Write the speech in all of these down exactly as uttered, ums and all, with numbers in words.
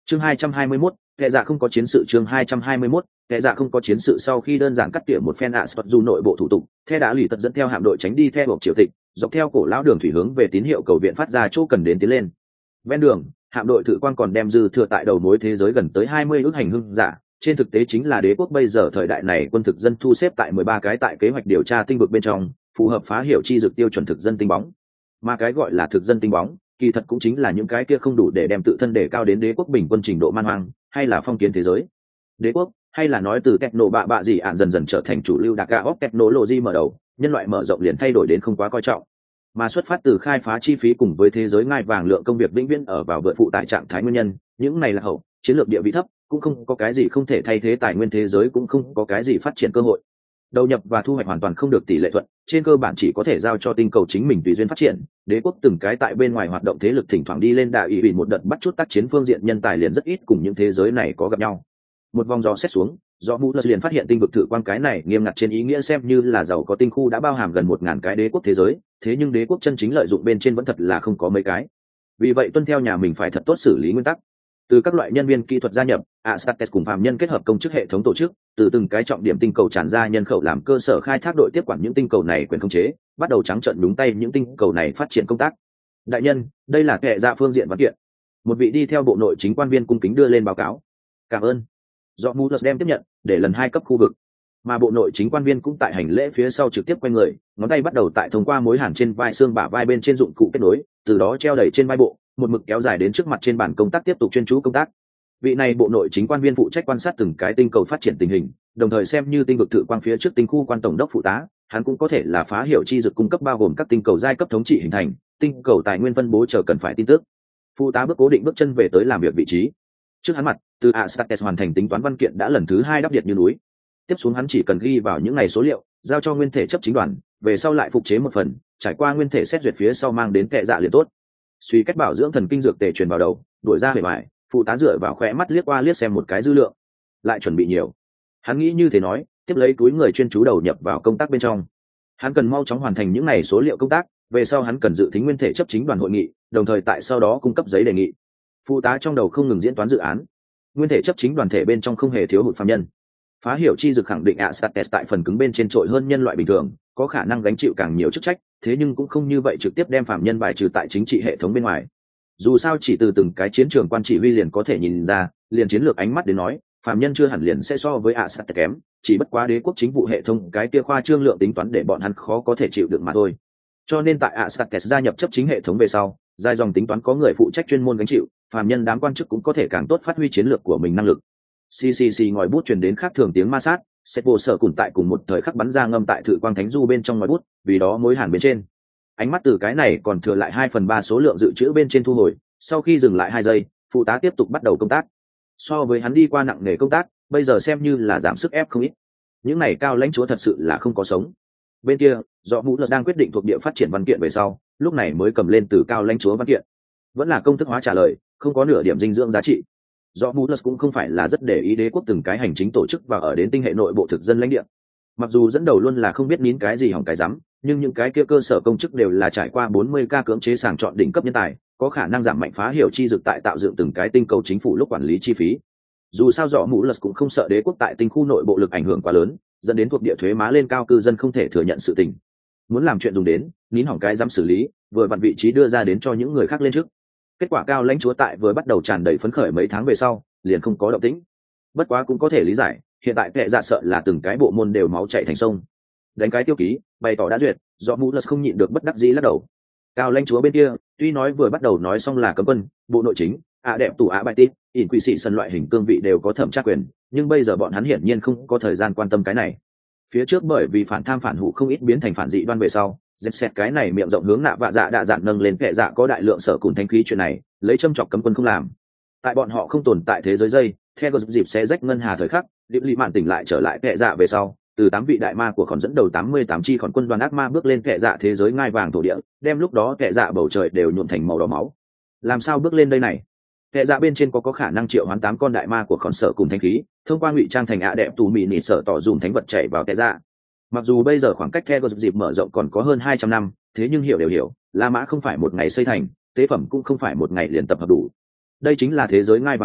chương hai trăm hai mươi mốt, kệ dạ không có chiến sự. chương hai trăm hai mươi mốt, kệ dạ không có chiến sự. Sau khi đơn giản cắt tỉa một phen ạ sọt dù nội bộ thủ tục, The đã lì tật dẫn theo hạm đội tránh đi theo buộc triều tịch, dọc theo cổ lão đường thủy hướng về tín hiệu cầu viện phát ra chỗ cần đến tiến lên. Ven đường, hạm đội thự quan còn đem dư thừa tại đầu mối thế giới gần tới hai mươi ước hành hưng giả, trên thực tế chính là đế quốc bây giờ thời đại này quân thực dân thu xếp tại mười ba cái tại kế hoạch điều tra tinh vực bên trong, phù hợp phá hiểu chi dược tiêu chuẩn thực dân tinh bóng. Mà cái gọi là thực dân tinh bóng, kỳ thật cũng chính là những cái kia không đủ để đem tự thân đề cao đến đế quốc bình quân trình độ man hoang, hay là phong kiến thế giới. Đế quốc, hay là nói từ techno bạ bạ gì ạn dần dần trở thành chủ lưu đặc ca óc technology mở đầu, nhân loại mở rộng liền thay đổi đến không quá coi trọng. Mà xuất phát từ khai phá chi phí cùng với thế giới ngai vàng lượng công việc vĩnh viễn ở vào vượt phụ tại trạng thái nguyên nhân, những này là hậu, chiến lược địa vị thấp, cũng không có cái gì không thể thay thế tài nguyên thế giới, cũng không có cái gì phát triển cơ hội. Đầu nhập và thu hoạch hoàn toàn không được tỷ lệ thuận, trên cơ bản chỉ có thể giao cho tinh cầu chính mình tùy duyên phát triển. Đế quốc từng cái tại bên ngoài hoạt động thế lực thỉnh thoảng đi lên đại ủy ủy một đợt bắt chút tác chiến phương diện nhân tài liền rất ít cùng những thế giới này có gặp nhau. Một vòng gió xét xuống, do mũ liền phát hiện tinh vực thử quang cái này nghiêm ngặt trên ý nghĩa xem như là giàu có tinh khu đã bao hàm gần một ngàn cái đế quốc thế giới, thế nhưng đế quốc chân chính lợi dụng bên trên vẫn thật là không có mấy cái. Vì vậy tuân theo nhà mình phải thật tốt xử lý nguyên tắc. Từ các loại nhân viên kỹ thuật gia nhập, Astartes cùng phàm nhân kết hợp công chức hệ thống tổ chức, từ từng cái trọng điểm tinh cầu tràn ra nhân khẩu làm cơ sở khai thác đội tiếp quản những tinh cầu này quyền khống chế, bắt đầu trắng trợn đúng tay những tinh cầu này phát triển công tác. Đại nhân, đây là kệ dạ phương diện văn kiện. Một vị đi theo bộ nội chính quan viên cung kính đưa lên báo cáo. Cảm ơn. Do Mulus đem tiếp nhận, để lần hai cấp khu vực. Mà bộ nội chính quan viên cũng tại hành lễ phía sau trực tiếp quay người, ngón tay bắt đầu tại thông qua mối hàn trên vai xương bả vai bên trên dụng cụ kết nối, từ đó treo đẩy trên vai bộ, một mực kéo dài đến trước mặt trên bàn công tác tiếp tục chuyên chú công tác. Vị này bộ nội chính quan viên phụ trách quan sát từng cái tinh cầu phát triển tình hình, đồng thời xem như tinh vực thự quang phía trước tinh khu quan tổng đốc phụ tá, hắn cũng có thể là phá hiểu chi dược cung cấp bao gồm các tinh cầu giai cấp thống trị hình thành, tinh cầu tài nguyên phân bố chờ cần phải tin tức. Phụ tá bước cố định bước chân về tới làm việc vị trí. Trước hắn mặt, từ Astartes hoàn thành tính toán văn kiện đã lần thứ hai đắp điện như núi. Tiếp xuống hắn chỉ cần ghi vào những ngày số liệu, giao cho nguyên thể chấp chính đoàn, về sau lại phục chế một phần, trải qua nguyên thể xét duyệt phía sau mang đến kệ dạ liền tốt. Suy cách bảo dưỡng thần kinh dược tề truyền vào đầu, đuổi ra bề mại, phụ tá dựa vào khóe mắt liếc qua liếc xem một cái dư lượng, lại chuẩn bị nhiều. Hắn nghĩ như thế nói, tiếp lấy túi người chuyên chú đầu nhập vào công tác bên trong. Hắn cần mau chóng hoàn thành những ngày số liệu công tác, về sau hắn cần dự tính nguyên thể chấp chính đoàn hội nghị, đồng thời tại sau đó cung cấp giấy đề nghị. Phụ tá trong đầu không ngừng diễn toán dự án. Nguyên thể chấp chính đoàn thể bên trong không hề thiếu hụt phàm nhân. Phá hiểu chi dược khẳng định Astartes tại phần cứng bên trên trội hơn nhân loại bình thường, có khả năng gánh chịu càng nhiều chức trách, thế nhưng cũng không như vậy trực tiếp đem phàm nhân bài trừ tại chính trị hệ thống bên ngoài. Dù sao chỉ từ từng cái chiến trường quan chỉ huy liền có thể nhìn ra, liền chiến lược ánh mắt đến nói, phàm nhân chưa hẳn liền sẽ so với Astartes kém, chỉ bất quá đế quốc chính vụ hệ thống cái kia khoa trương lượng tính toán để bọn hắn khó có thể chịu được mà thôi. Cho nên tại Astartes gia nhập chấp chính hệ thống về sau, dài dòng tính toán có người phụ trách chuyên môn gánh chịu, phàm nhân đám quan chức cũng có thể càng tốt phát huy chiến lược của mình năng lực. Xì xì xì ngòi bút truyền đến khác thường tiếng ma sát, xét vô sở cùng tại cùng một thời khắc bắn ra ngâm tại thự quang thánh du bên trong ngòi bút, vì đó mối hàn bên trên. Ánh mắt từ cái này còn thừa lại hai phần ba số lượng dự trữ bên trên thu hồi, sau khi dừng lại hai giây, phụ tá tiếp tục bắt đầu công tác. So với hắn đi qua nặng nề công tác, bây giờ xem như là giảm sức ép không ít. Những này cao lãnh chúa thật sự là không có sống. Bên kia, do Mũ Lật đang quyết định thuộc địa phát triển văn kiện về sau, lúc này mới cầm lên từ cao lãnh chúa văn kiện. Vẫn là công thức hóa trả lời, không có nửa điểm dinh dưỡng giá trị. Do Mũ Lật cũng không phải là rất để ý đế quốc từng cái hành chính tổ chức và ở đến tinh hệ nội bộ thực dân lãnh địa. Mặc dù dẫn đầu luôn là không biết nín cái gì hỏng cái rắm, nhưng những cái kia cơ sở công chức đều là trải qua bốn mươi ca cưỡng chế sàng chọn đỉnh cấp nhân tài, có khả năng giảm mạnh phá hiểu chi dược tại tạo dựng từng cái tinh cầu chính phủ lúc quản lý chi phí. Dù sao rõ Mũ Lật cũng không sợ đế quốc tại tinh khu nội bộ lực ảnh hưởng quá lớn, dẫn đến thuộc địa thuế má lên cao cư dân không thể thừa nhận sự tình. Muốn làm chuyện dùng đến, nín hỏng cái dám xử lý, vừa vặn vị trí đưa ra đến cho những người khác lên trước. Kết quả cao lãnh chúa tại vừa bắt đầu tràn đầy phấn khởi mấy tháng về sau, liền không có động tĩnh. Bất quá cũng có thể lý giải, hiện tại kệ dạ sợ là từng cái bộ môn đều máu chảy thành sông. Đánh cái tiêu ký, bày tỏ đã duyệt, do Mũ Lật không nhịn được bất đắc dĩ lắc đầu. Cao lãnh chúa bên kia, tuy nói vừa bắt đầu nói xong là cấm quân, bộ nội chính, ạ đẹp tủ ạ bài tít, ỉn quỷ sĩ sân loại hình cương vị đều có thẩm tra quyền, nhưng bây giờ bọn hắn hiển nhiên không có thời gian quan tâm cái này. Phía trước bởi vì phản tham phản hủ không ít biến thành phản dị đoan về sau, dẹp xẹt cái này miệng rộng hướng nạ vạ dạ đạ dạn nâng lên kệ dạ có đại lượng sở cùng thanh khí chuyện này, lấy châm chọc cấm quân không làm. Tại bọn họ không tồn tại thế giới dây, theo có dịp sẽ rách ngân hà thời khắc, điệp lị mạn tỉnh lại trở lại kệ dạ về sau, từ tám vị đại ma của khổng dẫn đầu tám mươi tám chi khổng quân đoàn ác ma bước lên kệ dạ thế giới ngai vàng thổ địa, đem lúc đó kệ dạ bầu trời đều nhuộm thành màu đỏ máu. Làm sao bước lên đây này? Kệ dạ bên trên có có khả năng triệu hoán tám con đại ma của khổng sở cùng thanh khí, thông qua ngụy trang thành ạ đẹp tù mị nỉ sở tỏ dùng thánh vật chảy vào kệ dạ. Mặc dù bây giờ khoảng cách theo có dịp mở rộng còn có hơn hai trăm năm, thế nhưng hiểu đều hiểu, La Mã không phải một ngày xây thành, tế phẩm cũng không phải một ngày liền tập hợp đủ. Đây chính là thế giới ngai vàng a,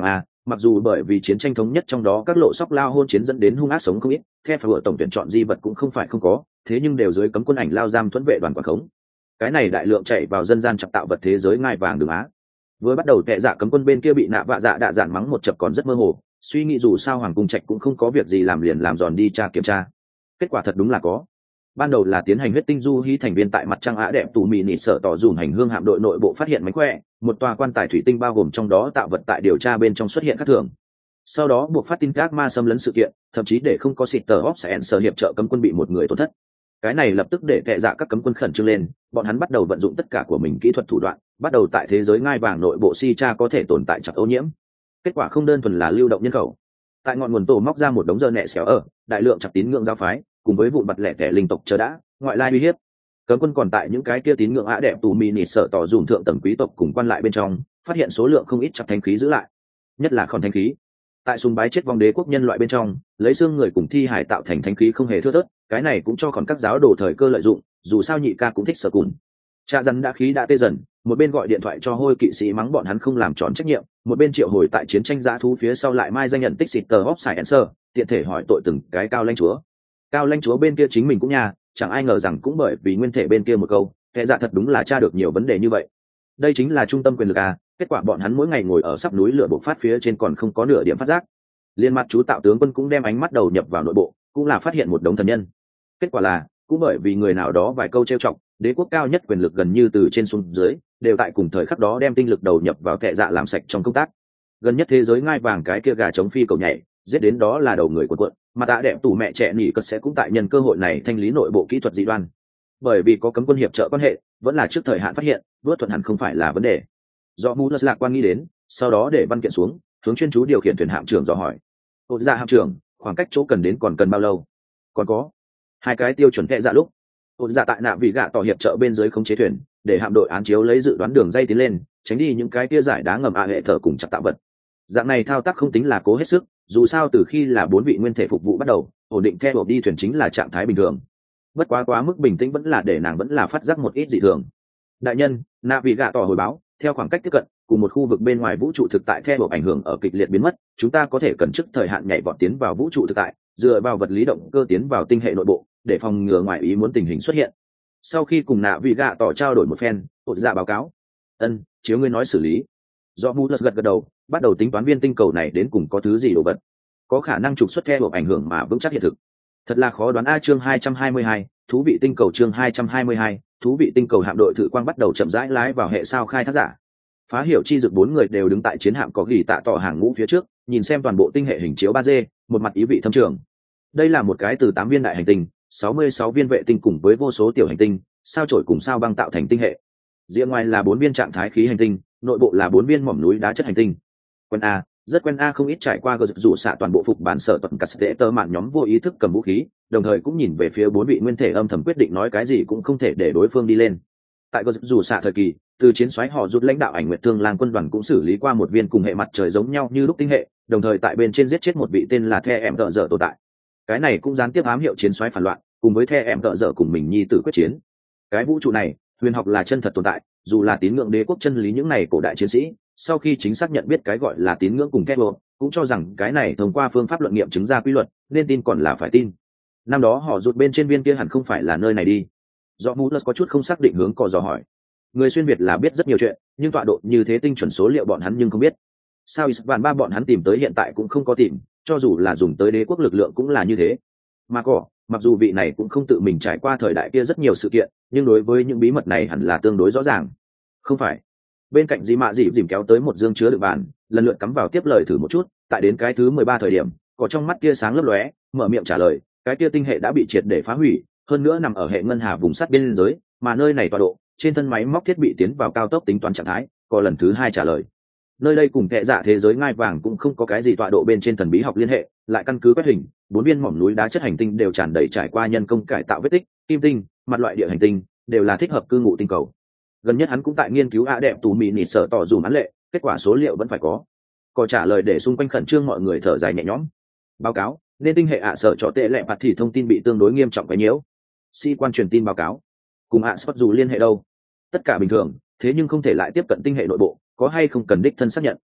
mặc dù bởi vì chiến tranh thống nhất trong đó các lộ sóc lao hôn chiến dẫn đến hung ác sống không ít, theo phải tổng tuyển chọn di vật cũng không phải không có, thế nhưng đều dưới cấm quân ảnh lao giam thuẫn vệ đoàn quản khống. Cái này đại lượng chạy vào dân gian chặt tạo vật thế giới ngai vàng đường Á. Vừa bắt đầu tệ dạ cấm quân bên kia bị nạ vạ dạ đạ giản mắng một chập còn rất mơ hồ, suy nghĩ dù sao hoàng cung trạch cũng không có việc gì làm liền làm giòn đi tra kiểm tra. Kết quả thật đúng là có. Ban đầu là tiến hành huyết tinh du hí thành viên tại mặt trăng Á đẹp tù mì nỉ sở tỏ dùng hành hương hạm đội nội bộ phát hiện mánh khỏe, một tòa quan tài thủy tinh bao gồm trong đó tạo vật tại điều tra bên trong xuất hiện các thường. Sau đó buộc phát tin các ma xâm lấn sự kiện, thậm chí để không có xịt tờ óp sẽ sở hiệp trợ cấm quân bị một người tổn thất. Cái này lập tức để tệ dạ các cấm quân khẩn trương lên, bọn hắn bắt đầu vận dụng tất cả của mình kỹ thuật thủ đoạn, bắt đầu tại thế giới ngai vàng nội bộ si cha có thể tồn tại chặt ô nhiễm. Kết quả không đơn thuần là lưu động nhân khẩu. Tại ngọn nguồn tổ móc ra một đống dơ nẹ xéo ở, đại lượng chặt tín ngưỡng giáo phái, cùng với vụn bặt lẻ tẻ linh tộc chờ đã, ngoại lai uy hiếp. Cấm quân còn tại những cái kia tín ngưỡng Á đẹp tù mì nỉ sợ tỏ dùng thượng tầng quý tộc cùng quan lại bên trong, phát hiện số lượng không ít chặt thanh khí giữ lại, nhất là khòn thanh khí. Tại sùng bái chết vong đế quốc nhân loại bên trong, lấy xương người cùng thi hải tạo thành thanh khí không hề thưa thớt, cái này cũng cho còn các giáo đồ thời cơ lợi dụng, dù sao nhị ca cũng thích sở cùng. Cha rắn đã khí đã tê dần, một bên gọi điện thoại cho hôi kỵ sĩ mắng bọn hắn không làm tròn trách nhiệm, một bên triệu hồi tại chiến tranh giã thú phía sau lại mai danh nhận tích xịt tờ hóc xài answer, tiện thể hỏi tội từng cái cao lãnh chúa. Cao lãnh chúa bên kia chính mình cũng nha, chẳng ai ngờ rằng cũng bởi vì nguyên thể bên kia một câu, kẻ dạ thật đúng là tra được nhiều vấn đề như vậy. Đây chính là trung tâm quyền lực à, kết quả bọn hắn mỗi ngày ngồi ở sắp núi lửa bộc phát phía trên còn không có nửa điểm phát giác. Liên mặt chú tạo tướng quân cũng đem ánh mắt đầu nhập vào nội bộ, cũng là phát hiện một đống thần nhân. Kết quả là, cũng bởi vì người nào đó vài câu trêu chọc, đế quốc cao nhất quyền lực gần như từ trên xuống dưới, đều tại cùng thời khắc đó đem tinh lực đầu nhập vào kẻ dạ làm sạch trong công tác. Gần nhất thế giới ngai vàng cái kia gà chống phi cầu nhảy, giết đến đó là đầu người của quận, mà đã đẹp tủ mẹ trẻ nỉ cất sẽ cũng tại nhân cơ hội này thanh lý nội bộ kỹ thuật dị đoan. Bởi vì có cấm quân hiệp trợ quan hệ, vẫn là trước thời hạn phát hiện, vớt thuận hẳn không phải là vấn đề. Do Mulus lạc quan nghĩ đến, sau đó để văn kiện xuống, hướng chuyên chú điều khiển thuyền hạm trưởng dò hỏi. Ôi dạ hạm trưởng, khoảng cách chỗ cần đến còn cần bao lâu? Còn có hai cái tiêu chuẩn kệ dạ lúc. Ôi dạ tại nạ vị gạ tỏ hiệp trợ bên dưới khống chế thuyền, để hạm đội án chiếu lấy dự đoán đường dây tiến lên, tránh đi những cái kia giải đá ngầm ạ hệ thở cùng chặt tạo vật. Dạng này thao tác không tính là cố hết sức, dù sao từ khi là bốn vị nguyên thể phục vụ bắt đầu, ổn định theo đi thuyền chính là trạng thái bình thường. Bất quá quá mức bình tĩnh vẫn là để nàng vẫn là phát giác một ít dị thường. Đại nhân, nạ vị gạ tỏ hồi báo, theo khoảng cách tiếp cận, cùng một khu vực bên ngoài vũ trụ thực tại theo ảnh hưởng ở kịch liệt biến mất, chúng ta có thể cần trước thời hạn nhảy vọt tiến vào vũ trụ thực tại, dựa vào vật lý động cơ tiến vào tinh hệ nội bộ, để phòng ngừa ngoại ý muốn tình hình xuất hiện. Sau khi cùng nạ vị gạ tỏ trao đổi một phen, ột dạ báo cáo. Ân, chiếu ngươi nói xử lý. Do Mulus gật gật đầu, bắt đầu tính toán viên tinh cầu này đến cùng có thứ gì đồ vật, có khả năng trục xuất theo ảnh hưởng mà vững chắc hiện thực. Thật là khó đoán a. Chương hai trăm hai mươi hai, thú vị tinh cầu. Chương hai trăm hai mươi hai, thú vị tinh cầu. Hạm đội thử quang bắt đầu chậm rãi lái vào hệ sao khai thác giả. Phá hiểu chi dực bốn người đều đứng tại chiến hạm có ghi tạ tỏ hàng ngũ phía trước, nhìn xem toàn bộ tinh hệ hình chiếu ba D, một mặt ý vị thâm trường. Đây là một cái từ tám viên đại hành tinh, sáu mươi sáu viên vệ tinh cùng với vô số tiểu hành tinh, sao chổi cùng sao băng tạo thành tinh hệ. Rìa ngoài là bốn viên trạng thái khí hành tinh, nội bộ là bốn viên mỏm núi đá chất hành tinh. Quen a, rất quen a. Không ít trải qua gờ rủ xạ toàn bộ phục bản sở toàn cả sẽ tơ mạn nhóm vô ý thức cầm vũ khí, đồng thời cũng nhìn về phía bốn vị nguyên thể âm thầm quyết định nói cái gì cũng không thể để đối phương đi lên. Tại gờ rủ xạ thời kỳ, từ chiến xoáy họ rút lãnh đạo ảnh nguyệt thương lang quân đoàn cũng xử lý qua một viên cùng hệ mặt trời giống nhau như lúc tinh hệ, đồng thời tại bên trên giết chết một vị tên là The em tợ dở tồn tại. Cái này cũng gián tiếp ám hiệu chiến xoáy phản loạn, cùng với The em tợ dở cùng mình nhi tử quyết chiến. Cái vũ trụ này, huyền học là chân thật tồn tại, dù là tín ngưỡng đế quốc chân lý những này cổ đại chiến sĩ, sau khi chính xác nhận biết cái gọi là tín ngưỡng cùng Kepler, cũng cho rằng cái này thông qua phương pháp luận nghiệm chứng ra quy luật, nên tin còn là phải tin. Năm đó họ rụt bên trên viên kia hẳn không phải là nơi này đi. Do Mulus có chút không xác định hướng cò dò hỏi. Người xuyên Việt là biết rất nhiều chuyện, nhưng tọa độ như thế tinh chuẩn số liệu bọn hắn nhưng không biết. Sao Isvan ba bọn hắn tìm tới hiện tại cũng không có tìm, cho dù là dùng tới đế quốc lực lượng cũng là như thế. Mà cỏ, mặc dù vị này cũng không tự mình trải qua thời đại kia rất nhiều sự kiện, nhưng đối với những bí mật này hẳn là tương đối rõ ràng. Không phải. Bên cạnh dì mạ dì dìm kéo tới một dương chứa đựng bàn, lần lượt cắm vào tiếp lời thử một chút, tại đến cái thứ mười ba thời điểm, có trong mắt kia sáng lấp lóe, mở miệng trả lời, cái kia tinh hệ đã bị triệt để phá hủy, hơn nữa nằm ở hệ ngân hà vùng sát biên giới, mà nơi này tọa độ, trên thân máy móc thiết bị tiến vào cao tốc tính toán trạng thái, có lần thứ hai trả lời. Nơi đây cùng kệ dạ thế giới ngai vàng cũng không có cái gì tọa độ bên trên thần bí học liên hệ, lại căn cứ quét hình, bốn viên mỏm núi đá chất hành tinh đều tràn đầy trải qua nhân công cải tạo vết tích, kim tinh, mặt loại địa hành tinh, đều là thích hợp cư ngụ tinh cầu. Gần nhất hắn cũng tại nghiên cứu ạ đẹp tù mì nỉ sở tỏ dùm án lệ, kết quả số liệu vẫn phải có. Có trả lời để xung quanh khẩn trương mọi người thở dài nhẹ nhõm. Báo cáo, nên tinh hệ ạ sở cho tệ lệ bạt thì thông tin bị tương đối nghiêm trọng cái nhiễu. Sĩ quan truyền tin báo cáo. Cùng ạ spot dù liên hệ đâu? Tất cả bình thường, thế nhưng không thể lại tiếp cận tinh hệ nội bộ, có hay không cần đích thân xác nhận.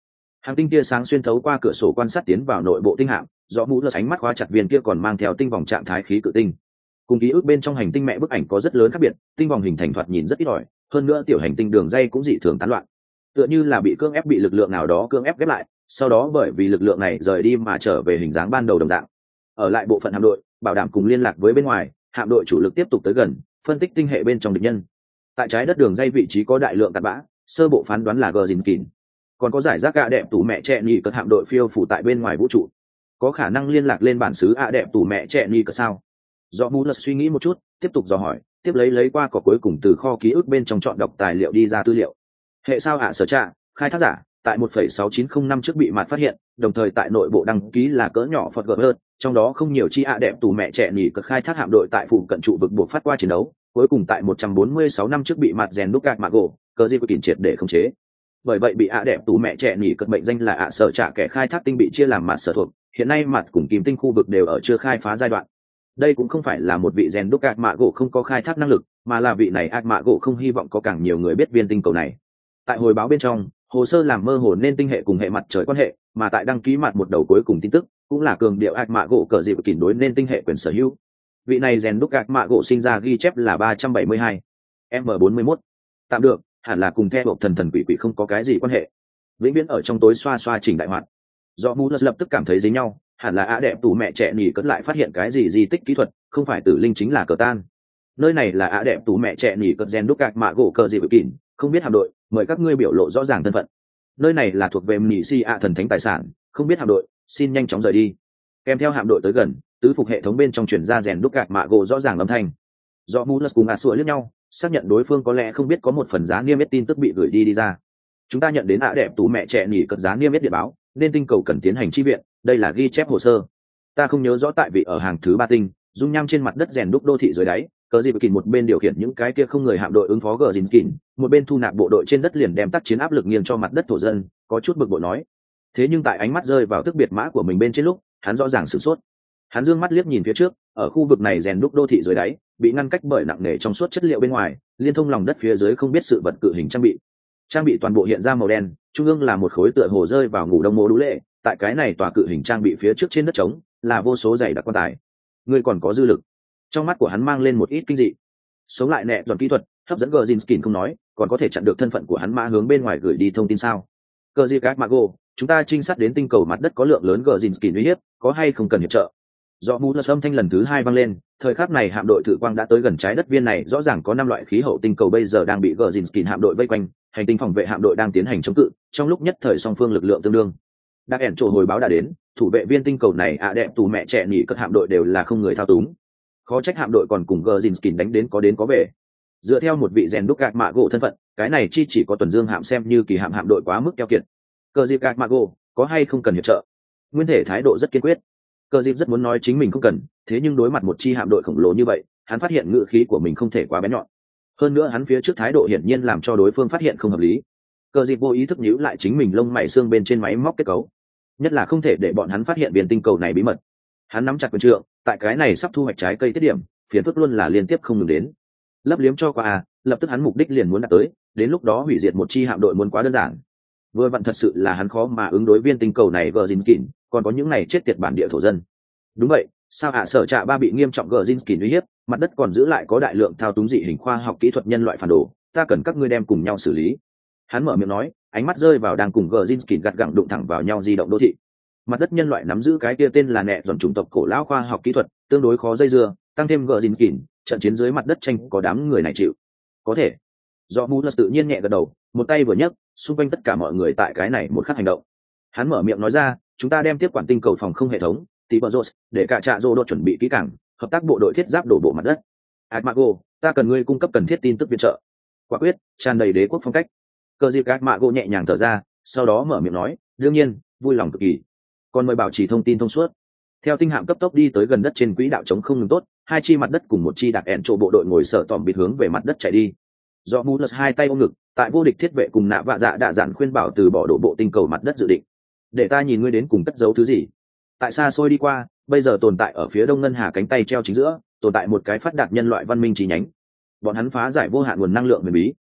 Hàng tinh tia sáng xuyên thấu qua cửa sổ quan sát tiến vào nội bộ tinh hạm, do mũ lơ ánh mắt khóa chặt viên kia còn mang theo tinh vòng trạng thái khí cự tinh. Cùng ký ức bên trong hành tinh mẹ bức ảnh có rất lớn khác biệt, tinh vòng hình thành thoạt nhìn rất ít ỏi, hơn nữa tiểu hành tinh đường dây cũng dị thường tán loạn, tựa như là bị cưỡng ép bị lực lượng nào đó cưỡng ép ghép lại, sau đó bởi vì lực lượng này rời đi mà trở về hình dáng ban đầu đồng dạng. Ở lại bộ phận hạm đội, bảo đảm cùng liên lạc với bên ngoài, hạm đội chủ lực tiếp tục tới gần, phân tích tinh hệ bên trong địch nhân. Tại trái đất đường dây vị trí có đại lượng cặn bã, sơ bộ phán đoán là gờ dìn kín, còn có giải rác gạ đẹp tủ mẹ trẻ nhì cất hạm đội phiêu phủ tại bên ngoài vũ trụ, có khả năng liên lạc lên bản xứ ạ đẹp tủ mẹ trẻ nhì cất sao? Do Bú Lật suy nghĩ một chút, tiếp tục dò hỏi, tiếp lấy lấy qua cỏ cuối cùng từ kho ký ức bên trong chọn đọc tài liệu đi ra tư liệu. Hệ sao ạ sở trạ, khai thác giả, tại một phẩy sáu chín không năm trước bị mạt phát hiện, đồng thời tại nội bộ đăng ký là cỡ nhỏ Phật gợt hơn, trong đó không nhiều chi ạ đẹp tủ mẹ trẻ nhì cất khai thác hạm đội tại phủ cận trụ vực buộc phát qua chiến đấu, cuối cùng tại một trăm bốn mươi sáu năm trước bị mạt rèn đúc gạt mạc gỗ, cơ di của kìm triệt để khống chế. Bởi vậy bị ạ đẹp tủ mẹ trẻ nhì cất mệnh danh là ạ sở trạ kẻ khai thác tinh bị chia làm mạt sở thuộc, hiện nay mạt cùng kim tinh khu vực đều ở chưa khai phá giai đoạn. Đây cũng không phải là một vị rèn đúc ác mạ gỗ không có khai thác năng lực, mà là vị này ác mạ gỗ không hy vọng có càng nhiều người biết viên tinh cầu này. Tại hồi báo bên trong, hồ sơ làm mơ hồ nên tinh hệ cùng hệ mặt trời quan hệ, mà tại đăng ký mặt một đầu cuối cùng tin tức cũng là cường điệu ác mạ gỗ cờ dịp kỷ đối nên tinh hệ quyền sở hữu. Vị này rèn đúc ác mạ gỗ sinh ra ghi chép là ba trăm bảy mươi hai m bốn mươi mốt, tạm được, hẳn là cùng theo bộ thần thần quỷ quỷ không có cái gì quan hệ. Vĩnh viễn ở trong tối xoa xoa chỉnh đại hoạt. Do Mũ lập tức cảm thấy dính nhau, hẳn là ạ đẹp tủ mẹ trẻ nhì cất lại phát hiện cái gì di tích kỹ thuật, không phải tử linh chính là cờ tan. Nơi này là ạ đẹp tủ mẹ trẻ nhì cất gen đúc gạc mạ gỗ cờ gì bự kín, không biết hạm đội, mời các ngươi biểu lộ rõ ràng thân phận. Nơi này là thuộc về nhị si ạ thần thánh tài sản, không biết hạm đội, xin nhanh chóng rời đi. Kèm theo hạm đội tới gần, tứ phục hệ thống bên trong chuyển ra rèn đúc gạc mạ gỗ rõ ràng âm thanh. Do Mũ lập cùng ạ sủa liếc nhau, xác nhận đối phương có lẽ không biết có một phần giá niêm yết tin tức bị gửi đi đi ra. Chúng ta nhận đến ạ đẹp tủ mẹ trẻ nhì cất giá niêm yết địa báo, nên tinh cầu cần tiến hành chi viện, đây là ghi chép hồ sơ. Ta không nhớ rõ tại vị ở hàng thứ ba tinh, dung nham trên mặt đất rèn đúc đô thị dưới đáy, cờ gì kìm một bên điều khiển những cái kia không người hạm đội ứng phó gờ dìn kìm, một bên thu nạp bộ đội trên đất liền đem tác chiến áp lực nghiêng cho mặt đất thổ dân, có chút bực bội nói. Thế nhưng tại ánh mắt rơi vào tức biệt mã của mình bên trên lúc, hắn rõ ràng sửng sốt. Hắn dương mắt liếc nhìn phía trước, ở khu vực này rèn đúc đô thị dưới đáy, bị ngăn cách bởi nặng nề trong suốt chất liệu bên ngoài, liên thông lòng đất phía dưới không biết sự vật cự hình trang bị. Trang bị toàn bộ hiện ra màu đen, trung ương là một khối tựa hồ rơi vào ngủ đông mô đũ lệ, tại cái này tòa cự hình trang bị phía trước trên đất trống là vô số giày đặc quan tài. Ngươi còn có dư lực. Trong mắt của hắn mang lên một ít kinh dị. Sống lại nẹ dọn kỹ thuật hấp dẫn Gzinski không nói, còn có thể chặn được thân phận của hắn mã hướng bên ngoài gửi đi thông tin sao? Cờ gì các Mago, chúng ta trinh sát đến tinh cầu mặt đất có lượng lớn Gzinski uy hiếp, có hay không cần hiệp trợ? Do mũ âm thanh lần thứ hai vang lên, thời khắc này hạm đội thử quang đã tới gần trái đất viên này, rõ ràng có năm loại khí hậu tinh cầu bây giờ đang bị Gzinski hạm đội vây quanh, hành tinh phòng vệ hạm đội đang tiến hành chống cự, trong lúc nhất thời song phương lực lượng tương đương. Đặc ẻn trổ hồi báo đã đến, thủ vệ viên tinh cầu này ạ đẹp tù mẹ trẻ nhỉ cất hạm đội đều là không người thao túng. Khó trách hạm đội còn cùng Gzinski đánh đến có đến có về. Dựa theo một vị rèn đúc gạc mạ gỗ thân phận, cái này chi chỉ có tuần dương hạm xem như kỳ hạm hạm đội quá mức keo kiệt. Cờ dịp gạc mạ gỗ, có hay không cần hiệp trợ? Nguyên thể thái độ rất kiên quyết. Cờ dịp rất muốn nói chính mình không cần, thế nhưng đối mặt một chi hạm đội khổng lồ như vậy, hắn phát hiện ngữ khí của mình không thể quá bén nhọn. Hơn nữa hắn phía trước thái độ hiển nhiên làm cho đối phương phát hiện không hợp lý. Cờ dịp vô ý thức nhíu lại chính mình lông mày xương bên trên máy móc kết cấu, nhất là không thể để bọn hắn phát hiện viên tinh cầu này bí mật. Hắn nắm chặt quyền trượng, tại cái này sắp thu hoạch trái cây tiết điểm, phiền phức luôn là liên tiếp không ngừng đến. Lấp liếm cho qua à, lập tức hắn mục đích liền muốn đạt tới, đến lúc đó hủy diệt một chi hạm đội muốn quá đơn giản. Vừa vặn thật sự là hắn khó mà ứng đối viên tinh cầu này Gzinski, còn có những này chết tiệt bản địa thổ dân. Đúng vậy, sao hạ sở trạ ba bị nghiêm trọng Gzinski uy hiếp, mặt đất còn giữ lại có đại lượng thao túng dị hình khoa học kỹ thuật nhân loại phản đồ, ta cần các ngươi đem cùng nhau xử lý. Hắn mở miệng nói, ánh mắt rơi vào đang cùng Gzinski gặt gẳng đụng thẳng vào nhau di động đô thị. Mặt đất nhân loại nắm giữ cái kia tên là nẹ dọn chủng tộc cổ lão khoa học kỹ thuật, tương đối khó dây dưa, tăng thêm Gzinski, trận chiến dưới mặt đất tranh có đám người này chịu. Có thể. Do Mulus tự nhiên nhẹ gật đầu, một tay vừa nhấc, xung quanh tất cả mọi người tại cái này một khắc hành động. Hắn mở miệng nói ra, chúng ta đem tiếp quản tinh cầu phòng không hệ thống, Tiberos, để cả trạ Rô chuẩn bị kỹ càng, hợp tác bộ đội thiết giáp đổ bộ mặt đất. Admago, ta cần ngươi cung cấp cần thiết tin tức viện trợ. Quả quyết, tràn đầy đế quốc phong cách. Cờ dịp Admago nhẹ nhàng thở ra, sau đó mở miệng nói, đương nhiên, vui lòng cực kỳ. Còn mời bảo trì thông tin thông suốt. Theo tinh hạm cấp tốc đi tới gần đất trên quỹ đạo chống không ngừng tốt, hai chi mặt đất cùng một chi đặc ẻn chỗ bộ đội ngồi sở tòm bịt hướng về mặt đất chạy đi. Do Mulus hai tay ôm ngực, tại vô địch thiết vệ cùng nạ vạ dạ đạ dạn khuyên bảo từ bỏ đổ bộ tinh cầu mặt đất dự định. Để ta nhìn ngươi đến cùng cất giấu thứ gì. Tại xa xôi đi qua, bây giờ tồn tại ở phía đông ngân hà cánh tay treo chính giữa, tồn tại một cái phát đạt nhân loại văn minh chi nhánh. Bọn hắn phá giải vô hạn nguồn năng lượng huyền bí.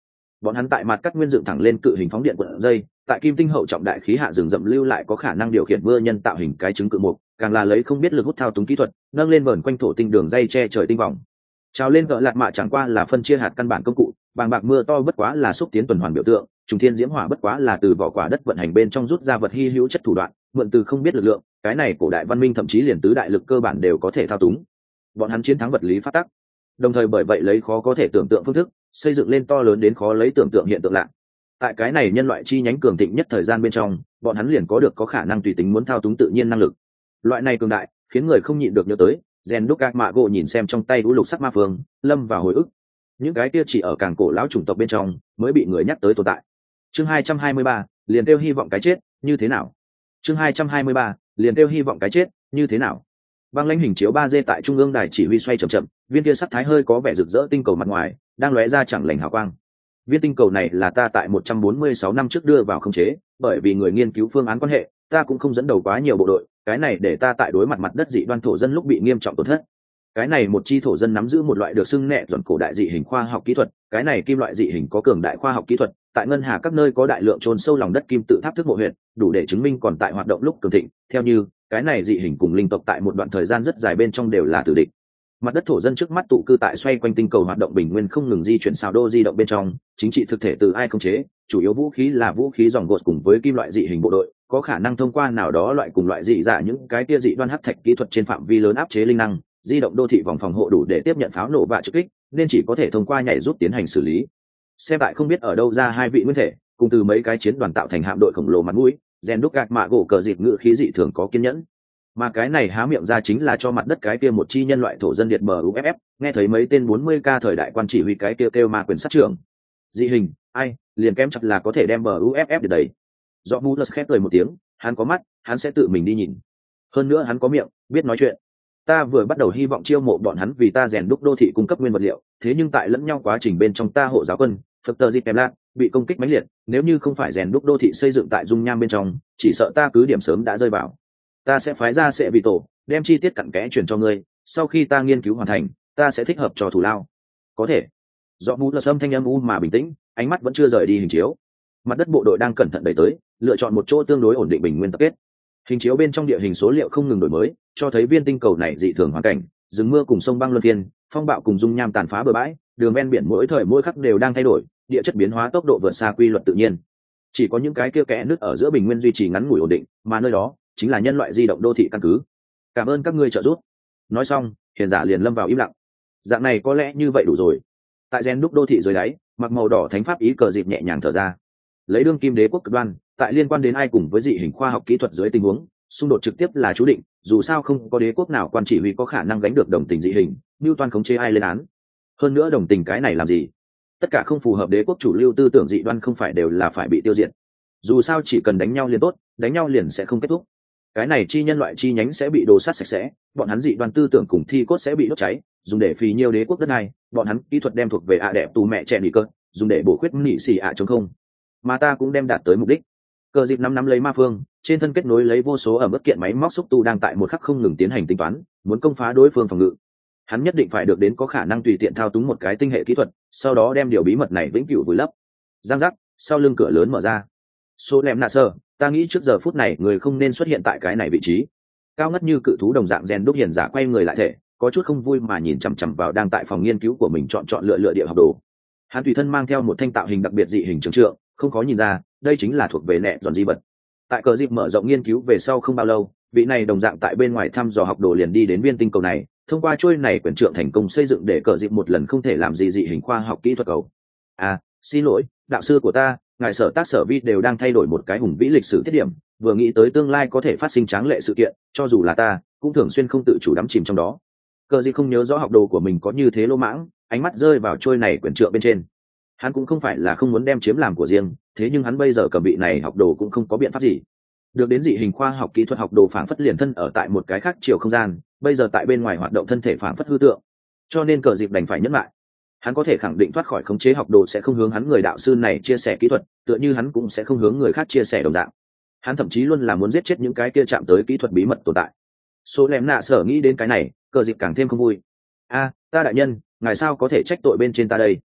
Bọn hắn tại mặt cắt nguyên dựng thẳng lên cự hình phóng điện cuộn dây, tại kim tinh hậu trọng đại khí hạ rừng rậm lưu lại có khả năng điều khiển mưa nhân tạo hình cái trứng cự mục, càng là lấy không biết lực hút thao túng kỹ thuật nâng lên vờn quanh thổ tinh đường dây che trời tinh vòng. Trào lên gỡ lạt mạ chẳng qua là phân chia hạt căn bản công cụ, bàng bạc mưa to bất quá là xúc tiến tuần hoàn biểu tượng, trùng thiên diễm hỏa bất quá là từ vỏ quả đất vận hành bên trong rút ra vật hy hữu chất thủ đoạn, mượn từ không biết lực lượng, cái này cổ đại văn minh thậm chí liền tứ đại lực cơ bản đều có thể thao túng. Bọn hắn chiến thắng vật lý pháp tắc, đồng thời bởi vậy lấy khó có thể tưởng tượng phương thức xây dựng lên to lớn đến khó lấy tưởng tượng hiện tượng lạ. Tại cái này nhân loại chi nhánh cường thịnh nhất thời gian bên trong, bọn hắn liền có được có khả năng tùy tính muốn thao túng tự nhiên năng lực. Loại này cường đại khiến người không nhịn được nhớ tới Gen đúc các mạ gỗ, nhìn xem trong tay u lục sắc ma phương lâm vào hồi ức. Những cái kia chỉ ở càng cổ lão chủng tộc bên trong mới bị người nhắc tới tồn tại. Chương hai trăm hai mươi ba, liền kêu hy vọng cái chết như thế nào. Chương hai trăm hai mươi ba, liền kêu hy vọng cái chết như thế nào. Băng lãnh hình chiếu ba D tại trung ương đài chỉ huy xoay chậm chậm, viên kia sắc thái hơi có vẻ rực rỡ tinh cầu mặt ngoài đang lóe ra chẳng lành hào quang. Viên tinh cầu này là ta tại một trăm bốn mươi sáu năm trước đưa vào khống chế, bởi vì người nghiên cứu phương án quan hệ, ta cũng không dẫn đầu quá nhiều bộ đội, cái này để ta tại đối mặt mặt đất dị đoan thổ dân lúc bị nghiêm trọng tổn thất. Cái này một chi thổ dân nắm giữ một loại được xưng nẹ dọn cổ đại dị hình khoa học kỹ thuật, cái này kim loại dị hình có cường đại khoa học kỹ thuật, tại ngân hà các nơi có đại lượng chôn sâu lòng đất kim tự tháp thức mộ huyệt, đủ để chứng minh còn tại hoạt động lúc cường thịnh. Theo như cái này dị hình cùng linh tộc tại một đoạn thời gian rất dài bên trong đều là tử địch. Mặt đất thổ dân trước mắt tụ cư tại xoay quanh tinh cầu hoạt động bình nguyên không ngừng di chuyển sao đô di động bên trong, chính trị thực thể từ ai khống chế, chủ yếu vũ khí là vũ khí dòng gột cùng với kim loại dị hình bộ đội, có khả năng thông qua nào đó loại cùng loại dị dạ những cái kia dị đoan hắc thạch kỹ thuật trên phạm vi lớn áp chế linh năng, di động đô thị vòng phòng hộ đủ để tiếp nhận pháo nổ và trực kích, nên chỉ có thể thông qua nhảy rút tiến hành xử lý. Xem tại không biết ở đâu ra hai vị nguyên thể, cùng từ mấy cái chiến đoàn tạo thành hạm đội khổng lồ mặt mũi, Gen đúc gạc mạ gỗ cờ dịp ngự khí dị thường có kiên nhẫn. Mà cái này há miệng ra chính là cho mặt đất cái kia một chi nhân loại thổ dân liệt bờ u ép ép, nghe thấy mấy tên bốn mươi k thời đại quan chỉ huy cái kia kêu, kêu ma quyền sát trưởng. Dị hình, ai, liền kém chặt là có thể đem bờ u ép ép để đẩy. Do Mulus khép cười một tiếng, hắn có mắt, hắn sẽ tự mình đi nhìn. Hơn nữa hắn có miệng, biết nói chuyện. Ta vừa bắt đầu hy vọng chiêu mộ bọn hắn vì ta rèn đúc đô thị cung cấp nguyên vật liệu, thế nhưng tại lẫn nhau quá trình bên trong ta hộ giáo quân, Phật tờ Dịp Lạc bị công kích mãnh liệt, nếu như không phải rèn đúc đô thị xây dựng tại dung nham bên trong, chỉ sợ ta cứ điểm sớm đã rơi vào. Ta sẽ phái ra sẽ vị tổ, đem chi tiết cặn kẽ truyền cho ngươi, sau khi ta nghiên cứu hoàn thành, ta sẽ thích hợp cho thủ lao. Có thể. Do Mũ Lật âm thanh âm u mà bình tĩnh, ánh mắt vẫn chưa rời đi hình chiếu. Mặt đất bộ đội đang cẩn thận đẩy tới, lựa chọn một chỗ tương đối ổn định bình nguyên tập kết. Hình chiếu bên trong địa hình số liệu không ngừng đổi mới, cho thấy viên tinh cầu này dị thường hoàn cảnh, rừng mưa cùng sông băng luân phiên, phong bạo cùng dung nham tàn phá bờ bãi, đường ven biển mỗi thời mỗi khắc đều đang thay đổi, địa chất biến hóa tốc độ vượt xa quy luật tự nhiên. Chỉ có những cái kia kẽ nứt ở giữa bình nguyên duy trì ngắn ngủi ổn định, mà nơi đó chính là nhân loại di động đô thị căn cứ. Cảm ơn các ngươi trợ giúp. Nói xong, hiền giả liền lâm vào im lặng. Dạng này có lẽ như vậy đủ rồi. Tại gen đúc đô thị dưới đáy, mặc màu đỏ thánh pháp ý cờ dịp nhẹ nhàng thở ra. Lấy đương kim đế quốc cực đoan, tại liên quan đến ai cùng với dị hình khoa học kỹ thuật dưới tình huống, xung đột trực tiếp là chú định, dù sao không có đế quốc nào quan chỉ huy có khả năng gánh được đồng tình dị hình, Newton khống chế ai lên án. Hơn nữa đồng tình cái này làm gì? Tất cả không phù hợp đế quốc chủ lưu tư tưởng dị đoan không phải đều là phải bị tiêu diệt. Dù sao chỉ cần đánh nhau liền tốt, đánh nhau liền sẽ không kết thúc. Cái này chi nhân loại chi nhánh sẽ bị đồ sát sạch sẽ, bọn hắn dị đoan tư tưởng cùng thi cốt sẽ bị đốt cháy, dùng để phì nhiêu đế quốc đất này, bọn hắn kỹ thuật đem thuộc về ạ đẹp tù mẹ trẻ nỉ cơ, dùng để bổ khuyết nỉ xì ạ chống không. Mà ta cũng đem đạt tới mục đích. Cờ dịp năm năm lấy ma phương, trên thân kết nối lấy vô số ở bất kiện máy móc xúc tu đang tại một khắc không ngừng tiến hành tính toán, muốn công phá đối phương phòng ngự. Hắn nhất định phải được đến có khả năng tùy tiện thao túng một cái tinh hệ kỹ thuật, sau đó đem điều bí mật này vĩnh cửu vùi lấp. Giang giác, sau lưng cửa lớn mở ra. Số lem nạ sơ, ta nghĩ trước giờ phút này người không nên xuất hiện tại cái này vị trí. Cao ngất như cự thú đồng dạng rèn đúc hiền giả quay người lại thể, có chút không vui mà nhìn chằm chằm vào đang tại phòng nghiên cứu của mình chọn chọn lựa lựa địa học đồ. Hắn tùy thân mang theo một thanh tạo hình đặc biệt dị hình trường trượng, không khó nhìn ra, đây chính là thuộc về nẹ dọn di vật. Tại cờ dịp mở rộng nghiên cứu về sau không bao lâu, vị này đồng dạng tại bên ngoài thăm dò học đồ liền đi đến viên tinh cầu này, thông qua chuôi này quyển trượng thành công xây dựng để cờ dịp một lần không thể làm gì dị hình khoa học kỹ thuật cầu. À, xin lỗi, đạo sư của ta, ngài sở tác sở vi đều đang thay đổi một cái hùng vĩ lịch sử tiết điểm, vừa nghĩ tới tương lai có thể phát sinh tráng lệ sự kiện, cho dù là ta cũng thường xuyên không tự chủ đắm chìm trong đó. Cờ dịp không nhớ rõ học đồ của mình có như thế lô mãng, ánh mắt rơi vào trôi này quyển trượng bên trên. Hắn cũng không phải là không muốn đem chiếm làm của riêng, thế nhưng hắn bây giờ cầm vị này học đồ cũng không có biện pháp gì. Được đến dị hình khoa học kỹ thuật học đồ phảng phất liền thân ở tại một cái khác chiều không gian, bây giờ tại bên ngoài hoạt động thân thể phảng phất hư tượng, cho nên cờ dịp đành phải nhẫn lại. Hắn có thể khẳng định thoát khỏi khống chế học đồ sẽ không hướng hắn người đạo sư này chia sẻ kỹ thuật, tựa như hắn cũng sẽ không hướng người khác chia sẻ đồng dạng. Hắn thậm chí luôn là muốn giết chết những cái kia chạm tới kỹ thuật bí mật tồn tại. Số lem nạ sở nghĩ đến cái này, cờ dịp càng thêm không vui. A, ta đại nhân, ngài sao có thể trách tội bên trên ta đây?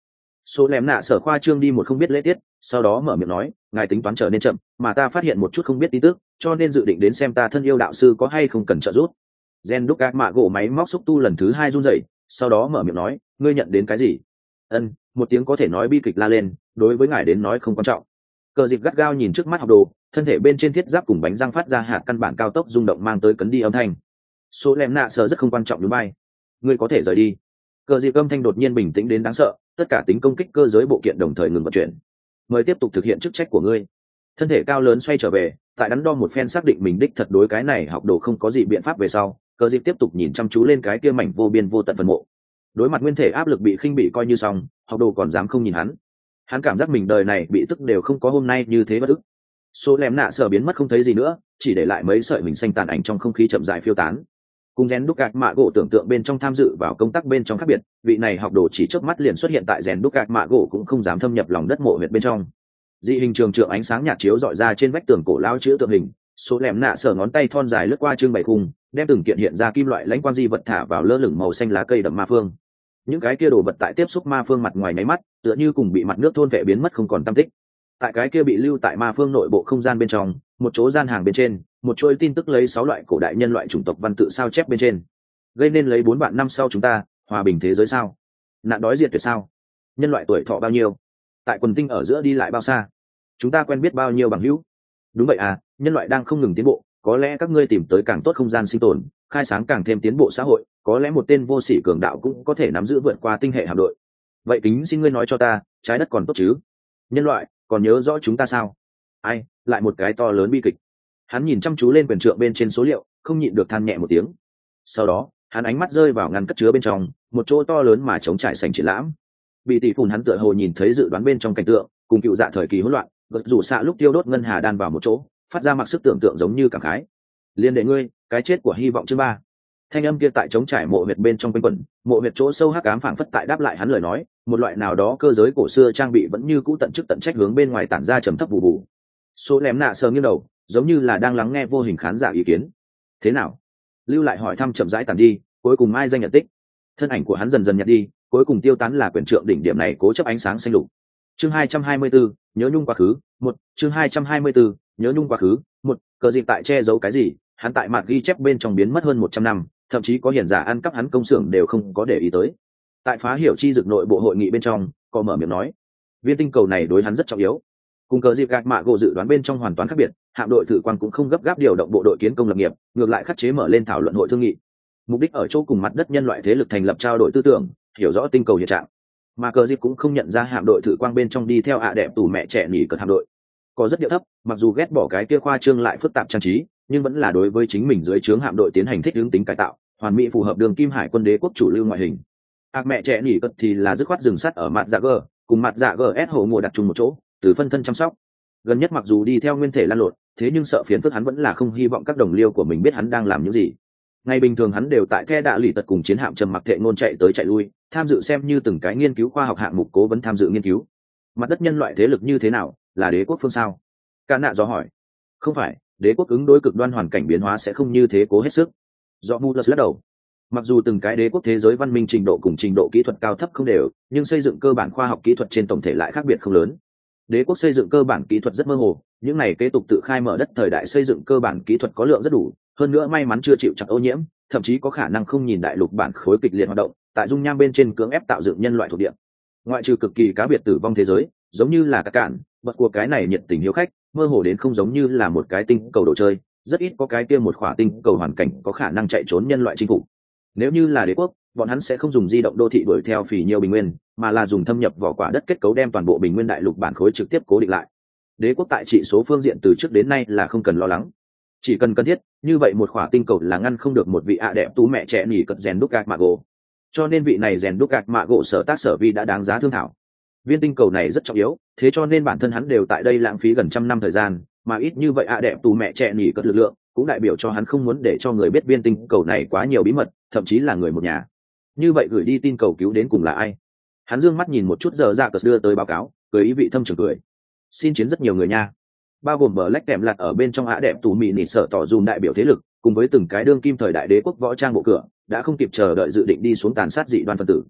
Số lém nạ sở khoa trương đi một không biết lễ tiết, sau đó mở miệng nói, ngài tính toán trở nên chậm, mà ta phát hiện một chút không biết tin tức, cho nên dự định đến xem ta thân yêu đạo sư có hay không cần trợ giúp. Gen đúc các mạ gỗ máy móc xúc tu lần thứ hai run rẩy, sau đó mở miệng nói, ngươi nhận đến cái gì? Ân, một tiếng có thể nói bi kịch la lên, đối với ngài đến nói không quan trọng. Cờ dịp gắt gao nhìn trước mắt học đồ, thân thể bên trên thiết giáp cùng bánh răng phát ra hạt căn bản cao tốc rung động mang tới cấn đi âm thanh. Số lem nạ sợ rất không quan trọng đúng bay, ngươi có thể rời đi. Cờ dịp âm thanh đột nhiên bình tĩnh đến đáng sợ, tất cả tính công kích cơ giới bộ kiện đồng thời ngừng vận chuyển. Mời tiếp tục thực hiện chức trách của ngươi. Thân thể cao lớn xoay trở về, tại đắn đo một phen xác định mình đích thật đối cái này học đồ không có gì biện pháp về sau, cờ dịp tiếp tục nhìn chăm chú lên cái kia mảnh vô biên vô tận phần mộ. Đối mặt nguyên thể áp lực bị khinh bị coi như xong, học đồ còn dám không nhìn hắn. Hắn cảm giác mình đời này bị tức đều không có hôm nay như thế bất ức. Số lem nạ sợ biến mất không thấy gì nữa, chỉ để lại mấy sợi mình xanh tàn ảnh trong không khí chậm rãi phiêu tán. Cùng rèn đúc gạc mạ gỗ tưởng tượng bên trong tham dự vào công tác bên trong khác biệt, vị này học đồ chỉ chớp mắt liền xuất hiện tại rèn đúc gạc mạ gỗ cũng không dám thâm nhập lòng đất mộ huyệt bên trong. Dị hình trường trượng ánh sáng nhạt chiếu dọi ra trên vách tường cổ lao chữ tượng hình, số lem nạ sở ngón tay thon dài lướt qua trưng bày khung, đem từng kiện hiện ra kim loại lãnh quang di vật thả vào lơ lửng màu xanh lá cây đậm ma phương. Những cái kia đồ vật tại tiếp xúc ma phương mặt ngoài nháy mắt, tựa như cùng bị mặt nước thôn vệ biến mất không còn tăm tích. Tại cái kia bị lưu tại ma phương nội bộ không gian bên trong, một chỗ gian hàng bên trên, một chuỗi tin tức lấy sáu loại cổ đại nhân loại chủng tộc văn tự sao chép bên trên, gây nên lấy bốn vạn năm sau chúng ta hòa bình thế giới sao, nạn đói diệt tuyệt sao, nhân loại tuổi thọ bao nhiêu, tại quần tinh ở giữa đi lại bao xa, chúng ta quen biết bao nhiêu bằng hữu. Đúng vậy à, nhân loại đang không ngừng tiến bộ, có lẽ các ngươi tìm tới càng tốt không gian sinh tồn, khai sáng càng thêm tiến bộ xã hội, có lẽ một tên vô sỉ cường đạo cũng có thể nắm giữ vượt qua tinh hệ hạm đội. Vậy kính xin ngươi nói cho ta, trái đất còn tốt chứ? Nhân loại còn nhớ rõ chúng ta sao? Ai, lại một cái to lớn bi kịch. Hắn nhìn chăm chú lên quyển trượng bên trên số liệu, không nhịn được than nhẹ một tiếng. Sau đó hắn ánh mắt rơi vào ngăn cất chứa bên trong, một chỗ to lớn mà trống trải sành triển lãm. Bị tỷ phùn hắn tựa hồ nhìn thấy dự đoán bên trong cảnh tượng, cùng cựu dạ thời kỳ hỗn loạn, gật rủ xạ lúc tiêu đốt ngân hà đan vào một chỗ, phát ra mặc sức tưởng tượng giống như cảm khái. Liên đệ ngươi, cái chết của hy vọng chương ba. Thanh âm kia tại trống trải mộ huyệt bên trong quanh quẩn, mộ huyệt chỗ sâu hắc ám phảng phất tại đáp lại hắn lời nói, một loại nào đó cơ giới cổ xưa trang bị vẫn như cũ tận chức tận trách hướng bên ngoài tản ra trầm thấp vụ vụ. Số lém nạ sờ nghiêng đầu, giống như là đang lắng nghe vô hình khán giả ý kiến. Thế nào? Lưu lại hỏi thăm chậm rãi tàn đi, cuối cùng mai danh nhận tích. Thân ảnh của hắn dần dần nhạt đi, cuối cùng tiêu tán là quyển trượng đỉnh điểm này cố chấp ánh sáng xanh lục. Chương hai trăm hai mươi bốn, nhớ nhung quá khứ, một, chương hai trăm hai mươi bốn, nhớ nhung quá khứ, một, cờ dịp tại che giấu cái gì, hắn tại mặt ghi chép bên trong biến mất hơn một trăm năm, thậm chí có hiển giả ăn cắp hắn công xưởng đều không có để ý tới. Tại phá hiểu chi dực nội bộ hội nghị bên trong, có mở miệng nói, viên tinh cầu này đối hắn rất trọng yếu. Cùng cờ dịp gạt mạ gỗ dự đoán bên trong hoàn toàn khác biệt, hạm đội thử quan cũng không gấp gáp điều động bộ đội kiến công lập nghiệp, ngược lại khắc chế mở lên thảo luận hội thương nghị. Mục đích ở chỗ cùng mặt đất nhân loại thế lực thành lập trao đổi tư tưởng, hiểu rõ tinh cầu hiện trạng. Mà cờ dịp cũng không nhận ra hạm đội thử quang bên trong đi theo ạ đẹp tù mẹ trẻ nghỉ cờ hạm đội, có rất điệu thấp, mặc dù ghét bỏ cái kia khoa trương lại phức tạp trang trí, nhưng vẫn là đối với chính mình dưới trướng hạm đội tiến hành thích ứng tính cải tạo, hoàn mỹ phù hợp đường kim hải quân đế quốc chủ lưu ngoại hình. Ác mẹ trẻ nghỉ cật thì là dứt khoát dừng sắt ở mặt dạ g, cùng mặt dạ gs hồ ngồi đặt chung một chỗ, từ phân thân chăm sóc. Gần nhất mặc dù đi theo nguyên thể lan lộn, thế nhưng sợ phiền phức hắn vẫn là không hy vọng các đồng liêu của mình biết hắn đang làm những gì. Ngày bình thường hắn đều tại the đạ lì tật cùng chiến hạm trầm mặc thệ ngôn chạy tới chạy lui, tham dự xem như từng cái nghiên cứu khoa học hạng mục cố vấn tham dự nghiên cứu. Mặt đất nhân loại thế lực như thế nào, là đế quốc phương sao? Cả nạ do hỏi. Không phải, đế quốc ứng đối cực đoan hoàn cảnh biến hóa sẽ không như thế cố hết sức. Do Mulus lắc đầu. Mặc dù từng cái đế quốc thế giới văn minh trình độ cùng trình độ kỹ thuật cao thấp không đều, nhưng xây dựng cơ bản khoa học kỹ thuật trên tổng thể lại khác biệt không lớn. Đế quốc xây dựng cơ bản kỹ thuật rất mơ hồ, những này kế tục tự khai mở đất thời đại xây dựng cơ bản kỹ thuật có lượng rất đủ, hơn nữa may mắn chưa chịu chặt ô nhiễm, thậm chí có khả năng không nhìn đại lục bản khối kịch liệt hoạt động, tại dung nham bên trên cưỡng ép tạo dựng nhân loại thuộc địa. Ngoại trừ cực kỳ cá biệt tử vong thế giới, giống như là các cạn, bật của cái này nhiệt tình hiếu khách, mơ hồ đến không giống như là một cái tinh cầu đồ chơi, rất ít có cái kia một khỏa tinh cầu hoàn cảnh có khả năng chạy trốn nhân loại chinh phục. Nếu như là đế quốc, bọn hắn sẽ không dùng di động đô thị đuổi theo phỉ nhiêu bình nguyên, mà là dùng thâm nhập vỏ quả đất kết cấu đem toàn bộ bình nguyên đại lục bản khối trực tiếp cố định lại. Đế quốc tại trị số phương diện từ trước đến nay là không cần lo lắng, chỉ cần cần thiết, như vậy một khỏa tinh cầu là ngăn không được một vị ạ đẹp tú mẹ trẻ nỉ cật rèn đúc gạc mạ gỗ. Cho nên vị này rèn đúc gạc mạ gỗ sở tác sở vi đã đáng giá thương thảo. Viên tinh cầu này rất trọng yếu, thế cho nên bản thân hắn đều tại đây lãng phí gần trăm năm thời gian, mà ít như vậy ạ đẹp tú mẹ trẻ nỉ cật lực lượng cũng đại biểu cho hắn không muốn để cho người biết viên tinh cầu này quá nhiều bí mật, thậm chí là người một nhà. Như vậy gửi đi tin cầu cứu đến cùng là ai? Hắn dương mắt nhìn một chút giờ ra cờ đưa tới báo cáo, cười ý vị thâm trường cười. Xin chiến rất nhiều người nha, bao gồm bờ lách kèm lặt ở bên trong ạ đẹp tù mị nỉ sở tỏ dùm đại biểu thế lực, cùng với từng cái đương kim thời đại đế quốc võ trang bộ cửa, đã không kịp chờ đợi dự định đi xuống tàn sát dị đoan phân tử.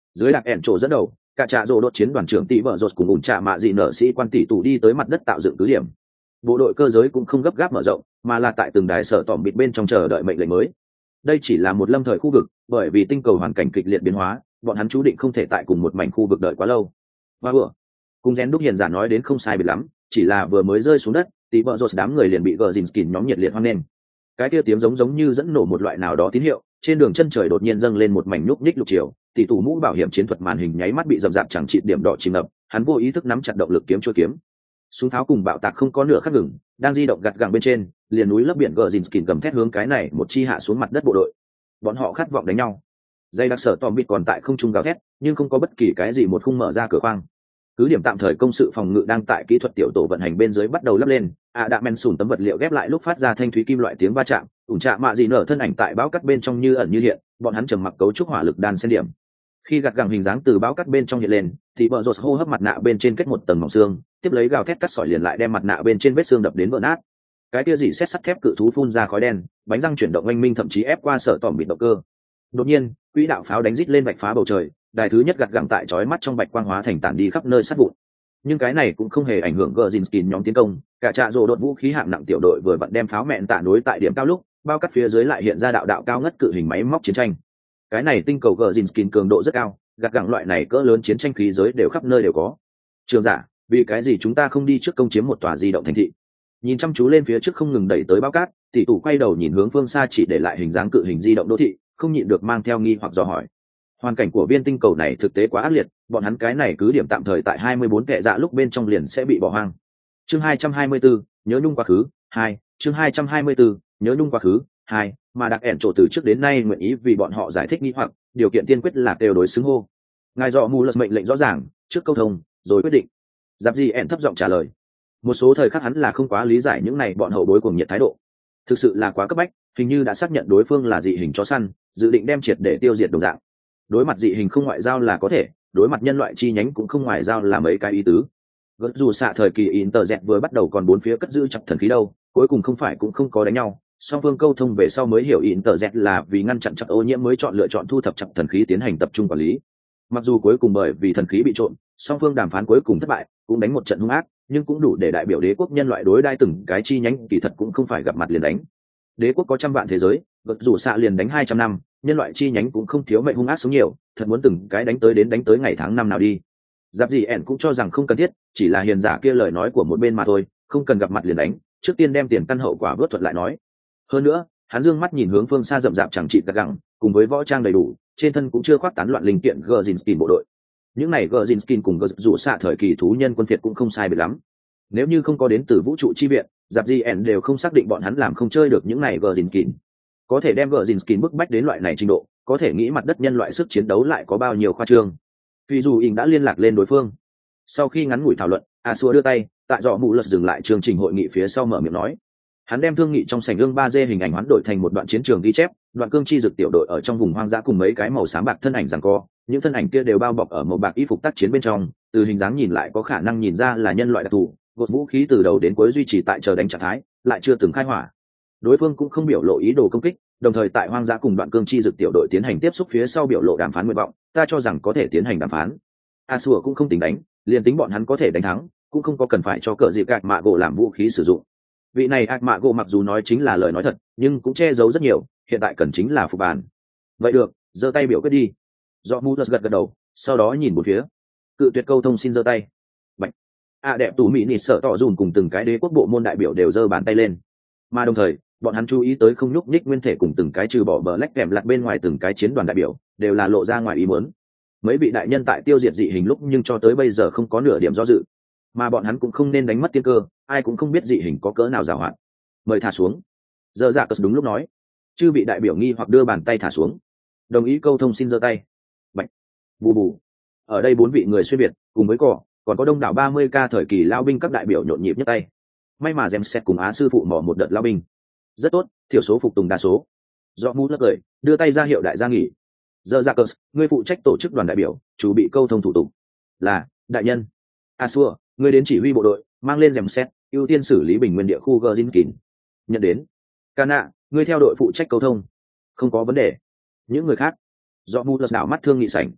Dưới đặc ẻn trổ dẫn đầu, cả trạ rồ đột chiến đoàn trưởng tỷ vợ rột cùng ủn trạ mạ dị nở sĩ quan tỷ tụ đi tới mặt đất tạo dựng cứ điểm. Bộ đội cơ giới cũng không gấp gáp mở rộng, mà là tại từng đài sở tỏm bịt bên trong chờ đợi mệnh lệnh mới. Đây chỉ là một lâm thời khu vực, bởi vì tinh cầu hoàn cảnh kịch liệt biến hóa, bọn hắn chú định không thể tại cùng một mảnh khu vực đợi quá lâu. Và vừa, cùng rèn đúc hiền giả nói đến không sai biệt lắm, chỉ là vừa mới rơi xuống đất, tỷ vợ rột đám người liền bị gờ dìn nhóm nhiệt liệt hoan nghênh. Cái kia tiếng giống giống như dẫn nổ một loại nào đó tín hiệu, trên đường chân trời đột nhiên dâng lên một mảnh nhúc nhích lục chiều, tỷ tủ mũ bảo hiểm chiến thuật màn hình nháy mắt bị dầm dạp chẳng trị điểm đỏ chìm ngập, hắn vô ý thức nắm chặt động lực kiếm chua kiếm. Súng tháo cùng bạo tạc không có nửa khắc ngừng, đang di động gặt gẳng bên trên, liền núi lấp biển gờ dìn gầm thét hướng cái này một chi hạ xuống mặt đất bộ đội. Bọn họ khát vọng đánh nhau. Dây đặc sở tòm bịt còn tại không trung gào thét, nhưng không có bất kỳ cái gì một khung mở ra cửa khoang. Cứ điểm tạm thời công sự phòng ngự đang tại kỹ thuật tiểu tổ vận hành bên dưới bắt đầu lắp lên, ạ đạ men sùn tấm vật liệu ghép lại lúc phát ra thanh thúy kim loại tiếng va chạm, ủn trạ mạ dị nở thân ảnh tại báo cắt bên trong như ẩn như hiện, bọn hắn trầm mặc cấu trúc hỏa lực đan xen điểm. Khi gạt gẳng hình dáng từ báo cắt bên trong hiện lên, thì bờ rột hô hấp mặt nạ bên trên kết một tầng mỏng xương, tiếp lấy gào thét cắt sỏi liền lại đem mặt nạ bên trên vết xương đập đến vỡ nát. Cái kia dị xét sắt thép cự thú phun ra khói đen, bánh răng chuyển động oanh minh thậm chí ép qua sở tỏm bịt động cơ. Đột nhiên, quỹ đạo pháo đánh rít lên vạch phá bầu trời, đài thứ nhất gạt gẳng tại chói mắt trong bạch quang hóa thành tản đi khắp nơi sát vụn. Nhưng cái này cũng không hề ảnh hưởng Gerdzinski nhóm tiến công, cả trạ rồ đột vũ khí hạng nặng tiểu đội vừa vặn đem pháo mẹn tạ nối tại điểm cao lúc, bao cắt phía dưới lại hiện ra đạo đạo cao ngất cự hình máy móc chiến tranh. Cái này tinh cầu Gerdzinski cường độ rất cao, gạt gẳng loại này cỡ lớn chiến tranh khí giới đều khắp nơi đều có. Trường giả, vì cái gì chúng ta không đi trước công chiếm một tòa di động thành thị? Nhìn chăm chú lên phía trước không ngừng đẩy tới bao cát, tỷ tủ quay đầu nhìn hướng phương xa chỉ để lại hình dáng cự hình di động đô thị, không nhịn được mang theo nghi hoặc dò hỏi. Hoàn cảnh của viên tinh cầu này thực tế quá ác liệt, bọn hắn cái này cứ điểm tạm thời tại hai mươi bốn kệ dạ lúc bên trong liền sẽ bị bỏ hoang. Chương hai trăm hai mươi bốn, nhớ nhung quá khứ, hai, chương hai trăm hai mươi bốn, nhớ nhung quá khứ, hai, mà đặc ẻn trổ từ trước đến nay nguyện ý vì bọn họ giải thích nghi hoặc, điều kiện tiên quyết là đều đối xứng hô. Ngài dọ mù lật mệnh lệnh rõ ràng, trước câu thông, rồi quyết định. Giáp gì ẻn thấp giọng trả lời. Một số thời khắc hắn là không quá lý giải những này bọn hậu bối cùng nhiệt thái độ. Thực sự là quá cấp bách, hình như đã xác nhận đối phương là dị hình chó săn, dự định đem triệt để tiêu diệt đồng dạng. Đối mặt dị hình không ngoại giao là có thể, đối mặt nhân loại chi nhánh cũng không ngoại giao là mấy cái ý tứ. Gật dù xạ thời kỳ Internet vừa bắt đầu còn bốn phía cất giữ chặt thần khí đâu, cuối cùng không phải cũng không có đánh nhau. Song phương câu thông về sau mới hiểu Internet là vì ngăn chặn chặt ô nhiễm mới chọn lựa chọn thu thập chặt thần khí tiến hành tập trung quản lý. Mặc dù cuối cùng bởi vì thần khí bị trộm, song phương đàm phán cuối cùng thất bại, cũng đánh một trận hung ác, nhưng cũng đủ để đại biểu đế quốc nhân loại đối đai từng cái chi nhánh kỳ thật cũng không phải gặp mặt liền đánh. Đế quốc có trăm vạn thế giới, gật dù xạ liền đánh hai trăm năm, nhân loại chi nhánh cũng không thiếu mệnh hung ác sống nhiều, thật muốn từng cái đánh tới đến đánh tới ngày tháng năm nào đi. Giáp gì ẻn cũng cho rằng không cần thiết, chỉ là hiền giả kia lời nói của một bên mà thôi, không cần gặp mặt liền đánh, trước tiên đem tiền căn hậu quả vớt thuật lại nói. Hơn nữa, hắn dương mắt nhìn hướng phương xa rậm rạp chẳng trị gạt gẳng, cùng với võ trang đầy đủ, trên thân cũng chưa khoác tán loạn linh kiện Gerdzinski bộ đội. Những này Gerdzinski cùng gật dù xạ thời kỳ thú nhân quân phiệt cũng không sai biệt lắm. Nếu như không có đến từ vũ trụ chi viện, giáp gì ẻn đều không xác định bọn hắn làm không chơi được những này Gerdzinski. Có thể đem Gerdzinski bức bách đến loại này trình độ, có thể nghĩ mặt đất nhân loại sức chiến đấu lại có bao nhiêu khoa trương. Vì dù ỉn đã liên lạc lên đối phương. Sau khi ngắn ngủi thảo luận, a xua đưa tay tại dọ mù lật dừng lại chương trình hội nghị phía sau mở miệng nói. Hắn đem thương nghị trong sảnh ương ba d hình ảnh hoán đổi thành một đoạn chiến trường ghi chép, đoạn cương chi dực tiểu đội ở trong vùng hoang dã cùng mấy cái màu xám bạc thân ảnh giằng co, những thân ảnh kia đều bao bọc ở màu bạc y phục tác chiến bên trong, từ hình dáng nhìn lại có khả năng nhìn ra là nhân loại đặc thù, gột vũ khí từ đầu đến cuối duy trì tại chờ đánh trạng thái, lại chưa từng khai hỏa. Đối phương cũng không biểu lộ ý đồ công kích, đồng thời tại hoang dã cùng đoạn cương chi dực tiểu đội tiến hành tiếp xúc phía sau biểu lộ đàm phán nguyện vọng, ta cho rằng có thể tiến hành đàm phán. A Sủa cũng không tính đánh, liền tính bọn hắn có thể đánh thắng, cũng không có cần phải cho cờ dịp gạt mạ gỗ làm vũ khí sử dụng. Vị này ác mạ gỗ mặc dù nói chính là lời nói thật, nhưng cũng che giấu rất nhiều, hiện tại cần chính là phục bàn. Vậy được, giơ tay biểu quyết đi. Do Mu gật gật đầu, sau đó nhìn một phía. Cự tuyệt câu thông xin giơ tay. Bạch. A đẹp tủ mỹ nịt sợ tỏ dùn cùng từng cái đế quốc bộ môn đại biểu đều giơ bàn tay lên. Mà đồng thời, bọn hắn chú ý tới không nhúc nhích nguyên thể cùng từng cái trừ bỏ bờ lách kèm lặt bên ngoài từng cái chiến đoàn đại biểu, đều là lộ ra ngoài ý muốn. Mấy vị đại nhân tại tiêu diệt dị hình lúc nhưng cho tới bây giờ không có nửa điểm do dự, mà bọn hắn cũng không nên đánh mất tiên cơ, ai cũng không biết dị hình có cỡ nào giàu hạn. Mời thả xuống. Giờ dạ cất đúng lúc nói. Chư vị đại biểu nghi hoặc đưa bàn tay thả xuống. Đồng ý câu thông xin giơ tay. Bạch. Bù bù. Ở đây bốn vị người xuyên việt, cùng với cỏ, còn có đông đảo ba mươi ca thời kỳ lao binh các đại biểu nhộn nhịp nhất tay. May mà James Set cùng Á sư phụ mò một đợt lao binh. Rất tốt, thiểu số phục tùng đa số. Do Mu lắc cười, đưa tay ra hiệu đại gia nghỉ. Giờ dạ cất, ngươi phụ trách tổ chức đoàn đại biểu, chủ bị câu thông thủ tục. Là, đại nhân. Asua, ngươi đến chỉ huy bộ đội, mang lên rèm xét, ưu tiên xử lý bình nguyên địa khu Gerdzinski. Nhận đến. Kana, ngươi theo đội phụ trách câu thông. Không có vấn đề. Những người khác. Do Mu lật đảo mắt thương nghị sảnh.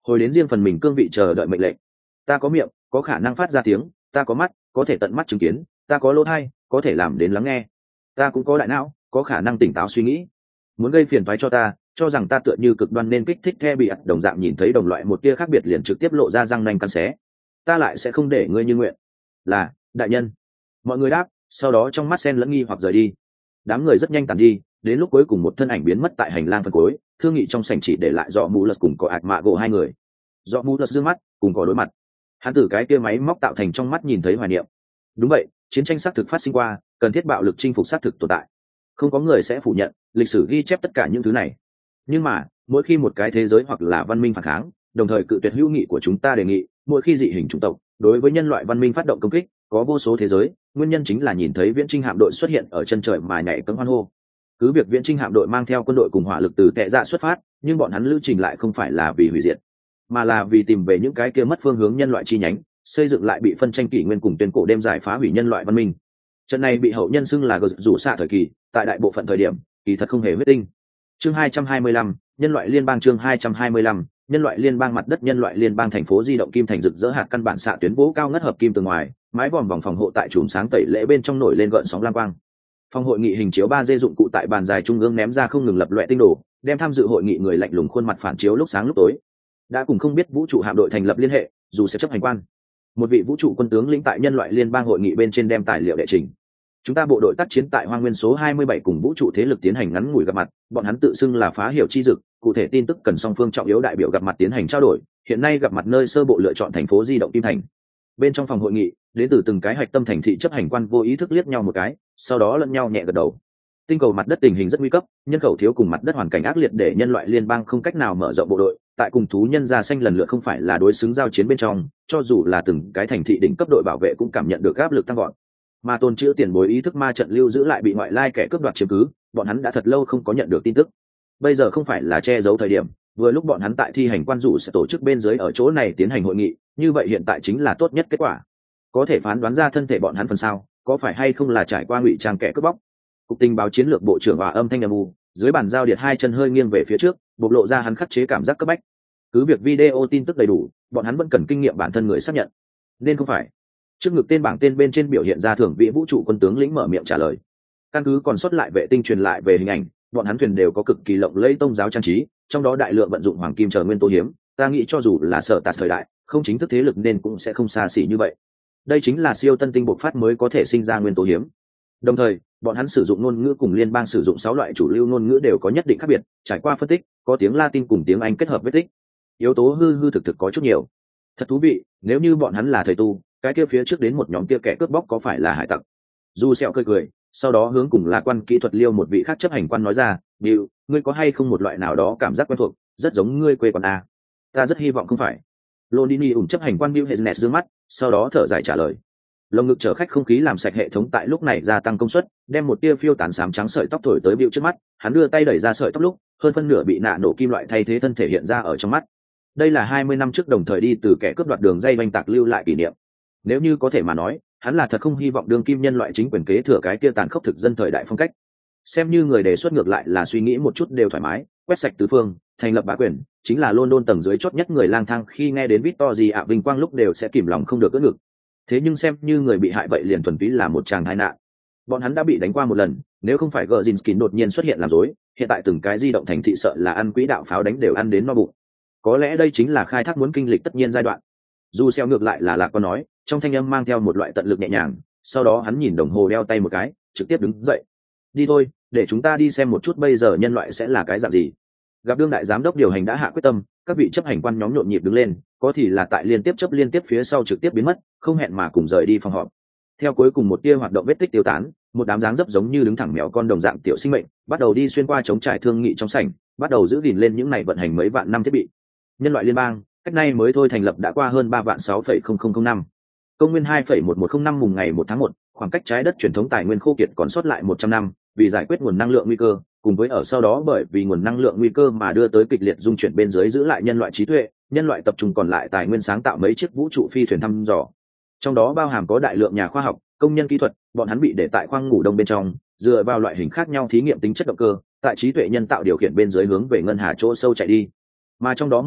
hồi đến riêng phần mình cương vị chờ đợi mệnh lệnh. Ta có miệng, có khả năng phát ra tiếng, ta có mắt, có thể tận mắt chứng kiến, ta có lỗ tai, có thể làm đến lắng nghe, ta cũng có đại não, có khả năng tỉnh táo suy nghĩ. Muốn gây phiền toái cho ta, cho rằng ta tựa như cực đoan nên kích thích the bị ắt đồng dạng, nhìn thấy đồng loại một tia khác biệt liền trực tiếp lộ ra răng nanh cắn xé, ta lại sẽ không để ngươi như nguyện. Là đại nhân. Mọi người đáp, sau đó trong mắt sen lẫn nghi hoặc rời đi. Đám người rất nhanh tàn đi, đến lúc cuối cùng một thân ảnh biến mất tại hành lang phần cuối, thương nghị trong sảnh chỉ để lại dọ mũ lật cùng có ạc mạ gỗ hai người. Dọ mũ lật dương mắt cùng có đối mặt, hắn từ cái kia máy móc tạo thành trong mắt nhìn thấy hoài niệm. Đúng vậy, chiến tranh xác thực phát sinh qua, cần thiết bạo lực chinh phục xác thực tồn tại, không có người sẽ phủ nhận, lịch sử ghi chép tất cả những thứ này. Nhưng mà mỗi khi một cái thế giới hoặc là văn minh phản kháng, đồng thời cự tuyệt hữu nghị của chúng ta đề nghị, mỗi khi dị hình chủng tộc đối với nhân loại văn minh phát động công kích, có vô số thế giới, nguyên nhân chính là nhìn thấy viễn trinh hạm đội xuất hiện ở chân trời mà nhảy cẫng hoan hô. Cứ việc viễn trinh hạm đội mang theo quân đội cùng hỏa lực từ tệ dạ xuất phát, nhưng bọn hắn lưu trình lại không phải là vì hủy diệt, mà là vì tìm về những cái kia mất phương hướng nhân loại chi nhánh, xây dựng lại bị phân tranh kỷ nguyên cùng tuyên cổ đêm dài phá hủy nhân loại văn minh. Trận này bị hậu nhân xưng là gờ rủ xạ thời kỳ, tại đại bộ phận thời điểm kỳ thật không hề huyết tinh. Chương hai trăm hai mươi lăm, nhân loại liên bang. Chương hai trăm hai mươi lăm, nhân loại liên bang. Mặt đất nhân loại liên bang thành phố di động kim thành rực rỡ hạt căn bản xạ tuyến bố cao ngất hợp kim từ ngoài, mái vòm vòng phòng hộ tại chùm sáng tẩy lễ bên trong nổi lên gợn sóng lam quang. Phòng hội nghị hình chiếu ba D dụng cụ tại bàn dài trung ương ném ra không ngừng lập loè tinh đồ, đem tham dự hội nghị người lạnh lùng khuôn mặt phản chiếu lúc sáng lúc tối. Đã cùng không biết vũ trụ hạm đội thành lập liên hệ, dù sẽ chấp hành quan. Một vị vũ trụ quân tướng lĩnh tại nhân loại liên bang hội nghị bên trên đem tài liệu đệ trình. Chúng ta bộ đội tác chiến tại Hoang Nguyên số hai mươi bảy cùng vũ trụ thế lực tiến hành ngắn ngủi gặp mặt, bọn hắn tự xưng là phá hiểu chi dực, cụ thể tin tức cần song phương trọng yếu đại biểu gặp mặt tiến hành trao đổi, hiện nay gặp mặt nơi sơ bộ lựa chọn thành phố di động Kim Thành. Bên trong phòng hội nghị, đến từ từng cái hạch tâm thành thị chấp hành quan vô ý thức liếc nhau một cái, sau đó lẫn nhau nhẹ gật đầu. Tinh cầu mặt đất tình hình rất nguy cấp, nhân khẩu thiếu cùng mặt đất hoàn cảnh ác liệt để nhân loại liên bang không cách nào mở rộng bộ đội, tại cùng thú nhân da xanh lần lượt không phải là đối xứng giao chiến bên trong, cho dù là từng cái thành thị đỉnh cấp đội bảo vệ cũng cảm nhận được áp lực tăng vọt. Mà tồn chữ tiền bối ý thức ma trận lưu giữ lại bị ngoại lai kẻ cướp đoạt chiếm cứ, bọn hắn đã thật lâu không có nhận được tin tức. Bây giờ không phải là che giấu thời điểm, vừa lúc bọn hắn tại thi hành quan dụ sẽ tổ chức bên dưới ở chỗ này tiến hành hội nghị, như vậy hiện tại chính là tốt nhất kết quả. Có thể phán đoán ra thân thể bọn hắn phần sau, có phải hay không là trải qua ngụy trang kẻ cướp bóc. Cục tình báo chiến lược bộ trưởng hòa âm thanh âm u, dưới bàn giao điện hai chân hơi nghiêng về phía trước, bộc lộ ra hắn khắc chế cảm giác cấp bách. Cứ việc video tin tức đầy đủ, bọn hắn vẫn cần kinh nghiệm bản thân người xác nhận. Nên không phải. Trước ngực tên bảng tên bên trên biểu hiện ra thưởng vị vũ trụ quân tướng lĩnh mở miệng trả lời. Căn cứ còn sót lại vệ tinh truyền lại về hình ảnh, bọn hắn thuyền đều có cực kỳ lộng lẫy tông giáo trang trí, trong đó đại lượng vận dụng hoàng kim chờ nguyên tố hiếm, ta nghĩ cho dù là sở tạt thời đại, không chính thức thế lực nên cũng sẽ không xa xỉ như vậy. Đây chính là siêu tân tinh bộc phát mới có thể sinh ra nguyên tố hiếm. Đồng thời, bọn hắn sử dụng ngôn ngữ cùng liên bang sử dụng sáu loại chủ lưu ngôn ngữ đều có nhất định khác biệt, trải qua phân tích, có tiếng Latin cùng tiếng Anh kết hợp với tích. Yếu tố hư hư thực thực có chút nhiều. Thật thú vị, nếu như bọn hắn là thầy tu, cái kia phía trước đến một nhóm kia kẻ cướp bóc có phải là hải tặc? Du Sẹo cười cười, sau đó hướng cùng là quan kỹ thuật liêu một vị khác chấp hành quan nói ra, "Bill, ngươi có hay không một loại nào đó cảm giác quen thuộc, rất giống ngươi quê quán a?" "Ta rất hy vọng không phải." Londini ủng chấp hành quan Bill Hednes dương mắt, sau đó thở dài trả lời. Lồng ngực chở khách không khí làm sạch hệ thống tại lúc này gia tăng công suất, đem một tia phiêu tán xám trắng sợi tóc thổi tới Bill trước mắt, hắn đưa tay đẩy ra sợi tóc lúc, hơn phân nửa bị nạ nổ kim loại thay thế thân thể hiện ra ở trong mắt. Đây là hai mươi năm trước đồng thời đi từ kẻ cướp đoạt đường dây banh tạc lưu lại kỷ niệm. Nếu như có thể mà nói, hắn là thật không hy vọng đương kim nhân loại chính quyền kế thừa cái kia tàn khốc thực dân thời đại phong cách. Xem như người đề xuất ngược lại là suy nghĩ một chút đều thoải mái, quét sạch tứ phương, thành lập bá quyền, chính là London tầng dưới chót nhất người lang thang khi nghe đến Victory ạ vinh quang lúc đều sẽ kìm lòng không được ưỡn ngực. Thế nhưng xem như người bị hại vậy liền thuần túy là một tràng tai nạn. Bọn hắn đã bị đánh qua một lần, nếu không phải Gzinski đột nhiên xuất hiện làm rối, hiện tại từng cái di động thành thị sợ là ăn quỹ đạo pháo đánh đều ăn đến no bụng. Có lẽ đây chính là khai thác muốn kinh lịch tất nhiên giai đoạn. Dù xeo ngược lại là lạc có nói, trong thanh âm mang theo một loại tận lực nhẹ nhàng, sau đó hắn nhìn đồng hồ đeo tay một cái, trực tiếp đứng dậy. Đi thôi, để chúng ta đi xem một chút bây giờ nhân loại sẽ là cái dạng gì. Gặp đương đại giám đốc điều hành đã hạ quyết tâm, các vị chấp hành quan nhóm nhộn nhịp đứng lên, có thì là tại liên tiếp chấp liên tiếp phía sau trực tiếp biến mất, không hẹn mà cùng rời đi phòng họp. Theo cuối cùng một tia hoạt động vết tích tiêu tán, một đám dáng dấp giống như đứng thẳng mèo con đồng dạng tiểu sinh mệnh, bắt đầu đi xuyên qua chống trải thương nghị trong sảnh, bắt đầu giữ gìn lên những này vận hành mấy vạn năm thiết bị. Nhân loại liên bang, cách nay mới thôi thành lập đã qua hơn ba vạn sáu phẩy không không không năm. Công nguyên hai phẩy một một không năm mùng ngày một tháng một, khoảng cách trái đất truyền thống tài nguyên khô kiệt còn sót lại một trăm năm, vì giải quyết nguồn năng lượng nguy cơ, cùng với ở sau đó bởi vì nguồn năng lượng nguy cơ mà đưa tới kịch liệt dung chuyển bên dưới giữ lại nhân loại trí tuệ, nhân loại tập trung còn lại tài nguyên sáng tạo mấy chiếc vũ trụ phi thuyền thăm dò. Trong đó bao hàm có đại lượng nhà khoa học, công nhân kỹ thuật, bọn hắn bị để tại khoang ngủ đông bên trong, dựa vào loại hình khác nhau thí nghiệm tính chất động cơ, tại trí tuệ nhân tạo điều khiển bên dưới hướng về ngân hà chỗ sâu chạy đi. Mà trong đó một chiếc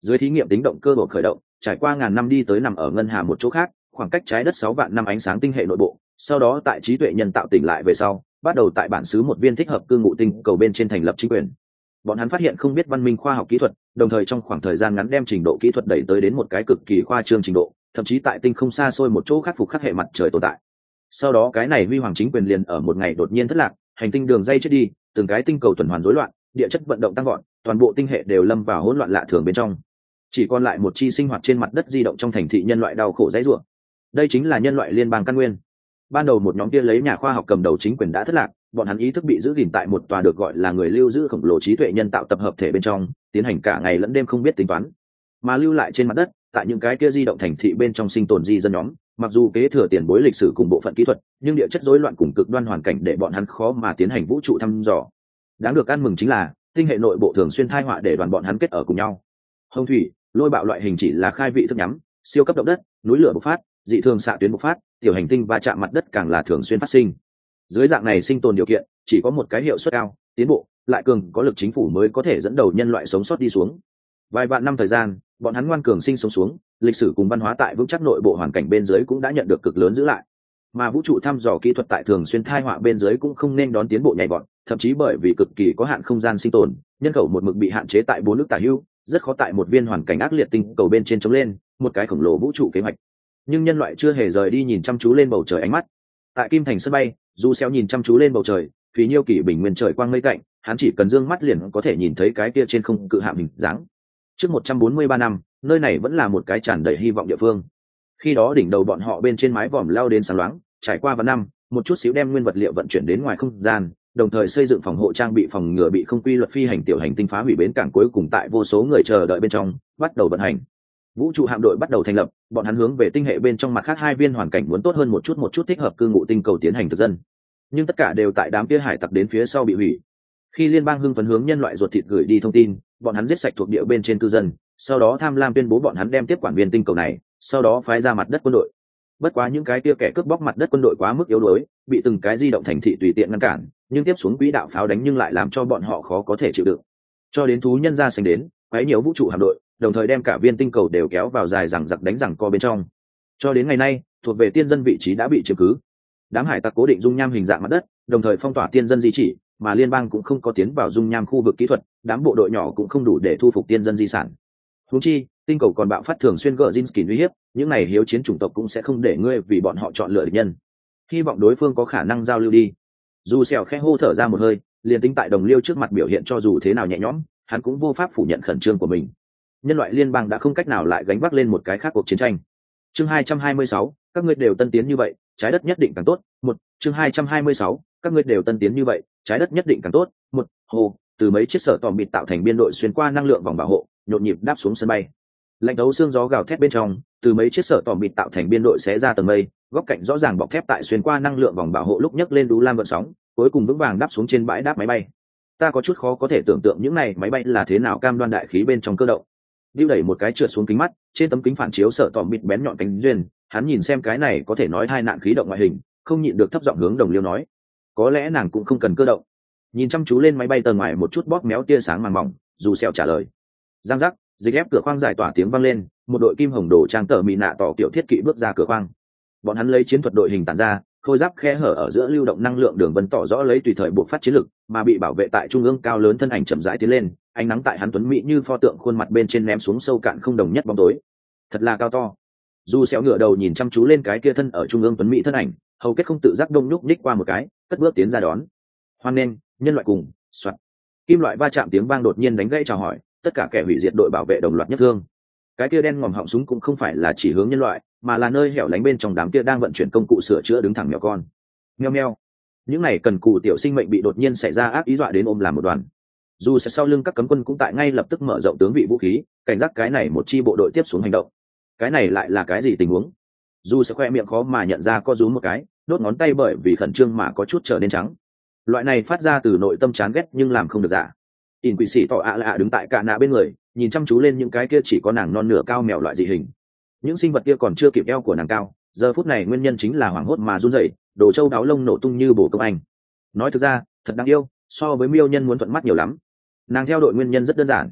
Dưới thí nghiệm tính động cơ bộ khởi động, trải qua ngàn năm đi tới nằm ở ngân hà một chỗ khác, khoảng cách trái đất sáu vạn năm ánh sáng tinh hệ nội bộ, sau đó tại trí tuệ nhân tạo tỉnh lại về sau, bắt đầu tại bản xứ một viên thích hợp cư ngụ tinh cầu bên trên thành lập chính quyền. Bọn hắn phát hiện không biết văn minh khoa học kỹ thuật, đồng thời trong khoảng thời gian ngắn đem trình độ kỹ thuật đẩy tới đến một cái cực kỳ khoa trương trình độ, thậm chí tại tinh không xa xôi một chỗ khắc phục khắc hệ mặt trời tồn tại. Sau đó cái này huy hoàng chính quyền liền ở một ngày đột nhiên thất lạc, hành tinh đường dây chết đi, từng cái tinh cầu tuần hoàn rối loạn, địa chất vận động tăng gọn, toàn bộ tinh hệ đều lâm vào hỗn loạn lạ thường bên trong. Chỉ còn lại một chi sinh hoạt trên mặt đất di động trong thành thị nhân loại đau khổ dãy rủa. Đây chính là nhân loại liên bang căn nguyên. Ban đầu một nhóm kia lấy nhà khoa học cầm đầu chính quyền đã thất lạc, bọn hắn ý thức bị giữ gìn tại một tòa được gọi là người lưu giữ khổng lồ trí tuệ nhân tạo tập hợp thể bên trong, tiến hành cả ngày lẫn đêm không biết tính toán. Mà lưu lại trên mặt đất, tại những cái kia di động thành thị bên trong sinh tồn di dân nhóm, mặc dù kế thừa tiền bối lịch sử cùng bộ phận kỹ thuật, nhưng địa chất rối loạn cùng cực đoan hoàn cảnh để bọn hắn khó mà tiến hành vũ trụ thăm dò. Đáng được ăn mừng chính là tinh hệ nội bộ thường xuyên thai họa để đoàn bọn hắn kết ở cùng nhau. Hồng thủy, lôi bạo loại hình chỉ là khai vị thức nhắm, siêu cấp động đất, núi lửa bộc phát, dị thường xạ tuyến bộc phát, tiểu hành tinh va chạm mặt đất càng là thường xuyên phát sinh. Dưới dạng này sinh tồn điều kiện, chỉ có một cái hiệu suất cao, tiến bộ, lại cường có lực chính phủ mới có thể dẫn đầu nhân loại sống sót đi xuống. Vài vạn năm thời gian, bọn hắn ngoan cường sinh sống xuống, lịch sử cùng văn hóa tại vững chắc nội bộ hoàn cảnh bên dưới cũng đã nhận được cực lớn giữ lại. Mà vũ trụ thăm dò kỹ thuật tại thường xuyên thai họa bên dưới cũng không nên đón tiến bộ nhảy vọt, thậm chí bởi vì cực kỳ có hạn không gian sinh tồn, nhân khẩu một mực bị hạn chế tại bốn nước tả hữu, rất khó tại một viên hoàn cảnh ác liệt tinh cầu bên trên chống lên một cái khổng lồ vũ trụ kế hoạch. Nhưng nhân loại chưa hề rời đi nhìn chăm chú lên bầu trời ánh mắt. Tại Kim Thành sân bay, Du Xeo nhìn chăm chú lên bầu trời, phí nhiêu kỷ bình nguyên trời quang mây cạnh, hắn chỉ cần dương mắt liền có thể nhìn thấy cái kia trên không cự hạm hình dáng. Trước một trăm bốn mươi ba năm, nơi này vẫn là một cái tràn đầy hy vọng địa phương. Khi đó đỉnh đầu bọn họ bên trên mái vòm lao đến sáng loáng, trải qua vài năm, một chút xíu đem nguyên vật liệu vận chuyển đến ngoài không gian, đồng thời xây dựng phòng hộ trang bị phòng ngừa bị không quy luật phi hành tiểu hành tinh phá hủy bến cảng, cuối cùng tại vô số người chờ đợi bên trong bắt đầu vận hành. Vũ trụ hạm đội bắt đầu thành lập, bọn hắn hướng về tinh hệ bên trong mặt khác hai viên hoàn cảnh muốn tốt hơn một chút một chút thích hợp cư ngụ tinh cầu tiến hành thực dân. Nhưng tất cả đều tại đám kia hải tặc đến phía sau bị hủy. Khi liên bang hưng phấn hướng nhân loại ruột thịt gửi đi thông tin, bọn hắn giết sạch thuộc địa bên trên cư dân, sau đó tham lam tuyên bố bọn hắn đem tiếp quản viên tinh cầu này, sau đó phái ra mặt đất quân đội. Bất quá những cái kia kẻ cướp bóc mặt đất quân đội quá mức yếu đuối, bị từng cái di động thành thị tùy tiện ngăn cản, nhưng tiếp xuống quỹ đạo pháo đánh nhưng lại làm cho bọn họ khó có thể chịu đựng. Cho đến thú nhân ra sành đến, quấy nhiều vũ trụ hạm đội, đồng thời đem cả viên tinh cầu đều kéo vào dài rằng giặc đánh rằng co bên trong. Cho đến ngày nay, thuộc về tiên dân vị trí đã bị chiếm cứ. Đám hải tặc cố định dung nham hình dạng mặt đất, đồng thời phong tỏa tiên dân di chỉ, mà liên bang cũng không có tiến vào dung nham khu vực kỹ thuật, đám bộ đội nhỏ cũng không đủ để thu phục tiên dân di sản. Huống chi, tinh cầu còn bạo phát thường xuyên Gzinski uy hiếp, những này hiếu chiến chủng tộc cũng sẽ không để ngươi vì bọn họ chọn lựa địch nhân. Hy vọng đối phương có khả năng giao lưu đi. Dù Sẹo khẽ hô thở ra một hơi, liền tính tại đồng liêu trước mặt biểu hiện cho dù thế nào nhẹ nhõm, hắn cũng vô pháp phủ nhận khẩn trương của mình. Nhân loại liên bang đã không cách nào lại gánh vác lên một cái khác cuộc chiến tranh. Chương hai trăm hai mươi sáu, các ngươi đều tân tiến như vậy, trái đất nhất định càng tốt. Một, chương hai trăm hai mươi sáu, các ngươi đều tân tiến như vậy, trái đất nhất định càng tốt. Một, hồ, từ mấy chiếc sở tòm bịt tạo thành biên đội xuyên qua năng lượng vòng bảo hộ, nhộn nhịp đáp xuống sân bay. Lạnh thấu xương gió gào thét bên trong, từ mấy chiếc sở tòm bịt tạo thành biên đội xé ra tầng mây, góc cạnh rõ ràng bọc thép tại xuyên qua năng lượng vòng bảo hộ lúc nhấc lên đú lam gợn sóng, cuối cùng vững vàng đáp xuống trên bãi đáp máy bay. Ta có chút khó có thể tưởng tượng những này máy bay là thế nào cam đoan đại khí bên trong cơ động. Điêu đẩy một cái trượt xuống kính mắt, trên tấm kính phản chiếu sở tòm bịt bén nhọn cánh duyên, hắn nhìn xem cái này có thể nói hai nạn khí động ngoại hình, không nhịn được thấp giọng hướng đồng liêu nói, có lẽ nàng cũng không cần cơ động. Nhìn chăm chú lên máy bay tầng ngoài một chút bóp méo tia sáng màng mỏng, Dù Sẹo trả lời. Giang giác, dịch ép cửa khoang giải tỏa tiếng vang lên, một đội kim hồng đồ trang tờ mì nạ tỏ kiểu thiết kỵ bước ra cửa khoang. Bọn hắn lấy chiến thuật đội hình tản ra, khôi giáp khe hở ở giữa lưu động năng lượng đường vân tỏ rõ lấy tùy thời buộc phát chiến lực, mà bị bảo vệ tại trung ương cao lớn thân ảnh chậm rãi tiến lên, ánh nắng tại hắn tuấn mỹ như pho tượng khuôn mặt bên trên ném xuống sâu cạn không đồng nhất bóng tối. Thật là cao to. Dù Sẹo ngửa đầu nhìn chăm chú lên cái kia thân ở trung ương tuấn mỹ thân ảnh, hầu kết không tự giác đông nhúc nhích qua một cái, cất bước tiến ra đón. Hoan nghênh, nhân loại cùng, soạt. Kim loại va chạm tiếng vang đột nhiên đánh gãy chào hỏi, tất cả kẻ hủy diệt đội bảo vệ đồng loạt nhất thương. Cái kia đen ngòm họng súng cũng không phải là chỉ hướng nhân loại, mà là nơi hẻo lánh bên trong đám kia đang vận chuyển công cụ sửa chữa đứng thẳng mèo con. Meo meo. Những này cần cù tiểu sinh mệnh bị đột nhiên xảy ra ác ý dọa đến ôm làm một đoàn. Dù sẽ sau lưng các cấm quân cũng tại ngay lập tức mở rộng tướng vị vũ khí, cảnh giác cái này một chi bộ đội tiếp xuống hành động. Cái này lại là cái gì tình huống? Dù sẽ khoe miệng khó mà nhận ra có rúm một cái, đốt ngón tay bởi vì khẩn trương mà có chút trở nên trắng. Loại này phát ra từ nội tâm chán ghét nhưng làm không được giả. In quỷ sĩ tỏ ạ lạ đứng tại cả nạ bên người, nhìn chăm chú lên những cái kia chỉ có nàng non nửa cao mèo loại dị hình. Những sinh vật kia còn chưa kịp eo của nàng cao, giờ phút này nguyên nhân chính là hoảng hốt mà run rẩy, đồ châu đáo lông nổ tung như bổ công anh. Nói thực ra, thật đáng yêu, so với miêu nhân muốn thuận mắt nhiều lắm. Nàng theo đội nguyên nhân rất đơn giản.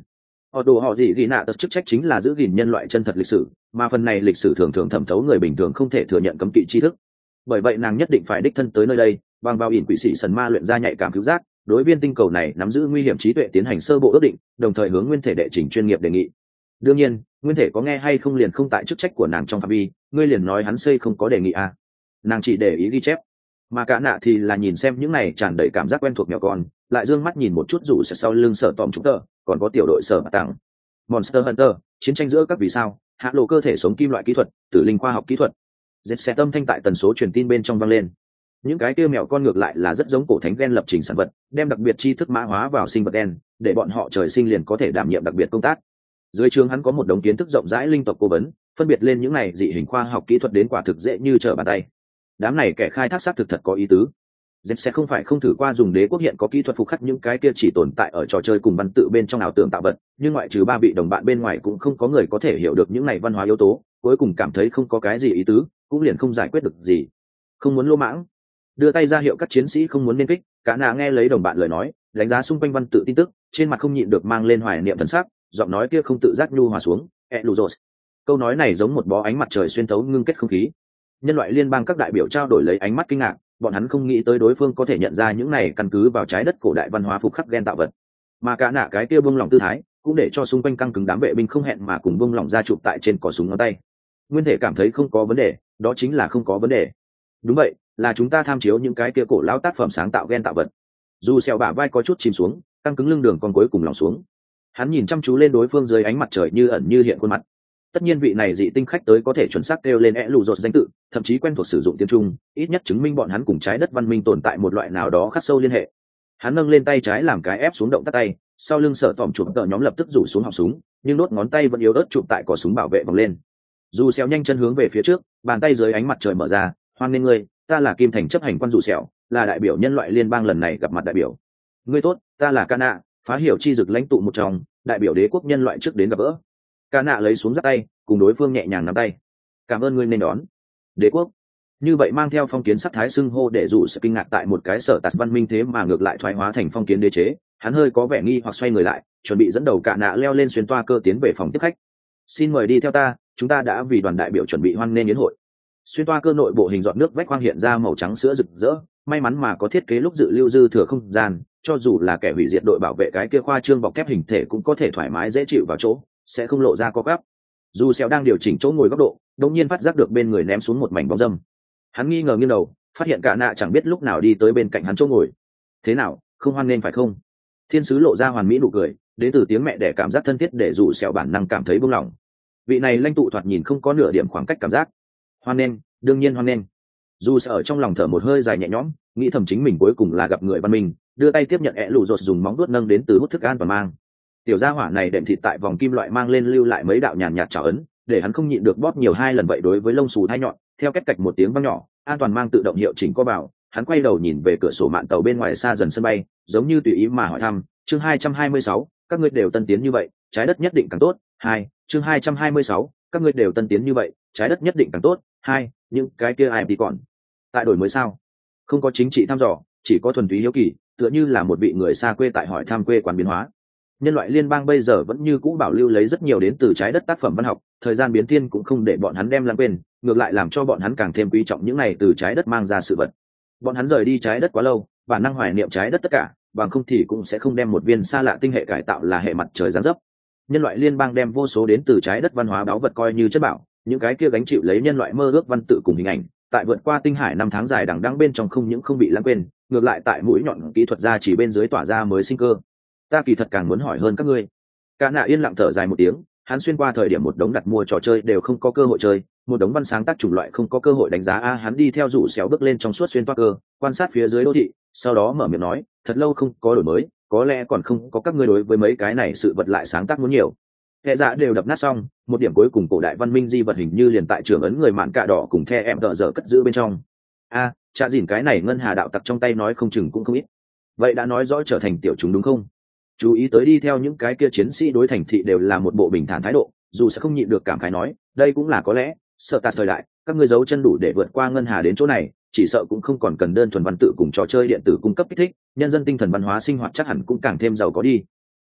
họ đồ họ gì ghi nạ tật chức trách chính là giữ gìn nhân loại chân thật lịch sử, mà phần này lịch sử thường thường thẩm thấu người bình thường không thể thừa nhận cấm kỵ tri thức. Bởi vậy nàng nhất định phải đích thân tới nơi đây, bằng vào ỉn quỷ sĩ sần ma luyện ra nhạy cảm cứu giác, đối viên tinh cầu này nắm giữ nguy hiểm trí tuệ tiến hành sơ bộ ước định, đồng thời hướng nguyên thể đệ trình chuyên nghiệp đề nghị. Đương nhiên nguyên thể có nghe hay không liền không tại chức trách của nàng trong phạm vi, ngươi liền nói hắn xây không có đề nghị à. Nàng chỉ để ý ghi chép, mà cả nạ thì là nhìn xem những này tràn đầy cảm giác quen thuộc mèo con, lại dương mắt nhìn một chút rủ sẽ sau lưng sở tòm chúng tờ, còn có tiểu đội sở tặng Monster Hunter, chiến tranh giữa các vì sao, hạ lộ cơ thể sống kim loại kỹ thuật, tử linh khoa học kỹ thuật. Dệt xe tâm thanh tại tần số truyền tin bên trong vang lên. Những cái kia mèo con ngược lại là rất giống cổ thánh gen lập trình sản vật, đem đặc biệt tri thức mã hóa vào sinh vật gen, để bọn họ trời sinh liền có thể đảm nhiệm đặc biệt công tác. Dưới trường hắn có một đống kiến thức rộng rãi linh tộc cố vấn, phân biệt lên những này dị hình khoa học kỹ thuật đến quả thực dễ như trở bàn tay. Đám này kẻ khai thác xác thực thật có ý tứ. Dệt sẽ không phải không thử qua dùng đế quốc hiện có kỹ thuật phục khắc những cái kia chỉ tồn tại ở trò chơi cùng văn tự bên trong ảo tưởng tạo vật, nhưng ngoại trừ ba vị đồng bạn bên ngoài cũng không có người có thể hiểu được những này văn hóa yếu tố, cuối cùng cảm thấy không có cái gì ý tứ, cũng liền không giải quyết được gì. Không muốn lô mãng, đưa tay ra hiệu các chiến sĩ không muốn nên kích. Cả nạ nghe lấy đồng bạn lời nói, đánh giá xung quanh văn tự tin tức, trên mặt không nhịn được mang lên hoài niệm thần sắc, giọng nói kia không tự giác nhu hòa xuống. Eluzos. Câu nói này giống một bó ánh mặt trời xuyên thấu ngưng kết không khí. Nhân loại liên bang các đại biểu trao đổi lấy ánh mắt kinh ngạc, bọn hắn không nghĩ tới đối phương có thể nhận ra những này căn cứ vào trái đất cổ đại văn hóa phục khắc gen tạo vật, mà cả nạ cái kia buông lỏng tư thái cũng để cho xung quanh căng cứng đám vệ binh không hẹn mà cùng buông lỏng ra chụp tại trên cò súng ngón tay. Nguyên thể cảm thấy không có vấn đề, đó chính là không có vấn đề. Đúng vậy, là chúng ta tham chiếu những cái kia cổ lão tác phẩm sáng tạo gen tạo vật. Dù xèo bả vai có chút chìm xuống, căng cứng lưng đường con cuối cùng lỏng xuống. Hắn nhìn chăm chú lên đối phương dưới ánh mặt trời như ẩn như hiện khuôn mặt. Tất nhiên vị này dị tinh khách tới có thể chuẩn xác kêu lên Eluzos danh tự, thậm chí quen thuộc sử dụng tiếng Trung, ít nhất chứng minh bọn hắn cùng trái đất văn minh tồn tại một loại nào đó khắc sâu liên hệ. Hắn nâng lên tay trái làm cái ép xuống động tắt tay, sau lưng sở tỏm chụp tờ nhóm lập tức rủ xuống họng súng, nhưng đốt ngón tay vẫn yếu ớt chụp tại cò súng bảo vệ vòng lên. Dù xèo nhanh chân hướng về phía trước, bàn tay dưới ánh mặt trời mở ra, hoan nghênh ngươi, ta là Kim Thành chấp hành quan dù xèo, là đại biểu nhân loại liên bang lần này gặp mặt đại biểu. Ngươi tốt, ta là Cana, phá hiểu chi dực lãnh tụ một trong, đại biểu đế quốc nhân loại trước đến gặp gỡ. Cana lấy xuống giáp tay, cùng đối phương nhẹ nhàng nắm tay. Cảm ơn ngươi nên đón. Đế quốc. Như vậy mang theo phong kiến sắc thái xưng hô để dù sự kinh ngạc tại một cái sở tạt văn minh thế mà ngược lại thoái hóa thành phong kiến đế chế, hắn hơi có vẻ nghi hoặc xoay người lại, chuẩn bị dẫn đầu Cana leo lên xuyên toa cơ tiến về phòng tiếp khách. Xin mời đi theo ta, chúng ta đã vì đoàn đại biểu chuẩn bị hoan nghênh yến hội. Xuyên toa cơ nội bộ hình giọt nước vách khoang hiện ra màu trắng sữa rực rỡ, may mắn mà có thiết kế lúc dự lưu dư thừa không gian, cho dù là kẻ hủy diệt đội bảo vệ cái kia khoa trương bọc thép hình thể cũng có thể thoải mái dễ chịu vào chỗ, sẽ không lộ ra co quắp. Dù Sẹo đang điều chỉnh chỗ ngồi góc độ, đột nhiên phát giác được bên người ném xuống một mảnh bóng dâm. Hắn nghi ngờ nghiêng đầu, phát hiện cả nạ chẳng biết lúc nào đi tới bên cạnh hắn chỗ ngồi. Thế nào, không hoan nên phải không? Thiên sứ lộ ra hoàn mỹ nụ cười, đến từ tiếng mẹ đẻ cảm giác thân thiết để Dù Sẹo bản năng cảm thấy buông lỏng. Vị này lãnh tụ thoạt nhìn không có nửa điểm khoảng cách cảm giác. Hoan nên, đương nhiên hoan nên. Dù Sẹo ở trong lòng thở một hơi dài nhẹ nhõm, nghĩ thầm chính mình cuối cùng là gặp người văn minh, đưa tay tiếp nhận ẻ lù rột dùng móng vuốt nâng đến từ hút thức an toàn mang. Tiểu gia hỏa này đệm thịt tại vòng kim loại mang lên lưu lại mấy đạo nhàn nhạt trào ấn, để hắn không nhịn được bóp nhiều hai lần vậy đối với lông xù hai nhọn, theo cách cạch một tiếng vang nhỏ, an toàn mang tự động hiệu chỉnh co vào, hắn quay đầu nhìn về cửa sổ mạn tàu bên ngoài xa dần sân bay, giống như tùy ý mà hỏi thăm, chương hai trăm hai mươi sáu, các ngươi đều tân tiến như vậy, trái đất nhất định càng tốt. Hai, chương hai trăm hai mươi sáu, các ngươi đều tân tiến như vậy, trái đất nhất định càng tốt. Hai, những cái kia ai đi còn tại đổi mới sao? Không có chính trị thăm dò, chỉ có thuần túy hiếu kỳ, tựa như là một vị người xa quê tại hỏi thăm quê quán biến hóa. Nhân loại liên bang bây giờ vẫn như cũ bảo lưu lấy rất nhiều đến từ trái đất tác phẩm văn học, thời gian biến thiên cũng không để bọn hắn đem lãng quên, ngược lại làm cho bọn hắn càng thêm quý trọng những này từ trái đất mang ra sự vật. Bọn hắn rời đi trái đất quá lâu, bản năng hoài niệm trái đất tất cả, bằng không thì cũng sẽ không đem một viên xa lạ tinh hệ cải tạo là hệ mặt trời giáng dấp. Nhân loại liên bang đem vô số đến từ trái đất văn hóa báu vật coi như chất bảo, những cái kia gánh chịu lấy nhân loại mơ ước văn tự cùng hình ảnh, tại vượt qua tinh hải năm tháng dài đằng đẵng bên trong không những không bị lãng quên, ngược lại tại mũi nhọn kỹ thuật ra chỉ bên dưới tỏa ra mới sinh cơ. Ta kỳ thật càng muốn hỏi hơn các ngươi. Cả nạ yên lặng thở dài một tiếng, hắn xuyên qua thời điểm một đống đặt mua trò chơi đều không có cơ hội chơi, một đống văn sáng tác chủng loại không có cơ hội đánh giá a, hắn đi theo rủ xéo bước lên trong suốt xuyên toa cơ, quan sát phía dưới đô thị, sau đó mở miệng nói, thật lâu không có đổi mới, có lẽ còn không có các ngươi đối với mấy cái này sự vật lại sáng tác muốn nhiều. Hệ dạ đều đập nát xong, một điểm cuối cùng cổ đại văn minh di vật hình như liền tại trường ấn người mạn cạ đỏ cùng the em đỡ dở cất giữ bên trong. A, à, cha dìn cái này ngân hà đạo tặc trong tay nói không chừng cũng không ít. Vậy đã nói rõ trở thành tiểu chúng đúng không? Chú ý tới đi theo những cái kia chiến sĩ đối thành thị đều là một bộ bình thản thái độ, dù sẽ không nhịn được cảm khái nói, đây cũng là có lẽ, sợ tạt thời đại, các ngươi giấu chân đủ để vượt qua ngân hà đến chỗ này, chỉ sợ cũng không còn cần đơn thuần văn tự cùng trò chơi điện tử cung cấp kích thích, nhân dân tinh thần văn hóa sinh hoạt chắc hẳn cũng càng thêm giàu có đi.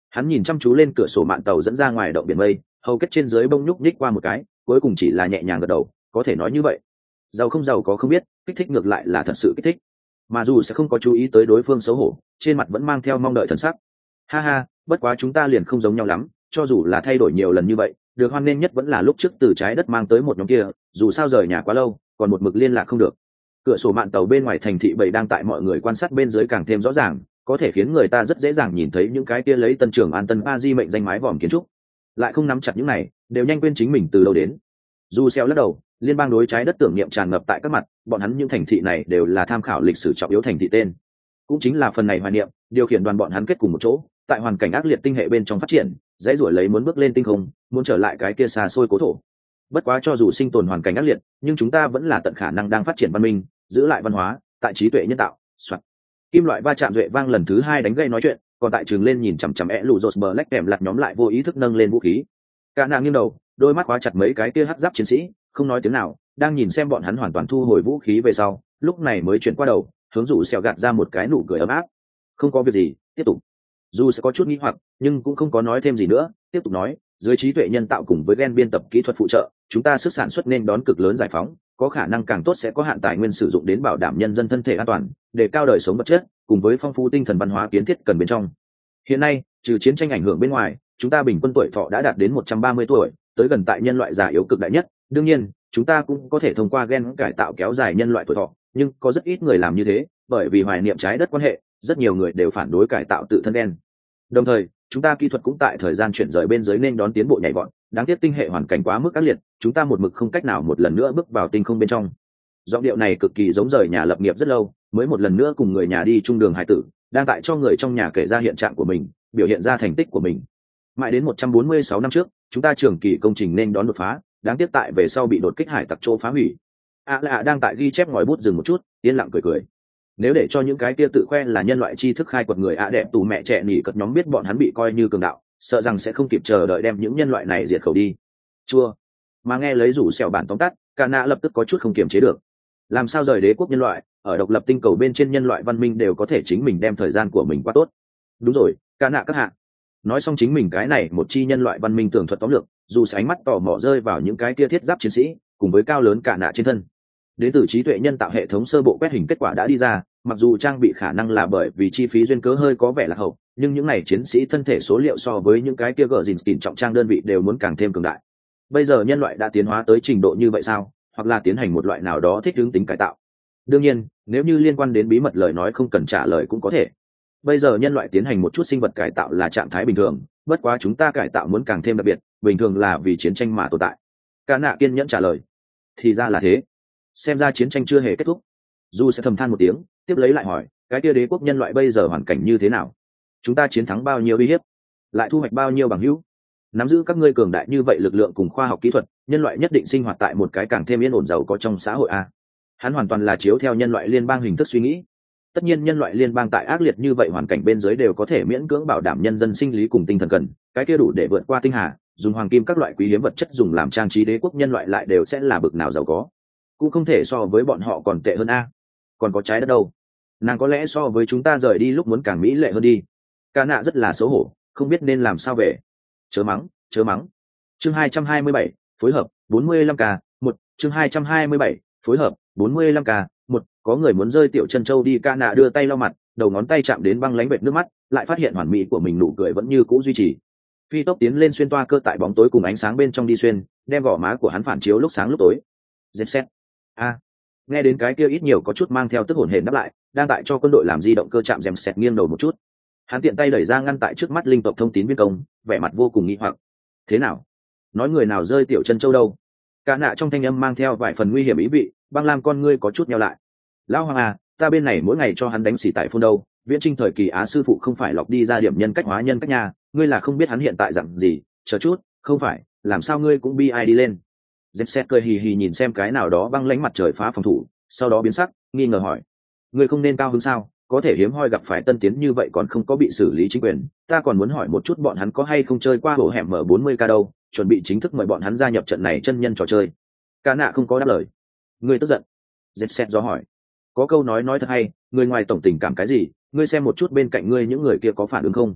Hắn nhìn chăm chú lên cửa sổ mạn tàu dẫn ra ngoài động biển mây, hầu kết trên dưới bông nhúc nhích qua một cái, cuối cùng chỉ là nhẹ nhàng gật đầu, có thể nói như vậy. Giàu không giàu có không biết, kích thích ngược lại là thật sự kích thích. Mà dù sẽ không có chú ý tới đối phương xấu hổ, trên mặt vẫn mang theo mong đợi thần sắc. Ha ha, bất quá chúng ta liền không giống nhau lắm, cho dù là thay đổi nhiều lần như vậy, được hoan nghênh nhất vẫn là lúc trước từ trái đất mang tới một nhóm kia, dù sao rời nhà quá lâu, còn một mực liên lạc không được. Cửa sổ mạn tàu bên ngoài thành thị bảy đang tại mọi người quan sát bên dưới càng thêm rõ ràng, có thể khiến người ta rất dễ dàng nhìn thấy những cái kia lấy tân trưởng an tân ba di mệnh danh mái vòm kiến trúc, lại không nắm chặt những này, đều nhanh quên chính mình từ lâu đến. Dù xeo lắc đầu, liên bang đối trái đất tưởng niệm tràn ngập tại các mặt, bọn hắn những thành thị này đều là tham khảo lịch sử trọng yếu thành thị tên, cũng chính là phần này hoài niệm điều khiển đoàn bọn hắn kết cùng một chỗ, tại hoàn cảnh ác liệt tinh hệ bên trong phát triển, dãy rủi lấy muốn bước lên tinh không, muốn trở lại cái kia xa xôi cố thổ. Bất quá cho dù sinh tồn hoàn cảnh ác liệt, nhưng chúng ta vẫn là tận khả năng đang phát triển văn minh, giữ lại văn hóa, tại trí tuệ nhân tạo. Soạn. Kim loại va chạm duệ vang lần thứ hai đánh gây nói chuyện, còn tại trường lên nhìn chằm chằm e lù rột bờ lách kèm lặt nhóm lại vô ý thức nâng lên vũ khí. Cả nàng nghiêng đầu, đôi mắt khóa chặt mấy cái kia hắc giáp chiến sĩ, không nói tiếng nào, đang nhìn xem bọn hắn hoàn toàn thu hồi vũ khí về sau, lúc này mới chuyển qua đầu, hướng Dụ Sẹo gạt ra một cái nụ cười ấm áp. Không có việc gì, tiếp tục. Dù sẽ có chút nghi hoặc, nhưng cũng không có nói thêm gì nữa, tiếp tục nói, dưới trí tuệ nhân tạo cùng với gen biên tập kỹ thuật phụ trợ, chúng ta sức sản xuất nên đón cực lớn giải phóng, có khả năng càng tốt sẽ có hạn tài nguyên sử dụng đến bảo đảm nhân dân thân thể an toàn, để cao đời sống vật chất, cùng với phong phú tinh thần văn hóa kiến thiết cần bên trong. Hiện nay, trừ chiến tranh ảnh hưởng bên ngoài, chúng ta bình quân tuổi thọ đã đạt đến một trăm ba mươi tuổi, tới gần tại nhân loại già yếu cực đại nhất. Đương nhiên, chúng ta cũng có thể thông qua gen cải tạo kéo dài nhân loại tuổi thọ, nhưng có rất ít người làm như thế, bởi vì hoài niệm trái đất quan hệ, rất nhiều người đều phản đối cải tạo tự thân gen. Đồng thời, chúng ta kỹ thuật cũng tại thời gian chuyển rời bên dưới nên đón tiến bộ nhảy vọt, đáng tiếc tinh hệ hoàn cảnh quá mức ác liệt, chúng ta một mực không cách nào một lần nữa bước vào tinh không bên trong. Giọng điệu này cực kỳ giống rời nhà lập nghiệp rất lâu, mới một lần nữa cùng người nhà đi chung đường hải tử, đang tại cho người trong nhà kể ra hiện trạng của mình, biểu hiện ra thành tích của mình. Mãi đến một trăm bốn mươi sáu năm trước, chúng ta trường kỳ công trình nên đón đột phá, đáng tiếc tại về sau bị đột kích hải tặc chỗ phá hủy. A lạ đang tại ghi chép ngòi bút dừng một chút, yên lặng cười cười. Nếu để cho những cái kia tự khoe là nhân loại tri thức khai quật người ạ đẹp tù mẹ trẻ nỉ cật nhóm biết bọn hắn bị coi như cường đạo, sợ rằng sẽ không kịp chờ đợi đem những nhân loại này diệt khẩu đi. Chua. Mà nghe lấy rủ xẻo bản tóm tắt, Cả nạ lập tức có chút không kiềm chế được. Làm sao rời đế quốc nhân loại, ở độc lập tinh cầu bên trên nhân loại văn minh đều có thể chính mình đem thời gian của mình qua tốt. Đúng rồi, Cả nạ các hạ. Nói xong chính mình cái này một chi nhân loại văn minh tường thuật tóm lược, dù sẽ ánh mắt tò mò rơi vào những cái kia thiết giáp chiến sĩ, cùng với cao lớn Cả nạ trên thân. Đến từ trí tuệ nhân tạo hệ thống sơ bộ quét hình kết quả đã đi ra, mặc dù trang bị khả năng là bởi vì chi phí duyên cớ hơi có vẻ là hậu, nhưng những này chiến sĩ thân thể số liệu so với những cái kia gờ dìn tìm trọng trang đơn vị đều muốn càng thêm cường đại. Bây giờ nhân loại đã tiến hóa tới trình độ như vậy sao, hoặc là tiến hành một loại nào đó thích ứng tính cải tạo? Đương nhiên, nếu như liên quan đến bí mật lời nói không cần trả lời cũng có thể. Bây giờ nhân loại tiến hành một chút sinh vật cải tạo là trạng thái bình thường, bất quá chúng ta cải tạo muốn càng thêm đặc biệt, bình thường là vì chiến tranh mà tồn tại. Cả nạ kiên nhẫn trả lời. Thì ra là thế. Xem ra chiến tranh chưa hề kết thúc. Dù sẽ thầm than một tiếng, tiếp lấy lại hỏi, cái kia đế quốc nhân loại bây giờ hoàn cảnh như thế nào? Chúng ta chiến thắng bao nhiêu uy hiếp, lại thu hoạch bao nhiêu bằng hữu? Nắm giữ các ngươi cường đại như vậy lực lượng cùng khoa học kỹ thuật, nhân loại nhất định sinh hoạt tại một cái càng thêm yên ổn giàu có trong xã hội a. Hắn hoàn toàn là chiếu theo nhân loại liên bang hình thức suy nghĩ. Tất nhiên nhân loại liên bang tại ác liệt như vậy hoàn cảnh bên dưới đều có thể miễn cưỡng bảo đảm nhân dân sinh lý cùng tinh thần cần, cái kia đủ để vượt qua tinh hà, dùng hoàng kim các loại quý hiếm vật chất dùng làm trang trí đế quốc nhân loại lại đều sẽ là bực nào giàu có. Cũng không thể so với bọn họ còn tệ hơn a. Còn có trái đất đâu, nàng có lẽ so với chúng ta rời đi lúc muốn càng mỹ lệ hơn đi. Cả nạ rất là xấu hổ, không biết nên làm sao về. Chớ mắng, chớ mắng. Chương hai trăm hai mươi bảy, phối hợp bốn mươi lăm k một. Chương hai trăm hai mươi bảy, phối hợp bốn mươi lăm k một. Có người muốn rơi tiểu chân châu đi. Cả nạ đưa tay lau mặt, đầu ngón tay chạm đến băng lánh vệt nước mắt, lại phát hiện hoàn mỹ của mình nụ cười vẫn như cũ duy trì. Phi tốc tiến lên xuyên toa cơ tại bóng tối cùng ánh sáng bên trong đi xuyên, đem gò má của hắn phản chiếu lúc sáng lúc tối. Dẹp xét. A. Nghe đến cái kia ít nhiều có chút mang theo tức hồn hển đáp lại, đang tại cho quân đội làm di động cơ chạm dèm sẹt nghiêng đầu một chút. Hắn tiện tay đẩy ra ngăn tại trước mắt linh tộc thông tín viên công, vẻ mặt vô cùng nghi hoặc. Thế nào? Nói người nào rơi tiểu chân châu đâu? Cả nạ trong thanh âm mang theo vài phần nguy hiểm ý vị, băng lam con ngươi có chút nheo lại. Lão hoàng à, ta bên này mỗi ngày cho hắn đánh xỉ tại phun đâu, viễn trinh thời kỳ á sư phụ không phải lọc đi ra điểm nhân cách hóa nhân cách nhà, ngươi là không biết hắn hiện tại dạng gì, chờ chút, không phải, làm sao ngươi cũng bi ai đi lên. Dẹp xét cười hì hì nhìn xem cái nào đó băng lánh mặt trời phá phòng thủ, sau đó biến sắc, nghi ngờ hỏi: ngươi không nên cao hứng sao? Có thể hiếm hoi gặp phải tân tiến như vậy còn không có bị xử lý chính quyền, ta còn muốn hỏi một chút bọn hắn có hay không chơi qua bộ hẻm mở bốn mươi k đâu, chuẩn bị chính thức mời bọn hắn gia nhập trận này chân nhân trò chơi. Cả nạ không có đáp lời. Ngươi tức giận? Dẹp xét do hỏi. Có câu nói nói thật hay, người ngoài tổng tình cảm cái gì, ngươi xem một chút bên cạnh ngươi những người kia có phản ứng không?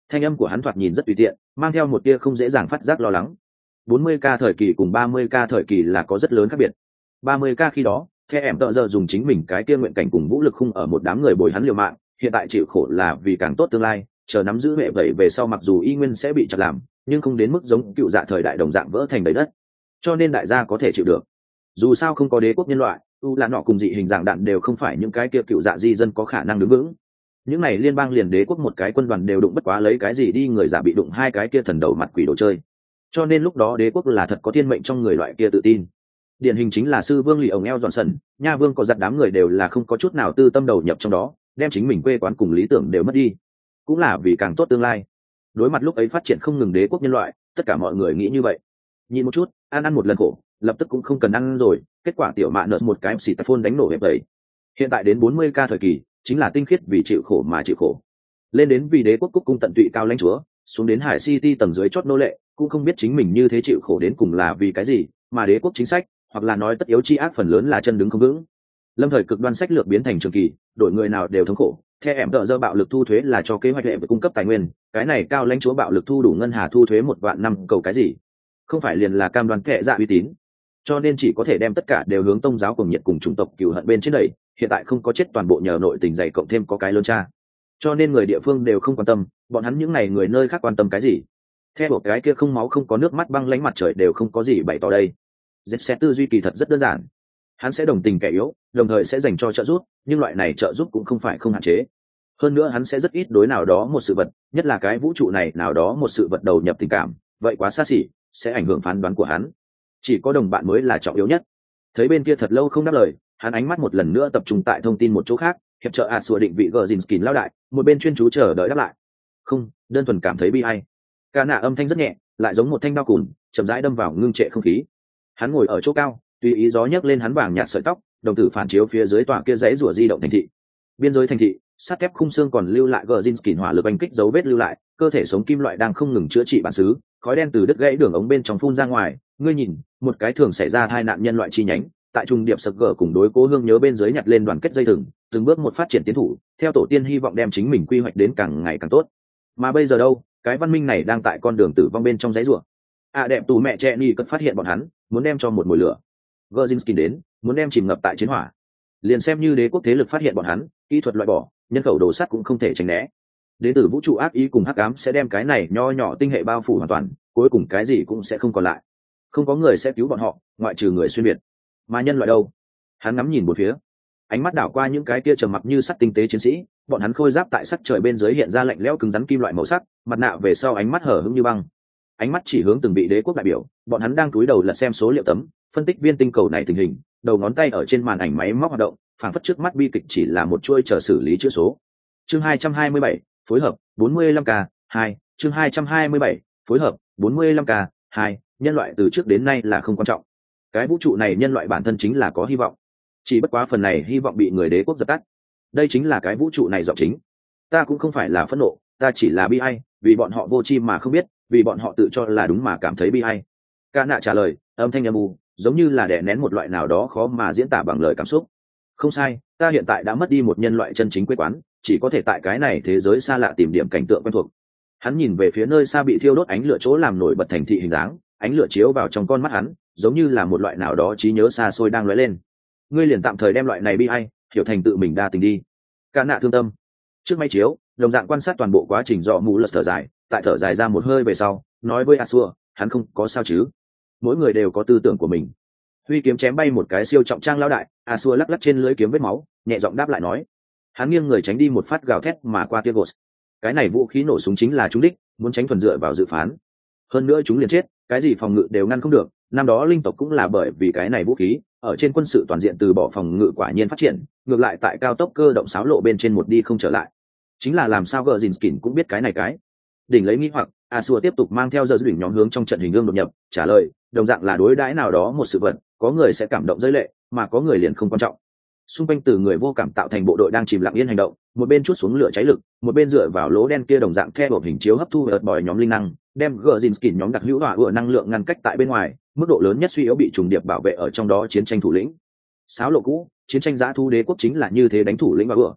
Thanh âm của hắn thoạt nhìn rất tùy tiện, mang theo một tia không dễ dàng phát giác lo lắng. bốn mươi k thời kỳ cùng ba mươi k thời kỳ là có rất lớn khác biệt. ba mươi k khi đó, The em tợ giờ dùng chính mình cái kia nguyện cảnh cùng vũ lực khung ở một đám người bồi hắn liều mạng, hiện tại chịu khổ là vì càng tốt tương lai, chờ nắm giữ hệ vậy về sau mặc dù y nguyên sẽ bị chặt làm, nhưng không đến mức giống cựu dạ thời đại đồng dạng vỡ thành đầy đất. Cho nên đại gia có thể chịu được. Dù sao không có đế quốc nhân loại, u là nọ cùng dị hình dạng đạn đều không phải những cái kia cựu dạ di dân có khả năng đứng vững. Những này liên bang liền đế quốc một cái quân đoàn đều đụng bất quá lấy cái gì đi người giả bị đụng hai cái kia thần đầu mặt quỷ đồ chơi. Cho nên lúc đó đế quốc là thật có thiên mệnh trong người loại kia tự tin. Điển hình chính là sư vương lì ổng eo dọn sần, nha vương có giặt đám người đều là không có chút nào tư tâm đầu nhập trong đó, đem chính mình quê quán cùng lý tưởng đều mất đi, cũng là vì càng tốt tương lai. Đối mặt lúc ấy phát triển không ngừng đế quốc nhân loại, tất cả mọi người nghĩ như vậy. Nhìn một chút, ăn ăn một lần khổ, lập tức cũng không cần ăn rồi, kết quả tiểu mạ nợ một cái xì phôn đánh nổ hẹp vậy. Hiện tại đến bốn mươi k thời kỳ, chính là tinh khiết vì chịu khổ mà chịu khổ. Lên đến vì đế quốc cúc cung tận tụy cao lãnh chúa, xuống đến Hải City tầng dưới chót nô lệ, cũng không biết chính mình như thế chịu khổ đến cùng là vì cái gì, mà đế quốc chính sách, hoặc là nói tất yếu chi ác phần lớn là chân đứng không vững. Lâm thời cực đoan sách lược biến thành trường kỳ, đổi người nào đều thống khổ. Theo em tợ dơ bạo lực thu thuế là cho kế hoạch hệ về cung cấp tài nguyên, cái này cao lãnh chúa bạo lực thu đủ ngân hà thu thuế một vạn năm cầu cái gì? Không phải liền là cam đoan kệ dạ uy tín. Cho nên chỉ có thể đem tất cả đều hướng tôn giáo cùng nhiệt cùng chủng tộc cừu hận bên trên đẩy, hiện tại không có chết toàn bộ nhờ nội tình dày cộng thêm có cái lớn cha. Cho nên người địa phương đều không quan tâm, bọn hắn những này người nơi khác quan tâm cái gì? Theo một cái kia không máu không có nước mắt băng lãnh mặt trời đều không có gì bày tỏ đây. Dẹp xét tư duy kỳ thật rất đơn giản. Hắn sẽ đồng tình kẻ yếu, đồng thời sẽ dành cho trợ giúp, nhưng loại này trợ giúp cũng không phải không hạn chế. Hơn nữa hắn sẽ rất ít đối nào đó một sự vật, nhất là cái vũ trụ này nào đó một sự vật đầu nhập tình cảm, vậy quá xa xỉ, sẽ ảnh hưởng phán đoán của hắn. Chỉ có đồng bạn mới là trọng yếu nhất. Thấy bên kia thật lâu không đáp lời, hắn ánh mắt một lần nữa tập trung tại thông tin một chỗ khác, hiệp trợ ạt sủa định vị Gzinski lao đại, một bên chuyên chú chờ đợi đáp lại. Không, đơn thuần cảm thấy bi ai. Ca nạ âm thanh rất nhẹ, lại giống một thanh đao cùn, chậm rãi đâm vào ngưng trệ không khí. Hắn ngồi ở chỗ cao, tùy ý gió nhấc lên hắn vàng nhạt sợi tóc, đồng tử phản chiếu phía dưới tòa kia dãy rủa di động thành thị. Biên giới thành thị, sắt thép khung xương còn lưu lại Gzinski hỏa lực oanh kích dấu vết lưu lại, cơ thể sống kim loại đang không ngừng chữa trị bản xứ, khói đen từ đứt gãy đường ống bên trong phun ra ngoài. Ngươi nhìn, một cái thường xảy ra hai nạn nhân loại chi nhánh, tại trung điệp sập gở cùng đối cố hương nhớ bên dưới nhặt lên đoàn kết dây thừng, từng bước một phát triển tiến thủ, theo tổ tiên hy vọng đem chính mình quy hoạch đến càng ngày càng tốt. Mà bây giờ đâu, cái văn minh này đang tại con đường tử vong bên trong dãy rủa. À đẹp tù mẹ trẻ ni cất phát hiện bọn hắn, muốn đem cho một mùi lửa. Gzinski đến, muốn đem chìm ngập tại chiến hỏa. Liền xem như đế quốc thế lực phát hiện bọn hắn, kỹ thuật loại bỏ, nhân khẩu đồ sắt cũng không thể tránh né. Đến từ vũ trụ ác ý cùng hắc ám sẽ đem cái này nho nhỏ tinh hệ bao phủ hoàn toàn, cuối cùng cái gì cũng sẽ không còn lại. Không có người sẽ cứu bọn họ, ngoại trừ người xuyên việt. Mà nhân loại đâu? Hắn ngắm nhìn một phía, ánh mắt đảo qua những cái kia trầm mặc như sắt tinh tế chiến sĩ, bọn hắn khôi giáp tại sắc trời bên dưới hiện ra lạnh lẽo cứng rắn kim loại màu sắc, mặt nạ về sau ánh mắt hở hững như băng. Ánh mắt chỉ hướng từng vị đế quốc đại biểu, bọn hắn đang cúi đầu lật xem số liệu tấm, phân tích viên tinh cầu này tình hình, đầu ngón tay ở trên màn ảnh máy móc hoạt động, phảng phất trước mắt bi kịch chỉ là một chuôi chờ xử lý chữ số. Chương hai trăm hai mươi bảy, phối hợp bốn mươi lăm k hai, chương hai trăm hai mươi bảy, phối hợp bốn mươi lăm k hai, nhân loại từ trước đến nay là không quan trọng. Cái vũ trụ này nhân loại bản thân chính là có hy vọng. Chỉ bất quá phần này hy vọng bị người đế quốc dập tắt. Đây chính là cái vũ trụ này giọng chính. Ta cũng không phải là phẫn nộ, ta chỉ là bi ai, vì bọn họ vô tri mà không biết, vì bọn họ tự cho là đúng mà cảm thấy bi ai. Ca nạ trả lời, âm thanh âm u, giống như là đè nén một loại nào đó khó mà diễn tả bằng lời cảm xúc. Không sai, ta hiện tại đã mất đi một nhân loại chân chính quê quán, chỉ có thể tại cái này thế giới xa lạ tìm điểm cảnh tượng quen thuộc. Hắn nhìn về phía nơi xa bị thiêu đốt ánh lửa chỗ làm nổi bật thành thị hình dáng, ánh lửa chiếu vào trong con mắt hắn, giống như là một loại nào đó trí nhớ xa xôi đang lóe lên. Ngươi liền tạm thời đem loại này bi ai hiểu thành tự mình đa tình đi. Ca nạ thương tâm. Trước máy chiếu, đồng dạng quan sát toàn bộ quá trình dọ mù lật thở dài, tại thở dài ra một hơi về sau, nói với Asua, hắn không có sao chứ? Mỗi người đều có tư tưởng của mình. Huy kiếm chém bay một cái siêu trọng trang lão đại, Asua lắc lắc trên lưỡi kiếm vết máu, nhẹ giọng đáp lại nói. Hắn nghiêng người tránh đi một phát gào thét mà qua tia gột. Cái này vũ khí nổ súng chính là trúng đích, muốn tránh thuần dựa vào dự phán. Hơn nữa chúng liền chết, cái gì phòng ngự đều ngăn không được. Năm đó linh tộc cũng là bởi vì cái này vũ khí, ở trên quân sự toàn diện từ bỏ phòng ngự quả nhiên phát triển, ngược lại tại cao tốc cơ động sáo lộ bên trên một đi không trở lại. Chính là làm sao Gzinski cũng biết cái này cái. Đỉnh lấy nghi hoặc, Asua tiếp tục mang theo giờ đỉnh nhóm hướng trong trận hình gương đột nhập, trả lời, đồng dạng là đối đãi nào đó một sự vật, có người sẽ cảm động rơi lệ, mà có người liền không quan trọng. Xung quanh từ người vô cảm tạo thành bộ đội đang chìm lặng yên hành động, một bên chút xuống lửa cháy lực, một bên dựa vào lỗ đen kia đồng dạng theo bộ hình chiếu hấp thu ợt bòi nhóm linh năng, đem Gzinski nhóm đặc hữu hỏa ựa năng lượng ngăn cách tại bên ngoài, mức độ lớn nhất suy yếu bị trùng điệp bảo vệ ở trong đó chiến tranh thủ lĩnh. Sáo lộ cũ, chiến tranh giã thu đế quốc chính là như thế đánh thủ lĩnh và ựa.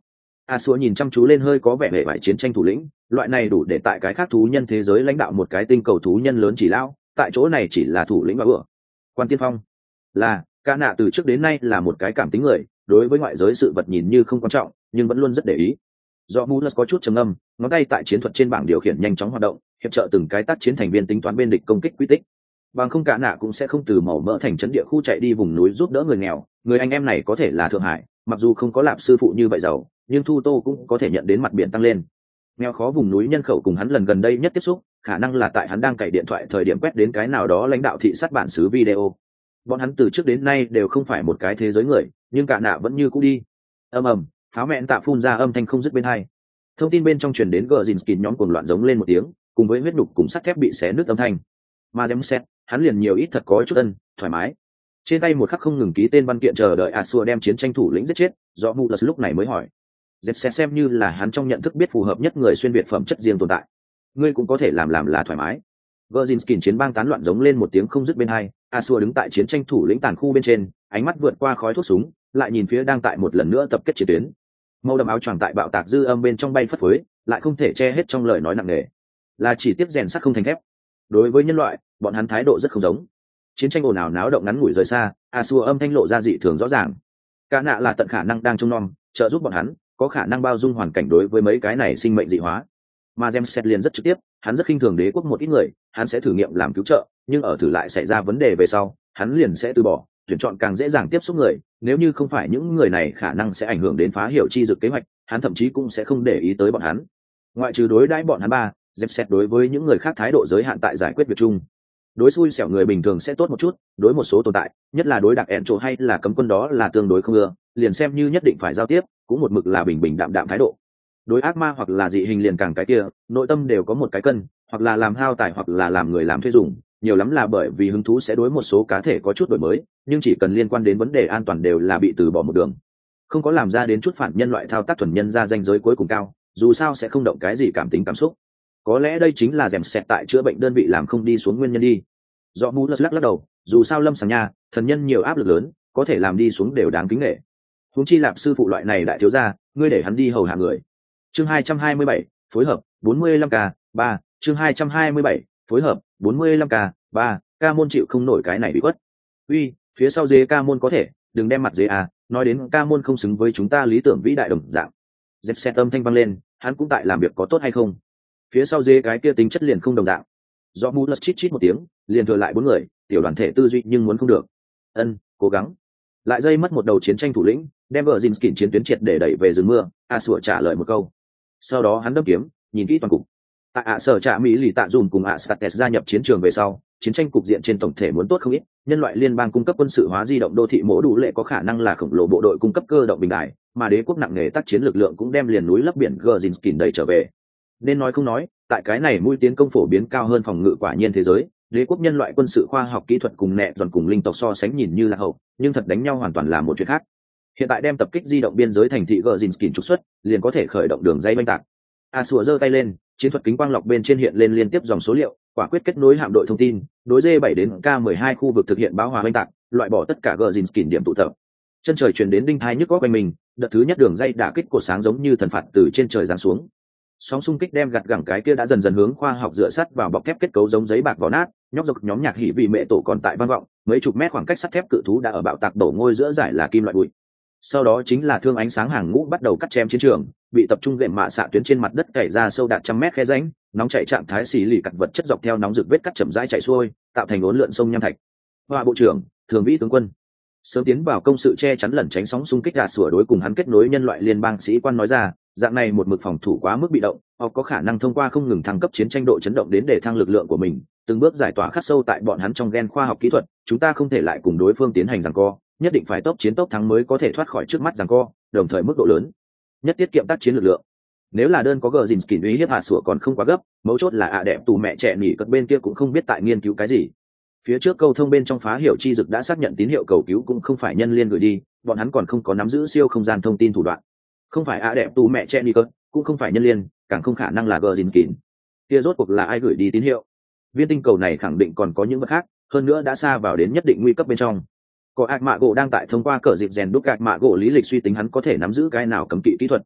a xua nhìn chăm chú lên hơi có vẻ vẻ vải chiến tranh thủ lĩnh, loại này đủ để tại cái khác thú nhân thế giới lãnh đạo một cái tinh cầu thú nhân lớn chỉ lão, tại chỗ này chỉ là thủ lĩnh và bữa quan tiên phong. Là ca nạ từ trước đến nay là một cái cảm tính người, đối với ngoại giới sự vật nhìn như không quan trọng nhưng vẫn luôn rất để ý. Do Mulus có chút trầm ngâm, ngón tay tại chiến thuật trên bảng điều khiển nhanh chóng hoạt động, hiệp trợ từng cái tác chiến thành viên tính toán bên địch công kích quy tích. Bằng không cả nạ cũng sẽ không từ màu mỡ thành trấn địa khu chạy đi vùng núi giúp đỡ người nghèo. Người anh em này có thể là Thượng Hải, mặc dù không có lạp sư phụ như vậy giàu, nhưng Thu Tô cũng có thể nhận đến mặt biển tăng lên. Nghèo khó vùng núi nhân khẩu cùng hắn lần gần đây nhất tiếp xúc, khả năng là tại hắn đang cày điện thoại thời điểm quét đến cái nào đó lãnh đạo thị sát bản xứ video. Bọn hắn từ trước đến nay đều không phải một cái thế giới người, nhưng cả nạ vẫn như cũ đi. Ầm ầm, pháo mẹn tạ phun ra âm thanh không dứt bên hai. Thông tin bên trong truyền đến Gzinski nhóm cuồng loạn giống lên một tiếng, cùng với huyết nhục cùng sắt thép bị xé nứt âm thanh. Mà Zemset, hắn liền nhiều ít thật có chút ân, thoải mái. Trên tay một khắc không ngừng ký tên văn kiện chờ đợi Asua đem chiến tranh thủ lĩnh giết chết, do Mulus lúc này mới hỏi. Zemset xem như là hắn trong nhận thức biết phù hợp nhất người xuyên việt phẩm chất riêng tồn tại. Ngươi cũng có thể làm làm là thoải mái. Gzinski chiến bang tán loạn giống lên một tiếng không dứt bên hai, Asua đứng tại chiến tranh thủ lĩnh tàn khu bên trên, ánh mắt vượt qua khói thuốc súng, lại nhìn phía đang tại một lần nữa tập kết chiến tuyến. Màu đậm áo choàng tại bạo tạc dư âm bên trong bay phất phới, lại không thể che hết trong lời nói nặng nề, là chỉ tiếp rèn sắt không thành thép. Đối với nhân loại, bọn hắn thái độ rất không giống. Chiến tranh ồn ào náo động ngắn ngủi rời xa, Asua âm thanh lộ ra dị thường rõ ràng. Cả nạ là tận khả năng đang trông nom, trợ giúp bọn hắn, có khả năng bao dung hoàn cảnh đối với mấy cái này sinh mệnh dị hóa. Mà Zemset liền rất trực tiếp, hắn rất khinh thường đế quốc một ít người, hắn sẽ thử nghiệm làm cứu trợ, nhưng ở thử lại xảy ra vấn đề về sau, hắn liền sẽ từ bỏ, tuyển chọn càng dễ dàng tiếp xúc người. Nếu như không phải những người này khả năng sẽ ảnh hưởng đến phá hiểu chi dực kế hoạch, hắn thậm chí cũng sẽ không để ý tới bọn hắn. Ngoại trừ đối đãi bọn hắn ba, Zemset đối với những người khác thái độ giới hạn tại giải quyết việc chung. Đối xui xẻo người bình thường sẽ tốt một chút, đối một số tồn tại, nhất là đối đặc ẹn chỗ hay là cấm quân đó là tương đối không ưa, liền xem như nhất định phải giao tiếp, cũng một mực là bình bình đạm đạm thái độ. Đối ác ma hoặc là dị hình liền càng cái kia, nội tâm đều có một cái cân, hoặc là làm hao tài hoặc là làm người làm thuê dùng, nhiều lắm là bởi vì hứng thú sẽ đối một số cá thể có chút đổi mới, nhưng chỉ cần liên quan đến vấn đề an toàn đều là bị từ bỏ một đường. Không có làm ra đến chút phản nhân loại thao tác thuần nhân ra danh giới cuối cùng cao, dù sao sẽ không động cái gì cảm tính cảm xúc. Có lẽ đây chính là Zemset tại chữa bệnh đơn vị làm không đi xuống nguyên nhân đi. Do Mulus lắc lắc đầu, dù sao lâm sàng nha, thần nhân nhiều áp lực lớn, có thể làm đi xuống đều đáng kính nể. Huống chi lạp sư phụ loại này đại thiếu gia, ngươi để hắn đi hầu hạ người. Chương hai trăm hai mươi bảy, phối hợp bốn mươi lăm k ba, chương hai trăm hai mươi bảy, phối hợp bốn mươi lăm k ba, ca môn chịu không nổi cái này bị quất. Uy, phía sau dế ca môn có thể, đừng đem mặt dế à, nói đến ca môn không xứng với chúng ta lý tưởng vĩ đại đồng dạng. Dẹp âm thanh vang lên, hắn cũng tại làm việc có tốt hay không? Phía sau dế cái kia tính chất liền không đồng dạng. Do Mulus chít chít một tiếng, liền thừa lại bốn người, tiểu đoàn thể tư duy nhưng muốn không được. Ân, cố gắng. Lại dây mất một đầu chiến tranh thủ lĩnh, đem Gzinski chiến tuyến triệt để đẩy về rừng mưa, Asua trả lời một câu. Sau đó hắn đâm kiếm, nhìn kỹ toàn cục. Tại ạ sở trạ Mỹ lì tạ dùn cùng ạ States gia nhập chiến trường về sau, chiến tranh cục diện trên tổng thể muốn tốt không ít. Nhân loại liên bang cung cấp quân sự hóa di động đô thị mỗ đủ lệ có khả năng là khổng lồ bộ đội cung cấp cơ động bình đại, mà đế quốc nặng nề tác chiến lực lượng cũng đem liền núi lấp biển Gzinski đẩy trở về. Nên nói không nói, tại cái này mũi tiến công phổ biến cao hơn phòng ngự quả nhiên thế giới, đế quốc nhân loại quân sự khoa học kỹ thuật cùng nẹ dần cùng linh tộc so sánh nhìn như là hậu, nhưng thật đánh nhau hoàn toàn là một chuyện khác. Hiện tại đem tập kích di động biên giới thành thị Gzinski trục xuất, liền có thể khởi động đường dây oanh tạc. Asua giơ tay lên, chiến thuật kính quang lọc bên trên hiện lên liên tiếp dòng số liệu, quả quyết kết nối hạm đội thông tin, đối D bảy đến K mười hai khu vực thực hiện báo hòa oanh tạc, loại bỏ tất cả Gzinski điểm tụ tập. Chân trời truyền đến đinh thai nhức óc quanh mình, đợt thứ nhất đường dây đả kích của sáng giống như thần phạt từ trên trời giáng xuống. Sóng xung kích đem gặt gẳng cái kia đã dần dần hướng khoa học dựa sắt vào bọc thép kết cấu giống giấy bạc vỏ nát, nhóc dọc nhóm nhạc hỉ vì mẹ tổ còn tại vang vọng, mấy chục mét khoảng cách sắt thép cự thú đã ở bạo tạc đổ ngôi giữa giải là kim loại bụi. Sau đó chính là thương ánh sáng hàng ngũ bắt đầu cắt chém chiến trường, bị tập trung gệm mạ xạ tuyến trên mặt đất cày ra sâu đạt trăm mét khe rãnh, nóng chảy trạng thái xì lì cặt vật chất dọc theo nóng rực vết cắt chậm rãi chạy xuôi, tạo thành uốn lượn sông nham thạch. Hoa bộ trưởng, thường vĩ tướng quân, sớm tiến vào công sự che chắn lẩn tránh sóng xung kích gạt sủa đối cùng hắn kết nối nhân loại liên bang sĩ quan nói ra, dạng này một mực phòng thủ quá mức bị động, họ có khả năng thông qua không ngừng thăng cấp chiến tranh độ chấn động đến để thăng lực lượng của mình, từng bước giải tỏa khắc sâu tại bọn hắn trong gen khoa học kỹ thuật, chúng ta không thể lại cùng đối phương tiến hành giằng co, nhất định phải tốc chiến tốc thắng mới có thể thoát khỏi trước mắt giằng co, đồng thời mức độ lớn nhất tiết kiệm tác chiến lực lượng. Nếu là đơn có Gzinski uy hiếp hạ sủa còn không quá gấp, mấu chốt là ạ đẹp tù mẹ trẻ nỉ cất bên kia cũng không biết tại nghiên cứu cái gì. Phía trước câu thông bên trong phá hiểu chi dực đã xác nhận tín hiệu cầu cứu cũng không phải nhân liên gửi đi, bọn hắn còn không có nắm giữ siêu không gian thông tin thủ đoạn. Không phải ạ đẹp tù mẹ trẻ nỉ cất, cũng không phải nhân liên, càng không khả năng là Gzinski. Kia rốt cuộc là ai gửi đi tín hiệu? Viên tinh cầu này khẳng định còn có những vật khác, hơn nữa đã xa vào đến nhất định nguy cấp bên trong. Có ác mạ gỗ đang tại thông qua cờ dịp rèn đúc ác mạ gỗ lý lịch suy tính hắn có thể nắm giữ cái nào cấm kỵ kỹ thuật.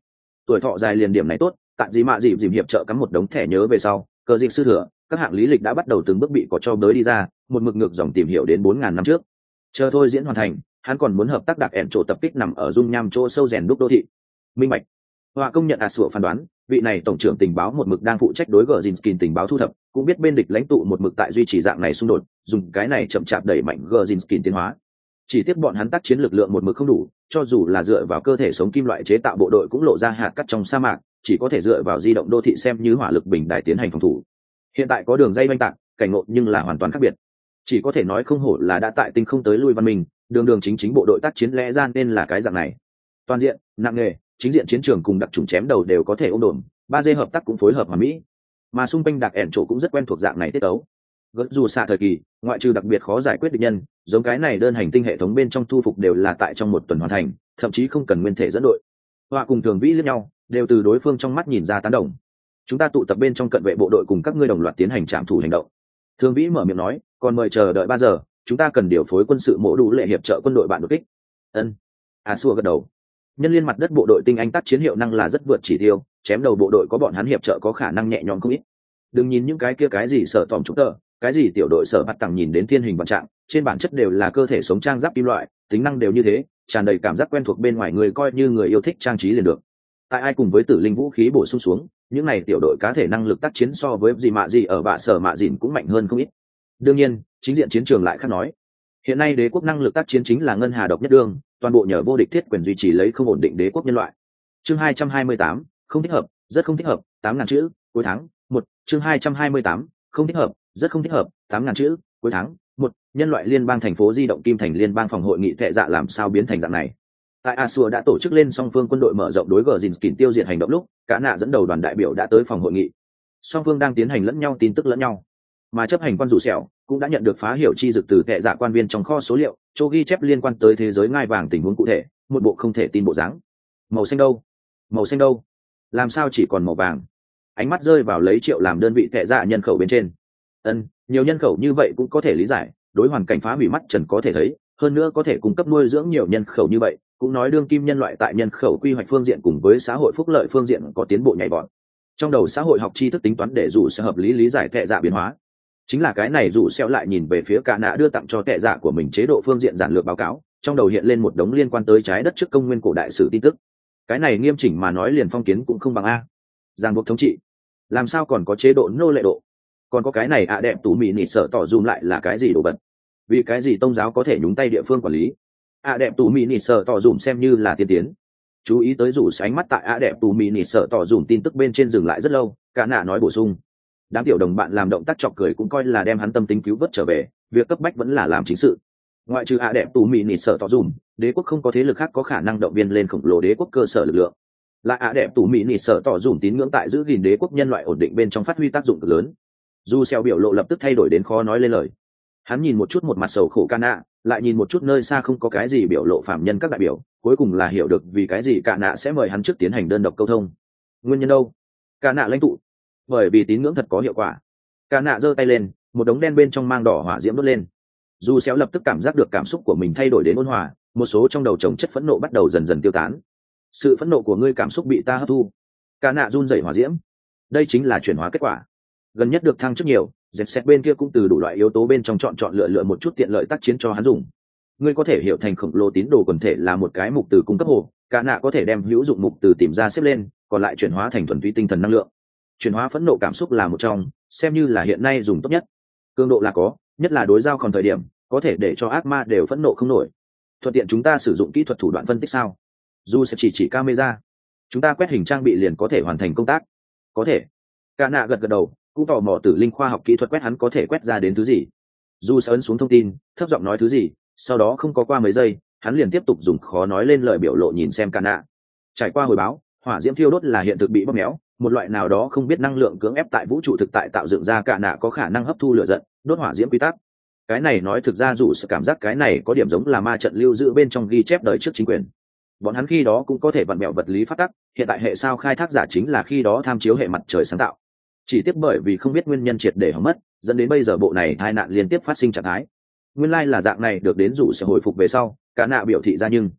tuổi thọ dài liền điểm này tốt. Tại gì mạ dịp dìm hiệp trợ cắm một đống thẻ nhớ về sau, cờ dịch sư thừa các hạng lý lịch đã bắt đầu từng bước bị có cho bới đi ra, một mực ngược dòng tìm hiểu đến bốn ngàn năm trước. Chờ thôi diễn hoàn thành, hắn còn muốn hợp tác đặc ẻn chỗ tập kích nằm ở dung nham chỗ sâu rèn đúc đô thị. Minh bạch. Họa công nhận a sủa phán đoán, vị này tổng trưởng tình báo một mực đang phụ trách đối gờ Jinskin tình báo thu thập, cũng biết bên địch lãnh tụ một mực tại duy trì dạng này xung đột, dùng cái này chậm chạp đẩy mạnh gờ Jinskin tiến hóa. Chỉ tiếc bọn hắn tác chiến lực lượng một mực không đủ, cho dù là dựa vào cơ thể sống kim loại chế tạo bộ đội cũng lộ ra hạt cát trong sa mạc, chỉ có thể dựa vào di động đô thị xem như hỏa lực bình đại tiến hành phòng thủ. Hiện tại có đường dây oanh tạc, cảnh ngộ nhưng là hoàn toàn khác biệt. Chỉ có thể nói không hổ là đã tại tinh không tới lui văn minh, đường đường chính chính bộ đội tác chiến lẽ ra nên là cái dạng này. Toàn diện, nặng nghề, chính diện chiến trường cùng đặc trùng chém đầu đều có thể ôm đồn, ba dê hợp tác cũng phối hợp hòa mỹ. Mà xung quanh đặc ẻn chỗ cũng rất quen thuộc dạng này tiết tấu. Gật dù xạ thời kỳ, ngoại trừ đặc biệt khó giải quyết địch nhân, giống cái này đơn hành tinh hệ thống bên trong thu phục đều là tại trong một tuần hoàn thành, thậm chí không cần nguyên thể dẫn đội. Họa cùng thường vĩ liếc nhau, đều từ đối phương trong mắt nhìn ra tán đồng. Chúng ta tụ tập bên trong cận vệ bộ đội cùng các ngươi đồng loạt tiến hành trạm thủ hành động. Thường vĩ mở miệng nói, còn mời chờ đợi ba giờ, chúng ta cần điều phối quân sự mổ đủ lệ hiệp trợ quân đội bạn đột kích. Ân. À xua gật đầu. Nhân liên mặt đất bộ đội tinh anh tác chiến hiệu năng là rất vượt chỉ tiêu, chém đầu bộ đội có bọn hắn hiệp trợ có khả năng nhẹ nhõm không ít. Đừng nhìn những cái kia cái gì sợ tòm trúc tờ, cái gì tiểu đội sở bắt tặng nhìn đến thiên hình vạn trạng, trên bản chất đều là cơ thể sống trang giáp kim loại, tính năng đều như thế, tràn đầy cảm giác quen thuộc bên ngoài người coi như người yêu thích trang trí liền được. Tại ai cùng với tử linh vũ khí bổ sung xuống, những này tiểu đội cá thể năng lực tác chiến so với gì mạ gì ở bạ sở mạ dìn cũng mạnh hơn không ít. Đương nhiên, chính diện chiến trường lại khác nói. Hiện nay đế quốc năng lực tác chiến chính là ngân hà độc nhất đương, toàn bộ nhờ vô địch thiết quyền duy trì lấy không ổn định đế quốc nhân loại. Chương hai trăm hai mươi tám, không thích hợp, rất không thích hợp, tám ngàn chữ, cuối tháng, một, chương hai trăm hai mươi tám, không thích hợp, rất không thích hợp, tám ngàn chữ, cuối tháng, một, nhân loại liên bang thành phố di động kim thành liên bang phòng hội nghị tệ dạ làm sao biến thành dạng này. Tại Asua đã tổ chức lên song phương quân đội mở rộng đối gờ Jinskin tiêu diệt hành động lúc, cả nạ dẫn đầu đoàn đại biểu đã tới phòng hội nghị. Song phương đang tiến hành lẫn nhau tin tức lẫn nhau, mà chấp hành quan rủ sẹo cũng đã nhận được phá hiểu chi dực từ tệ dạ quan viên trong kho số liệu, chỗ ghi chép liên quan tới thế giới ngai vàng tình huống cụ thể, một bộ không thể tin bộ dáng. Màu xanh đâu? Màu xanh đâu? Làm sao chỉ còn màu vàng? Ánh mắt rơi vào lấy triệu làm đơn vị tệ dạ nhân khẩu bên trên. Ân, nhiều nhân khẩu như vậy cũng có thể lý giải, đối hoàn cảnh phá hủy mắt trần có thể thấy, hơn nữa có thể cung cấp nuôi dưỡng nhiều nhân khẩu như vậy, cũng nói đương kim nhân loại tại nhân khẩu quy hoạch phương diện cùng với xã hội phúc lợi phương diện có tiến bộ nhảy vọt. Trong đầu xã hội học tri thức tính toán để dù sẽ hợp lý lý giải tệ dạ biến hóa. Chính là cái này dù xeo lại nhìn về phía cả nạ đưa tặng cho tệ dạ của mình chế độ phương diện giản lược báo cáo, trong đầu hiện lên một đống liên quan tới trái đất trước công nguyên cổ đại sử tin tức. Cái này nghiêm chỉnh mà nói liền phong kiến cũng không bằng a. Giang buộc thống trị, làm sao còn có chế độ nô lệ độ? Còn có cái này ạ đẹp tủ mì nỉ sợ tỏ dùm lại là cái gì đồ vật? Vì cái gì tôn giáo có thể nhúng tay địa phương quản lý? ạ đẹp tủ mì nỉ sợ tỏ dùm xem như là tiên tiến. Chú ý tới rủ ánh mắt tại ạ đẹp tủ mì nỉ sợ tỏ dùm tin tức bên trên dừng lại rất lâu, cả nạ nói bổ sung. Đám tiểu đồng bạn làm động tác chọc cười cũng coi là đem hắn tâm tính cứu vớt trở về, việc cấp bách vẫn là làm chính sự. Ngoại trừ ạ đẹp tù mì nỉ sợ tỏ dùm, đế quốc không có thế lực khác có khả năng động viên lên khổng lồ đế quốc cơ sở lực lượng. Là ạ đẹp tù mì nỉ sợ tỏ dùm tín ngưỡng tại giữ gìn đế quốc nhân loại ổn định bên trong phát huy tác dụng cực lớn. Dù xeo biểu lộ lập tức thay đổi đến khó nói lên lời. Hắn nhìn một chút một mặt sầu khổ Cana, lại nhìn một chút nơi xa không có cái gì biểu lộ phạm nhân các đại biểu, cuối cùng là hiểu được vì cái gì Cana sẽ mời hắn trước tiến hành đơn độc câu thông. Nguyên nhân đâu? Cana lãnh tụ. Bởi vì tín ngưỡng thật có hiệu quả. Cana giơ tay lên, một đống đen bên trong mang đỏ hỏa diễm đốt lên. Dù xéo lập tức cảm giác được cảm xúc của mình thay đổi đến ôn hòa, một số trong đầu chồng chất phẫn nộ bắt đầu dần dần tiêu tán. Sự phẫn nộ của ngươi cảm xúc bị ta hấp thu. Cana run rẩy hỏa diễm. Đây chính là chuyển hóa kết quả. Gần nhất được thăng chức nhiều, dẹp xét bên kia cũng từ đủ loại yếu tố bên trong chọn chọn lựa lựa một chút tiện lợi tác chiến cho hắn dùng. Ngươi có thể hiểu thành khổng lồ tín đồ quần thể là một cái mục từ cung cấp hồ, Cana có thể đem hữu dụng mục từ tìm ra xếp lên, còn lại chuyển hóa thành thuần túy tinh thần năng lượng. Chuyển hóa phẫn nộ cảm xúc là một trong, xem như là hiện nay dùng tốt nhất. Cường độ là có, nhất là đối giao còn thời điểm, có thể để cho ác ma đều phẫn nộ không nổi. Thuận tiện chúng ta sử dụng kỹ thuật thủ đoạn phân tích sao? Dù sẽ chỉ chỉ camera, chúng ta quét hình trang bị liền có thể hoàn thành công tác. Có thể. Cana gật gật đầu, cũng tò mò tử linh khoa học kỹ thuật quét hắn có thể quét ra đến thứ gì. Dù sẽ ấn xuống thông tin, thấp giọng nói thứ gì, sau đó không có qua mấy giây, hắn liền tiếp tục dùng khó nói lên lời biểu lộ nhìn xem Cana. Trải qua hồi báo, hỏa diễm thiêu đốt là hiện thực bị bóp méo, một loại nào đó không biết năng lượng cưỡng ép tại vũ trụ thực tại tạo dựng ra Cana có khả năng hấp thu lửa giận, đốt hỏa diễm quy tắc. Cái này nói thực ra dù sự cảm giác cái này có điểm giống là ma trận lưu giữ bên trong ghi chép đời trước chính quyền. Bọn hắn khi đó cũng có thể vặn mẹo vật lý phát tắc, hiện tại hệ sao khai thác giả chính là khi đó tham chiếu hệ mặt trời sáng tạo. Chỉ tiếc bởi vì không biết nguyên nhân triệt để hỏng mất, dẫn đến bây giờ bộ này tai nạn liên tiếp phát sinh trạng thái. Nguyên lai like là dạng này được đến dù sẽ hồi phục về sau, Cana biểu thị ra nhưng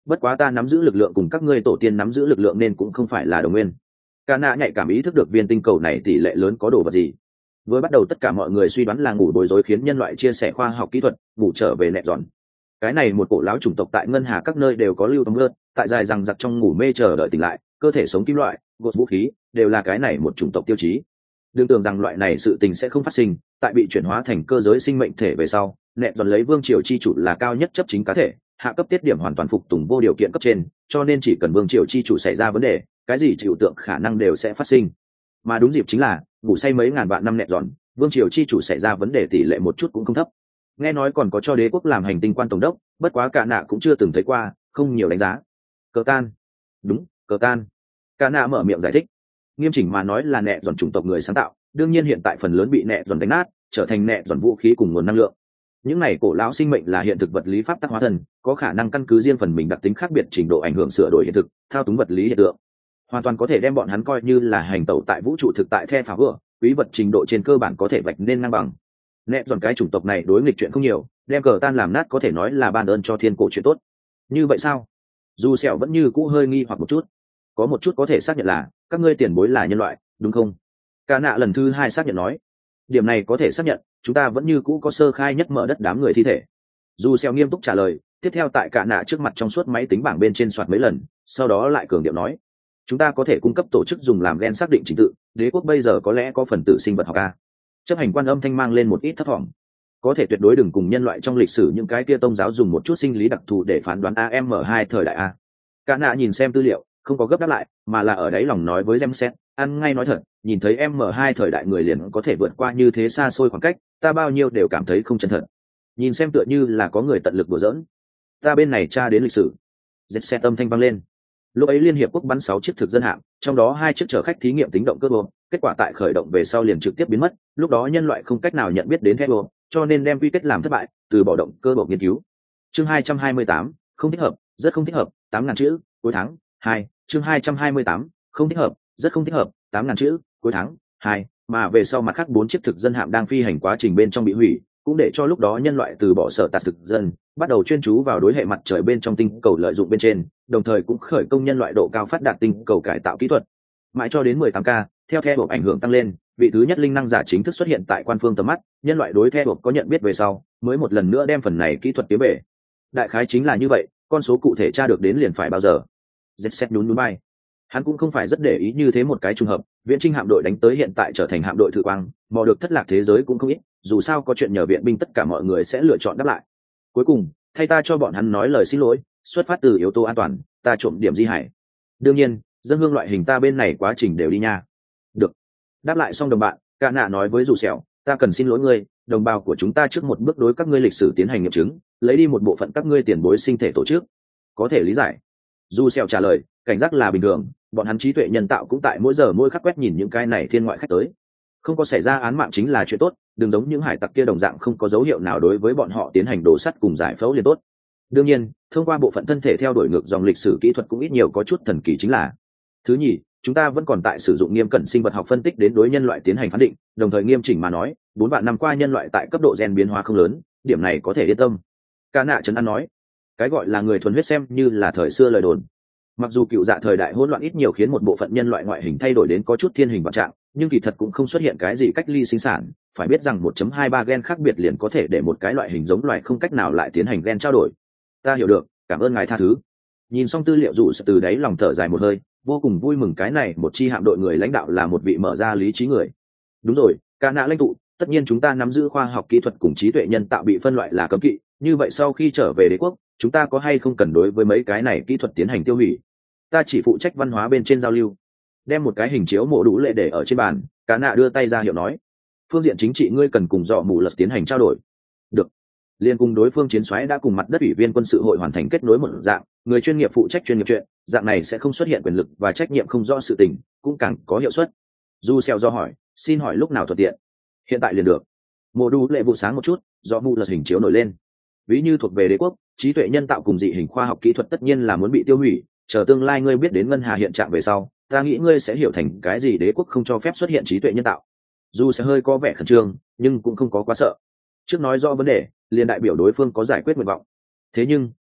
bất quá ta nắm giữ lực lượng cùng các ngươi tổ tiên nắm giữ lực lượng nên cũng không phải là đồng nguyên. Cả nạ nhạy cảm ý thức được viên tinh cầu này tỷ lệ lớn có đồ vật gì. Với bắt đầu tất cả mọi người suy đoán là ngủ bối rối khiến nhân loại chia sẻ khoa học kỹ thuật, ngủ trở về nẹt giòn. Cái này một cổ lão chủng tộc tại ngân hà các nơi đều có lưu thông hơn, tại dài rằng giặc trong ngủ mê chờ đợi tỉnh lại, cơ thể sống kim loại, gột vũ khí, đều là cái này một chủng tộc tiêu chí. Đừng tưởng rằng loại này sự tình sẽ không phát sinh, tại bị chuyển hóa thành cơ giới sinh mệnh thể về sau, nẹt giòn lấy vương triều chi chủ là cao nhất chấp chính cá thể, hạ cấp tiết điểm hoàn toàn phục tùng vô điều kiện cấp trên, cho nên chỉ cần vương triều chi chủ xảy ra vấn đề, cái gì chịu tượng khả năng đều sẽ phát sinh. Mà đúng dịp chính là ngủ say mấy ngàn vạn năm nẹt giòn, vương triều chi chủ xảy ra vấn đề tỷ lệ một chút cũng không thấp. Nghe nói còn có cho đế quốc làm hành tinh quan tổng đốc, bất quá cả nạ cũng chưa từng thấy qua, không nhiều đánh giá. Cờ tan. Đúng, cờ tan. Cả nạ mở miệng giải thích. Nghiêm chỉnh mà nói là nẹt giòn chủng tộc người sáng tạo, đương nhiên hiện tại phần lớn bị nẹt giòn đánh nát, trở thành nẹt giòn vũ khí cùng nguồn năng lượng. Những này cổ lão sinh mệnh là hiện thực vật lý pháp tắc hóa thân, có khả năng căn cứ riêng phần mình đặc tính khác biệt trình độ ảnh hưởng sửa đổi hiện thực, thao túng vật lý hiện tượng. Hoàn toàn có thể đem bọn hắn coi như là hành tẩu tại vũ trụ thực tại the phá vừa, quý vật trình độ trên cơ bản có thể vạch nên ngang bằng. Nẹt giòn cái chủng tộc này đối nghịch chuyện không nhiều, đem cờ tan làm nát có thể nói là ban ơn cho thiên cổ chuyện tốt. Như vậy sao? Dù sẹo vẫn như cũ hơi nghi hoặc một chút. Có một chút có thể xác nhận là các ngươi tiền bối là nhân loại, đúng không? Cả nạ lần thứ hai xác nhận nói. Điểm này có thể xác nhận, chúng ta vẫn như cũ có sơ khai nhất mở đất đám người thi thể. Dù sẹo nghiêm túc trả lời, tiếp theo tại cả nạ trước mặt trong suốt máy tính bảng bên trên soạt mấy lần, sau đó lại cường điệu nói: chúng ta có thể cung cấp tổ chức dùng làm gen xác định trình tự, đế quốc bây giờ có lẽ có phần tử sinh vật học a. Chấp hành quan âm thanh mang lên một ít thất vọng. Có thể tuyệt đối đừng cùng nhân loại trong lịch sử những cái kia tôn giáo dùng một chút sinh lý đặc thù để phán đoán a em hai thời đại a. Cả nạ nhìn xem tư liệu, không có gấp đáp lại, mà là ở đấy lòng nói với Jameset, ăn ngay nói thật, nhìn thấy em hai thời đại người liền có thể vượt qua như thế xa xôi khoảng cách, ta bao nhiêu đều cảm thấy không chân thật. Nhìn xem tựa như là có người tận lực đùa giỡn. Ta bên này tra đến lịch sử. Jameset âm thanh vang lên. Lúc ấy Liên hiệp quốc bắn sáu chiếc thực dân hạm, trong đó hai chiếc chở khách thí nghiệm tính động cơ bom, kết quả tại khởi động về sau liền trực tiếp biến mất, lúc đó nhân loại không cách nào nhận biết đến thép bom, cho nên đem quy kết làm thất bại, từ bỏ động cơ bom nghiên cứu. Chương hai trăm hai mươi tám, không thích hợp, rất không thích hợp, tám ngàn chữ, cuối tháng hai. Chương hai trăm hai mươi tám, không thích hợp, rất không thích hợp, tám ngàn chữ, cuối tháng hai, mà về sau mặt khác bốn chiếc thực dân hạm đang phi hành quá trình bên trong bị hủy, cũng để cho lúc đó nhân loại từ bỏ sở tạt thực dân, bắt đầu chuyên chú vào đối hệ mặt trời bên trong tinh cầu lợi dụng bên trên, đồng thời cũng khởi công nhân loại độ cao phát đạt tinh cầu cải tạo kỹ thuật. Mãi cho đến mười tám K, theo theo bộ ảnh hưởng tăng lên, vị thứ nhất linh năng giả chính thức xuất hiện tại quan phương tầm mắt, nhân loại đối theo bộ có nhận biết về sau, mới một lần nữa đem phần này kỹ thuật tiến về. Đại khái chính là như vậy, con số cụ thể tra được đến liền phải bao giờ. Zset nhún nhún vai. Hắn cũng không phải rất để ý như thế một cái trùng hợp, viễn trinh hạm đội đánh tới hiện tại trở thành hạm đội thử quang, mò được thất lạc thế giới cũng không ít, dù sao có chuyện nhờ viện binh tất cả mọi người sẽ lựa chọn đáp lại. Cuối cùng, thay ta cho bọn hắn nói lời xin lỗi, xuất phát từ yếu tố an toàn, ta trộm điểm di hải. Đương nhiên, dân hương loại hình ta bên này quá trình đều đi nha. Được. Đáp lại xong đồng bạn, Cả nạ nói với dù sẹo, ta cần xin lỗi ngươi, đồng bào của chúng ta trước một bước đối các ngươi lịch sử tiến hành nghiệm chứng, lấy đi một bộ phận các ngươi tiền bối sinh thể tổ chức. Có thể lý giải. Dù sẹo trả lời, cảnh giác là bình thường, bọn hắn trí tuệ nhân tạo cũng tại mỗi giờ mỗi khắc quét nhìn những cái này thiên ngoại khách tới. Không có xảy ra án mạng chính là chuyện tốt, đừng giống những hải tặc kia đồng dạng không có dấu hiệu nào đối với bọn họ tiến hành đổ sắt cùng giải phẫu liền tốt. Đương nhiên, thông qua bộ phận thân thể theo đuổi ngược dòng lịch sử kỹ thuật cũng ít nhiều có chút thần kỳ chính là. Thứ nhì, chúng ta vẫn còn tại sử dụng nghiêm cẩn sinh vật học phân tích đến đối nhân loại tiến hành phán định, đồng thời nghiêm chỉnh mà nói, bốn vạn năm qua nhân loại tại cấp độ gen biến hóa không lớn, điểm này có thể yên tâm. Cả nạ trấn an nói, cái gọi là người thuần huyết xem như là thời xưa lời đồn. Mặc dù cựu dạ thời đại hỗn loạn ít nhiều khiến một bộ phận nhân loại ngoại hình thay đổi đến có chút thiên hình vạn trạng, nhưng kỳ thật cũng không xuất hiện cái gì cách ly sinh sản, phải biết rằng một chấm hai ba gen khác biệt liền có thể để một cái loại hình giống loài không cách nào lại tiến hành gen trao đổi. Ta hiểu được, cảm ơn ngài tha thứ. Nhìn xong tư liệu, dụ từ đáy lòng thở dài một hơi, vô cùng vui mừng cái này một chi hạm đội người lãnh đạo là một vị mở ra lý trí người. Đúng rồi, Cả nạ lãnh tụ, tất nhiên chúng ta nắm giữ khoa học kỹ thuật cùng trí tuệ nhân tạo bị phân loại là cấm kỵ, như vậy sau khi trở về đế quốc, chúng ta có hay không cần đối với mấy cái này kỹ thuật tiến hành tiêu hủy? Ta chỉ phụ trách văn hóa bên trên giao lưu. Đem một cái hình chiếu mộ đủ lệ để ở trên bàn, Cả nạ đưa tay ra hiệu nói, phương diện chính trị ngươi cần cùng dọ mù lật tiến hành trao đổi. Được. Liên cùng đối phương chiến xoáy đã cùng mặt đất ủy viên quân sự hội hoàn thành kết nối một dạng, người chuyên nghiệp phụ trách chuyên nghiệp chuyện, dạng này sẽ không xuất hiện quyền lực và trách nhiệm không rõ sự tình, cũng càng có hiệu suất. Du xeo do hỏi, xin hỏi lúc nào thuận tiện? Hiện tại liền được. Mộ đủ lệ vụ sáng một chút, dọ mù lật hình chiếu nổi lên. Ví như thuộc về đế quốc, trí tuệ nhân tạo cùng dị hình khoa học kỹ thuật tất nhiên là muốn bị tiêu hủy, chờ tương lai ngươi biết đến ngân hà hiện trạng về sau, ta nghĩ ngươi sẽ hiểu thành cái gì đế quốc không cho phép xuất hiện trí tuệ nhân tạo. Dù sẽ hơi có vẻ khẩn trương, nhưng cũng không có quá sợ. Trước nói rõ vấn đề, liền đại biểu đối phương có giải quyết nguyện vọng. Thế nhưng,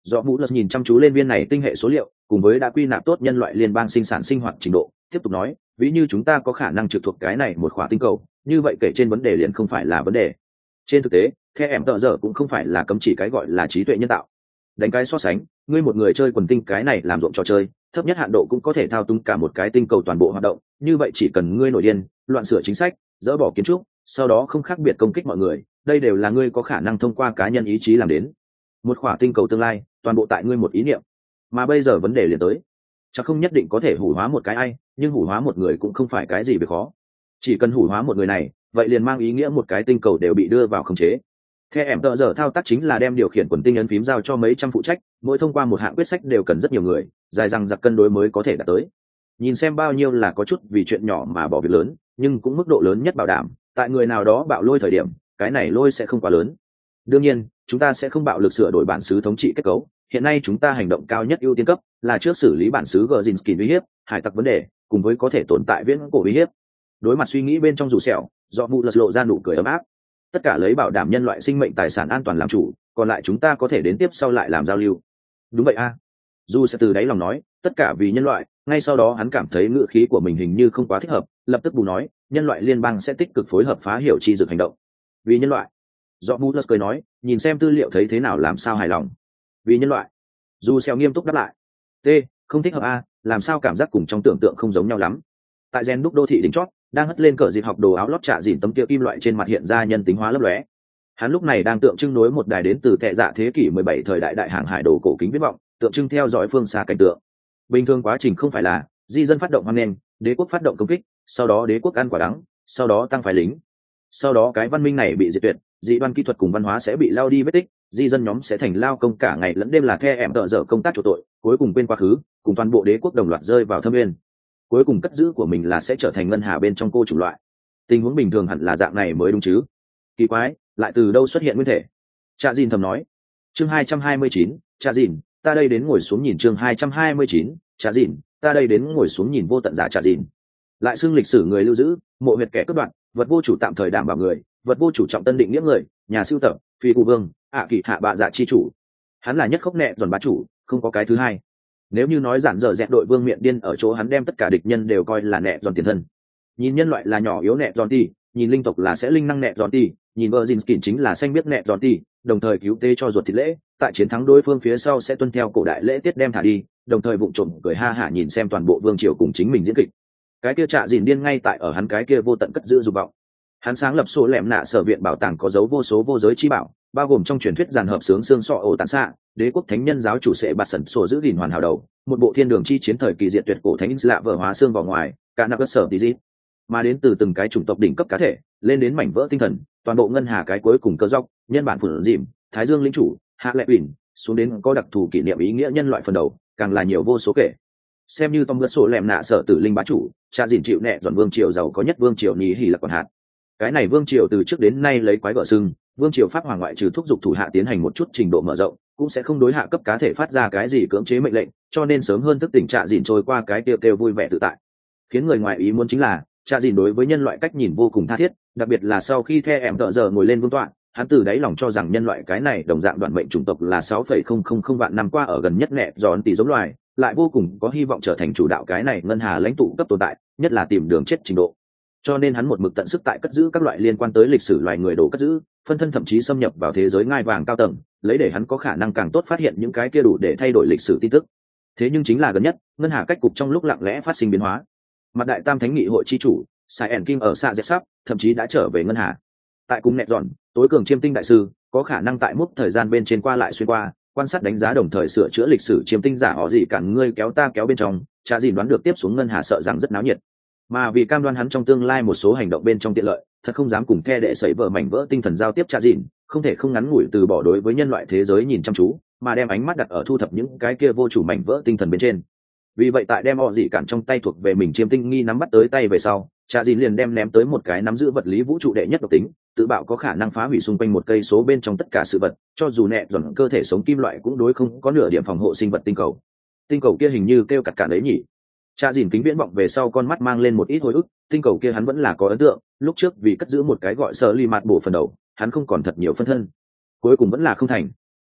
Do mũ lật nhìn chăm chú lên viên này tinh hệ số liệu cùng với đã quy nạp tốt nhân loại liên bang sinh sản sinh hoạt trình độ, tiếp tục nói, ví như chúng ta có khả năng trực thuộc cái này một khỏa tinh cầu, như vậy kể trên vấn đề liền không phải là vấn đề. Trên thực tế theo em tợ giờ cũng không phải là cấm chỉ cái gọi là trí tuệ nhân tạo. Đánh cái so sánh, ngươi một người chơi quần tinh cái này làm ruộng trò chơi, thấp nhất hạn độ cũng có thể thao túng cả một cái tinh cầu toàn bộ hoạt động, như vậy chỉ cần ngươi nổi điên, loạn sửa chính sách, dỡ bỏ kiến trúc, sau đó không khác biệt công kích mọi người, đây đều là ngươi có khả năng thông qua cá nhân ý chí làm đến. Một khỏa tinh cầu tương lai, toàn bộ tại ngươi một ý niệm. Mà bây giờ vấn đề liền tới, chắc không nhất định có thể hủ hóa một cái ai, nhưng hủ hóa một người cũng không phải cái gì việc khó. Chỉ cần hủ hóa một người này, vậy liền mang ý nghĩa một cái tinh cầu đều bị đưa vào khống chế. Theo em tợ giờ thao tác chính là đem điều khiển quần tinh ấn phím giao cho mấy trăm phụ trách, mỗi thông qua một hạng quyết sách đều cần rất nhiều người, dài rằng giặc cân đối mới có thể đạt tới. Nhìn xem bao nhiêu là có chút vì chuyện nhỏ mà bỏ việc lớn, nhưng cũng mức độ lớn nhất bảo đảm, tại người nào đó bạo lôi thời điểm, cái này lôi sẽ không quá lớn. Đương nhiên, chúng ta sẽ không bạo lực sửa đổi bản xứ thống trị kết cấu, hiện nay chúng ta hành động cao nhất ưu tiên cấp là trước xử lý bản xứ Gzinski uy hiếp, hải tặc vấn đề, cùng với có thể tồn tại viễn cổ uy hiếp. Đối mặt suy nghĩ bên trong rủ sẹo, do vụ lật lộ ra nụ cười ấm áp. Tất cả lấy bảo đảm nhân loại sinh mệnh tài sản an toàn làm chủ, còn lại chúng ta có thể đến tiếp sau lại làm giao lưu. Đúng vậy a. À. Dù sẽ từ đáy lòng nói, tất cả vì nhân loại, ngay sau đó hắn cảm thấy ngữ khí của mình hình như không quá thích hợp, lập tức bù nói, nhân loại liên bang sẽ tích cực phối hợp phá hiểu chi dược hành động. Vì nhân loại. Do Bú cười nói, nhìn xem tư liệu thấy thế nào làm sao hài lòng. Vì nhân loại. Dù xeo nghiêm túc đáp lại. T, không thích hợp a, làm sao cảm giác cùng trong tưởng tượng không giống nhau lắm. Tại gen đúc đô thị đỉnh chót, đang hất lên cờ dịp học đồ áo lót trạ dỉn tấm kia kim loại trên mặt hiện ra nhân tính hóa lấp lóe. Hắn lúc này đang tượng trưng nối một đài đến từ tệ dạ thế kỷ mười bảy thời đại đại hàng hải đồ cổ kính viễn vọng, tượng trưng theo dõi phương xa cảnh tượng. Bình thường quá trình không phải là di dân phát động hoan nghênh, đế quốc phát động công kích, sau đó đế quốc ăn quả đắng, sau đó tăng phái lính. Sau đó cái văn minh này bị diệt tuyệt, dị đoan kỹ thuật cùng văn hóa sẽ bị lao đi vết tích, di dân nhóm sẽ thành lao công cả ngày lẫn đêm là the em tợ dở công tác chỗ tội, cuối cùng quên quá khứ, cùng toàn bộ đế quốc đồng loạt rơi vào thâm nguyên. Cuối cùng cất giữ của mình là sẽ trở thành ngân hà bên trong cô chủng loại. Tình huống bình thường hẳn là dạng này mới đúng chứ. Kỳ quái, lại từ đâu xuất hiện nguyên thể? Trạ Dìn thầm nói. Chương hai trăm hai mươi chín, Trạ Dìn, ta đây đến ngồi xuống nhìn chương hai trăm hai mươi chín, Trạ Dìn, ta đây đến ngồi xuống nhìn vô tận giả Trạ Dìn. Lại xưng lịch sử người lưu giữ, mộ huyệt kẻ cướp đoạt, vật vô chủ tạm thời đảm bảo người, vật vô chủ trọng tân định nghĩa người, nhà sưu tập, phi cụ vương, ạ kỳ hạ bạ dạ chi chủ. Hắn là nhất khốc nệ giòn bá chủ, không có cái thứ hai. Nếu như nói giản dở dẹt đội vương miện điên ở chỗ hắn đem tất cả địch nhân đều coi là nệ giòn tiền thân. Nhìn nhân loại là nhỏ yếu nệ giòn ti, nhìn linh tộc là sẽ linh năng nệ giòn ti, nhìn Virginskin chính là xanh biết nệ giòn ti, đồng thời cứu tế cho ruột thịt lễ, tại chiến thắng đối phương phía sau sẽ tuân theo cổ đại lễ tiết đem thả đi, đồng thời vụng trộm cười ha hả nhìn xem toàn bộ vương triều cùng chính mình diễn kịch. Cái kia Trạ Dìn điên ngay tại ở hắn cái kia vô tận cất giữ dục vọng. Hắn sáng lập số lẹm nạ sở viện bảo tàng có dấu vô số vô giới chi bảo, bao gồm trong truyền thuyết giàn hợp sướng xương sọ ổ tàn xạ, đế quốc thánh nhân giáo chủ sẽ bạt sẩn sổ giữ gìn hoàn hảo đầu, một bộ thiên đường chi chiến thời kỳ diệt tuyệt cổ thánh lạ vợ hóa xương vào ngoài, cả nắp cơ sở tí dít. Mà đến từ từng cái chủng tộc đỉnh cấp cá thể, lên đến mảnh vỡ tinh thần, toàn bộ ngân hà cái cuối cùng cơ dọc, nhân bản phượng dìm, thái dương lĩnh chủ, hạ lệ ủy, xuống đến có đặc thù kỷ niệm ý nghĩa nhân loại phần đầu, càng là nhiều vô số kể. Xem như tông gất sổ lẹm nạ sở tử linh bá chủ, Trạ Dìn chịu nệ dọn vương triều giàu có nhất vương triều nhí hỉ là còn hạt. Cái này vương triều từ trước đến nay lấy quái gở sưng, vương triều pháp hoàng ngoại trừ thúc giục thủ hạ tiến hành một chút trình độ mở rộng, cũng sẽ không đối hạ cấp cá thể phát ra cái gì cưỡng chế mệnh lệnh, cho nên sớm hơn thức tỉnh Trạ Dìn trôi qua cái kêu kêu vui vẻ tự tại. Khiến người ngoài ý muốn chính là Trạ Dìn đối với nhân loại cách nhìn vô cùng tha thiết, đặc biệt là sau khi The em tợ giờ ngồi lên vương tọa, hắn từ đáy lòng cho rằng nhân loại cái này đồng dạng đoạn mệnh chủng tộc là sáu phẩy không không không vạn năm qua ở gần nhất nẹ giòn tỷ giống loài, lại vô cùng có hy vọng trở thành chủ đạo cái này ngân hà lãnh tụ cấp tồn tại, nhất là tìm đường chết trình độ. Cho nên hắn một mực tận sức tại cất giữ các loại liên quan tới lịch sử loài người đồ cất giữ, phân thân thậm chí xâm nhập vào thế giới ngai vàng cao tầng, lấy để hắn có khả năng càng tốt phát hiện những cái kia đủ để thay đổi lịch sử tin tức. Thế nhưng chính là gần nhất, ngân hà cách cục trong lúc lặng lẽ phát sinh biến hóa. Mặt đại tam thánh nghị hội chi chủ, Sai ẻn Kim ở xa dẹp sắp, thậm chí đã trở về ngân hà. Tại cung nẹt dọn, tối cường chiêm tinh đại sư, có khả năng tại mốc thời gian bên trên qua lại xuyên qua, quan sát đánh giá đồng thời sửa chữa lịch sử chiêm tinh giả họ gì cản ngươi kéo ta kéo bên trong, Trạ Dìn đoán được tiếp xuống ngân hà sợ rằng rất náo nhiệt. Mà vì cam đoan hắn trong tương lai một số hành động bên trong tiện lợi, thật không dám cùng The đệ sẩy vợ mảnh vỡ tinh thần giao tiếp Trạ Dìn, không thể không ngắn ngủi từ bỏ đối với nhân loại thế giới nhìn chăm chú, mà đem ánh mắt đặt ở thu thập những cái kia vô chủ mảnh vỡ tinh thần bên trên. Vì vậy tại đem họ gì cản trong tay thuộc về mình chiêm tinh nghi nắm bắt tới tay về sau, Trạ Dìn liền đem ném tới một cái nắm giữ vật lý vũ trụ đệ nhất độc tính, tự bạo có khả năng phá hủy xung quanh một cây số bên trong tất cả sự vật, cho dù nẹ dần cơ thể sống kim loại cũng đối không có nửa điểm phòng hộ sinh vật tinh cầu. Tinh cầu kia hình như kêu cặt cản đấy nhỉ? Trạ Dìn kính viễn vọng về sau con mắt mang lên một ít hồi ức, tinh cầu kia hắn vẫn là có ấn tượng, lúc trước vì cất giữ một cái gọi sợ ly mạt bổ phần đầu, hắn không còn thật nhiều phân thân. Cuối cùng vẫn là không thành.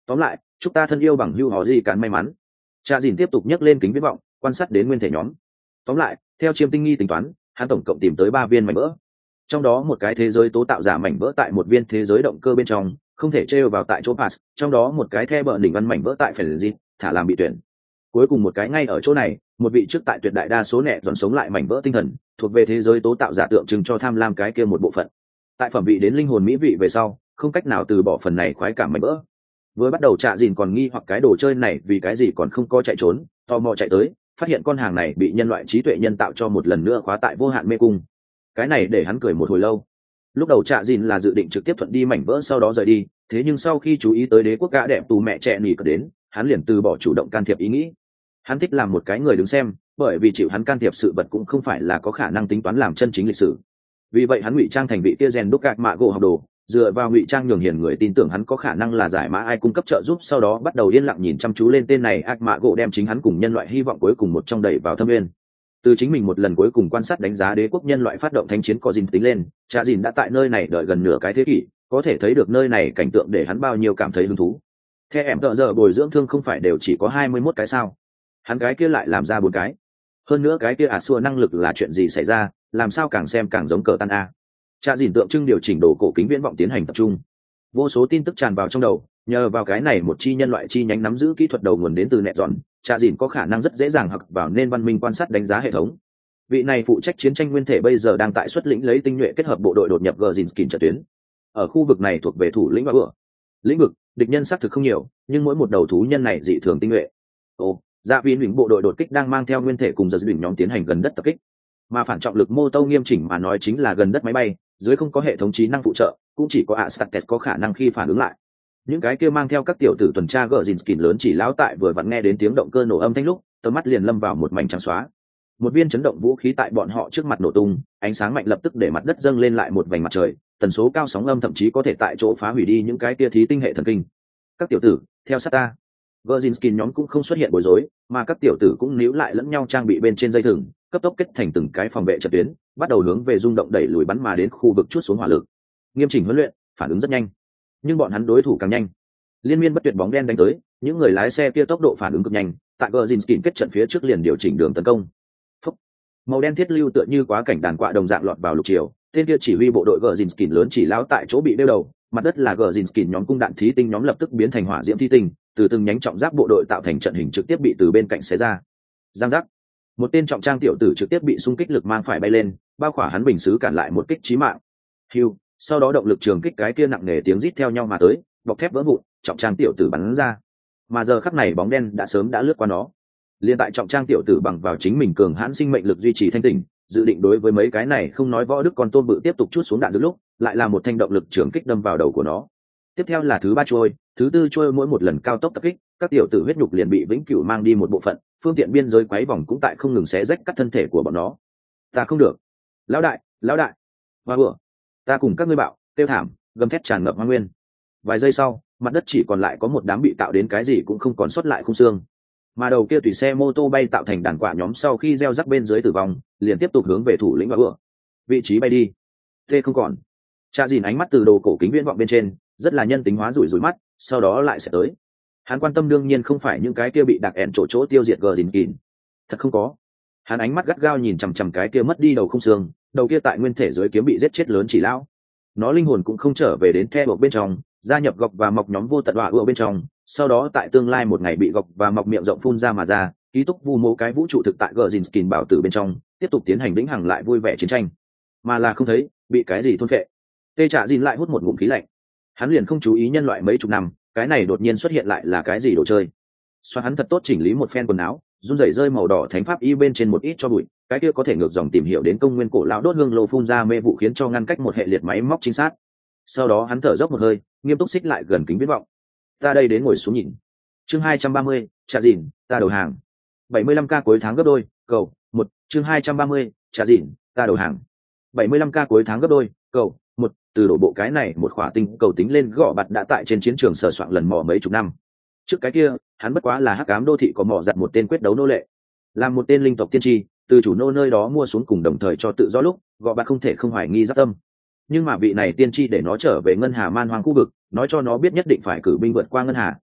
Tóm lại, chúc ta thân yêu bằng hưu họ gì cán may mắn. Cha dìn tiếp tục nhấc lên kính viễn vọng, quan sát đến nguyên thể nhóm. Tóm lại, theo chiêm tinh nghi tính toán, hắn tổng cộng tìm tới ba viên mảnh vỡ. Trong đó một cái thế giới tố tạo giả mảnh vỡ tại một viên thế giới động cơ bên trong, không thể trêu vào tại chỗ pass, trong đó một cái the bờ đỉnh văn mảnh vỡ tại phần gì, thả làm bị tuyển. Cuối cùng một cái ngay ở chỗ này, một vị trước tại tuyệt đại đa số nẹ dọn sống lại mảnh vỡ tinh thần, thuộc về thế giới tố tạo giả tượng trưng cho tham lam cái kia một bộ phận. Tại phẩm vị đến linh hồn mỹ vị về sau, không cách nào từ bỏ phần này khoái cảm mảnh vỡ. Vừa bắt đầu Trạ Dìn còn nghi hoặc cái đồ chơi này vì cái gì còn không có chạy trốn, tò mò chạy tới, phát hiện con hàng này bị nhân loại trí tuệ nhân tạo cho một lần nữa khóa tại vô hạn mê cung. Cái này để hắn cười một hồi lâu. Lúc đầu Trạ Dìn là dự định trực tiếp thuận đi mảnh vỡ sau đó rời đi, thế nhưng sau khi chú ý tới đế quốc gã đẹp tù mẹ trẻ nỉ cờ đến, hắn liền từ bỏ chủ động can thiệp ý nghĩ. Hắn thích làm một cái người đứng xem, bởi vì chịu hắn can thiệp sự vật cũng không phải là có khả năng tính toán làm chân chính lịch sử. Vì vậy hắn ngụy trang thành vị kia rèn đúc gạc mạ gỗ học đồ, dựa vào ngụy trang nhường hiền người tin tưởng hắn có khả năng là giải mã ai cung cấp trợ giúp, sau đó bắt đầu yên lặng nhìn chăm chú lên tên này ác mạ gỗ, đem chính hắn cùng nhân loại hy vọng cuối cùng một trong đẩy vào thâm nguyên. Từ chính mình một lần cuối cùng quan sát đánh giá đế quốc nhân loại phát động thanh chiến có dìn tính lên, Trạ Dìn đã tại nơi này đợi gần nửa cái thế kỷ, có thể thấy được nơi này cảnh tượng để hắn bao nhiêu cảm thấy hứng thú. Theo em tợ giờ bồi dưỡng thương không phải đều chỉ có hai mươi mốt cái sao? Hắn cái kia lại làm ra bốn cái. Hơn nữa cái kia à xua năng lực là chuyện gì xảy ra, làm sao càng xem càng giống cờ tan a. Trạ Dìn tượng trưng điều chỉnh đồ cổ kính viễn vọng tiến hành tập trung. Vô số tin tức tràn vào trong đầu, nhờ vào cái này một chi nhân loại chi nhánh nắm giữ kỹ thuật đầu nguồn đến từ nẹt dọn, Trạ Dìn có khả năng rất dễ dàng học vào nên văn minh quan sát đánh giá hệ thống. Vị này phụ trách chiến tranh nguyên thể bây giờ đang tại xuất lĩnh lấy tinh nhuệ kết hợp bộ đội đột nhập Gzinskin trận tuyến. Ở khu vực này thuộc về thủ lĩnh và bữa. Lĩnh vực, địch nhân xác thực không nhiều, nhưng mỗi một đầu thú nhân này dị thường tinh nhuệ. Ồ, dạ vì những bộ đội đột kích đang mang theo nguyên thể cùng giật đỉnh nhóm tiến hành gần đất tập kích. Mà phản trọng lực mô tô nghiêm chỉnh mà nói chính là gần đất máy bay, dưới không có hệ thống trí năng phụ trợ, cũng chỉ có Astates có khả năng khi phản ứng lại. Những cái kia mang theo các tiểu tử tuần tra Gzinskin lớn chỉ lão tại vừa vặn nghe đến tiếng động cơ nổ âm thanh lúc, tầm mắt liền lâm vào một mảnh trắng xóa. Một viên chấn động vũ khí tại bọn họ trước mặt nổ tung, ánh sáng mạnh lập tức để mặt đất dâng lên lại một vành mặt trời, tần số cao sóng âm thậm chí có thể tại chỗ phá hủy đi những cái kia thí tinh hệ thần kinh. Các tiểu tử, theo sát ta. Gzinskin nhóm cũng không xuất hiện bối rối, mà các tiểu tử cũng níu lại lẫn nhau trang bị bên trên dây thừng, cấp tốc kết thành từng cái phòng vệ trận tuyến, bắt đầu hướng về rung động đẩy lùi bắn mà đến khu vực chút xuống hỏa lực. Nghiêm chỉnh huấn luyện, phản ứng rất nhanh, nhưng bọn hắn đối thủ càng nhanh. Liên miên bất tuyệt bóng đen đánh tới, những người lái xe kia tốc độ phản ứng cực nhanh, tại Gzinskin kết trận phía trước liền điều chỉnh đường tấn công. Phúc. Màu đen thiết lưu tựa như quá cảnh đàn quạ đồng dạng lọt vào lục chiều, tên kia chỉ huy bộ đội Gzinskin lớn chỉ lão tại chỗ bị đeo đầu, mặt đất là Gzinskin nhóm cung đạn thí tinh nhóm lập tức biến thành hỏa diễm thí tinh, từ từng nhánh trọng giáp bộ đội tạo thành trận hình trực tiếp bị từ bên cạnh xé ra. Giang giác. Một tên trọng trang tiểu tử trực tiếp bị xung kích lực mang phải bay lên, bao khỏa hắn bình sứ cản lại một kích chí mạng. Hưu, sau đó động lực trường kích cái kia nặng nề tiếng rít theo nhau mà tới, bọc thép vỡ vụn, trọng trang tiểu tử bắn ra. Mà giờ khắc này bóng đen đã sớm đã lướt qua nó. Liên tại trọng trang tiểu tử bằng vào chính mình cường hãn sinh mệnh lực duy trì thanh tỉnh, dự định đối với mấy cái này không nói võ đức con tôm bự tiếp tục chút xuống đạn giữa lúc, lại là một thanh động lực trường kích đâm vào đầu của nó. Tiếp theo là thứ ba trôi, thứ tư trôi, mỗi một lần cao tốc tập kích, các tiểu tử huyết nhục liền bị vĩnh cửu mang đi một bộ phận, phương tiện biên giới quấy vòng cũng tại không ngừng xé rách cắt thân thể của bọn nó. Ta không được, lão đại, lão đại, và vừa, ta cùng các ngươi bạo, tiêu thảm, gầm thét tràn ngập hoang nguyên. Vài giây sau, mặt đất chỉ còn lại có một đám bị tạo đến cái gì cũng không còn sót lại khung xương. Mà đầu kia tùy xe mô tô bay tạo thành đàn quạ nhóm sau khi gieo rắc bên dưới tử vong, liền tiếp tục hướng về thủ lĩnh và vừa. Vị trí bay đi. Tê không còn. Trạ Dìn ánh mắt từ đồ cổ kính viễn vọng bên trên, rất là nhân tính hóa rủi rủi mắt, sau đó lại sẽ tới. Hắn quan tâm đương nhiên không phải những cái kia bị đặc ẻn chỗ chỗ tiêu diệt Gzinskin. Thật không có. Hắn ánh mắt gắt gao nhìn chằm chằm cái kia mất đi đầu không xương, đầu kia tại nguyên thể dưới kiếm bị giết chết lớn chỉ lão. Nó linh hồn cũng không trở về đến the buộc bên trong, gia nhập gọc và mọc nhóm vô tận hỏa ưa bên trong, sau đó tại tương lai một ngày bị gọc và mọc miệng rộng phun ra mà ra, ký túc vu mô cái vũ trụ thực tại Gzinskin bảo tử bên trong, tiếp tục tiến hành vĩnh hằng lại vui vẻ chiến tranh. Mà là không thấy, bị cái gì thôn phệ. Tê Trạ Dìn lại hút một ngụm khí lạnh. Hắn liền không chú ý nhân loại mấy chục năm, cái này đột nhiên xuất hiện lại là cái gì đồ chơi. Xoa hắn thật tốt chỉnh lý một phen quần áo, run rẩy rơi màu đỏ thánh pháp y bên trên một ít cho bụi, cái kia có thể ngược dòng tìm hiểu đến công nguyên cổ lão đốt hương lô phun ra mê vụ khiến cho ngăn cách một hệ liệt máy móc chính xác. Sau đó hắn thở dốc một hơi, nghiêm túc xích lại gần kính viễn vọng. Ta đây đến ngồi xuống nhìn. Chương hai trăm ba mươi, Trạ Dìn, ta đầu hàng. bảy mươi lăm k cuối tháng gấp đôi, cầu, một, chương hai trăm ba mươi, Trạ Dìn, ta đầu hàng. bảy mươi lăm k cuối tháng gấp đôi, cầu, một, từ đổ bộ cái này một khỏa tinh cầu tính lên gõ bạt đã tại trên chiến trường sờ soạn lần mò mấy chục năm. Trước cái kia, hắn bất quá là hắc ám đô thị có mò giặt một tên quyết đấu nô lệ. Làm một tên linh tộc tiên tri, từ chủ nô nơi đó mua xuống cùng đồng thời cho tự do lúc, gõ bạt không thể không hoài nghi giáp tâm. Nhưng mà vị này tiên tri để nó trở về ngân hà man hoang khu vực, nói cho nó biết nhất định phải cử binh vượt qua ngân hà,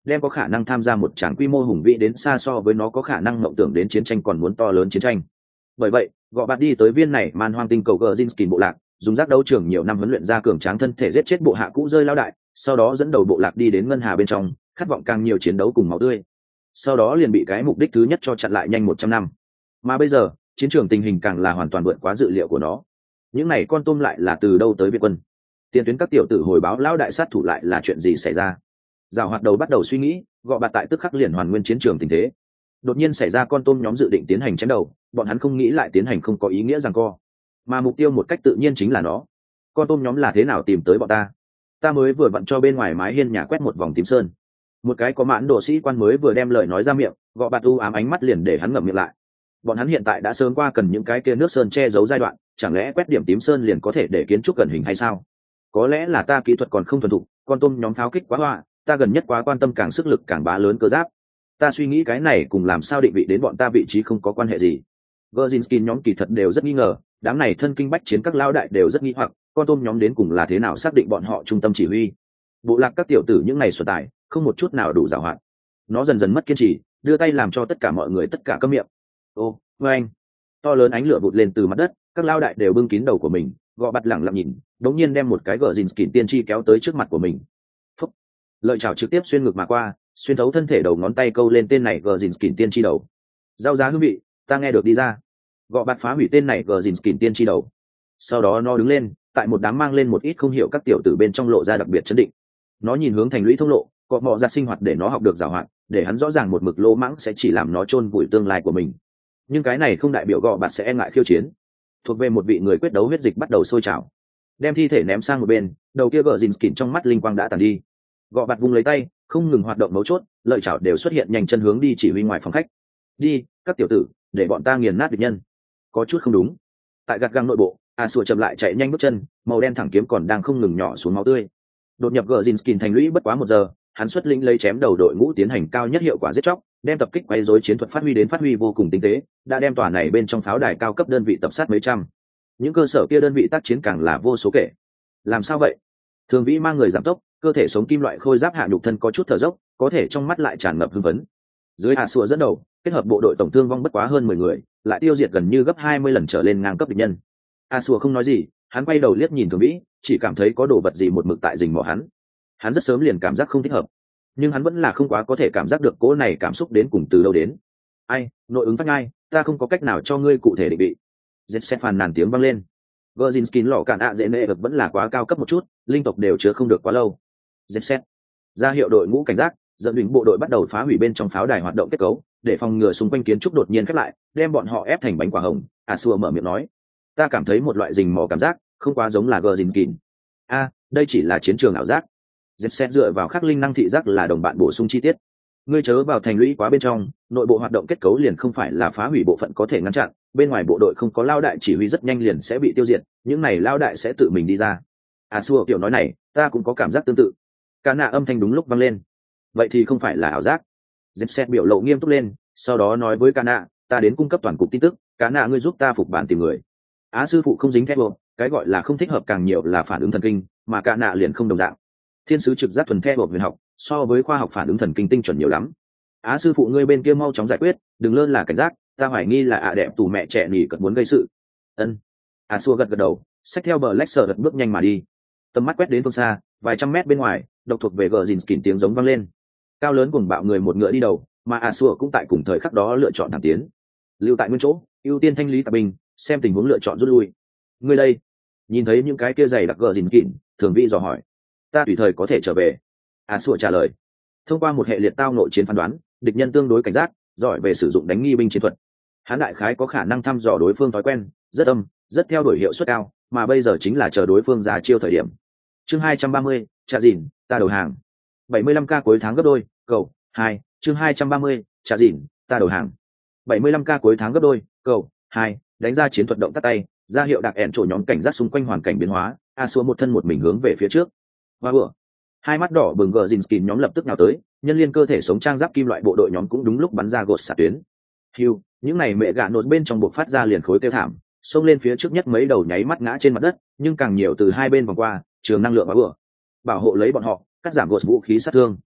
đem có khả năng tham gia một tràng quy mô hùng vĩ đến xa so với nó có khả năng mộng tưởng đến chiến tranh còn muốn to lớn chiến tranh. Bởi vậy gọ bạt đi tới viên này man hoang tinh cầu Gzinski bộ lạc, dùng giác đấu trường nhiều năm huấn luyện ra cường tráng thân thể giết chết bộ hạ cũ rơi lao đại, sau đó dẫn đầu bộ lạc đi đến ngân hà bên trong, khát vọng càng nhiều chiến đấu cùng máu tươi. Sau đó liền bị cái mục đích thứ nhất cho chặn lại nhanh một trăm năm. Mà bây giờ chiến trường tình hình càng là hoàn toàn vượt quá dự liệu của nó. Những này con tôm lại là từ đâu tới Việt quân? Tiền tuyến các tiểu tử hồi báo lão đại sát thủ lại là chuyện gì xảy ra? Giảo hoạt đầu bắt đầu suy nghĩ, gọ bạt tại tức khắc liền hoàn nguyên chiến trường tình thế. Đột nhiên xảy ra con tôm nhóm dự định tiến hành chém đầu, bọn hắn không nghĩ lại tiến hành không có ý nghĩa rằng co, mà mục tiêu một cách tự nhiên chính là nó. Con tôm nhóm là thế nào tìm tới bọn ta? Ta mới vừa vặn cho bên ngoài mái hiên nhà quét một vòng tím sơn. Một cái có mãn đồ sĩ quan mới vừa đem lời nói ra miệng, gọ bạt u ám ánh mắt liền để hắn ngậm miệng lại. Bọn hắn hiện tại đã sớm qua cần những cái kia nước sơn che giấu giai đoạn, chẳng lẽ quét điểm tím sơn liền có thể để kiến trúc cận hình hay sao? Có lẽ là ta kỹ thuật còn không thuần thục, con tôm nhóm pháo kích quá hoa, ta gần nhất quá quan tâm càng sức lực càng bá lớn cơ giáp. Ta suy nghĩ cái này cùng làm sao định vị đến bọn ta vị trí không có quan hệ gì. Gzinski nhóm kỳ thật đều rất nghi ngờ, đám này thân kinh bách chiến các lao đại đều rất nghi hoặc, con tôm nhóm đến cùng là thế nào xác định bọn họ trung tâm chỉ huy. Bộ lạc các tiểu tử những ngày xuân tài, không một chút nào đủ giàu hạn. Nó dần dần mất kiên trì, đưa tay làm cho tất cả mọi người tất cả câm miệng. Ô, với anh, to lớn ánh lửa vụt lên từ mặt đất, các lao đại đều bưng kín đầu của mình, gọ bặt lẳng lặng nhìn, đống nhiên đem một cái Gzinski tiên tri kéo tới trước mặt của mình. Phúc. Lợi chảo trực tiếp xuyên ngực mà qua, xuyên thấu thân thể đầu ngón tay câu lên tên này Gzinski tiên tri đầu. Giao giá hương vị, ta nghe được đi ra. Gọ bạt phá hủy tên này Gzinski tiên tri đầu. Sau đó nó đứng lên, tại một đám mang lên một ít không hiểu các tiểu tử bên trong lộ ra đặc biệt chấn định. Nó nhìn hướng thành lũy thông lộ, có mọ ra sinh hoạt để nó học được giảo hoạt, để hắn rõ ràng một mực lỗ mãng sẽ chỉ làm nó chôn vùi tương lai của mình. Nhưng cái này không đại biểu gọ bạt sẽ e ngại khiêu chiến. Thuộc về một vị người quyết đấu huyết dịch bắt đầu sôi trào. Đem thi thể ném sang một bên, đầu kia Gzinski trong mắt linh quang đã tàn đi. Gọ bạt vung lấy tay, không ngừng hoạt động mấu chốt, lợi chảo đều xuất hiện nhanh chân hướng đi chỉ huy ngoài phòng khách. Đi, các tiểu tử, để bọn ta nghiền nát địch nhân. Có chút không đúng. Tại gạt găng nội bộ, a sủa chậm lại chạy nhanh bước chân, màu đen thẳng kiếm còn đang không ngừng nhỏ xuống máu tươi. Đột nhập Gzinski thành lũy bất quá một giờ, hắn xuất lĩnh lấy chém đầu đội ngũ tiến hành cao nhất hiệu quả giết chóc, đem tập kích quấy rối chiến thuật phát huy đến phát huy vô cùng tinh tế, đã đem tòa này bên trong pháo đài cao cấp đơn vị tập sát mấy trăm. Những cơ sở kia đơn vị tác chiến càng là vô số kể. Làm sao vậy? Thường Vĩ mang người giảm tốc, cơ thể sống kim loại khôi giáp hạ nhục thân có chút thở dốc, có thể trong mắt lại tràn ngập hưng phấn. Dưới hạ sủa dẫn đầu, kết hợp bộ đội tổng thương vong bất quá hơn mười người, lại tiêu diệt gần như gấp hai mươi lần trở lên ngang cấp địch nhân. A sủa không nói gì, hắn quay đầu liếc nhìn Thường Vĩ, chỉ cảm thấy có đồ vật gì một mực tại rình mò hắn. Hắn rất sớm liền cảm giác không thích hợp, nhưng hắn vẫn là không quá có thể cảm giác được cỗ này cảm xúc đến cùng từ đâu đến. Ai, nội ứng phát ngay, ta không có cách nào cho ngươi cụ thể định vị. Zep phàn nàn tiếng vang lên. Gzinski lọ cản ạ dễ nệ ập vẫn là quá cao cấp một chút, linh tộc đều chứa không được quá lâu. Zep ra hiệu đội ngũ cảnh giác, dẫn đỉnh bộ đội bắt đầu phá hủy bên trong pháo đài hoạt động kết cấu, để phòng ngừa xung quanh kiến trúc đột nhiên khép lại, đem bọn họ ép thành bánh quả hồng. A Sua mở miệng nói, ta cảm thấy một loại rình mò cảm giác, không quá giống là Gzinski. A, đây chỉ là chiến trường ảo giác. Zep dựa vào khắc linh năng thị giác là đồng bạn bổ sung chi tiết. Ngươi chớ vào thành lũy quá bên trong, nội bộ hoạt động kết cấu liền không phải là phá hủy bộ phận có thể ngăn chặn, bên ngoài bộ đội không có lao đại chỉ huy rất nhanh liền sẽ bị tiêu diệt, những này lao đại sẽ tự mình đi ra. À xua kiểu nói này, ta cũng có cảm giác tương tự. Cả nạ âm thanh đúng lúc vang lên. Vậy thì không phải là ảo giác. Dẹp biểu lộ nghiêm túc lên, sau đó nói với Cả nạ, ta đến cung cấp toàn cục tin tức, Cả nạ ngươi giúp ta phục bản tìm người. Á sư phụ không dính thép bộ, cái gọi là không thích hợp càng nhiều là phản ứng thần kinh, mà Cả nạ liền không đồng dạng. Thiên sứ trực giác thuần thép bộ huyền học, so với khoa học phản ứng thần kinh tinh chuẩn nhiều lắm. Á sư phụ ngươi bên kia mau chóng giải quyết, đừng lơ là cảnh giác, ta hoài nghi là ạ đẹp tù mẹ trẻ nỉ cật muốn gây sự. Ân. Á xua gật gật đầu, xách theo bờ lách sở gật bước nhanh mà đi. Tầm mắt quét đến phương xa, vài trăm mét bên ngoài, độc thuộc về gờ dìn kìm tiếng giống vang lên. Cao lớn cùng bạo người một ngựa đi đầu, mà Á xua cũng tại cùng thời khắc đó lựa chọn thẳng tiến. Lưu tại nguyên chỗ, ưu tiên thanh lý tạp binh, xem tình huống lựa chọn rút lui. Ngươi đây, nhìn thấy những cái kia dày đặc gờ dìn kìm, thường vi dò hỏi. Ta tùy thời có thể trở về. Á xua trả lời. Thông qua một hệ liệt tao nội chiến phán đoán, địch nhân tương đối cảnh giác, giỏi về sử dụng đánh nghi binh chiến thuật. Hán đại khái có khả năng thăm dò đối phương thói quen, rất âm, rất theo đuổi hiệu suất cao, mà bây giờ chính là chờ đối phương ra chiêu thời điểm. Chương hai trăm ba mươi, trả dìn, ta đầu hàng. bảy mươi lăm k cuối tháng gấp đôi, cầu hai. Chương hai trăm ba mươi, trả dìn, ta đầu hàng. bảy mươi lăm k cuối tháng gấp đôi, cầu hai. Đánh ra chiến thuật động tắt tay, ra hiệu đặc ẻn trổ nhóm cảnh giác xung quanh hoàn cảnh biến hóa, a xua một thân một mình hướng về phía trước. Và bữa, hai mắt đỏ bừng gờ Zinskin nhóm lập tức nào tới, nhân liên cơ thể sống trang giáp kim loại bộ đội nhóm cũng đúng lúc bắn ra gột xạ tuyến. Hưu, những này mẹ gạ nốt bên trong buộc phát ra liền khối kêu thảm, xông lên phía trước nhất mấy đầu nháy mắt ngã trên mặt đất, nhưng càng nhiều từ hai bên vòng qua, trường năng lượng và bữa, bảo hộ lấy bọn họ, cắt giảm gột vũ khí sát thương.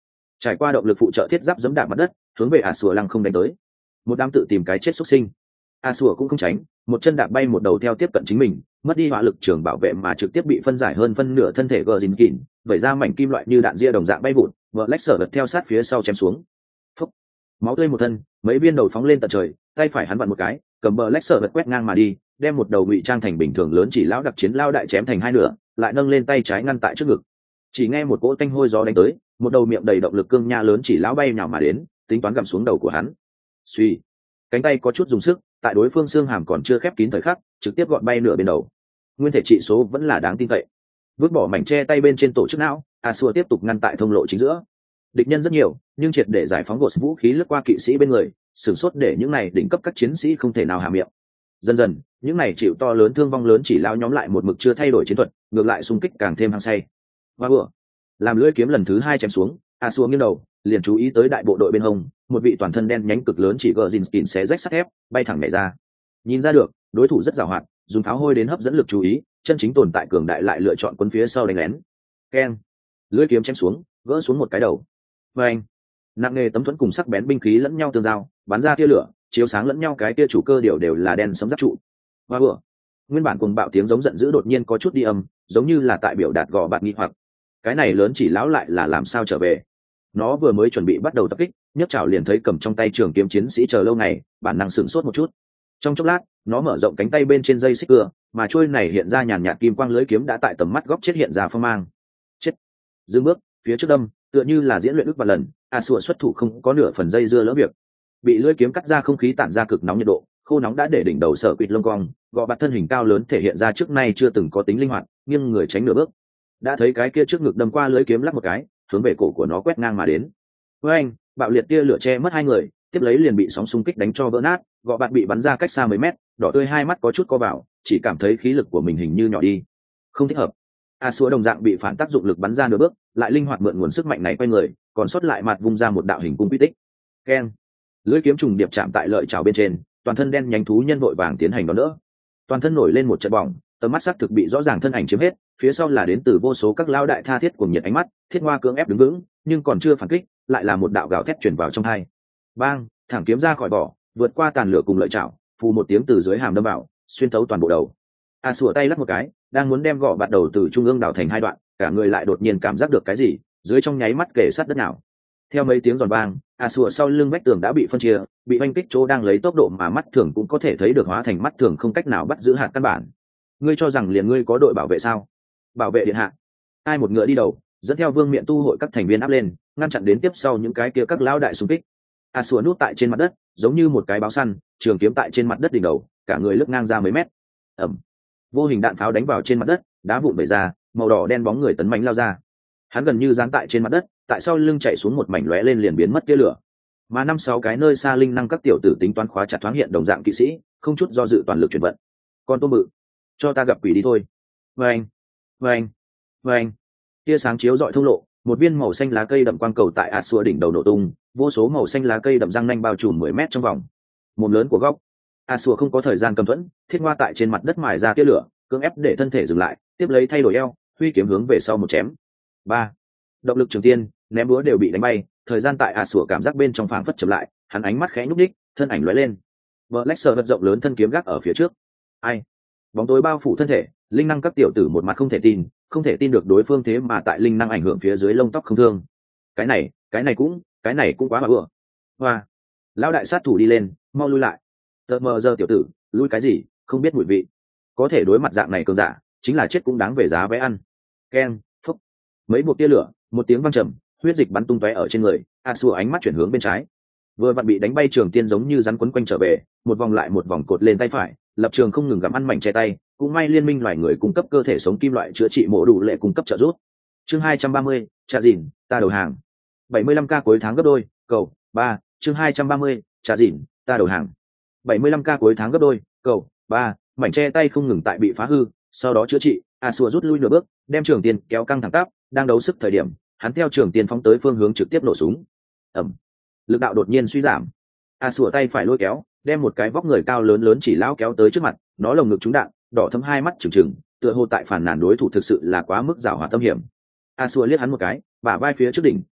trải qua động lực phụ trợ thiết giáp giẫm đạp mặt đất, hướng về a sủa lăng không đánh tới. Một đám tự tìm cái chết xuất sinh. a sủa cũng không tránh, một chân đạp bay một đầu theo tiếp cận chính mình, mất đi hỏa lực trường bảo vệ mà trực tiếp bị phân giải hơn phân nửa thân thể gờ dính kín, vẩy ra mảnh kim loại như đạn ria đồng dạng bay vụt, vợ lách sở gật theo sát phía sau chém xuống. Phúc. Máu tươi một thân, mấy viên đầu phóng lên tận trời, tay phải hắn vặn một cái, cầm bờ lách sở gật quét ngang mà đi, đem một đầu ngụy trang thành bình thường lớn chỉ lão đặc chiến lao đại chém thành hai nửa, lại nâng lên tay trái ngăn tại trước ngực. Chỉ nghe một cỗ tanh hôi gió đánh tới, một đầu miệng đầy động lực cương nha lớn chỉ lão bay nhào mà đến, tính toán gặm xuống đầu của hắn. Suy, cánh tay có chút dùng sức, tại đối phương xương hàm còn chưa khép kín thời khắc, trực tiếp gọn bay nửa bên đầu. Nguyên thể trị số vẫn là đáng tin cậy. Vứt bỏ mảnh che tay bên trên tổ chức não, a xua tiếp tục ngăn tại thông lộ chính giữa. Địch nhân rất nhiều, nhưng triệt để giải phóng gột vũ khí lướt qua kỵ sĩ bên người, sửng sốt để những này đỉnh cấp các chiến sĩ không thể nào hạ miệng. Dần dần, những này chịu to lớn thương vong lớn chỉ lao nhóm lại một mực chưa thay đổi chiến thuật, ngược lại xung kích càng thêm hăng say. Và vừa, làm lưỡi kiếm lần thứ hai chém xuống, a xua nghiêng đầu, liền chú ý tới đại bộ đội bên hông, một vị toàn thân đen nhánh cực lớn chỉ gờ Jinskin xé rách sắt thép, bay thẳng nhảy ra. Nhìn ra được, đối thủ rất giàu hoạt, dùng pháo hôi đến hấp dẫn lực chú ý, chân chính tồn tại cường đại lại lựa chọn quân phía sau đánh lén. Keng, lưỡi kiếm chém xuống, gỡ xuống một cái đầu. Và anh, nặng nghề tấm thuẫn cùng sắc bén binh khí lẫn nhau tương giao, bắn ra tia lửa, chiếu sáng lẫn nhau cái tia chủ cơ điều đều là đen sấm giáp trụ. Và vừa, nguyên bản cuồng bạo tiếng giống giận dữ đột nhiên có chút đi âm, giống như là tại biểu đạt gò bạt nghi hoặc. Cái này lớn chỉ lão lại là làm sao trở về? Nó vừa mới chuẩn bị bắt đầu tập kích, nhấc chảo liền thấy cầm trong tay trường kiếm chiến sĩ chờ lâu ngày, bản năng sửng sốt một chút. Trong chốc lát, nó mở rộng cánh tay bên trên dây xích cưa, mà chuôi này hiện ra nhàn nhạt kim quang lưới kiếm đã tại tầm mắt góc chết hiện ra phong mang. Chết. Dừng bước, phía trước đâm, tựa như là diễn luyện ức vạn lần, a sủa xuất thủ không có nửa phần dây dưa lỡ việc. Bị lưỡi kiếm cắt ra không khí tản ra cực nóng nhiệt độ, khô nóng đã để đỉnh đầu sở quỵt lông cong, gò bạt thân hình cao lớn thể hiện ra trước nay chưa từng có tính linh hoạt, nghiêng người tránh nửa bước. Đã thấy cái kia trước ngực đâm qua lưỡi kiếm lắc một cái, hướng về cổ của nó quét ngang mà đến. Với anh, bạo liệt tia lửa che mất hai người, tiếp lấy liền bị sóng xung kích đánh cho vỡ nát, gò bạt bị bắn ra cách xa mấy mét, đỏ tươi hai mắt có chút co vào, chỉ cảm thấy khí lực của mình hình như nhỏ đi, không thích hợp. A xúa đồng dạng bị phản tác dụng lực bắn ra nửa bước, lại linh hoạt mượn nguồn sức mạnh này quay người, còn sót lại mặt vung ra một đạo hình cung quy tích. Keng, lưỡi kiếm trùng điệp chạm tại lợi chảo bên trên, toàn thân đen nhánh thú nhân vội vàng tiến hành đón đỡ. Toàn thân nổi lên một trận bỏng, tầm mắt sắc thực bị rõ ràng thân ảnh chiếm hết, phía sau là đến từ vô số các lao đại tha thiết cùng nhiệt ánh mắt, thiết hoa cưỡng ép đứng vững, nhưng còn chưa phản kích, lại là một đạo gào thét truyền vào trong hai. Bang, thẳng kiếm ra khỏi vỏ, vượt qua tàn lửa cùng lợi chảo, phù một tiếng từ dưới hàm đâm vào, xuyên thấu toàn bộ đầu. A sủa tay lắc một cái, đang muốn đem gõ bạt đầu từ trung ương đảo thành hai đoạn, cả người lại đột nhiên cảm giác được cái gì, dưới trong nháy mắt kề sát đất nào. Theo mấy tiếng giòn vang, A sủa sau lưng vách tường đã bị phân chia, bị oanh kích chỗ đang lấy tốc độ mà mắt thường cũng có thể thấy được hóa thành mắt thường không cách nào bắt giữ hạt căn bản. Ngươi cho rằng liền ngươi có đội bảo vệ sao? Bảo vệ điện hạ. Ai một ngựa đi đầu, dẫn theo vương miện tu hội các thành viên áp lên, ngăn chặn đến tiếp sau những cái kia các lão đại xung kích. A sủa núp tại trên mặt đất, giống như một cái báo săn, trường kiếm tại trên mặt đất đỉnh đầu, cả người lướt ngang ra mấy mét. Ầm. Vô hình đạn pháo đánh vào trên mặt đất, đá vụn bể ra, màu đỏ đen bóng người tấn mãnh lao ra. Hắn gần như dán tại trên mặt đất, tại sau lưng chạy xuống một mảnh lóe lên liền biến mất tia lửa. Mà năm sáu cái nơi xa linh năng các tiểu tử tính toán khóa chặt thoáng hiện đồng dạng kỵ sĩ, không chút do dự toàn lực chuyển vận. Con tôm bự, cho ta gặp quỷ đi thôi. Vâng, vâng, vâng. Tia sáng chiếu rọi thông lộ, một viên màu xanh lá cây đậm quang cầu tại ạt xua đỉnh đầu nổ tung, vô số màu xanh lá cây đậm răng nanh bao trùm mười mét trong vòng. Mồm lớn của góc. A sủa không có thời gian cầm thuẫn, thiết hoa tại trên mặt đất mài ra tia lửa, cưỡng ép để thân thể dừng lại, tiếp lấy thay đổi eo, huy kiếm hướng về sau một chém. Ba, động lực trường tiên, ném búa đều bị đánh bay, thời gian tại A sủa cảm giác bên trong phảng phất chậm lại, hắn ánh mắt khẽ nhúc nhích, thân ảnh lóe lên. Black Star vật rộng lớn thân kiếm gác ở phía trước. Ai? Bóng tối bao phủ thân thể, linh năng các tiểu tử một mặt không thể tin, không thể tin được đối phương thế mà tại linh năng ảnh hưởng phía dưới lông tóc không thương. Cái này, cái này cũng, cái này cũng quá mà vừa. Hoa. Lão đại sát thủ đi lên, mau lui lại. Tờ mờ giờ tiểu tử, lui cái gì, không biết mùi vị. Có thể đối mặt dạng này cường giả, chính là chết cũng đáng về giá vé ăn. Ken, phúc. Mấy buộc tia lửa, một tiếng vang trầm, huyết dịch bắn tung tóe ở trên người, A Sủa ánh mắt chuyển hướng bên trái. Vừa vặn bị đánh bay trường tiên giống như rắn quấn quanh trở về, một vòng lại một vòng cột lên tay phải, lập trường không ngừng gặm ăn mảnh che tay, cũng may liên minh loài người cung cấp cơ thể sống kim loại chữa trị mổ đủ lệ cung cấp trợ giúp. Chương hai trăm ba mươi, trả dìn, ta đầu hàng. bảy mươi lăm k cuối tháng gấp đôi, cầu ba, chương hai trăm ba mươi, trả dìn, ta đầu hàng. bảy mươi lăm k cuối tháng gấp đôi, cầu ba, mảnh che tay không ngừng tại bị phá hư, sau đó chữa trị, A Sủa rút lui nửa bước, đem trường tiên kéo căng thẳng tắp, đang đấu sức thời điểm, hắn theo trường tiên phóng tới phương hướng trực tiếp nổ súng. Ầm. Lực đạo đột nhiên suy giảm. A Sủa tay phải lôi kéo, đem một cái vóc người cao lớn lớn chỉ lão kéo tới trước mặt, nó lồng ngực trúng đạn, đỏ thấm hai mắt trừng trừng, tựa hồ tại phản nàn đối thủ thực sự là quá mức giàu hỏa tâm hiểm. A Sủa liếc hắn một cái, bả vai phía trước đỉnh,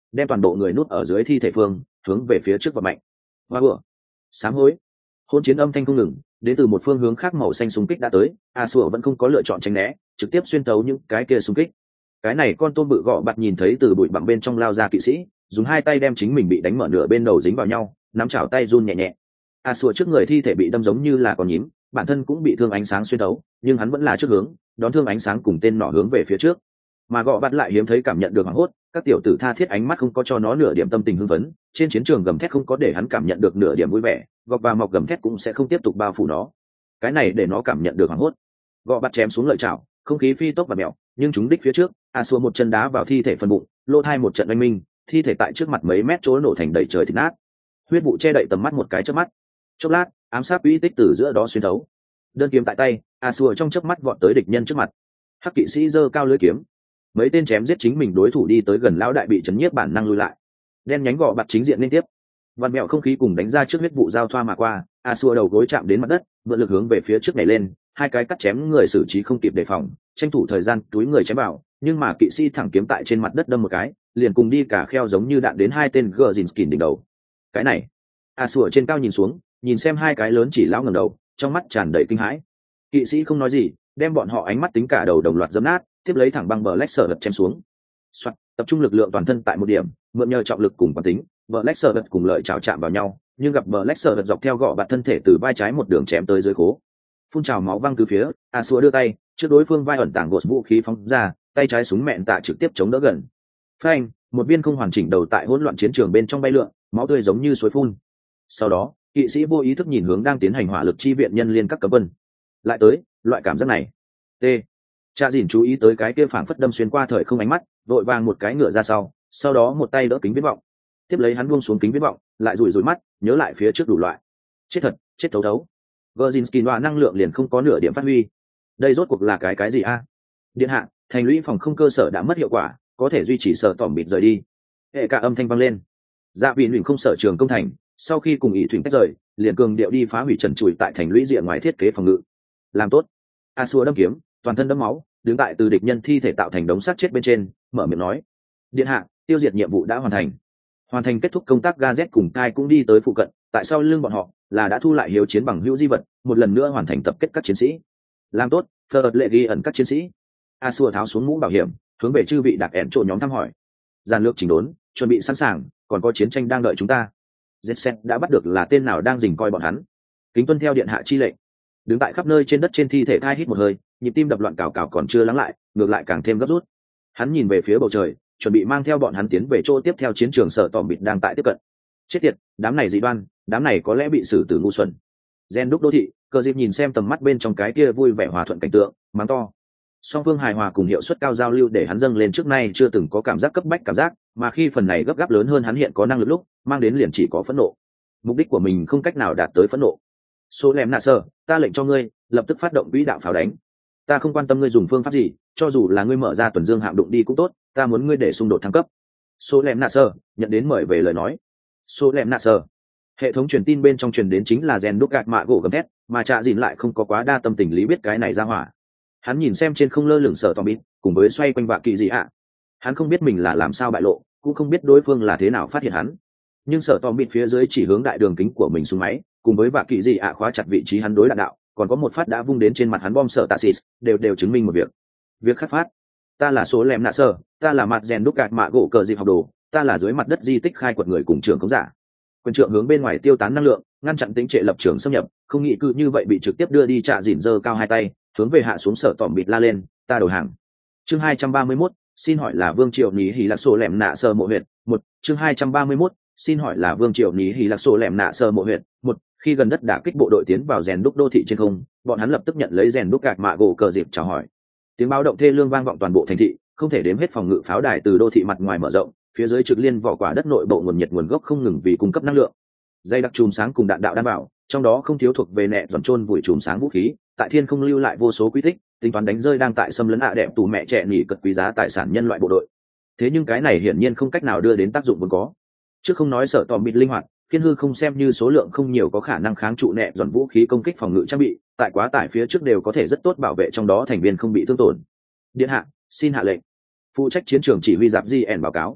đem toàn bộ người nút ở dưới thi thể phương hướng về phía trước và mạnh. Hoa bữa, sám hối, hôn chiến âm thanh không ngừng, đến từ một phương hướng khác màu xanh xung kích đã tới. A Sủa vẫn không có lựa chọn tránh né, trực tiếp xuyên tấu những cái kia xung kích. Cái này con tôm bự gọ bặt nhìn thấy từ bụi bặm bên trong lao ra kỵ sĩ, dùng hai tay đem chính mình bị đánh mở nửa bên đầu dính vào nhau, nắm chảo tay run nhẹ nhẹ. A Sủa trước người thi thể bị đâm giống như là con nhím, bản thân cũng bị thương ánh sáng xuyên tấu, nhưng hắn vẫn là trước hướng, đón thương ánh sáng cùng tên nỏ hướng về phía trước. Mà gọ bặt lại hiếm thấy cảm nhận được hoảng hốt, các tiểu tử tha thiết ánh mắt không có cho nó nửa điểm tâm tình hưng phấn, trên chiến trường gầm thét không có để hắn cảm nhận được nửa điểm vui vẻ, gọt và mọc gầm thét cũng sẽ không tiếp tục bao phủ nó. Cái này để nó cảm nhận được hoảng hốt. Gọ bặt chém xuống lợi chảo, không khí phi tốc và mèo, nhưng chúng đích phía trước, A Sủa một chân đá vào thi thể phần bụng, lỗ thai một trận oanh minh, thi thể tại trước mặt mấy mét chỗ nổ thành đầy trời thịt nát. Huyết vụ che đậy tầm mắt một cái chớp mắt. Chốc lát, ám sát uy tích từ giữa đó xuyên thấu. Đơn kiếm tại tay, A Sủa trong chớp mắt vọt tới địch nhân trước mặt. Hắc kỵ sĩ giơ cao lưỡi kiếm, mấy tên chém giết chính mình đối thủ đi tới gần lão đại bị chấn nhiếp bản năng lui lại. Đen nhánh gọ bặt chính diện liên tiếp, vặn mẹo không khí cùng đánh ra trước huyết vụ giao thoa mà qua. A Sủa đầu gối chạm đến mặt đất, mượn lực hướng về phía trước nhảy lên, hai cái cắt chém người xử trí không kịp đề phòng, tranh thủ thời gian túi người chém vào, nhưng mà kỵ sĩ thẳng kiếm tại trên mặt đất đâm một cái, liền cùng đi cả kheo giống như đạn đến hai tên Gzinski đỉnh đầu. Cái này, A Sủa trên cao nhìn xuống, nhìn xem hai cái lớn chỉ lão ngẩng đầu, trong mắt tràn đầy kinh hãi. Kỵ sĩ không nói gì, đem bọn họ ánh mắt tính cả đầu đồng loạt giẫm nát, tiếp lấy thẳng băng bờ lách sở đập chém xuống. Soạt, tập trung lực lượng toàn thân tại một điểm, mượn nhờ trọng lực cùng quán tính, bờ lách sở đập cùng lợi chảo chạm vào nhau, nhưng gặp bờ lách sở đập dọc theo gõ bạt thân thể từ vai trái một đường chém tới dưới khố. Phun trào máu văng từ phía, A Sủa đưa tay, trước đối phương vai ẩn tàng gột vũ khí phóng ra, tay trái súng mẹn tạ trực tiếp chống đỡ gần. Phanh, một viên không hoàn chỉnh đầu tại hỗn loạn chiến trường bên trong bay lượn, máu tươi giống như suối phun. Sau đó, kỵ sĩ vô ý thức nhìn hướng đang tiến hành hỏa lực chi viện nhân liên các cấm quân. Lại tới, loại cảm giác này. T. Cha dìn chú ý tới cái kia phảng phất đâm xuyên qua thời không ánh mắt, vội vàng một cái ngựa ra sau, sau đó một tay đỡ kính viễn vọng. Tiếp lấy hắn buông xuống kính viễn vọng, lại rủi rủi mắt, nhớ lại phía trước đủ loại. Chết thật, chết thấu thấu. Gzinski đoạ năng lượng liền không có nửa điểm phát huy. Đây rốt cuộc là cái cái gì a? Điện hạ, thành lũy phòng không cơ sở đã mất hiệu quả, có thể duy trì sở tỏm bịt rời đi. Hệ cả âm thanh vang lên. Dạ vị luyện không sở trường công thành, sau khi cùng ý thuyền tách rời, liền cường điệu đi phá hủy trần trụi tại thành lũy diện ngoài thiết kế phòng ngự. Làm tốt. A Sủa đâm kiếm, toàn thân đẫm máu, đứng tại từ địch nhân thi thể tạo thành đống xác chết bên trên, mở miệng nói: điện hạ, tiêu diệt nhiệm vụ đã hoàn thành. Hoàn thành kết thúc công tác, Gazet cùng Kai cũng đi tới phụ cận, tại sau lưng bọn họ là đã thu lại hiếu chiến bằng hữu di vật, một lần nữa hoàn thành tập kết các chiến sĩ. Làm tốt, Phật lệ ghi ẩn các chiến sĩ. A Sủa tháo xuống mũ bảo hiểm, hướng về chư vị đặc ẻn trộn nhóm thăm hỏi. Giàn lược chỉnh đốn, chuẩn bị sẵn sàng, còn có chiến tranh đang đợi chúng ta. Zset đã bắt được là tên nào đang rình coi bọn hắn. Kính tuân theo điện hạ chi lệnh. Đứng tại khắp nơi trên đất trên thi thể Kai hít một hơi, nhịp tim đập loạn cào cào còn chưa lắng lại, ngược lại càng thêm gấp rút. Hắn nhìn về phía bầu trời, chuẩn bị mang theo bọn hắn tiến về chỗ tiếp theo chiến trường sở tòm bịt đang tại tiếp cận. Chết tiệt, đám này dị đoan, đám này có lẽ bị xử tử ngu xuẩn. Gen đúc đô thị, Cờ Dịp nhìn xem tầm mắt bên trong cái kia vui vẻ hòa thuận cảnh tượng, mắng to. Song phương hài hòa cùng hiệu suất cao giao lưu để hắn dâng lên trước nay chưa từng có cảm giác cấp bách cảm giác, mà khi phần này gấp gáp lớn hơn hắn hiện có năng lực lúc, mang đến liền chỉ có phẫn nộ. Mục đích của mình không cách nào đạt tới phẫn nộ. Số lem nạ sơ, ta lệnh cho ngươi lập tức phát động quỹ đạo pháo đánh. Ta không quan tâm ngươi dùng phương pháp gì, cho dù là ngươi mở ra tuần dương hạm đụng đi cũng tốt, ta muốn ngươi để xung đột thăng cấp. Số lem nạ sơ nhận đến mời về lời nói. Số lem nạ sơ, hệ thống truyền tin bên trong truyền đến chính là rèn đúc gạt mạ gỗ gầm thét, mà Trạ Dìn lại không có quá đa tâm tình lý biết cái này ra hỏa. Hắn nhìn xem trên không lơ lửng sở tòm bít, cùng với xoay quanh vạ kỳ gì ạ. Hắn không biết mình là làm sao bại lộ, cũng không biết đối phương là thế nào phát hiện hắn. Nhưng sở tòm bít phía dưới chỉ hướng đại đường kính của mình xuống máy, cùng với vạ kỳ gì ạ khóa chặt vị trí hắn đối đạn đạo, còn có một phát đã vung đến trên mặt hắn bom sở Tasis, đều đều chứng minh một việc. Việc khắc phát. Ta là số lem nạ sơ, ta là mặt rèn đúc gạt mạ gỗ cờ dịp học đồ, ta là dưới mặt đất di tích khai quật người cùng trưởng công giả. Quyền trượng hướng bên ngoài tiêu tán năng lượng, ngăn chặn tính trệ lập trường xâm nhập, không nghĩ cứ như vậy bị trực tiếp đưa đi. Trạ Dìn giơ cao hai tay, hướng về hạ xuống sở tòm bịt la lên, ta đầu hàng. Chương hai trăm ba mươi mốt, xin hỏi là Vương Triệu Ní Hỉ Lạc Sổ Lẻm Nạ Sơ Mộ Huyệt. Một, chương hai trăm ba mươi mốt, xin hỏi là Vương Triệu Ní Hỉ Lạc Sổ Lẻm Nạ Sơ Mộ Huyệt. Một, khi gần đất đả kích bộ đội tiến vào rèn đúc đô thị trên không, bọn hắn lập tức nhận lấy rèn đúc gạt mạ gỗ cờ dịp chào hỏi. Tiếng báo động thê lương vang vọng toàn bộ thành thị, không thể đếm hết phòng ngự pháo đài từ đô thị mặt ngoài mở rộng, phía dưới trực liên vỏ quả đất nội bộ nguồn nhiệt nguồn gốc không ngừng vì cung cấp năng lượng. Dây đặc chùm sáng cùng đạn đạo đảm bảo, trong đó không thiếu thuộc về nẹ giòn trôn vùi chùm sáng vũ khí, tại thiên không lưu lại vô số quy tích, tính toán đánh rơi đang tại xâm lấn ạ đẹp tù mẹ trẻ nhỉ cật quý giá tài sản nhân loại bộ đội. Thế nhưng cái này hiển nhiên không cách nào đưa đến tác dụng vốn có. Chứ không nói sở tòm bịt linh hoạt, thiên hư không xem như số lượng không nhiều có khả năng kháng trụ nẹ giòn vũ khí công kích phòng ngự trang bị, tại quá tải phía trước đều có thể rất tốt bảo vệ trong đó thành viên không bị thương tổn. Điện hạ, xin hạ lệnh. Phụ trách chiến trường chỉ huy giáp gi ẻn báo cáo.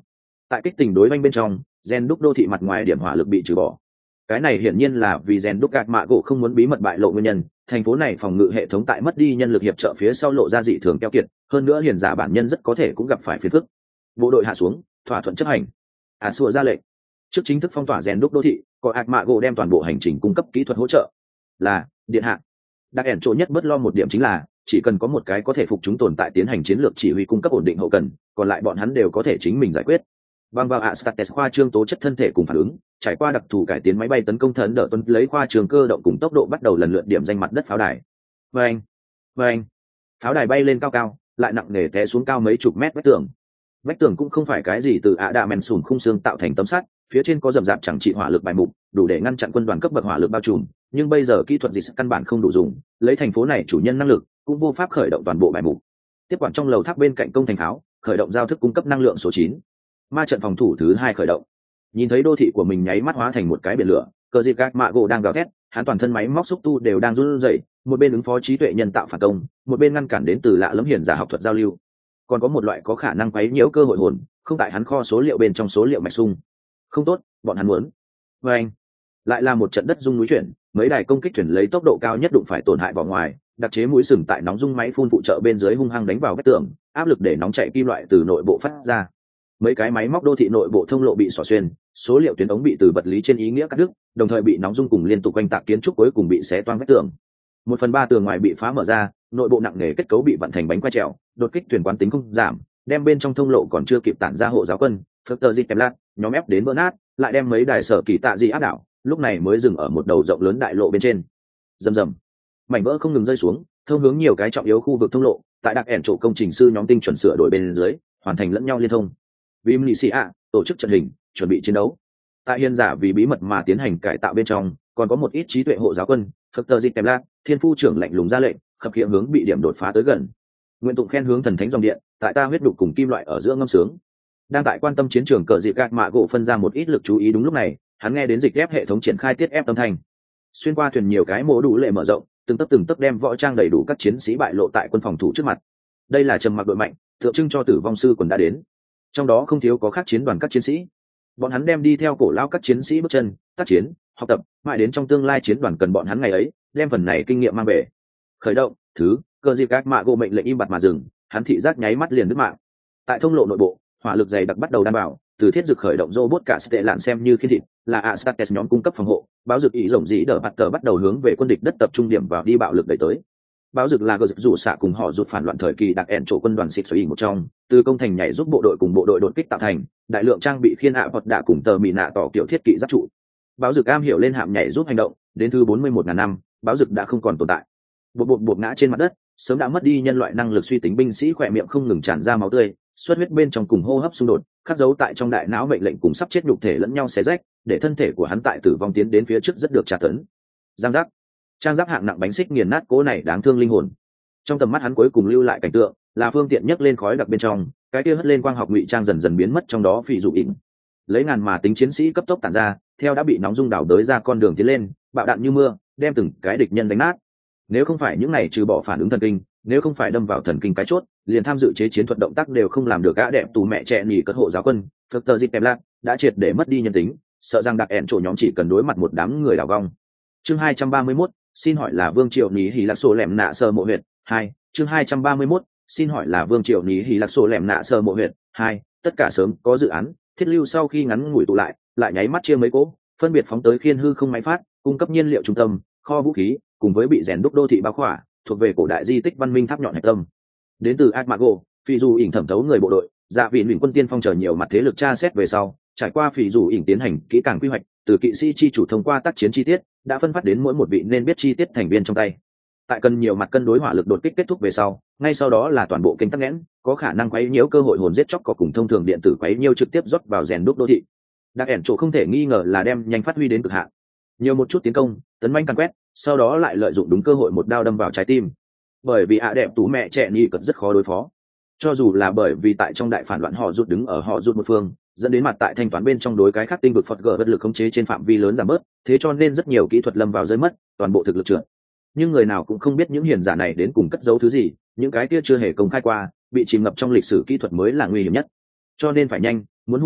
Tại kích tình đối oanh bên trong, gen đúc đô thị mặt ngoài điểm hỏa lực bị trừ bỏ. Cái này hiển nhiên là vì gen đúc gạt mạ gỗ không muốn bí mật bại lộ nguyên nhân. Thành phố này phòng ngự hệ thống tại mất đi nhân lực hiệp trợ phía sau lộ ra dị thường keo kiệt, hơn nữa hiền giả bản nhân rất có thể cũng gặp phải phiền phức. Bộ đội hạ xuống, thỏa thuận chấp hành. À xua ra lệnh. Trước chính thức phong tỏa gen đúc đô thị, có ạc mạ gỗ đem toàn bộ hành trình cung cấp kỹ thuật hỗ trợ. Là điện hạ. Đặc ẻn chỗ nhất bất lo một điểm chính là chỉ cần có một cái có thể phục chúng tồn tại tiến hành chiến lược chỉ huy cung cấp ổn định hậu cần, còn lại bọn hắn đều có thể chính mình giải quyết. Bằng vào Astates khoa trương tố chất thân thể cùng phản ứng, trải qua đặc thù cải tiến máy bay tấn công thần đỡ tuân lấy khoa trường cơ động cùng tốc độ bắt đầu lần lượt điểm danh mặt đất pháo đài. Vâng, vâng, pháo đài bay lên cao cao, lại nặng nề té xuống cao mấy chục mét vách tường. Vách tường cũng không phải cái gì từ ạ đạ mèn sùn khung xương tạo thành tấm sắt, phía trên có rậm rạp chẳng trị hỏa lực bài mục, đủ để ngăn chặn quân đoàn cấp bậc hỏa lực bao trùm. Nhưng bây giờ kỹ thuật dịch căn bản không đủ dùng, lấy thành phố này chủ nhân năng lực cũng vô pháp khởi động toàn bộ bài mục. Tiếp quản trong lầu tháp bên cạnh công thành pháo, khởi động giao thức cung cấp năng lượng số chín. Ma trận phòng thủ thứ hai khởi động. Nhìn thấy đô thị của mình nháy mắt hóa thành một cái biển lửa, cờ dịp gác mạ gỗ đang gào thét, hắn toàn thân máy móc xúc tu đều đang run rẩy, một bên ứng phó trí tuệ nhân tạo phản công, một bên ngăn cản đến từ lạ lẫm hiển giả học thuật giao lưu. Còn có một loại có khả năng quấy nhiễu cơ hội hồn, không tại hắn kho số liệu bên trong số liệu mạch sung. Không tốt, bọn hắn muốn. Và anh, lại là một trận đất rung núi chuyển, mấy đài công kích thuyền lấy tốc độ cao nhất đụng phải tổn hại vào ngoài, đặc chế mũi sừng tại nóng dung máy phun phụ trợ bên dưới hung hăng đánh vào vách tường, áp lực để nóng chạy kim loại từ nội bộ phát ra. Mấy cái máy móc đô thị nội bộ thông lộ bị xỏ xuyên, số liệu tuyến ống bị từ vật lý trên ý nghĩa cắt đứt, đồng thời bị nóng dung cùng liên tục quanh tạc kiến trúc cuối cùng bị xé toang vách tường. Một phần ba tường ngoài bị phá mở ra, nội bộ nặng nề kết cấu bị vặn thành bánh quay trèo, đột kích thuyền quán tính không giảm, đem bên trong thông lộ còn chưa kịp tản ra hộ giáo quân, phật tờ di kèm lát, nhóm ép đến vỡ nát, lại đem mấy đài sở kỳ tạ di áp đảo, lúc này mới dừng ở một đầu rộng lớn đại lộ bên trên. Rầm rầm, mảnh vỡ không ngừng rơi xuống, thông hướng nhiều cái trọng yếu khu vực thông lộ, tại đặc ẻn chỗ công trình sư nhóm tinh chuẩn sửa đổi bên dưới, hoàn thành lẫn nhau liên thông. Vì Mnicia tổ chức trận hình, chuẩn bị chiến đấu. Tại hiên giả vì bí mật mà tiến hành cải tạo bên trong, còn có một ít trí tuệ hộ giáo quân, phật tờ di kèm lát, thiên phu trưởng lạnh lùng ra lệnh, khập khiễng hướng bị điểm đột phá tới gần. Nguyện tụng khen hướng thần thánh dòng điện, tại ta huyết đục cùng kim loại ở giữa ngâm sướng. Đang tại quan tâm chiến trường cờ dịp gạt mạ gỗ phân ra một ít lực chú ý đúng lúc này, hắn nghe đến dịch ép hệ thống triển khai tiết ép âm thanh. Xuyên qua thuyền nhiều cái mỗ đủ lệ mở rộng, từng tấc từng tấc đem võ trang đầy đủ các chiến sĩ bại lộ tại quân phòng thủ trước mặt. Đây là trầm mặc đội mạnh, tượng trưng cho tử vong sư quần đã đến. Trong đó không thiếu có khác chiến đoàn các chiến sĩ. Bọn hắn đem đi theo cổ lao các chiến sĩ bước chân, tác chiến, học tập, mãi đến trong tương lai chiến đoàn cần bọn hắn ngày ấy, đem phần này kinh nghiệm mang về. Khởi động, thứ, cờ dịp gạt mạ gỗ mệnh lệnh im bặt mà dừng, hắn thị giác nháy mắt liền đứt mạng. Tại thông lộ nội bộ, hỏa lực dày đặc bắt đầu đảm bảo, từ thiết dực khởi động robot cả tệ lạn xem như khi thịt, là Astates nhóm cung cấp phòng hộ, báo dực ý rộng dĩ đỡ bạt tờ bắt đầu hướng về quân địch đất tập trung điểm vào đi bạo lực đẩy tới. Báo dực là gờ dực rủ xạ cùng họ rụt phản loạn thời kỳ đặc ẻn chỗ quân đoàn xịt xoay một trong, từ công thành nhảy giúp bộ đội cùng bộ đội đột kích tạo thành, đại lượng trang bị khiên ạ vật đạ cùng tờ mì nạ tỏ kiểu thiết kỵ giáp trụ. Báo dực am hiểu lên hạm nhảy giúp hành động, đến thứ bốn mươi mốt ngàn năm, báo dực đã không còn tồn tại. Bột bột bột ngã trên mặt đất, sớm đã mất đi nhân loại năng lực suy tính binh sĩ khỏe miệng không ngừng tràn ra máu tươi, xuất huyết bên trong cùng hô hấp xung đột, khắc dấu tại trong đại não mệnh lệnh cùng sắp chết nhục thể lẫn nhau xé rách, để thân thể của hắn tại tử vong tiến đến phía trước rất được tra tấn. Giang giác, trang giáp hạng nặng bánh xích nghiền nát cố này đáng thương linh hồn. Trong tầm mắt hắn cuối cùng lưu lại cảnh tượng, là phương tiện nhấc lên khói đặc bên trong, cái kia hất lên quang học ngụy trang dần dần biến mất trong đó phỉ dụ ỉn. Lấy ngàn mà tính chiến sĩ cấp tốc tản ra, theo đã bị nóng dung đảo đới ra con đường tiến lên, bạo đạn như mưa, đem từng cái địch nhân đánh nát. Nếu không phải những này trừ bỏ phản ứng thần kinh, nếu không phải đâm vào thần kinh cái chốt, liền tham dự chế chiến thuật động tác đều không làm được. Gã đẹp tù mẹ trẻ nhỉ cất hộ giáo quân, phật tờ dịp kèm lạc, đã triệt để mất đi nhân tính, sợ rằng đặc ẻn chỗ nhóm chỉ cần đối mặt một đám người đảo vong. Chương hai trăm ba mươi mốt, xin hỏi là Vương Triệu Ní Hỉ Lạc Sổ Lẻm Nạ Sơ Mộ Huyệt. Hai, chương hai trăm ba mươi mốt, xin hỏi là Vương Triệu Ní Hỉ Lạc Sổ Lẻm Nạ Sơ Mộ Huyệt. Hai, tất cả sớm có dự án, thiết lưu sau khi ngắn ngủi tụ lại, lại nháy mắt chia mấy cỗ, phân biệt phóng tới khiên hư không máy phát, cung cấp nhiên liệu trung tâm, kho vũ khí, cùng với bị rèn đúc đô thị bao khỏa, thuộc về cổ đại di tích văn minh tháp nhọn hạch tâm. Đến từ Agmago, phi dù ỉn thẩm thấu người bộ đội, dạ vị luyện quân tiên phong chờ nhiều mặt thế lực tra xét về sau, trải qua phi dù ỉn tiến hành kỹ càng quy hoạch, từ kỵ sĩ chi chủ thông qua tác chiến chi tiết, đã phân phát đến mỗi một vị nên biết chi tiết thành viên trong tay. Tại cần nhiều mặt cân đối hỏa lực đột kích kết thúc về sau, ngay sau đó là toàn bộ kênh tắc nghẽn, có khả năng quấy nhiễu cơ hội hồn giết chóc có cùng thông thường điện tử quấy nhiễu trực tiếp rót vào rèn đúc đô thị. Đặc ẻn chỗ không thể nghi ngờ là đem nhanh phát huy đến cực hạn. Nhiều một chút tiến công, tấn manh căn quét, sau đó lại lợi dụng đúng cơ hội một đao đâm vào trái tim. Bởi vì ạ đẹp tú mẹ trẻ nhi cật rất khó đối phó. Cho dù là bởi vì tại trong đại phản loạn họ rút đứng ở họ rút một phương, dẫn đến mặt tại thanh toán bên trong đối cái khác tinh vực phật gờ bất lực khống chế trên phạm vi lớn giảm bớt, thế cho nên rất nhiều kỹ thuật lâm vào rơi mất, toàn bộ thực lực trượt. Nhưng người nào cũng không biết những hiền giả này đến cùng cất giấu thứ gì, những cái kia chưa hề công khai qua, bị chìm ngập trong lịch sử kỹ thuật mới là nguy hiểm nhất. Cho nên phải nhanh, muốn hung ác,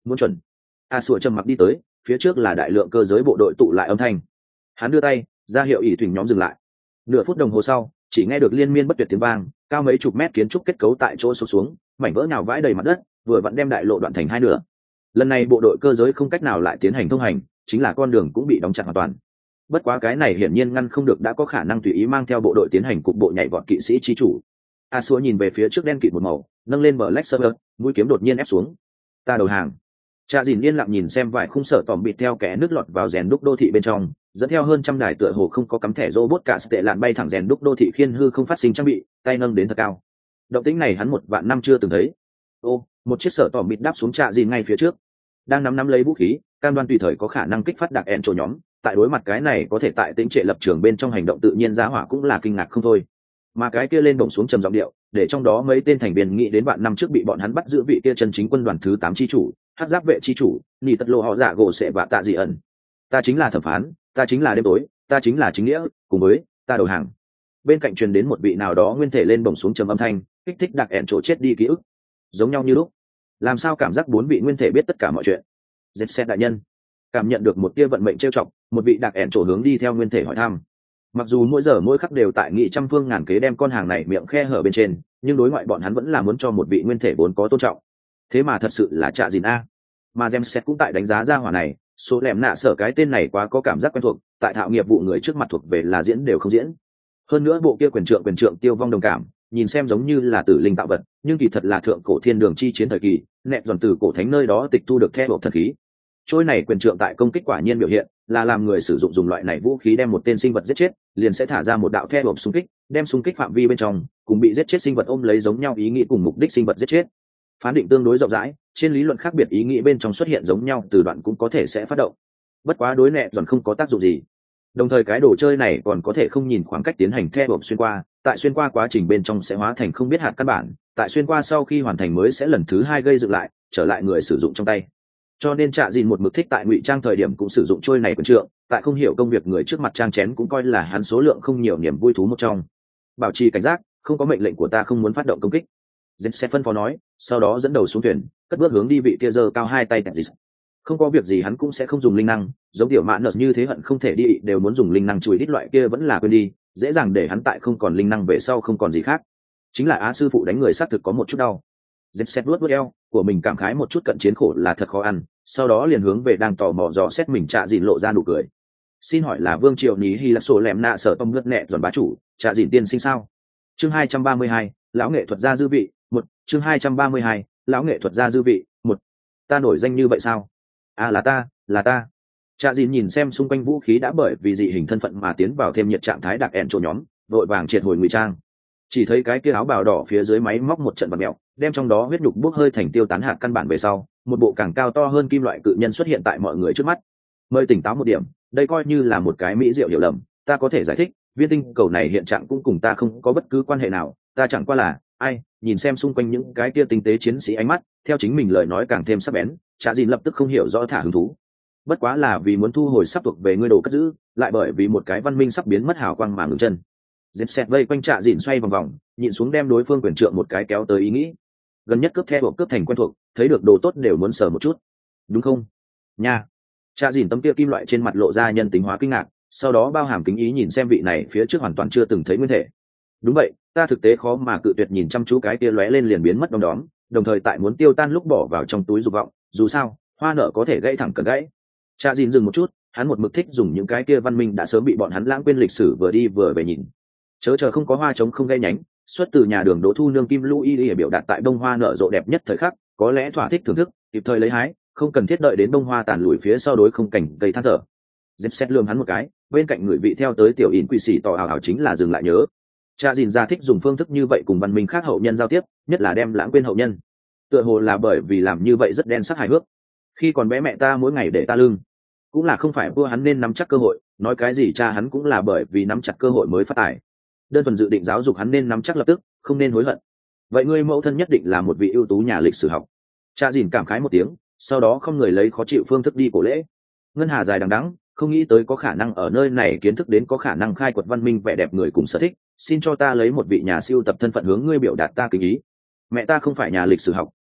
muốn chuẩn. A sủa trầm mặc đi tới, phía trước là đại lượng cơ giới bộ đội tụ lại âm thanh. Hắn đưa tay ra hiệu ỷ thuyền nhóm dừng lại. Nửa phút đồng hồ sau, chỉ nghe được liên miên bất tuyệt tiếng vang, cao mấy chục mét kiến trúc kết cấu tại chỗ sụp xuống, mảnh vỡ nhào vãi đầy mặt đất, vừa vặn đem đại lộ đoạn thành hai nửa. Lần này bộ đội cơ giới không cách nào lại tiến hành thông hành, chính là con đường cũng bị đóng chặt hoàn toàn. Bất quá cái này hiển nhiên ngăn không được đã có khả năng tùy ý mang theo bộ đội tiến hành cục bộ nhảy vọt kỵ sĩ chi chủ. A Xua nhìn về phía trước đen kịt một màu, nâng lên bờ Black Server, mũi kiếm đột nhiên ép xuống. Ta đầu hàng. Trà Dìn yên lặng nhìn xem vài khung sở tòm bịt theo kẽ nước lọt vào rèn đúc đô thị bên trong, dẫn theo hơn trăm đài tựa hồ không có cắm thẻ robot cả tệ lạn bay thẳng rèn đúc đô thị khiên hư không phát sinh trang bị, tay nâng đến thật cao. Động tĩnh này hắn một vạn năm chưa từng thấy. Ô, một chiếc sở tòm bịt đáp xuống Trà Dìn ngay phía trước, đang nắm nắm lấy vũ khí, cam đoan tùy thời có khả năng kích phát đặc ẹn chỗ nhóm. Tại đối mặt cái này có thể tại tĩnh trệ lập trường bên trong hành động tự nhiên giá hỏa cũng là kinh ngạc không thôi. Mà cái kia lên bổng xuống trầm giọng điệu, để trong đó mấy tên thành viên nghĩ đến vạn năm trước bị bọn hắn bắt giữ vị kia chân chính quân đoàn thứ tám chi chủ, hắc giáp vệ chi chủ, nỉ tật lộ họ dạ gỗ sẽ và tạ dị ẩn. Ta chính là thẩm phán, ta chính là đêm tối, ta chính là chính nghĩa, cùng với ta đầu hàng. Bên cạnh truyền đến một vị nào đó nguyên thể lên bổng xuống trầm âm thanh, kích thích đặc ẹn chỗ chết đi ký ức, giống nhau như lúc. Làm sao cảm giác bốn vị nguyên thể biết tất cả mọi chuyện? Dẹp xét đại nhân cảm nhận được một tia vận mệnh trêu chọc, một vị đặc ẹn chỗ hướng đi theo nguyên thể hỏi thăm. Mặc dù mỗi giờ mỗi khắc đều tại nghị trăm phương ngàn kế đem con hàng này miệng khe hở bên trên, nhưng đối ngoại bọn hắn vẫn là muốn cho một vị nguyên thể vốn có tôn trọng. Thế mà thật sự là Trạ Dìn a. Mà James cũng tại đánh giá ra hỏa này, số lẻm nạ sở cái tên này quá có cảm giác quen thuộc, tại thạo nghiệp vụ người trước mặt thuộc về là diễn đều không diễn. Hơn nữa bộ kia quyền trượng quyền trượng tiêu vong đồng cảm, nhìn xem giống như là tử linh tạo vật, nhưng kỳ thật là thượng cổ thiên đường chi chiến thời kỳ, nẹt giòn từ cổ thánh nơi đó tịch thu được theo bộ thần khí. Trôi này quyền trượng tại công kích quả nhiên biểu hiện là làm người sử dụng dùng loại này vũ khí đem một tên sinh vật giết chết, liền sẽ thả ra một đạo theo hộp xung kích, đem xung kích phạm vi bên trong cùng bị giết chết sinh vật ôm lấy giống nhau ý nghĩ cùng mục đích sinh vật giết chết. Phán định tương đối rộng rãi, trên lý luận khác biệt ý nghĩ bên trong xuất hiện giống nhau từ đoạn cũng có thể sẽ phát động. Bất quá đối nẹt giòn không có tác dụng gì. Đồng thời cái đồ chơi này còn có thể không nhìn khoảng cách tiến hành theo hộp xuyên qua, tại xuyên qua quá trình bên trong sẽ hóa thành không biết hạt căn bản, tại xuyên qua sau khi hoàn thành mới sẽ lần thứ hai gây dựng lại, trở lại người sử dụng trong tay. Cho nên Trạ Dìn một mực thích tại ngụy trang thời điểm cũng sử dụng trôi này quyền trượng, tại không hiểu công việc người trước mặt trang chén cũng coi là hắn số lượng không nhiều niềm vui thú một trong. Bảo trì cảnh giác, không có mệnh lệnh của ta không muốn phát động công kích. Dệt sẽ phân phó nói, sau đó dẫn đầu xuống thuyền, cất bước hướng đi vị kia giơ cao hai tay tẹt dịch. Không có việc gì hắn cũng sẽ không dùng linh năng, giống tiểu mạn nợ như thế hận không thể đi đều muốn dùng linh năng chùi đít loại kia vẫn là quên đi, dễ dàng để hắn tại không còn linh năng về sau không còn gì khác. Chính là á sư phụ đánh người xác thực có một chút đau. Dẹp xét vuốt vuốt eo của mình cảm khái một chút cận chiến khổ là thật khó ăn, sau đó liền hướng về đang tò mò dò xét mình Trạ Dìn lộ ra nụ cười. Xin hỏi là vương triều ní hy là sổ lẹm nạ sở tông ngất nẹ giòn bá chủ Trạ Dìn tiên sinh sao? Chương hai trăm ba mươi hai, lão nghệ thuật gia dư vị một. Chương hai trăm ba mươi hai, lão nghệ thuật gia dư vị một. Ta nổi danh như vậy sao? À là ta, là ta. Trạ Dìn nhìn xem xung quanh vũ khí đã bởi vì dị hình thân phận mà tiến vào thêm nhiệt trạng thái đặc ẹn chỗ nhóm, vội vàng triệt hồi ngụy trang. Chỉ thấy cái kia áo bào đỏ phía dưới máy móc một trận bật mèo, đem trong đó huyết nhục bốc hơi thành tiêu tán hạt căn bản về sau, một bộ càng cao to hơn kim loại cự nhân xuất hiện tại mọi người trước mắt. Mời tỉnh táo một điểm, đây coi như là một cái mỹ diệu hiểu lầm, ta có thể giải thích, viên tinh cầu này hiện trạng cũng cùng ta không có bất cứ quan hệ nào, ta chẳng qua là, ai, nhìn xem xung quanh những cái kia tinh tế chiến sĩ ánh mắt, theo chính mình lời nói càng thêm sắc bén, Trạ Dìn lập tức không hiểu rõ thả hứng thú. Bất quá là vì muốn thu hồi sắp thuộc về ngươi đồ cất giữ, lại bởi vì một cái văn minh sắp biến mất hào quang mà ngừng chân. Dẹp xẹt vây quanh Trạ Dìn xoay vòng vòng, nhịn xuống đem đối phương quyền trượng một cái kéo tới ý nghĩ. Gần nhất cướp theo bộ cướp thành quen thuộc, thấy được đồ tốt đều muốn sờ một chút, đúng không? Nha. Trạ Dìn tấm kia kim loại trên mặt lộ ra nhân tính hóa kinh ngạc, sau đó bao hàm kính ý nhìn xem vị này phía trước hoàn toàn chưa từng thấy nguyên thể. Đúng vậy, ta thực tế khó mà cự tuyệt nhìn chăm chú cái kia lóe lên liền biến mất đom đóm, đồng thời tại muốn tiêu tan lúc bỏ vào trong túi dục vọng, dù sao, hoa nở có thể gãy thẳng cần gãy. Trạ Dìn dừng một chút, hắn một mực thích dùng những cái kia văn minh đã sớm bị bọn hắn lãng quên lịch sử vừa đi vừa về nhìn. Chớ chờ không có hoa trống không gây nhánh, xuất từ nhà đường Đỗ Thu nương kim lưu y biểu đạt tại bông hoa nở rộ đẹp nhất thời khắc, có lẽ thỏa thích thưởng thức, kịp thời lấy hái, không cần thiết đợi đến bông hoa tàn lùi phía sau đối không cảnh gây than thở. Dẹp xét lườm hắn một cái, bên cạnh người vị theo tới tiểu ỉn quỷ xỉ tỏ ảo ảo chính là dừng lại nhớ. Trạ Dìn ra thích dùng phương thức như vậy cùng văn minh khác hậu nhân giao tiếp, nhất là đem lãng quên hậu nhân. Tựa hồ là bởi vì làm như vậy rất đen sắc hài hước. Khi còn bé mẹ ta mỗi ngày để ta lưng, cũng là không phải vua hắn nên nắm chắc cơ hội, nói cái gì cha hắn cũng là bởi vì nắm chặt cơ hội mới phát tài. Đơn thuần dự định giáo dục hắn nên nắm chắc lập tức, không nên hối hận. Vậy ngươi mẫu thân nhất định là một vị ưu tú nhà lịch sử học. Trạ Dìn cảm khái một tiếng, sau đó không người lấy khó chịu phương thức đi cổ lễ. Ngân hà dài đằng đẵng, không nghĩ tới có khả năng ở nơi này kiến thức đến có khả năng khai quật văn minh vẻ đẹp người cùng sở thích, xin cho ta lấy một vị nhà siêu tập thân phận hướng ngươi biểu đạt ta kính ý. Mẹ ta không phải nhà lịch sử học,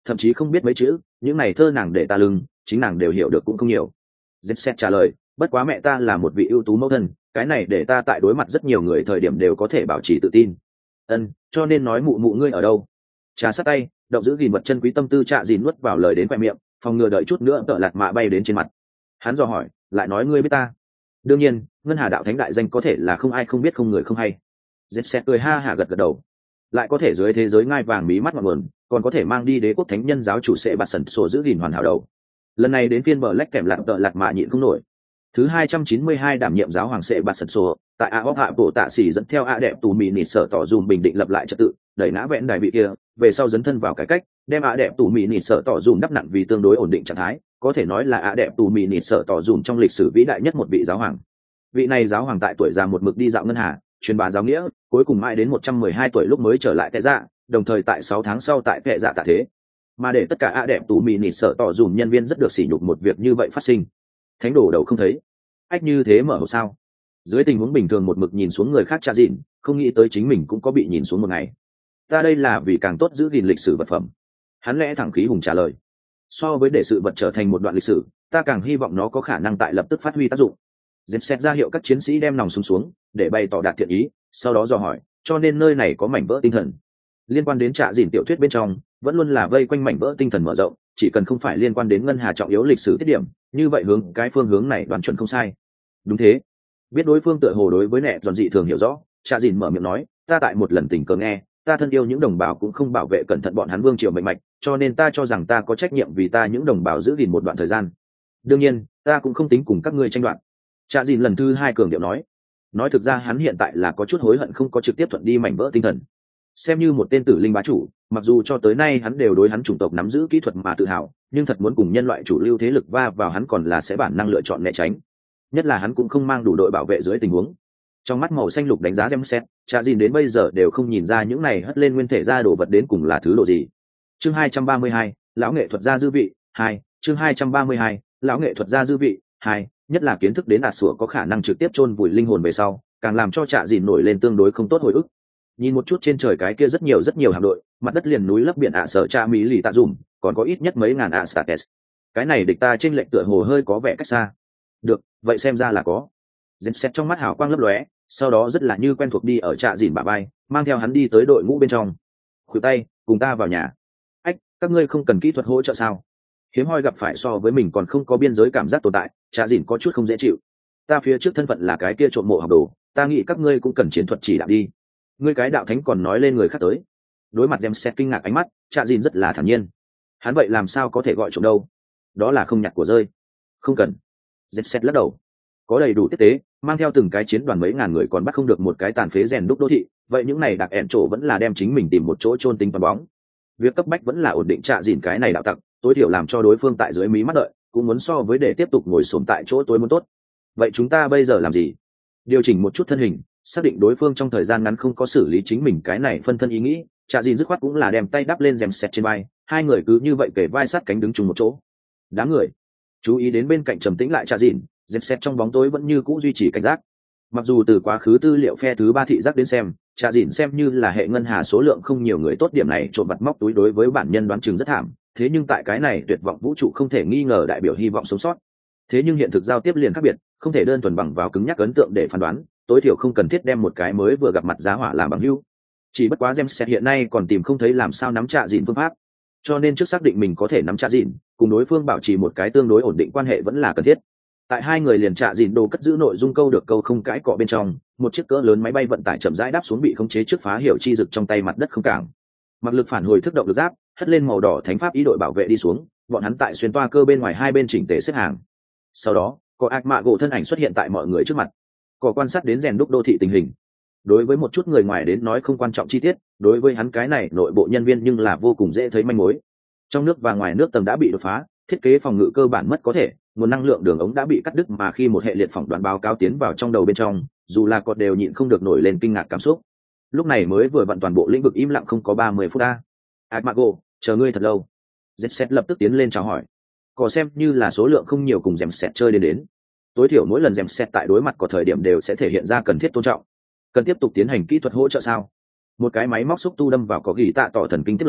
thậm chí không biết mấy chữ, những này thơ nàng để ta lưng chính nàng đều hiểu được cũng không nhiều. Zepset trả lời, bất quá mẹ ta là một vị ưu tú mẫu thân, cái này để ta tại đối mặt rất nhiều người thời điểm đều có thể bảo trì tự tin. Ân, cho nên nói mụ mụ ngươi ở đâu? Trà sát tay, động giữ gìn vật chân quý tâm tư Trạ Dìn nuốt vào lời đến khoe miệng, phòng ngừa đợi chút nữa tợ lạt mạ bay đến trên mặt. Hắn dò hỏi, lại nói ngươi biết ta? Đương nhiên, ngân hà đạo thánh đại danh có thể là không ai không biết không người không hay. Zepset cười ha hả gật gật đầu. Lại có thể dưới thế giới ngai vàng mí mắt ngọn nguồn, còn có thể mang đi đế quốc thánh nhân giáo chủ sẽ bạt sẩn sổ giữ gìn hoàn hảo đầu. Lần này đến phiên bờ lách kèm lạt tợ lạt mạ nhịn không nổi. Thứ hai trăm chín mươi hai đảm nhiệm giáo hoàng sẽ bạt sẩn sổ, tại a óc hạ bộ tạ sĩ dẫn theo a đẹp tù mì nịt sở tỏ dùm bình định lập lại trật tự, đẩy ngã vẹn đài vị kia, về sau dấn thân vào cải cách, đem a đẹp tù mì nịt sở tỏ dùm đắp nặn vì tương đối ổn định trạng thái, có thể nói là a đẹp tù mì nịt sở tỏ dùm trong lịch sử vĩ đại nhất một vị giáo hoàng. Vị này giáo hoàng tại tuổi già một mực đi dạo ngân hà, truyền bá giáo nghĩa, cuối cùng mãi đến một trăm mười hai tuổi lúc mới trở lại tệ dạ, đồng thời tại sáu tháng sau tại tệ dạ tạ thế. Mà để tất cả a đẹp tù mì nịt sở tỏ dùm nhân viên rất được sỉ nhục một việc như vậy phát sinh. Thánh đồ đầu không thấy, ách như thế mở hộp sao? Dưới tình huống bình thường một mực nhìn xuống người khác Trạ Dìn, không nghĩ tới chính mình cũng có bị nhìn xuống một ngày. Ta đây là vì càng tốt giữ gìn lịch sử vật phẩm. Hắn lẽ thẳng khí hùng trả lời. So với để sự vật trở thành một đoạn lịch sử, ta càng hy vọng nó có khả năng tại lập tức phát huy tác dụng. Dẹp xét ra hiệu các chiến sĩ đem nòng súng xuống, xuống để bày tỏ đạt thiện ý, sau đó dò hỏi, cho nên nơi này có mảnh vỡ tinh thần. Liên quan đến Trạ Dìn tiểu thuyết bên trong, vẫn luôn là vây quanh mảnh vỡ tinh thần mở rộng, chỉ cần không phải liên quan đến ngân hà trọng yếu lịch sử tiết điểm, như vậy hướng cái phương hướng này đoán chuẩn không sai. Đúng thế. Biết đối phương tựa hồ đối với nẹ giòn dị thường hiểu rõ, Trạ Dìn mở miệng nói, ta tại một lần tình cờ nghe, ta thân yêu những đồng bào cũng không bảo vệ cẩn thận bọn hắn vương triều mệnh mạch, cho nên ta cho rằng ta có trách nhiệm vì ta những đồng bào giữ gìn một đoạn thời gian. Đương nhiên, ta cũng không tính cùng các ngươi tranh đoạt. Trạ Dìn lần thứ hai cường điệu nói, nói thực ra hắn hiện tại là có chút hối hận không có trực tiếp thuận đi mảnh vỡ tinh thần. Xem như một tên tử linh bá chủ, mặc dù cho tới nay hắn đều đối hắn chủng tộc nắm giữ kỹ thuật mà tự hào, nhưng thật muốn cùng nhân loại chủ lưu thế lực va vào hắn còn là sẽ bản năng lựa chọn né tránh. Nhất là hắn cũng không mang đủ đội bảo vệ dưới tình huống. Trong mắt màu xanh lục đánh giá xem xét, Trạ Dìn đến bây giờ đều không nhìn ra những này hất lên nguyên thể ra đồ vật đến cùng là thứ độ gì. Chương hai trăm ba mươi hai, lão nghệ thuật gia dư vị hai. Chương hai trăm ba mươi hai, lão nghệ thuật gia dư vị hai. Nhất là kiến thức đến ạt sủa có khả năng trực tiếp chôn vùi linh hồn về sau, càng làm cho Trạ Dìn nổi lên tương đối không tốt hồi ức. Nhìn một chút trên trời cái kia rất nhiều rất nhiều hạm đội, mặt đất liền núi lấp biển ạ sở Trạ Mỹ lì tạ dùm, còn có ít nhất mấy ngàn ạ states. Cái này địch ta trên lệnh tựa hồ hơi có vẻ cách xa. Được, vậy xem ra là có. Dẹp xét trong mắt hào quang lấp lóe, sau đó rất là như quen thuộc đi ở Trạ Dìn bả vai, mang theo hắn đi tới đội ngũ bên trong. Khuỷu tay, cùng ta vào nhà. Ách, các ngươi không cần kỹ thuật hỗ trợ sao? Hiếm hoi gặp phải so với mình còn không có biên giới cảm giác tồn tại, Trạ Dìn có chút không dễ chịu. Ta phía trước thân phận là cái kia trộm mộ học đồ, ta nghĩ các ngươi cũng cần chiến thuật chỉ đạo đi. Ngươi cái đạo thánh còn nói lên người khác tới. Đối mặt Dẹp xét kinh ngạc ánh mắt, Trạ Dìn rất là thản nhiên. Hắn vậy làm sao có thể gọi trộm đâu? Đó là không nhặt của rơi. Không cần. Dẹp xét lắc đầu. Có đầy đủ tiếp tế, mang theo từng cái chiến đoàn mấy ngàn người còn bắt không được một cái tàn phế rèn đúc đô thị, vậy những này đặc ẻn chỗ vẫn là đem chính mình tìm một chỗ chôn tính toàn bóng. Việc cấp bách vẫn là ổn định Trạ Dìn cái này đạo tặc, tối thiểu làm cho đối phương tại dưới mí mắt đợi, cũng muốn so với để tiếp tục ngồi xổm tại chỗ tối muốn tốt. Vậy chúng ta bây giờ làm gì? Điều chỉnh một chút thân hình, xác định đối phương trong thời gian ngắn không có xử lý chính mình cái này phân thân ý nghĩ, Trạ Dìn dứt khoát cũng là đem tay đắp lên rèm sẹt trên vai, hai người cứ như vậy kề vai sát cánh đứng chung một chỗ. Đám người chú ý đến bên cạnh trầm tĩnh lại Trạ Dìn, dẹp xét trong bóng tối vẫn như cũ duy trì cảnh giác. Mặc dù từ quá khứ tư liệu phe thứ ba thị giác đến xem, Trạ Dìn xem như là hệ ngân hà số lượng không nhiều người tốt điểm này trộm vặt móc túi đối với bản nhân đoán chừng rất thảm, thế nhưng tại cái này tuyệt vọng vũ trụ không thể nghi ngờ đại biểu hy vọng sống sót. Thế nhưng hiện thực giao tiếp liền khác biệt, không thể đơn thuần bằng vào cứng nhắc ấn tượng để phán đoán, tối thiểu không cần thiết đem một cái mới vừa gặp mặt giá hỏa làm bằng hữu. Chỉ bất quá James hiện nay còn tìm không thấy làm sao nắm Trạ Dìn phương pháp, cho nên trước xác định mình có thể nắm Trạ Dìn, cùng đối phương bảo trì một cái tương đối ổn định quan hệ vẫn là cần thiết. Tại hai người liền Trạ Dìn đồ cất giữ nội dung câu được câu không cãi cọ bên trong, một chiếc cỡ lớn máy bay vận tải chậm rãi đáp xuống bị khống chế trước phá hiểu chi dực trong tay mặt đất không cảng. Mặc lực phản hồi thức động lực giáp, hất lên màu đỏ thánh pháp ý đội bảo vệ đi xuống, bọn hắn tại xuyên toa cơ bên ngoài hai bên chỉnh tề xếp hàng. Sau đó, có ác mạ gỗ thân ảnh xuất hiện tại mọi người trước mặt. Có quan sát đến rèn đúc đô thị tình hình. Đối với một chút người ngoài đến nói không quan trọng chi tiết, đối với hắn cái này nội bộ nhân viên nhưng là vô cùng dễ thấy manh mối. Trong nước và ngoài nước tầng đã bị đột phá, thiết kế phòng ngự cơ bản mất có thể, nguồn năng lượng đường ống đã bị cắt đứt, mà khi một hệ liệt phỏng đoán báo cáo tiến vào trong đầu bên trong, dù là cọt đều nhịn không được nổi lên kinh ngạc cảm xúc. Lúc này mới vừa vặn toàn bộ lĩnh vực im lặng không có ba mươi phút a. Agmago, chờ ngươi thật lâu. Zepset lập tức tiến lên chào hỏi. Có xem như là số lượng không nhiều cùng Zepset chơi đến đến. Tối thiểu mỗi lần Zepset tại đối mặt có thời điểm đều sẽ thể hiện ra cần thiết tôn trọng. Cần tiếp tục tiến hành kỹ thuật hỗ trợ sao? Một cái máy móc xúc tu đâm vào có gỉ tạ tỏ thần kinh tiếp lời,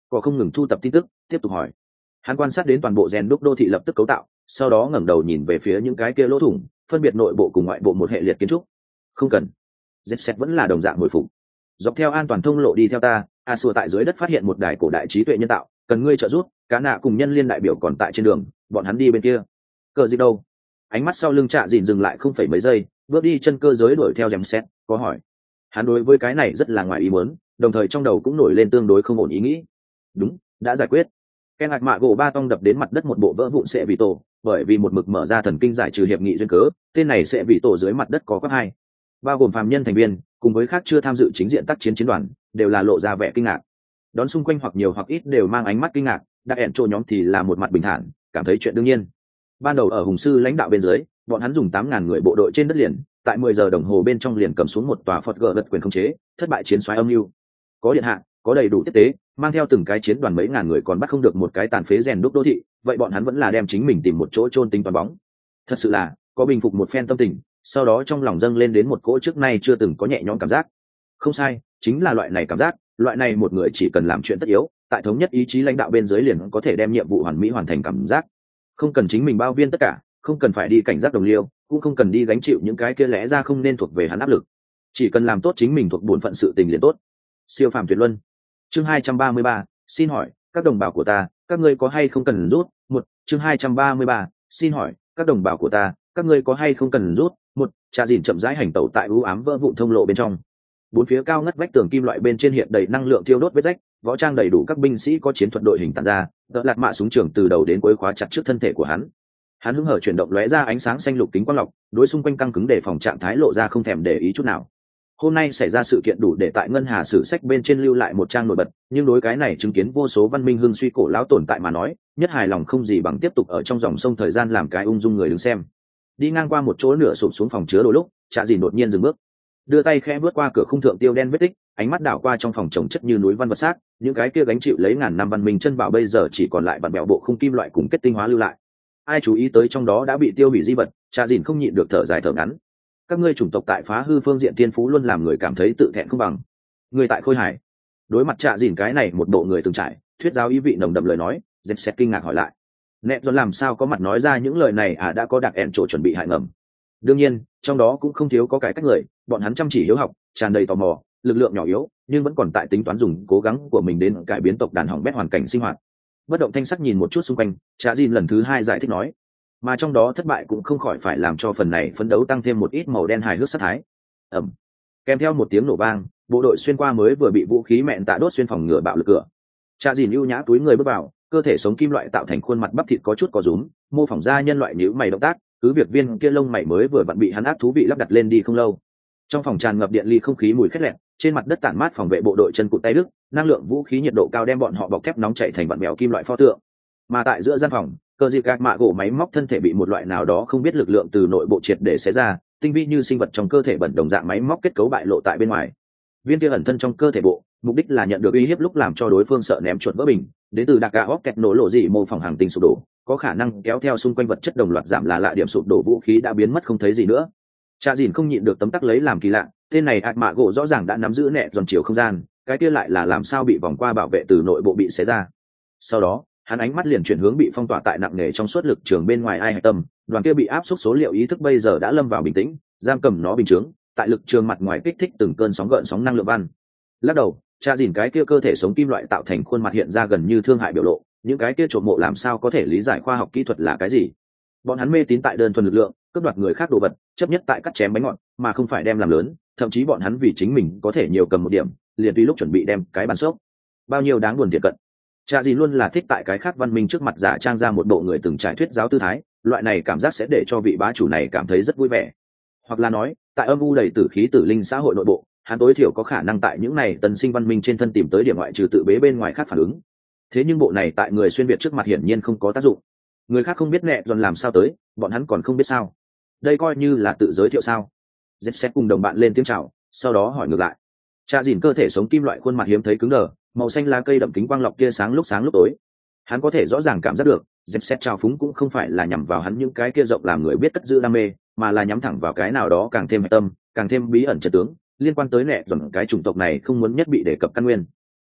có không ngừng thu tập tin tức, tiếp tục hỏi. Hắn quan sát đến toàn bộ rèn đúc đô thị lập tức cấu tạo, sau đó ngẩng đầu nhìn về phía những cái kia lỗ thủng, phân biệt nội bộ cùng ngoại bộ một hệ liệt kiến trúc. Không cần. Zset vẫn là đồng dạng hồi phục. Dọc theo an toàn thông lộ đi theo ta, a sùa tại dưới đất phát hiện một đài cổ đại trí tuệ nhân tạo, cần ngươi trợ giúp. Cá nạ cùng nhân liên đại biểu còn tại trên đường, bọn hắn đi bên kia. Cờ gì đâu? Ánh mắt sau lưng Trạ Dìn dừng lại không phải mấy giây, bước đi chân cơ giới đuổi theo James, có hỏi. Hắn đối với cái này rất là ngoài ý muốn, đồng thời trong đầu cũng nổi lên tương đối không ổn ý nghĩ. Đúng, đã giải quyết. Ken hạt mạ gỗ ba tông đập đến mặt đất một bộ vỡ vụn sẽ bị tổ, bởi vì một mực mở ra thần kinh giải trừ hiệp nghị duyên cớ, tên này sẽ bị tổ dưới mặt đất có cấp hai, bao gồm phàm nhân thành viên, cùng với khác chưa tham dự chính diện tác chiến chiến đoàn, đều là lộ ra vẻ kinh ngạc. Đón xung quanh hoặc nhiều hoặc ít đều mang ánh mắt kinh ngạc, đặc ẻn trô nhóm thì là một mặt bình thản, cảm thấy chuyện đương nhiên. Ban đầu ở hùng sư lãnh đạo bên dưới, bọn hắn dùng tám ngàn người bộ đội trên đất liền, tại mười giờ đồng hồ bên trong liền cầm xuống một tòa Fort gờ lật quyền khống chế, thất bại chiến xoáy âm mưu. Có điện hạ, có đầy đủ tiếp tế, mang theo từng cái chiến đoàn mấy ngàn người còn bắt không được một cái tàn phế rèn đúc đô thị, vậy bọn hắn vẫn là đem chính mình tìm một chỗ chôn tính toàn bóng. Thật sự là có bình phục một phen tâm tình, sau đó trong lòng dâng lên đến một cỗ trước nay chưa từng có nhẹ nhõm cảm giác. Không sai, chính là loại này cảm giác, loại này một người chỉ cần làm chuyện tất yếu, tại thống nhất ý chí lãnh đạo bên dưới liền có thể đem nhiệm vụ hoàn mỹ hoàn thành cảm giác. Không cần chính mình bao viên tất cả, không cần phải đi cảnh giác đồng liêu, cũng không cần đi gánh chịu những cái kia lẽ ra không nên thuộc về hắn áp lực. Chỉ cần làm tốt chính mình thuộc bổn phận sự tình liền tốt. Siêu phàm tuyệt luân. Chương hai trăm ba mươi ba, xin hỏi, các đồng bào của ta, các ngươi có hay không cần rút? Một, chương hai trăm ba mươi ba, xin hỏi, các đồng bào của ta, các ngươi có hay không cần rút? Một, Trà Dìn chậm rãi hành tẩu tại u ám vỡ vụn thông lộ bên trong. Bốn phía cao ngất vách tường kim loại bên trên hiện đầy năng lượng thiêu đốt vết rách, võ trang đầy đủ các binh sĩ có chiến thuật đội hình tản ra, đỡ lạt mạ súng trường từ đầu đến cuối khóa chặt trước thân thể của hắn. Hắn hứng hở chuyển động lóe ra ánh sáng xanh lục kính quang lọc, đối xung quanh căng cứng để phòng trạng thái lộ ra không thèm để ý chút nào. Hôm nay xảy ra sự kiện đủ để tại ngân hà sử sách bên trên lưu lại một trang nổi bật, nhưng đối cái này chứng kiến vô số văn minh hưng suy cổ lão tồn tại mà nói, nhất hài lòng không gì bằng tiếp tục ở trong dòng sông thời gian làm cái ung dung người đứng xem. Đi ngang qua một chỗ nửa sụp xuống phòng chứa đồ lúc, Trạ Dìn đột nhiên dừng bước, đưa tay khẽ bước qua cửa khung thượng tiêu đen vết tích, ánh mắt đảo qua trong phòng trồng chất như núi văn vật xác, những cái kia gánh chịu lấy ngàn năm văn minh chân bảo bây giờ chỉ còn lại bản bèo bộ khung kim loại cùng kết tinh hóa lưu lại. Ai chú ý tới trong đó đã bị tiêu hủy di vật, Trạ Dìn không nhịn được thở dài thở ngắn. Các ngươi chủng tộc tại phá hư phương diện thiên phú luôn làm người cảm thấy tự thẹn không bằng. Người tại Khôi Hải, đối mặt Trạ Dìn cái này một bộ người từng trải, thuyết giáo ý vị nồng đậm lời nói, dẹp xét kinh ngạc hỏi lại. Nẹt Giòn làm sao có mặt nói ra những lời này à, đã có đặc ẹn chỗ chuẩn bị hại ngầm. Đương nhiên, trong đó cũng không thiếu có cải cách người, bọn hắn chăm chỉ hiếu học, tràn đầy tò mò, lực lượng nhỏ yếu, nhưng vẫn còn tại tính toán dùng cố gắng của mình đến cải biến tộc đàn hỏng bét hoàn cảnh sinh hoạt. Bất động thanh sắc nhìn một chút xung quanh, Trạ Dìn lần thứ hai giải thích nói, mà trong đó thất bại cũng không khỏi phải làm cho phần này phấn đấu tăng thêm một ít màu đen hài hước sát thái. Ầm, kèm theo một tiếng nổ vang, bộ đội xuyên qua mới vừa bị vũ khí mẹn tạ đốt xuyên phòng ngừa bạo lực cửa. Trạ Dìn ưu nhã túi người bước vào, cơ thể sống kim loại tạo thành khuôn mặt bắp thịt có chút có rúm, mô phỏng ra nhân loại nhíu mày động tác, cứ việc viên kia lông mày mới vừa vặn bị hắn ác thú vị lắp đặt lên đi không lâu. Trong phòng tràn ngập điện ly không khí mùi khét lẹt, trên mặt đất tản mát phòng vệ bộ đội chân cụt tay đức, năng lượng vũ khí nhiệt độ cao đem bọn họ bọc thép nóng chảy thành vặn mèo kim loại pho tượng. Mà tại giữa gian phòng, cơ dịp gạt mạ gỗ máy móc thân thể bị một loại nào đó không biết lực lượng từ nội bộ triệt để xé ra, tinh vi như sinh vật trong cơ thể bẩn đồng dạng máy móc kết cấu bại lộ tại bên ngoài. Viên kia ẩn thân trong cơ thể bộ, mục đích là nhận được uy hiếp lúc làm cho đối phương sợ ném chuột vỡ bình, đến từ đặc gà óc kẹt nổ lộ dị mô phỏng hàng tinh sụp đổ, có khả năng kéo theo xung quanh vật chất đồng loạt giảm là lạ điểm sụp đổ vũ khí đã biến mất không thấy gì nữa. Trạ Dìn không nhịn được tấm tắc lấy làm kỳ lạ, tên này ạt mạ gỗ rõ ràng đã nắm giữ nẹ giòn chiều không gian, cái kia lại là làm sao bị vòng qua bảo vệ từ nội bộ bị xé ra. Sau đó, hắn ánh mắt liền chuyển hướng bị phong tỏa tại nặng nề trong suốt lực trường bên ngoài ai hạch tâm, đoàn kia bị áp suất số liệu ý thức bây giờ đã lâm vào bình tĩnh, giam cầm nó bình chướng, tại lực trường mặt ngoài kích thích từng cơn sóng gợn sóng năng lượng văn. Lắc đầu, Trạ Dìn cái kia cơ thể sống kim loại tạo thành khuôn mặt hiện ra gần như thương hại biểu lộ, những cái kia trộm mộ làm sao có thể lý giải khoa học kỹ thuật là cái gì? Bọn hắn mê tín tại đơn thuần lực lượng, cướp đoạt người khác đồ vật, chấp nhất tại cắt chém bánh ngọt, mà không phải đem làm lớn, thậm chí bọn hắn vì chính mình có thể nhiều cầm một điểm, liền tùy lúc chuẩn bị đem cái bàn sốc. Bao nhiêu đáng buồn thiệt cận. Trạ Dìn luôn là thích tại cái khác văn minh trước mặt giả trang ra một bộ người từng trải thuyết giáo tư thái, loại này cảm giác sẽ để cho vị bá chủ này cảm thấy rất vui vẻ. Hoặc là nói, tại âm u đầy tử khí tử linh xã hội nội bộ, hắn tối thiểu có khả năng tại những này tân sinh văn minh trên thân tìm tới điểm ngoại trừ tự bế bên ngoài khác phản ứng. Thế nhưng bộ này tại người xuyên việt trước mặt hiển nhiên không có tác dụng. Người khác không biết nẹ giòn làm sao tới, bọn hắn còn không biết sao. Đây coi như là tự giới thiệu sao? Dẹp xét cùng đồng bạn lên tiếng chào, sau đó hỏi ngược lại. Trạ Dìn cơ thể sống kim loại khuôn mặt hiếm thấy cứng đờ, màu xanh lá cây đậm kính quang lọc kia sáng lúc sáng lúc tối. Hắn có thể rõ ràng cảm giác được, dẹp xét trào phúng cũng không phải là nhằm vào hắn những cái kia rộng làm người biết cất giữ đam mê, mà là nhắm thẳng vào cái nào đó càng thêm hạch tâm, càng thêm bí ẩn chân tướng, liên quan tới nẹ giòn cái chủng tộc này không muốn nhất bị đề cập căn nguyên.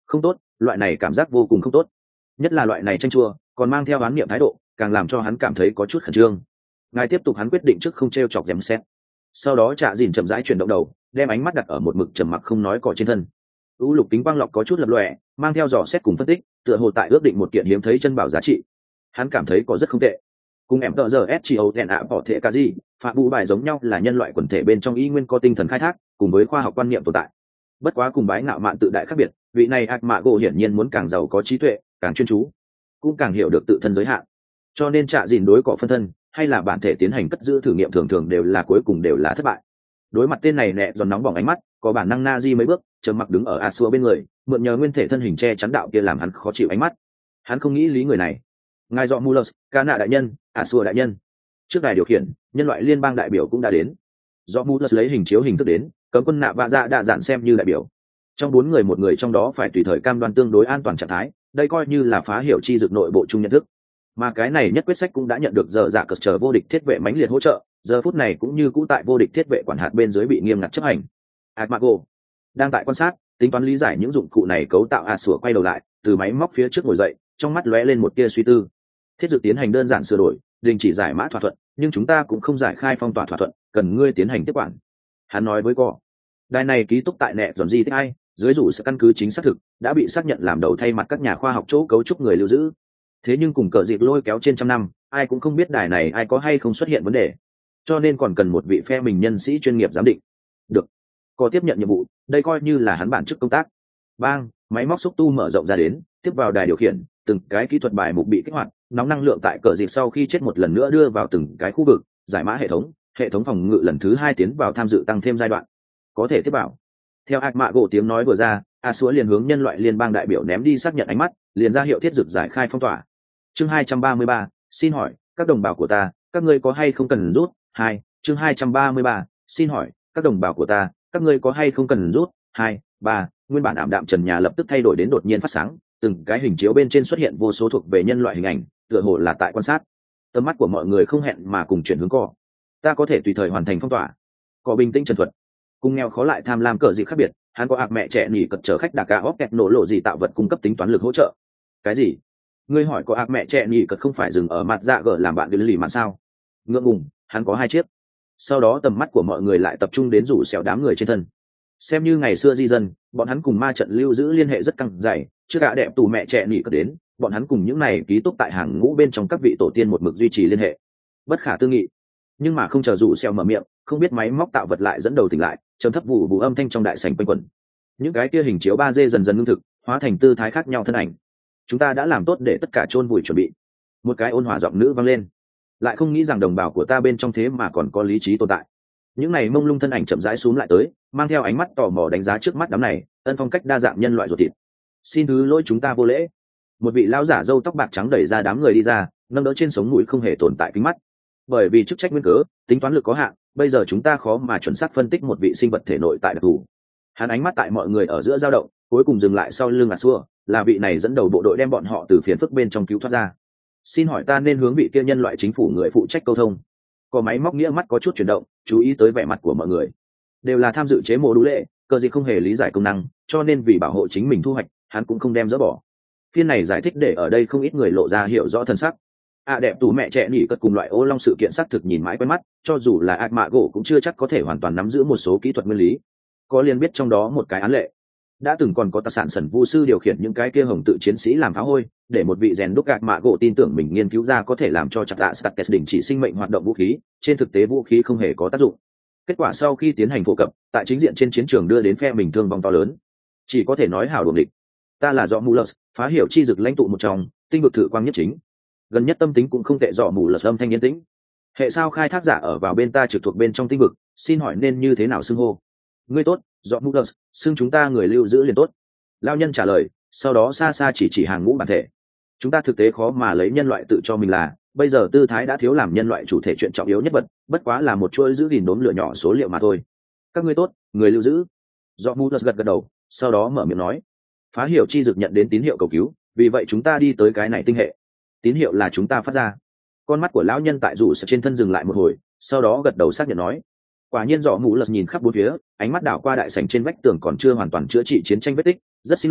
Không tốt, loại này cảm giác vô cùng không tốt, nhất là loại này tranh chua còn mang theo oán niệm thái độ, càng làm cho hắn cảm thấy có chút khẩn trương. Ngài tiếp tục, hắn quyết định trước không t r e o chọc dèm xét. Sau đó Trạ Dìn chậm rãi chuyển động đầu, đem ánh mắt đặt ở một mực trầm mặc không nói cỏ trên thân. U lục kính quang lọc có chút lập lòe, mang theo dò xét cùng phân tích, tựa hồ tại ước định một kiện hiếm thấy chân bảo giá trị. Hắn cảm thấy có rất không tệ. Cùng em tờ giờ sgo đèn ạ bỏ thể cả gì, phạm vũ bài giống nhau là nhân loại quần thể bên trong y nguyên có tinh thần khai thác, cùng với khoa học quan niệm tồn tại. Bất quá cùng bái ngạo mạn tự đại khác biệt, vị này ác mạ gỗ hiển nhiên muốn càng giàu có trí tuệ, càng chuyên chú, cũng càng hiểu được tự thân giới hạn. Cho nên Trạ Dìn đối cọ phân thân hay là bản thể tiến hành cất giữ thử nghiệm thường thường đều là cuối cùng đều là thất bại. Đối mặt tên này nẹ giòn nóng bỏng ánh mắt, có bản năng na di mấy bước, trầm mặc đứng ở a xua bên người, mượn nhờ nguyên thể thân hình che chắn đạo kia làm hắn khó chịu ánh mắt. Hắn không nghĩ lý người này. Ngài dọ Mullers, ca nạ đại nhân, a xua đại nhân. Trước đài điều khiển, nhân loại liên bang đại biểu cũng đã đến. Dọ Mullers lấy hình chiếu hình thức đến, cấm quân nạ vạ dạ đã dạn xem như đại biểu. Trong bốn người một người trong đó phải tùy thời cam đoan tương đối an toàn trạng thái, đây coi như là phá hiểu chi dược nội bộ chung nhận thức. Mà cái này nhất quyết sách cũng đã nhận được giờ dạ cật chờ vô địch thiết vệ mãnh liệt hỗ trợ, giờ phút này cũng như cũ tại vô địch thiết vệ quản hạt bên dưới bị nghiêm ngặt chấp hành. Agmago đang tại quan sát, tính toán lý giải những dụng cụ này cấu tạo. A sủa quay đầu lại, từ máy móc phía trước ngồi dậy, trong mắt lóe lên một tia suy tư. Thiết dự tiến hành đơn giản sửa đổi, đình chỉ giải mã thỏa thuận, nhưng chúng ta cũng không giải khai phong tỏa thỏa thuận, cần ngươi tiến hành tiếp quản. Hắn nói với cọ. Đài này ký túc tại nẹ dọn gì thế ai, dưới rủ sự căn cứ chính xác thực đã bị xác nhận làm đầu thay mặt các nhà khoa học chỗ cấu trúc người lưu giữ. Thế nhưng cùng cờ dịp lôi kéo trên trăm năm, ai cũng không biết đài này ai có hay không xuất hiện vấn đề, cho nên còn cần một vị phe mình nhân sĩ chuyên nghiệp giám định. Được, có tiếp nhận nhiệm vụ, đây coi như là hắn bản chức công tác. Bang, máy móc xúc tu mở rộng ra đến, tiếp vào đài điều khiển, từng cái kỹ thuật bài mục bị kích hoạt, nóng năng lượng tại cờ dịp sau khi chết một lần nữa đưa vào từng cái khu vực, giải mã hệ thống, hệ thống phòng ngự lần thứ hai tiến vào tham dự tăng thêm giai đoạn. Có thể tiếp bảo. Theo ác mạ gỗ tiếng nói vừa ra, a xúa liền hướng nhân loại liên bang đại biểu ném đi xác nhận ánh mắt, liền ra hiệu thiết dực giải khai phong tỏa. Chương hai trăm ba mươi ba, xin hỏi các đồng bào của ta, các ngươi có hay không cần rút? Hai, chương hai trăm ba mươi ba, xin hỏi các đồng bào của ta, các ngươi có hay không cần rút? Hai, ba, nguyên bản ảm đạm trần nhà lập tức thay đổi đến đột nhiên phát sáng, từng cái hình chiếu bên trên xuất hiện vô số thuộc về nhân loại hình ảnh, tựa hồ là tại quan sát. Tầm mắt của mọi người không hẹn mà cùng chuyển hướng cỏ. Ta có thể tùy thời hoàn thành phong tỏa. Cỏ bình tĩnh trần thuật. Cùng nghèo khó lại tham lam cờ gì khác biệt, hắn có ạc mẹ trẻ nhỉ cật chở khách đà ca óc kẹt nổ lộ gì tạo vật cung cấp tính toán lực hỗ trợ. Cái gì? Ngươi hỏi có ạc mẹ trẻ nhỉ cật không phải dừng ở mặt dạ gở làm bạn đến lì mà sao? Ngượng ngùng, hắn có hai chiếc. Sau đó tầm mắt của mọi người lại tập trung đến rủ xẻo đám người trên thân. Xem như ngày xưa di dân, bọn hắn cùng ma trận lưu giữ liên hệ rất căng dày, trước cả đẹp tù mẹ trẻ nhỉ cật đến, bọn hắn cùng những này ký túc tại hàng ngũ bên trong các vị tổ tiên một mực duy trì liên hệ. Bất khả tư nghị. Nhưng mà không chờ rủ xẻo mở miệng, không biết máy móc tạo vật lại dẫn đầu tỉnh lại, trầm thấp vụ vụ âm thanh trong đại sảnh quanh quẩn. Những cái kia hình chiếu ba D dần dần ngưng thực, hóa thành tư thái khác nhau thân ảnh. Chúng ta đã làm tốt để tất cả chôn vùi chuẩn bị. Một cái ôn hòa giọng nữ vang lên. Lại không nghĩ rằng đồng bào của ta bên trong thế mà còn có lý trí tồn tại. Những này mông lung thân ảnh chậm rãi xuống lại tới, mang theo ánh mắt tò mò đánh giá trước mắt đám này, ân phong cách đa dạng nhân loại ruột thịt. Xin thứ lỗi chúng ta vô lễ. Một vị lão giả râu tóc bạc trắng đẩy ra đám người đi ra, nâng đỡ trên sống mũi không hề tồn tại kính mắt. Bởi vì chức trách nguyên cớ, tính toán lực có hạn, bây giờ chúng ta khó mà chuẩn xác phân tích một vị sinh vật thể nội tại đặc thù. Hắn ánh mắt tại mọi người ở giữa dao động, cuối cùng dừng lại sau lưng Asua, là vị này dẫn đầu bộ đội đem bọn họ từ phiền phức bên trong cứu thoát ra. Xin hỏi ta nên hướng vị kia nhân loại chính phủ người phụ trách câu thông. Có máy móc nghĩa mắt có chút chuyển động, chú ý tới vẻ mặt của mọi người. Đều là tham dự chế mô đũ lệ, cơ gì không hề lý giải công năng, cho nên vì bảo hộ chính mình thu hoạch, hắn cũng không đem dỡ bỏ. Phiên này giải thích để ở đây không ít người lộ ra hiểu rõ thân sắc. À đẹp tù mẹ trẻ nhỉ cất cùng loại ô long sự kiện xác thực nhìn mãi quen mắt, cho dù là ác mạ gỗ cũng chưa chắc có thể hoàn toàn nắm giữ một số kỹ thuật nguyên lý. Có liền biết trong đó một cái án lệ. Đã từng còn có tài sản sẩn vu sư điều khiển những cái kia hồng tự chiến sĩ làm phá hôi, để một vị rèn đúc ác mạ gỗ tin tưởng mình nghiên cứu ra có thể làm cho chặt tạ Stackes đình chỉ sinh mệnh hoạt động vũ khí, trên thực tế vũ khí không hề có tác dụng. Kết quả sau khi tiến hành phổ cập, tại chính diện trên chiến trường đưa đến phe mình thương vong to lớn. Chỉ có thể nói hảo đuổi địch. Ta là Dọ Mullers, phá hiểu chi dực lãnh tụ một trong, tinh vực thử quang nhất chính. Gần nhất tâm tính cũng không tệ, Dọ Mullers âm thanh yên tĩnh. Hệ sao khai thác giả ở vào bên ta trực thuộc bên trong tinh vực, xin hỏi nên như thế nào xưng hô? Ngươi tốt, Dọ Mullers, xưng chúng ta người lưu giữ liền tốt. Lao nhân trả lời, sau đó xa xa chỉ chỉ hàng ngũ bản thể. Chúng ta thực tế khó mà lấy nhân loại tự cho mình là, bây giờ tư thái đã thiếu làm nhân loại chủ thể chuyện trọng yếu nhất vật, bất quá là một chuỗi giữ gìn đốm lửa nhỏ số liệu mà thôi. Các ngươi tốt, người lưu giữ. Dọ Mullers gật gật đầu, sau đó mở miệng nói, phá hiểu chi dực nhận đến tín hiệu cầu cứu, vì vậy chúng ta đi tới cái này tinh hệ. Tín hiệu là chúng ta phát ra. Con mắt của lão nhân tại rủ trên thân dừng lại một hồi, sau đó gật đầu xác nhận nói, quả nhiên Dọ Mullers nhìn khắp bốn phía, ánh mắt đảo qua đại sảnh trên vách tường còn chưa hoàn toàn chữa trị chiến tranh vết tích, rất xin lỗi,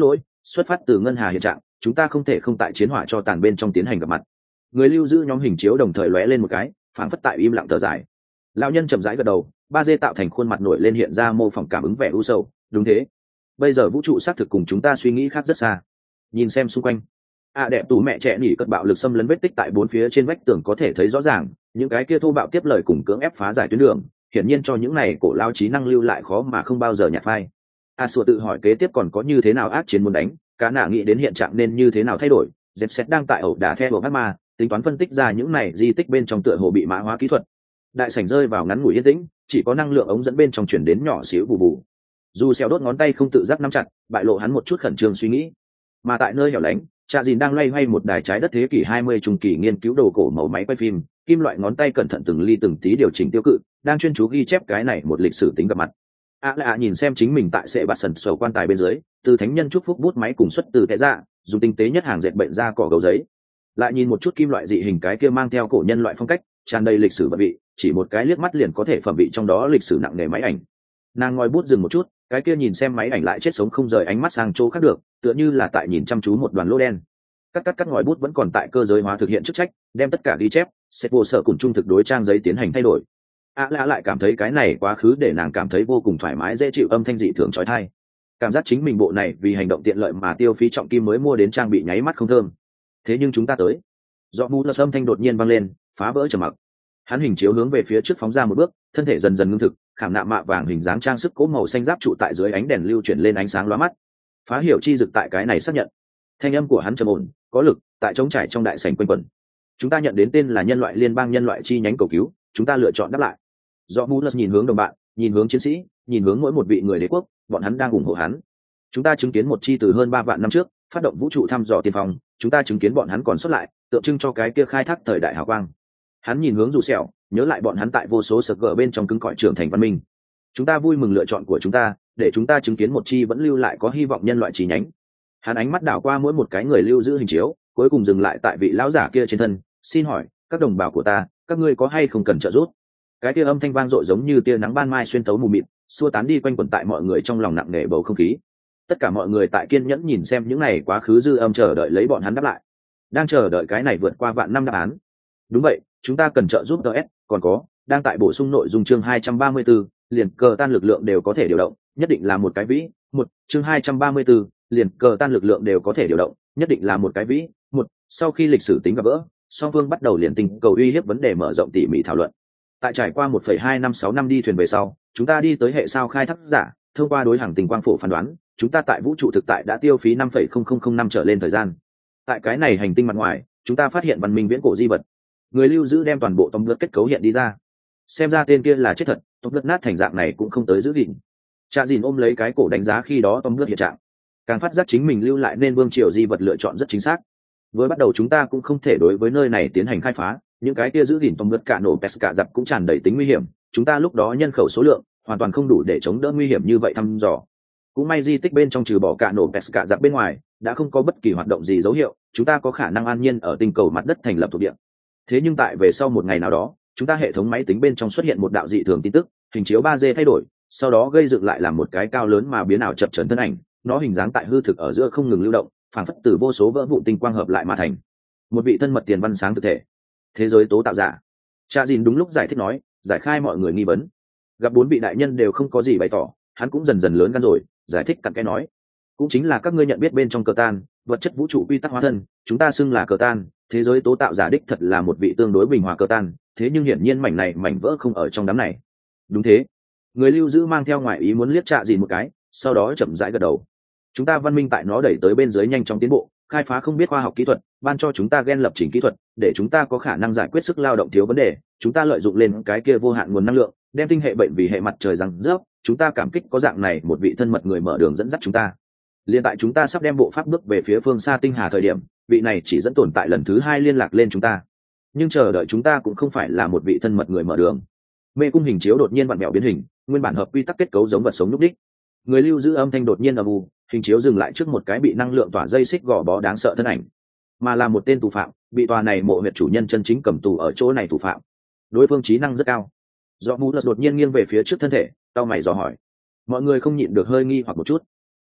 xuất phát từ ngân hà hiện trạng, chúng ta không thể không tại chiến hỏa cho tàn bên trong tiến hành gặp mặt. Người lưu giữ nhóm hình chiếu đồng thời lóe lên một cái, phảng phất tại im lặng thở dài. Lão nhân chậm rãi gật đầu, ba d tạo thành khuôn mặt nổi lên hiện ra mô phỏng cảm ứng vẻ u sầu. Đúng thế, bây giờ vũ trụ xác thực cùng chúng ta suy nghĩ khác rất xa. Nhìn xem xung quanh, a đẹp tù mẹ trẻ nỉ cất bạo lực xâm lấn vết tích tại bốn phía trên vách tường có thể thấy rõ ràng, những cái kia thô bạo tiếp lời cùng cưỡng ép phá giải tuyến đường, hiển nhiên cho những này cổ lao trí năng lưu lại khó mà không bao giờ nhạt phai. A Sủa tự hỏi kế tiếp còn có như thế nào ác chiến muốn đánh, cá nạ nghĩ đến hiện trạng nên như thế nào thay đổi. Dẹp xét đang tại ẩu đả theo bộ ác ma, tính toán phân tích ra những này di tích bên trong tựa hồ bị mã hóa kỹ thuật. Đại sảnh rơi vào ngắn ngủi yên tĩnh, chỉ có năng lượng ống dẫn bên trong chuyển đến nhỏ xíu bù bù. Dù xeo đốt ngón tay không tự giác nắm chặt, bại lộ hắn một chút khẩn trương suy nghĩ. Mà tại nơi hẻo lánh, Trà Dìn đang loay hoay một đài trái đất thế kỷ hai mươi trung kỳ nghiên cứu đồ cổ màu máy quay phim, kim loại ngón tay cẩn thận từng ly từng tí điều chỉnh tiêu cự, đang chuyên chú ghi chép cái này một lịch sử tính gặp mặt. A à lạ nhìn xem chính mình tại sệ bạt sần sầu quan tài bên dưới, từ thánh nhân chúc phúc bút máy cùng xuất từ thế ra, dùng tinh tế nhất hàng dệt bệnh ra cỏ gấu giấy. Lại nhìn một chút kim loại dị hình cái kia mang theo cổ nhân loại phong cách, tràn đầy lịch sử vật vị, chỉ một cái liếc mắt liền có thể phẩm vị trong đó lịch sử nặng nề máy ảnh. Nàng ngoi bút dừng một chút, cái kia nhìn xem máy ảnh lại chết sống không rời ánh mắt sang chỗ khác được, tựa như là tại nhìn chăm chú một đoàn lỗ đen. Cắt cắt cắt ngòi bút vẫn còn tại cơ giới hóa thực hiện chức trách, đem tất cả ghi chép, sẽ vô sở cùng trung thực đối trang giấy tiến hành thay đổi. A lạ lại cảm thấy cái này quá khứ để nàng cảm thấy vô cùng thoải mái dễ chịu, âm thanh dị thường trói thai. Cảm giác chính mình bộ này vì hành động tiện lợi mà tiêu phí trọng kim mới mua đến trang bị nháy mắt không thơm. Thế nhưng chúng ta tới. Do mũ lật âm thanh đột nhiên vang lên, phá vỡ trầm mặc. Hắn hình chiếu hướng về phía trước phóng ra một bước, thân thể dần dần ngưng thực, khảm nạm mạ vàng hình dáng trang sức cố màu xanh giáp trụ tại dưới ánh đèn lưu chuyển lên ánh sáng lóa mắt. Phá hiểu chi dực tại cái này xác nhận. Thanh âm của hắn trầm ổn, có lực, tại trống trải trong đại sảnh quanh quẩn. Chúng ta nhận đến tên là nhân loại liên bang nhân loại chi nhánh cầu cứu, chúng ta lựa chọn đáp lại. Do mũ lật nhìn hướng đồng bạn, nhìn hướng chiến sĩ, nhìn hướng mỗi một vị người đế quốc, bọn hắn đang ủng hộ hắn. Chúng ta chứng kiến một chi từ hơn ba vạn năm trước phát động vũ trụ thăm dò tiên phong, chúng ta chứng kiến bọn hắn còn xuất lại, tượng trưng cho cái kia khai thác thời đại hào quang. Hắn nhìn hướng dù sẹo, nhớ lại bọn hắn tại vô số sực gở bên trong cứng cỏi trưởng thành văn minh. Chúng ta vui mừng lựa chọn của chúng ta, để chúng ta chứng kiến một chi vẫn lưu lại có hy vọng nhân loại chi nhánh. Hắn ánh mắt đảo qua mỗi một cái người lưu giữ hình chiếu, cuối cùng dừng lại tại vị lão giả kia trên thân. Xin hỏi, các đồng bào của ta, các ngươi có hay không cần trợ giúp? Cái kia âm thanh vang dội giống như tia nắng ban mai xuyên tấu mù mịt, xua tán đi quanh quẩn tại mọi người trong lòng nặng nề bầu không khí. Tất cả mọi người tại kiên nhẫn nhìn xem những này quá khứ dư âm, chờ đợi lấy bọn hắn đáp lại, đang chờ đợi cái này vượt qua vạn năm đáp án. Đúng vậy, chúng ta cần trợ giúp đê ét, còn có đang tại bổ sung nội dung chương hai trăm ba mươi tư, liền cờ tan lực lượng đều có thể điều động, nhất định là một cái vĩ một chương hai trăm ba mươi tư, liền cờ tan lực lượng đều có thể điều động, nhất định là một cái vĩ một sau khi lịch sử tính gặp gỡ, song phương bắt đầu liền tình cầu uy hiếp vấn đề mở rộng tỉ mỉ thảo luận. Tại trải qua một phẩy hai năm sáu năm đi thuyền về sau, chúng ta đi tới hệ sao khai thác giả, thông qua đối hàng tình quang phổ phán đoán, chúng ta tại vũ trụ thực tại đã tiêu phí năm phẩy không không không năm trở lên thời gian. Tại cái này hành tinh mặt ngoài, chúng ta phát hiện văn minh viễn cổ di vật. Người lưu giữ đem toàn bộ tông lướt kết cấu hiện đi ra. Xem ra tên kia là chết thật, tông lướt nát thành dạng này cũng không tới giữ gìn. Cha Dìn ôm lấy cái cổ đánh giá khi đó tông lướt hiện trạng, càng phát giác chính mình lưu lại nên vương triều di vật lựa chọn rất chính xác. Với bắt đầu chúng ta cũng không thể đối với nơi này tiến hành khai phá, những cái kia giữ gìn tông lướt cả nổ pesca dập cũng tràn đầy tính nguy hiểm. Chúng ta lúc đó nhân khẩu số lượng hoàn toàn không đủ để chống đỡ nguy hiểm như vậy thăm dò. Cũng may di tích bên trong trừ bỏ cả nổ pesca dập bên ngoài, đã không có bất kỳ hoạt động gì dấu hiệu, chúng ta có khả năng an nhiên ở tinh cầu mặt đất thành lập thuộc địa. Thế nhưng tại về sau một ngày nào đó, chúng ta hệ thống máy tính bên trong xuất hiện một đạo dị thường tin tức, hình chiếu ba D thay đổi, sau đó gây dựng lại làm một cái cao lớn mà biến ảo chập chờn thân ảnh, nó hình dáng tại hư thực ở giữa không ngừng lưu động, phản phất từ vô số vỡ vụn tinh quang hợp lại mà thành một vị thân mật tiền văn sáng thực thể, thế giới tố tạo giả. Cha Dìn đúng lúc giải thích nói, giải khai mọi người nghi vấn. Gặp bốn vị đại nhân đều không có gì bày tỏ, hắn cũng dần dần lớn gan rồi, giải thích cặn kẽ nói, cũng chính là các ngươi nhận biết bên trong cờ tan, vật chất vũ trụ quy tắc hóa thân, chúng ta xưng là cờ tan, thế giới tố tạo giả đích thật là một vị tương đối bình hòa cờ tan, thế nhưng hiển nhiên mảnh này mảnh vỡ không ở trong đám này. Đúng thế. Người lưu giữ mang theo ngoại ý muốn liếc Trạ Dìn một cái, sau đó chậm rãi gật đầu. Chúng ta văn minh tại nó đẩy tới bên dưới nhanh chóng tiến bộ, khai phá không biết khoa học kỹ thuật, ban cho chúng ta gen lập trình kỹ thuật, để chúng ta có khả năng giải quyết sức lao động thiếu vấn đề, chúng ta lợi dụng lên cái kia vô hạn nguồn năng lượng, đem tinh hệ bệnh vì hệ mặt trời răng rớp, chúng ta cảm kích có dạng này một vị thân mật người mở đường dẫn dắt chúng ta. Liên tại chúng ta sắp đem bộ pháp bước về phía phương xa tinh hà thời điểm, vị này chỉ dẫn tồn tại lần thứ hai liên lạc lên chúng ta. Nhưng chờ đợi chúng ta cũng không phải là một vị thân mật người mở đường. Mê cung hình chiếu đột nhiên vặn vẹo biến hình, nguyên bản hợp quy tắc kết cấu giống vật sống lúc đích. Người lưu giữ âm thanh đột nhiên âm u, hình chiếu dừng lại trước một cái bị năng lượng tỏa dây xích gò bó đáng sợ thân ảnh, mà là một tên tù phạm, bị tòa này mộ huyệt chủ nhân chân chính cầm tù ở chỗ này tù phạm. Đối phương trí năng rất cao. Do mũ lật đột nhiên nghiêng về phía trước thân thể, tao mày dò hỏi. Mọi người không nhịn được hơi nghi hoặc một chút.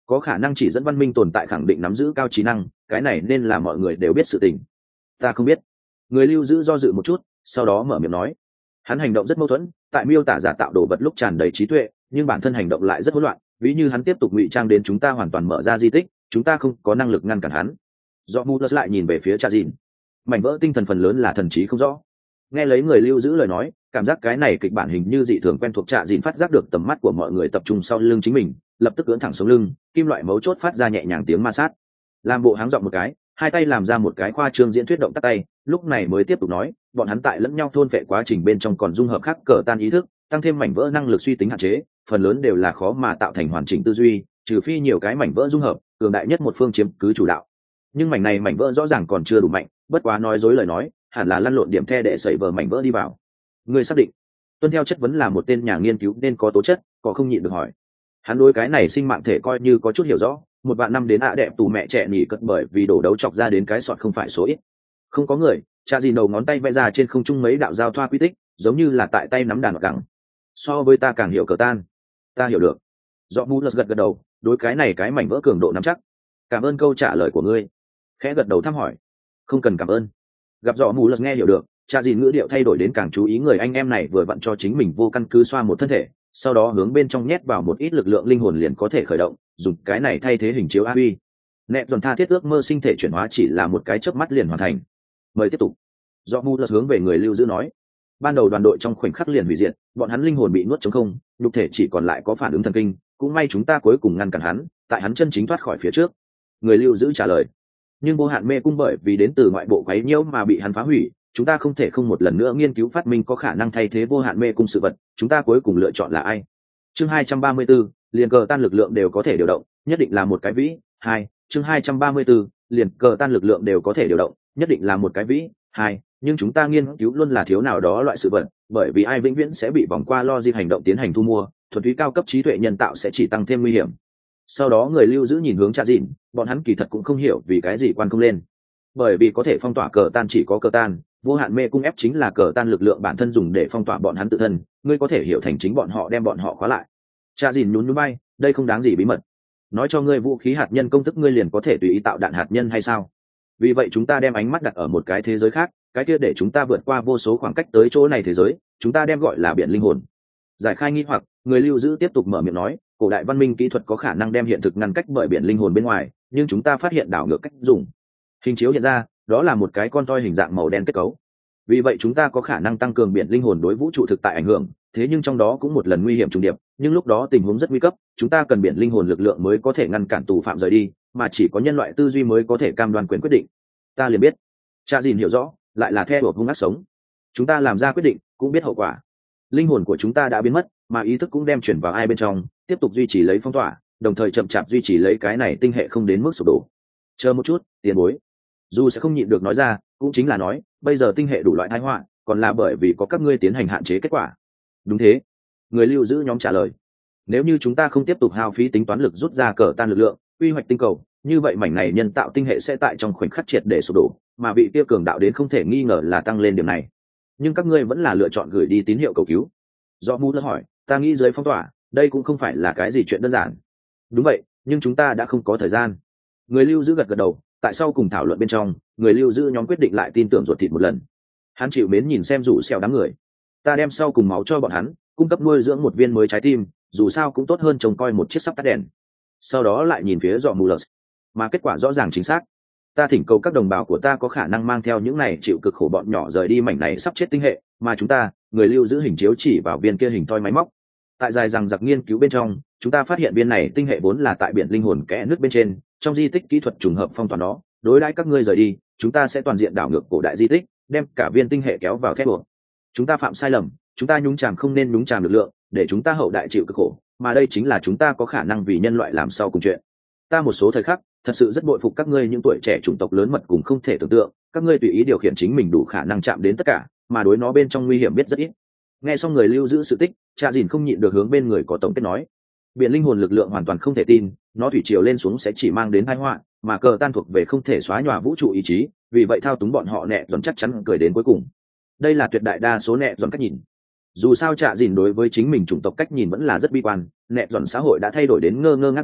có khả năng chỉ dẫn văn minh tồn tại khẳng định nắm giữ cao trí năng, cái này nên là mọi người đều biết sự tình. Ta không biết. Người lưu giữ do dự một chút, sau đó mở miệng nói. Hắn hành động rất mâu thuẫn, tại miêu tả giả tạo đồ vật lúc tràn đầy trí tuệ, nhưng bản thân hành động lại rất hỗn loạn, ví như hắn tiếp tục ngụy trang đến chúng ta hoàn toàn mở ra di tích, chúng ta không có năng lực ngăn cản hắn. Do Mulus lại nhìn về phía Cha Dìn. Mảnh vỡ tinh thần phần lớn là thần trí không rõ. Nghe lấy người lưu giữ lời nói, cảm giác cái này kịch bản hình như dị thường quen thuộc. Cha Dìn phát giác được tầm mắt của mọi người tập trung sau lưng chính mình, lập tức ưỡn thẳng sống lưng, kim loại mấu chốt phát ra nhẹ nhàng tiếng ma sát. Làm bộ háng giọng một cái, hai tay làm ra một cái khoa trương diễn thuyết động tác tay, lúc này mới tiếp tục nói, bọn hắn tại lẫn nhau thôn vệ quá trình bên trong còn dung hợp khắc cờ tan ý thức, tăng thêm mảnh vỡ năng lực suy tính hạn chế, phần lớn đều là khó mà tạo thành hoàn chỉnh tư duy, trừ phi nhiều cái mảnh vỡ dung hợp, cường đại nhất một phương chiếm cứ chủ đạo. Nhưng mảnh này mảnh vỡ rõ ràng còn chưa đủ mạnh, bất quá nói dối lời nói, hẳn là lăn lộn điểm the để sẩy vờ mảnh vỡ đi vào. Người xác định? Tuân theo chất vấn là một tên nhà nghiên cứu nên có tố chất, có không nhịn được hỏi. Hắn đối cái này sinh mạng thể coi như có chút hiểu rõ, một vạn năm đến ạ đẹp tù mẹ trẻ nhỉ cất bởi vì đổ đấu chọc ra đến cái sọt không phải số ít. Không có người. Cha Dìn đầu ngón tay vẽ ra trên không trung mấy đạo giao thoa quy tích, giống như là tại tay nắm đàn gẳng. So với ta càng hiểu cờ tan. Ta hiểu được. Dọ Mu lật gật gật đầu, đối cái này cái mảnh vỡ cường độ nắm chắc. Cảm ơn câu trả lời của ngươi. Khẽ gật đầu thăm hỏi. Không cần cảm ơn. Gặp Dọ Mu lật nghe hiểu được, Cha Dìn ngữ điệu thay đổi đến càng chú ý người anh em này vừa vặn cho chính mình vô căn cứ xoa một thân thể, sau đó hướng bên trong nhét vào một ít lực lượng linh hồn liền có thể khởi động, dùng cái này thay thế hình chiếu a uy. Nẹp dồn tha thiết ước mơ sinh thể chuyển hóa chỉ là một cái chớp mắt liền hoàn thành. Mời tiếp tục. Do Mu hướng về người lưu giữ nói. Ban đầu đoàn đội trong khoảnh khắc liền hủy diệt, bọn hắn linh hồn bị nuốt trống không, nhục thể chỉ còn lại có phản ứng thần kinh, cũng may chúng ta cuối cùng ngăn cản hắn, tại hắn chân chính thoát khỏi phía trước. Người lưu giữ trả lời. Nhưng vô hạn mê cung bởi vì đến từ ngoại bộ quấy nhiễu mà bị hắn phá hủy, chúng ta không thể không một lần nữa nghiên cứu phát minh có khả năng thay thế vô hạn mê cung sự vật, chúng ta cuối cùng lựa chọn là ai? Chương hai trăm ba mươi 34, liền cờ tan lực lượng đều có thể điều động, nhất định là một cái vĩ. Hai, chương hai trăm ba mươi 34, liền cờ tan lực lượng đều có thể điều động, nhất định là một cái vĩ. Hai, nhưng chúng ta nghiên cứu luôn là thiếu nào đó loại sự vật, bởi vì ai vĩnh viễn sẽ bị vòng qua logic hành động tiến hành thu mua, thuần túy cao cấp trí tuệ nhân tạo sẽ chỉ tăng thêm nguy hiểm. Sau đó người lưu giữ nhìn hướng Cha Dìn, bọn hắn kỳ thật cũng không hiểu vì cái gì quan không lên. Bởi vì có thể phong tỏa cờ tan chỉ có cờ tan, vô hạn mê cung ép chính là cờ tan lực lượng bản thân dùng để phong tỏa bọn hắn tự thân, ngươi có thể hiểu thành chính bọn họ đem bọn họ khóa lại. Cha Dìn nhún nhún bay, đây không đáng gì bí mật. Nói cho ngươi vũ khí hạt nhân công thức ngươi liền có thể tùy ý tạo đạn hạt nhân hay sao? Vì vậy chúng ta đem ánh mắt đặt ở một cái thế giới khác, cái kia để chúng ta vượt qua vô số khoảng cách tới chỗ này thế giới, chúng ta đem gọi là biển linh hồn. Giải khai nghi hoặc, người lưu giữ tiếp tục mở miệng nói, cổ đại văn minh kỹ thuật có khả năng đem hiện thực ngăn cách bởi biển linh hồn bên ngoài, nhưng chúng ta phát hiện đảo ngược cách dùng. Hình chiếu hiện ra, đó là một cái con toi hình dạng màu đen kết cấu. Vì vậy chúng ta có khả năng tăng cường biển linh hồn đối vũ trụ thực tại ảnh hưởng, thế nhưng trong đó cũng một lần nguy hiểm trùng điệp, nhưng lúc đó tình huống rất nguy cấp, chúng ta cần biển linh hồn lực lượng mới có thể ngăn cản tù phạm rời đi, mà chỉ có nhân loại tư duy mới có thể cam đoan quyền quyết định. Ta liền biết. Cha Dìn hiểu rõ, lại là theo đuổi hung ác sống. Chúng ta làm ra quyết định, cũng biết hậu quả. Linh hồn của chúng ta đã biến mất, mà ý thức cũng đem chuyển vào ai bên trong, tiếp tục duy trì lấy phong tỏa, đồng thời chậm chạp duy trì lấy cái này tinh hệ không đến mức sụp đổ. Chờ một chút, tiền bối. Dù sẽ không nhịn được nói ra, cũng chính là nói, bây giờ tinh hệ đủ loại tai họa, còn là bởi vì có các ngươi tiến hành hạn chế kết quả. Đúng thế. Người lưu giữ nhóm trả lời. Nếu như chúng ta không tiếp tục hao phí tính toán lực rút ra cờ tan lực lượng, quy hoạch tinh cầu, như vậy mảnh này nhân tạo tinh hệ sẽ tại trong khoảnh khắc triệt để sụp đổ, mà vị tiêu cường đạo đến không thể nghi ngờ là tăng lên điểm này. Nhưng các ngươi vẫn là lựa chọn gửi đi tín hiệu cầu cứu. Do Mu lơ hỏi, ta nghĩ dưới phong tỏa, đây cũng không phải là cái gì chuyện đơn giản. Đúng vậy, nhưng chúng ta đã không có thời gian. Người lưu giữ gật gật đầu, tại sau cùng thảo luận bên trong, người lưu giữ nhóm quyết định lại tin tưởng ruột thịt một lần. Hắn chịu mến nhìn xem rủ xèo đám người. Ta đem sau cùng máu cho bọn hắn, cung cấp nuôi dưỡng một viên mới trái tim, dù sao cũng tốt hơn trông coi một chiếc sắp tắt đèn. Sau đó lại nhìn phía dọ mù lờ, mà kết quả rõ ràng chính xác. Ta thỉnh cầu các đồng bào của ta có khả năng mang theo những này chịu cực khổ bọn nhỏ rời đi mảnh này sắp chết tinh hệ, mà chúng ta, người lưu giữ hình chiếu chỉ vào viên kia hình thoi máy móc. Tại dài rằng giặc nghiên cứu bên trong, chúng ta phát hiện viên này tinh hệ vốn là tại biển linh hồn kẽ nước bên trên, trong di tích kỹ thuật trùng hợp phong tỏa nó, đối đãi các ngươi rời đi, chúng ta sẽ toàn diện đảo ngược cổ đại di tích, đem cả viên tinh hệ kéo vào thép buộc. Chúng ta phạm sai lầm, chúng ta nhúng chàm không nên nhúng chàm lực lượng, để chúng ta hậu đại chịu cực khổ, mà đây chính là chúng ta có khả năng vì nhân loại làm sau cùng chuyện. Ta một số thời khắc, thật sự rất bội phục các ngươi những tuổi trẻ chủng tộc lớn mật cùng không thể tưởng tượng, các ngươi tùy ý điều khiển chính mình đủ khả năng chạm đến tất cả, mà đối nó bên trong nguy hiểm biết rất ít. Nghe xong người lưu giữ sự tích, Cha Dìn không nhịn được hướng bên người có tổng kết nói, biển linh hồn lực lượng hoàn toàn không thể tin, nó thủy triều lên xuống sẽ chỉ mang đến tai họa, mà cờ tan thuộc về không thể xóa nhòa vũ trụ ý chí, vì vậy thao túng bọn họ nẹ dọn chắc chắn cười đến cuối cùng. Đây là tuyệt đại đa số nẹ dọn cách nhìn. Dù sao Cha Dìn đối với chính mình chủng tộc cách nhìn vẫn là rất bi quan, nẹ dọn xã hội đã thay đổi đến ngơ ngơ ngác ngác,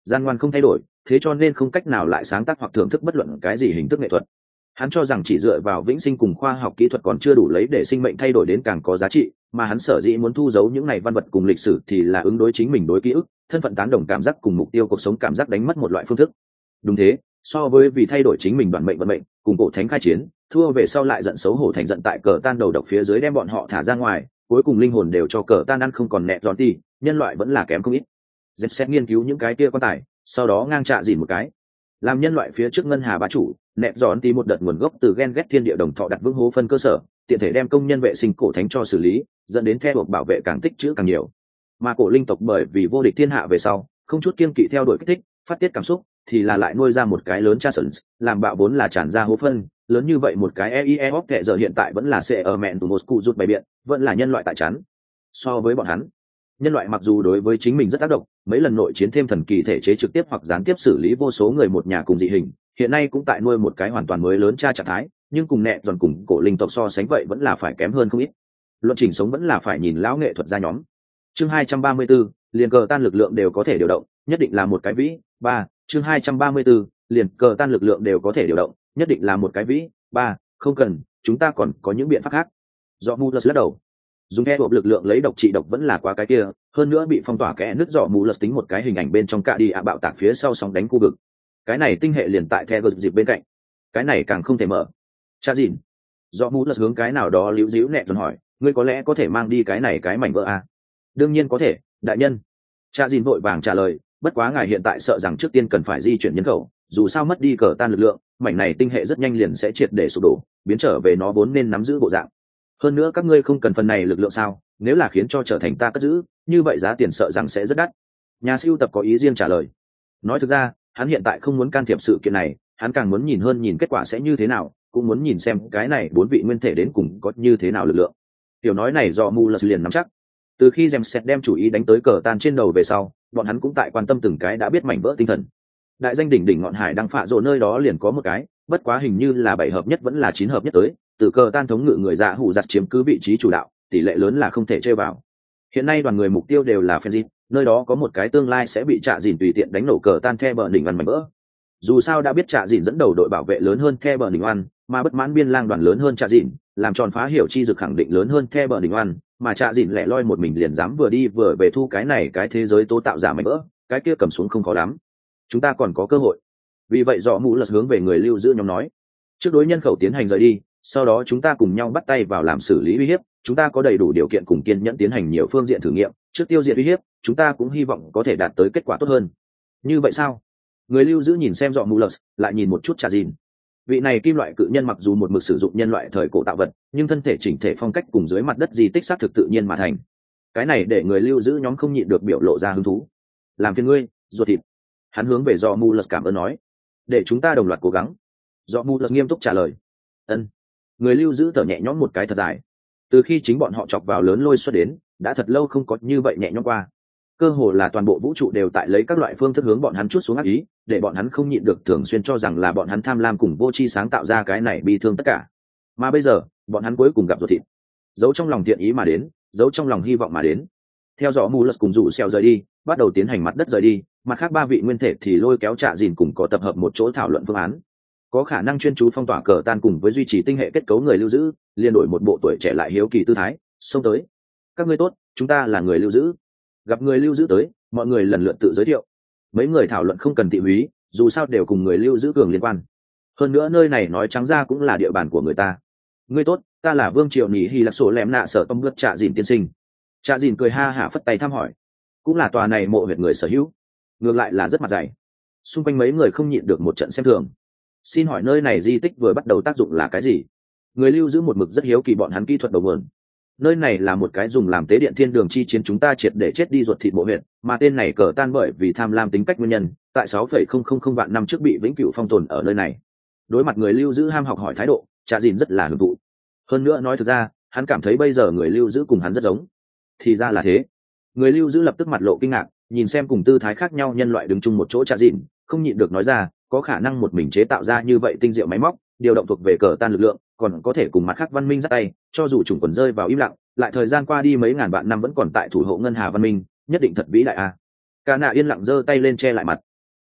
gian ngoan không thay đổi, thế cho nên không cách nào lại sáng tác hoặc thưởng thức bất luận cái gì hình thức nghệ thuật. Hắn cho rằng chỉ dựa vào vĩnh sinh cùng khoa học kỹ thuật còn chưa đủ lấy để sinh mệnh thay đổi đến càng có giá trị, mà hắn sở dĩ muốn thu giấu những này văn vật cùng lịch sử thì là ứng đối chính mình đối ký ức, thân phận tán đồng cảm giác cùng mục tiêu cuộc sống cảm giác đánh mất một loại phương thức. Đúng thế, so với vì thay đổi chính mình bản mệnh vận mệnh, cùng cổ thánh khai chiến, thua về sau lại giận xấu hổ thành giận tại cờ tan đầu độc phía dưới đem bọn họ thả ra ngoài, cuối cùng linh hồn đều cho cờ tan ăn không còn nẹt giòn ti, nhân loại vẫn là kém không ít. Dẹp xét nghiên cứu những cái kia quan tài, sau đó ngang trạ dìn một cái. Làm nhân loại phía trước ngân hà bá chủ, nẹt giòn ti một đợt nguồn gốc từ ghen ghét thiên địa đồng thọ đặt vững hố phân cơ sở, tiện thể đem công nhân vệ sinh cổ thánh cho xử lý, dẫn đến theo buộc bảo vệ càng tích trữ càng nhiều. Mà cổ linh tộc bởi vì vô địch thiên hạ về sau, không chút kiên kỵ theo đuổi kích thích, phát tiết cảm xúc, thì là lại nuôi ra một cái lớn cha sẩn, làm bạo vốn là tràn ra hố phân, lớn như vậy một cái e i e hóc kệ giờ hiện tại vẫn là sẽ ở mẹn tù một cụ rút bày biện, vẫn là nhân loại tại chắn. So với bọn hắn, nhân loại mặc dù đối với chính mình rất tác động, mấy lần nội chiến thêm thần kỳ thể chế trực tiếp hoặc gián tiếp xử lý vô số người một nhà cùng dị hình, hiện nay cũng tại nuôi một cái hoàn toàn mới lớn cha trạng thái, nhưng cùng nẹt giòn cùng cổ linh tộc so sánh vậy vẫn là phải kém hơn không ít. Luận chỉnh sống vẫn là phải nhìn lão nghệ thuật ra nhóm. Chương hai trăm ba mươi 34, liền cờ tan lực lượng đều có thể điều động, nhất định là một cái vĩ. Ba, chương hai trăm ba mươi 34, liền cờ tan lực lượng đều có thể điều động, nhất định là một cái vĩ. Ba, không cần, chúng ta còn có những biện pháp khác. Do Mulus lắc đầu. Dùng theo hộp lực lượng lấy độc trị độc vẫn là quá cái kia, hơn nữa bị phong tỏa kẽ nứt dọ Mulus tính một cái hình ảnh bên trong cạ đi ạ bạo tạc phía sau sóng đánh khu vực. Cái này tinh hệ liền tại theo dịp bên cạnh. Cái này càng không thể mở. Cha gìn. Do Mulus hướng cái nào đó liễu díu nẹt rồi hỏi, ngươi có lẽ có thể mang đi cái này cái mảnh vỡ à? Đương nhiên có thể, đại nhân. Cha dìn vội vàng trả lời, bất quá ngài hiện tại sợ rằng trước tiên cần phải di chuyển nhân khẩu, dù sao mất đi cờ tan lực lượng, mảnh này tinh hệ rất nhanh liền sẽ triệt để sụp đổ, biến trở về nó vốn nên nắm giữ bộ dạng. Hơn nữa các ngươi không cần phần này lực lượng sao? Nếu là khiến cho trở thành ta cất giữ, như vậy giá tiền sợ rằng sẽ rất đắt. Nhà siêu tập có ý riêng trả lời. Nói thực ra, hắn hiện tại không muốn can thiệp sự kiện này, hắn càng muốn nhìn hơn nhìn kết quả sẽ như thế nào, cũng muốn nhìn xem cái này bốn vị nguyên thể đến cùng có như thế nào lực lượng. Tiểu nói này do Mulus liền nắm chắc. Từ khi James đem chủ ý đánh tới cờ tan trên đầu về sau, bọn hắn cũng tại quan tâm từng cái đã biết mảnh vỡ tinh thần. Đại danh đỉnh đỉnh ngọn hải đang phạ rộ nơi đó liền có một cái, bất quá hình như là bảy hợp nhất vẫn là chín hợp nhất tới, từ cờ tan thống ngự người dạ hủ giặt chiếm cứ vị trí chủ đạo, tỷ lệ lớn là không thể chơi vào. Hiện nay đoàn người mục tiêu đều là Fenrir, nơi đó có một cái tương lai sẽ bị Trạ Dìn tùy tiện đánh nổ cờ tan The bờ đỉnh văn mảnh vỡ. Dù sao đã biết Trạ Dìn dẫn đầu đội bảo vệ lớn hơn The bờ đỉnh oan, mà bất mãn biên lang đoàn lớn hơn Trạ Dìn, làm tròn phá hiểu chi dực khẳng định lớn hơn The bờ đỉnh oan, mà Trạ Dìn lẻ loi một mình liền dám vừa đi vừa về thu cái này cái thế giới tố tạo giả mảnh vỡ, cái kia cầm xuống không khó lắm. Chúng ta còn có cơ hội. Vì vậy dọ mũ lật hướng về người lưu giữ nhóm nói, trước đối nhân khẩu tiến hành rời đi, sau đó chúng ta cùng nhau bắt tay vào làm xử lý uy hiếp, chúng ta có đầy đủ điều kiện cùng kiên nhẫn tiến hành nhiều phương diện thử nghiệm, trước tiêu diệt uy hiếp, chúng ta cũng hy vọng có thể đạt tới kết quả tốt hơn. Như vậy sao? Người lưu giữ nhìn xem dọ mũ lật, lại nhìn một chút Trạ Dìn. Vị này kim loại cự nhân mặc dù một mực sử dụng nhân loại thời cổ tạo vật, nhưng thân thể chỉnh thể phong cách cùng dưới mặt đất di tích xác thực tự nhiên mà thành. Cái này để người lưu giữ nhóm không nhịn được biểu lộ ra hứng thú. Làm phiền ngươi, ruột thịt. Hắn hướng về dọ mũ lật cảm ơn nói, để chúng ta đồng loạt cố gắng. Dọ mũ lật nghiêm túc trả lời. Ân. Người lưu giữ thở nhẹ nhõm một cái thật dài. Từ khi chính bọn họ chọc vào lớn lôi xuất đến, đã thật lâu không có như vậy nhẹ nhõm qua. Cơ hồ là toàn bộ vũ trụ đều tại lấy các loại phương thức hướng bọn hắn chút xuống ác ý, để bọn hắn không nhịn được thường xuyên cho rằng là bọn hắn tham lam cùng vô tri sáng tạo ra cái này bi thương tất cả. Mà bây giờ, bọn hắn cuối cùng gặp ruột thịt. Giấu trong lòng thiện ý mà đến, giấu trong lòng hy vọng mà đến. Theo dõi mù lật cùng rủ xèo rời đi, bắt đầu tiến hành mặt đất rời đi, mặt khác ba vị nguyên thể thì lôi kéo Trạ Dìn cùng có tập hợp một chỗ thảo luận phương án. Có khả năng chuyên chú phong tỏa cờ tan cùng với duy trì tinh hệ kết cấu người lưu giữ, liền đổi một bộ tuổi trẻ lại hiếu kỳ tư thái, xông tới. Các ngươi tốt, chúng ta là người lưu giữ. Gặp người lưu giữ tới, mọi người lần lượt tự giới thiệu. Mấy người thảo luận không cần tị húy, dù sao đều cùng người lưu giữ cường liên quan. Hơn nữa nơi này nói trắng ra cũng là địa bàn của người ta. Ngươi tốt, ta là Vương Triều Nhĩ Hy Lạc Sổ Lém Nạ Sở Tông Bước Trạ Dìn tiên sinh. Trạ Dìn cười ha hả phất tay thăm hỏi. Cũng là tòa này mộ huyệt người sở hữu. Ngược lại là rất mặt dày. Xung quanh mấy người không nhịn được một trận xem thường. Xin hỏi nơi này di tích vừa bắt đầu tác dụng là cái gì? Người lưu giữ một mực rất hiếu kỳ bọn hắn kỹ thuật đầu nguồn. Nơi này là một cái dùng làm tế điện thiên đường chi chiến chúng ta triệt để chết đi ruột thịt mộ huyệt, mà tên này cờ tan bởi vì tham lam tính cách nguyên nhân, tại sáu phẩy không không không vạn năm trước bị vĩnh cửu phong tồn ở nơi này. Đối mặt người lưu giữ ham học hỏi thái độ, Trạ Dìn rất là hưởng thụ. Hơn nữa nói thực ra, hắn cảm thấy bây giờ người lưu giữ cùng hắn rất giống. Thì ra là thế. Người lưu giữ lập tức mặt lộ kinh ngạc, nhìn xem cùng tư thái khác nhau nhân loại đứng chung một chỗ Trạ Dìn, không nhịn được nói ra, có khả năng một mình chế tạo ra như vậy tinh diệu máy móc, điều động thuộc về cờ tan lực lượng, còn có thể cùng mặt khác văn minh dắt tay, cho dù chủng quần rơi vào im lặng, lại thời gian qua đi mấy ngàn vạn năm vẫn còn tại thủ hộ ngân hà văn minh, nhất định thật vĩ đại a. Cả nạ yên lặng giơ tay lên che lại mặt.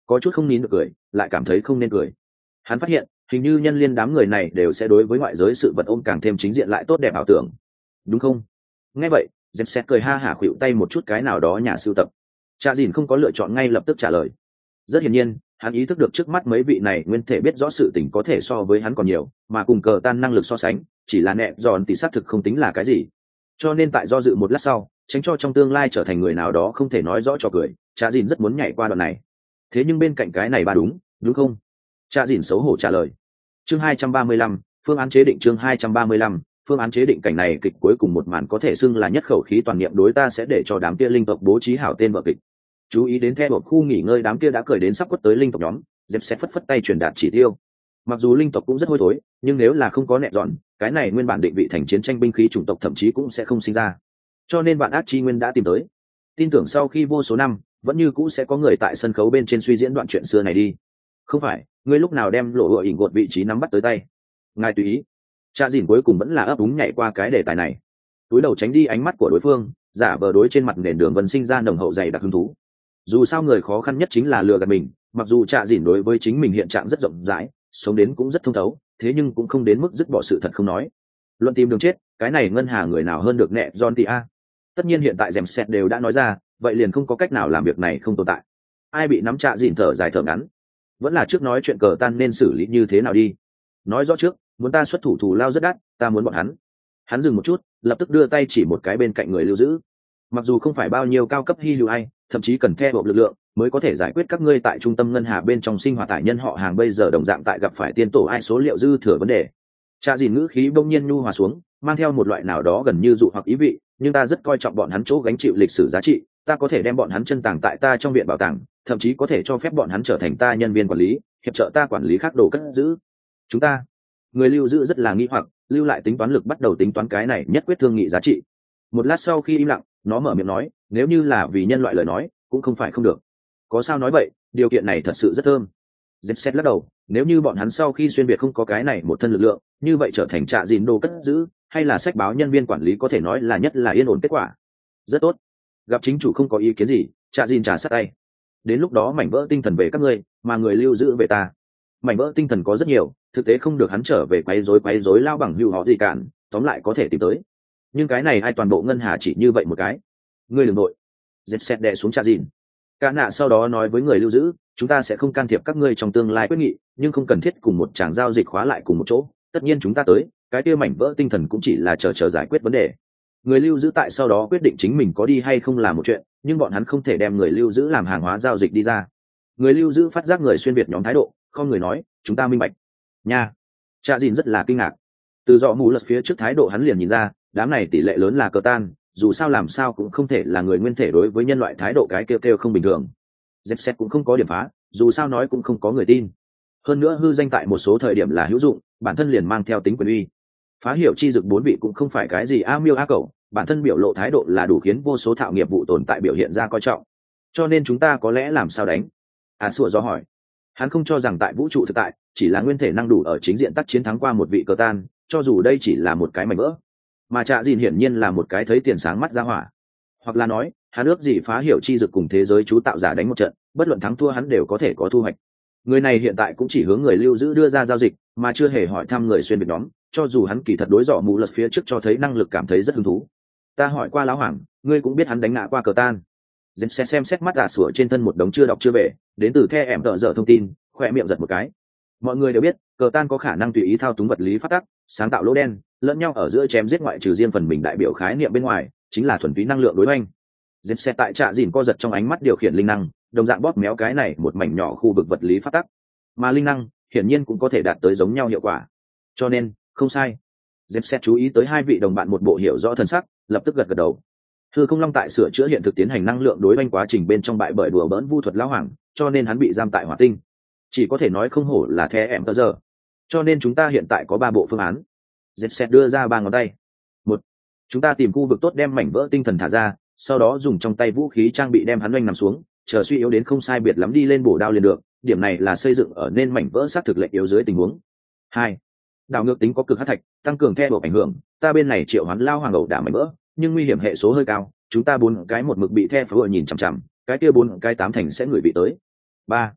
có chút không nín được cười, lại cảm thấy không nên cười. Hắn phát hiện hình như nhân liên đám người này đều sẽ đối với ngoại giới sự vật ôm càng thêm chính diện lại tốt đẹp ảo tưởng, đúng không? Nghe vậy dẹp xét cười ha hả khuỵu tay một chút cái nào đó nhà sưu tập. Cha dìn không có lựa chọn ngay lập tức trả lời. Rất hiển nhiên hắn ý thức được trước mắt mấy vị này nguyên thể biết rõ sự tình có thể so với hắn còn nhiều, mà cùng cờ tan năng lực so sánh chỉ là nẹ giòn thì xác thực không tính là cái gì. Cho nên tại do dự một lát sau, tránh cho trong tương lai trở thành người nào đó không thể nói rõ cho cười, cha dìn rất muốn nhảy qua đoạn này. Thế nhưng bên cạnh cái này ba đúng đúng không? Cha dìn xấu hổ trả lời. Chương hai trăm ba mươi lăm, phương án chế định. Chương hai trăm ba mươi lăm, phương án chế định. Cảnh này kịch cuối cùng một màn có thể xưng là nhất khẩu khí toàn niệm đối ta sẽ để cho đám kia linh tộc bố trí hảo tên vợ kịch. Chú ý đến theo một khu nghỉ ngơi đám kia đã cười đến sắp quất tới linh tộc nhóm, dẹp sẽ phất phất tay truyền đạt chỉ tiêu. Mặc dù linh tộc cũng rất hôi thối, nhưng nếu là không có nẹt dọn, cái này nguyên bản định vị thành chiến tranh binh khí chủng tộc thậm chí cũng sẽ không sinh ra. Cho nên bạn ác chi nguyên đã tìm tới. Tin tưởng sau khi vô số năm, vẫn như cũ sẽ có người tại sân khấu bên trên suy diễn đoạn chuyện xưa này đi. Không phải, ngươi lúc nào đem lộ hựa ỉn gột vị trí nắm bắt tới tay? Ngài tùy ý. Cha dìn cuối cùng vẫn là ấp úng nhảy qua cái đề tài này. Túi đầu tránh đi ánh mắt của đối phương, giả vờ đối trên mặt nền đường vân sinh ra nồng hậu dày đặc hứng thú. Dù sao người khó khăn nhất chính là lừa gạt mình, mặc dù Cha dìn đối với chính mình hiện trạng rất rộng rãi, sống đến cũng rất thông thấu, thế nhưng cũng không đến mức dứt bỏ sự thật không nói. Luận tìm đường chết, cái này ngân hà người nào hơn được nẹ John T A. Tất nhiên hiện tại dèm set đều đã nói ra, vậy liền không có cách nào làm việc này không tồn tại. Ai bị nắm Cha dìn thở dài thở ngắn, vẫn là trước nói chuyện cờ tan nên xử lý như thế nào đi. Nói rõ trước, muốn ta xuất thủ thù lao rất đắt, ta muốn bọn hắn. Hắn dừng một chút, lập tức đưa tay chỉ một cái bên cạnh người lưu giữ. Mặc dù không phải bao nhiêu cao cấp hy lưu ai, thậm chí cần theo bộ lực lượng mới có thể giải quyết các ngươi tại trung tâm ngân hà bên trong sinh hoạt tại nhân họ hàng bây giờ đồng dạng tại gặp phải tiên tổ ai số liệu dư thừa vấn đề. Cha dìn ngữ khí bỗng nhiên nhu hòa xuống, mang theo một loại nào đó gần như dụ hoặc ý vị, nhưng ta rất coi trọng bọn hắn chỗ gánh chịu lịch sử giá trị, ta có thể đem bọn hắn chân tàng tại ta trong viện bảo tàng, thậm chí có thể cho phép bọn hắn trở thành ta nhân viên quản lý, hiệp trợ ta quản lý khác đồ cất giữ. Chúng ta, người lưu giữ rất là nghi hoặc, lưu lại tính toán lực bắt đầu tính toán cái này nhất quyết thương nghị giá trị. Một lát sau khi im lặng, nó mở miệng nói, nếu như là vì nhân loại lời nói, cũng không phải không được. Có sao nói vậy, điều kiện này thật sự rất thơm. Dẹp xét lắc đầu, nếu như bọn hắn sau khi xuyên việt không có cái này một thân lực lượng, như vậy trở thành trạ dìn đồ cất giữ, hay là sách báo nhân viên quản lý có thể nói là nhất là yên ổn kết quả. Rất tốt. Gặp chính chủ không có ý kiến gì, trạ dìn trà sát tay. Đến lúc đó mảnh vỡ tinh thần về các ngươi, mà người lưu giữ về ta. Mảnh vỡ tinh thần có rất nhiều, thực tế không được hắn trở về quấy rối quấy rối lao bằng hữu họ gì cản, tóm lại có thể tìm tới. Nhưng cái này ai toàn bộ ngân hà chỉ như vậy một cái. Ngươi đừng nội. Dẹp xét đè xuống trạ dìn. Cả nạ sau đó nói với người lưu giữ, chúng ta sẽ không can thiệp các ngươi trong tương lai quyết nghị, nhưng không cần thiết cùng một tràng giao dịch khóa lại cùng một chỗ. Tất nhiên chúng ta tới, cái kia mảnh vỡ tinh thần cũng chỉ là chờ chờ giải quyết vấn đề. Người lưu giữ tại sau đó quyết định chính mình có đi hay không là một chuyện, nhưng bọn hắn không thể đem người lưu giữ làm hàng hóa giao dịch đi ra. Người lưu giữ phát giác người xuyên việt nhóm thái độ, không người nói, chúng ta minh bạch. Nha. Cha dìn rất là kinh ngạc. Từ dọ mù lật phía trước thái độ hắn liền nhìn ra, đám này tỷ lệ lớn là cờ tan, dù sao làm sao cũng không thể là người nguyên thể đối với nhân loại thái độ cái kêu kêu không bình thường. Dẹp xét cũng không có điểm phá, dù sao nói cũng không có người tin. Hơn nữa hư danh tại một số thời điểm là hữu dụng, bản thân liền mang theo tính quyền uy. Phá hiểu chi dực bốn vị cũng không phải cái gì a miêu a cẩu, bản thân biểu lộ thái độ là đủ khiến vô số thạo nghiệp vụ tồn tại biểu hiện ra coi trọng. Cho nên chúng ta có lẽ làm sao đánh? À sủa do hỏi. Hắn không cho rằng tại vũ trụ thực tại, chỉ là nguyên thể năng đủ ở chính diện tác chiến thắng qua một vị cờ tan, cho dù đây chỉ là một cái mảnh vỡ. Mà Trạ Dìn hiển nhiên là một cái thấy tiền sáng mắt ra hỏa. Hoặc là nói, hắn ước gì phá hiểu chi dực cùng thế giới chú tạo giả đánh một trận, bất luận thắng thua hắn đều có thể có thu hoạch. Người này hiện tại cũng chỉ hướng người lưu giữ đưa ra giao dịch, mà chưa hề hỏi thăm người xuyên việt nhóm, cho dù hắn kỳ thật đối dọ mù lật phía trước cho thấy năng lực cảm thấy rất hứng thú. Ta hỏi qua lão hoàng, ngươi cũng biết hắn đánh ngã qua cờ tan. Dẹp xe xem xét mắt ả sủa trên thân một đống chưa đọc chưa về, đến từ the em tợ dở thông tin, khoe miệng giật một cái. Mọi người đều biết, cờ tan có khả năng tùy ý thao túng vật lý phát tắc, sáng tạo lỗ đen, lẫn nhau ở giữa chém giết ngoại trừ riêng phần mình đại biểu khái niệm bên ngoài, chính là thuần túy năng lượng đối oanh. Dẹp xe tại Trạ Dìn co giật trong ánh mắt điều khiển linh năng, đồng dạng bóp méo cái này một mảnh nhỏ khu vực vật lý phát tắc, mà linh năng hiển nhiên cũng có thể đạt tới giống nhau hiệu quả. Cho nên, không sai. Dẹp xe chú ý tới hai vị đồng bạn một bộ hiểu rõ thân sắc, lập tức gật gật đầu. Hư Không Long tại sửa chữa hiện thực tiến hành năng lượng đối oanh quá trình bên trong bại bởi đùa bỡn vu thuật lão hoàng, cho nên hắn bị giam tại hỏa tinh. Chỉ có thể nói không hổ là the em tơ giờ. Cho nên chúng ta hiện tại có ba bộ phương án. Dẹp xe đưa ra ba ngón tay. Một, chúng ta tìm khu vực tốt đem mảnh vỡ tinh thần thả ra, sau đó dùng trong tay vũ khí trang bị đem hắn oanh nằm xuống, chờ suy yếu đến không sai biệt lắm đi lên bổ đao liền được. Điểm này là xây dựng ở nên mảnh vỡ sát thực lệnh yếu dưới tình huống. Hai, đảo ngược tính có cực hắc thạch, tăng cường theo độ ảnh hưởng, ta bên này triệu hoán lao hoàng ẩu đả mảnh vỡ, nhưng nguy hiểm hệ số hơi cao, chúng ta bốn cái một mực bị the phở nhìn chằm chằm, cái kia bốn cái tám thành sẽ gửi bị tới. Ba,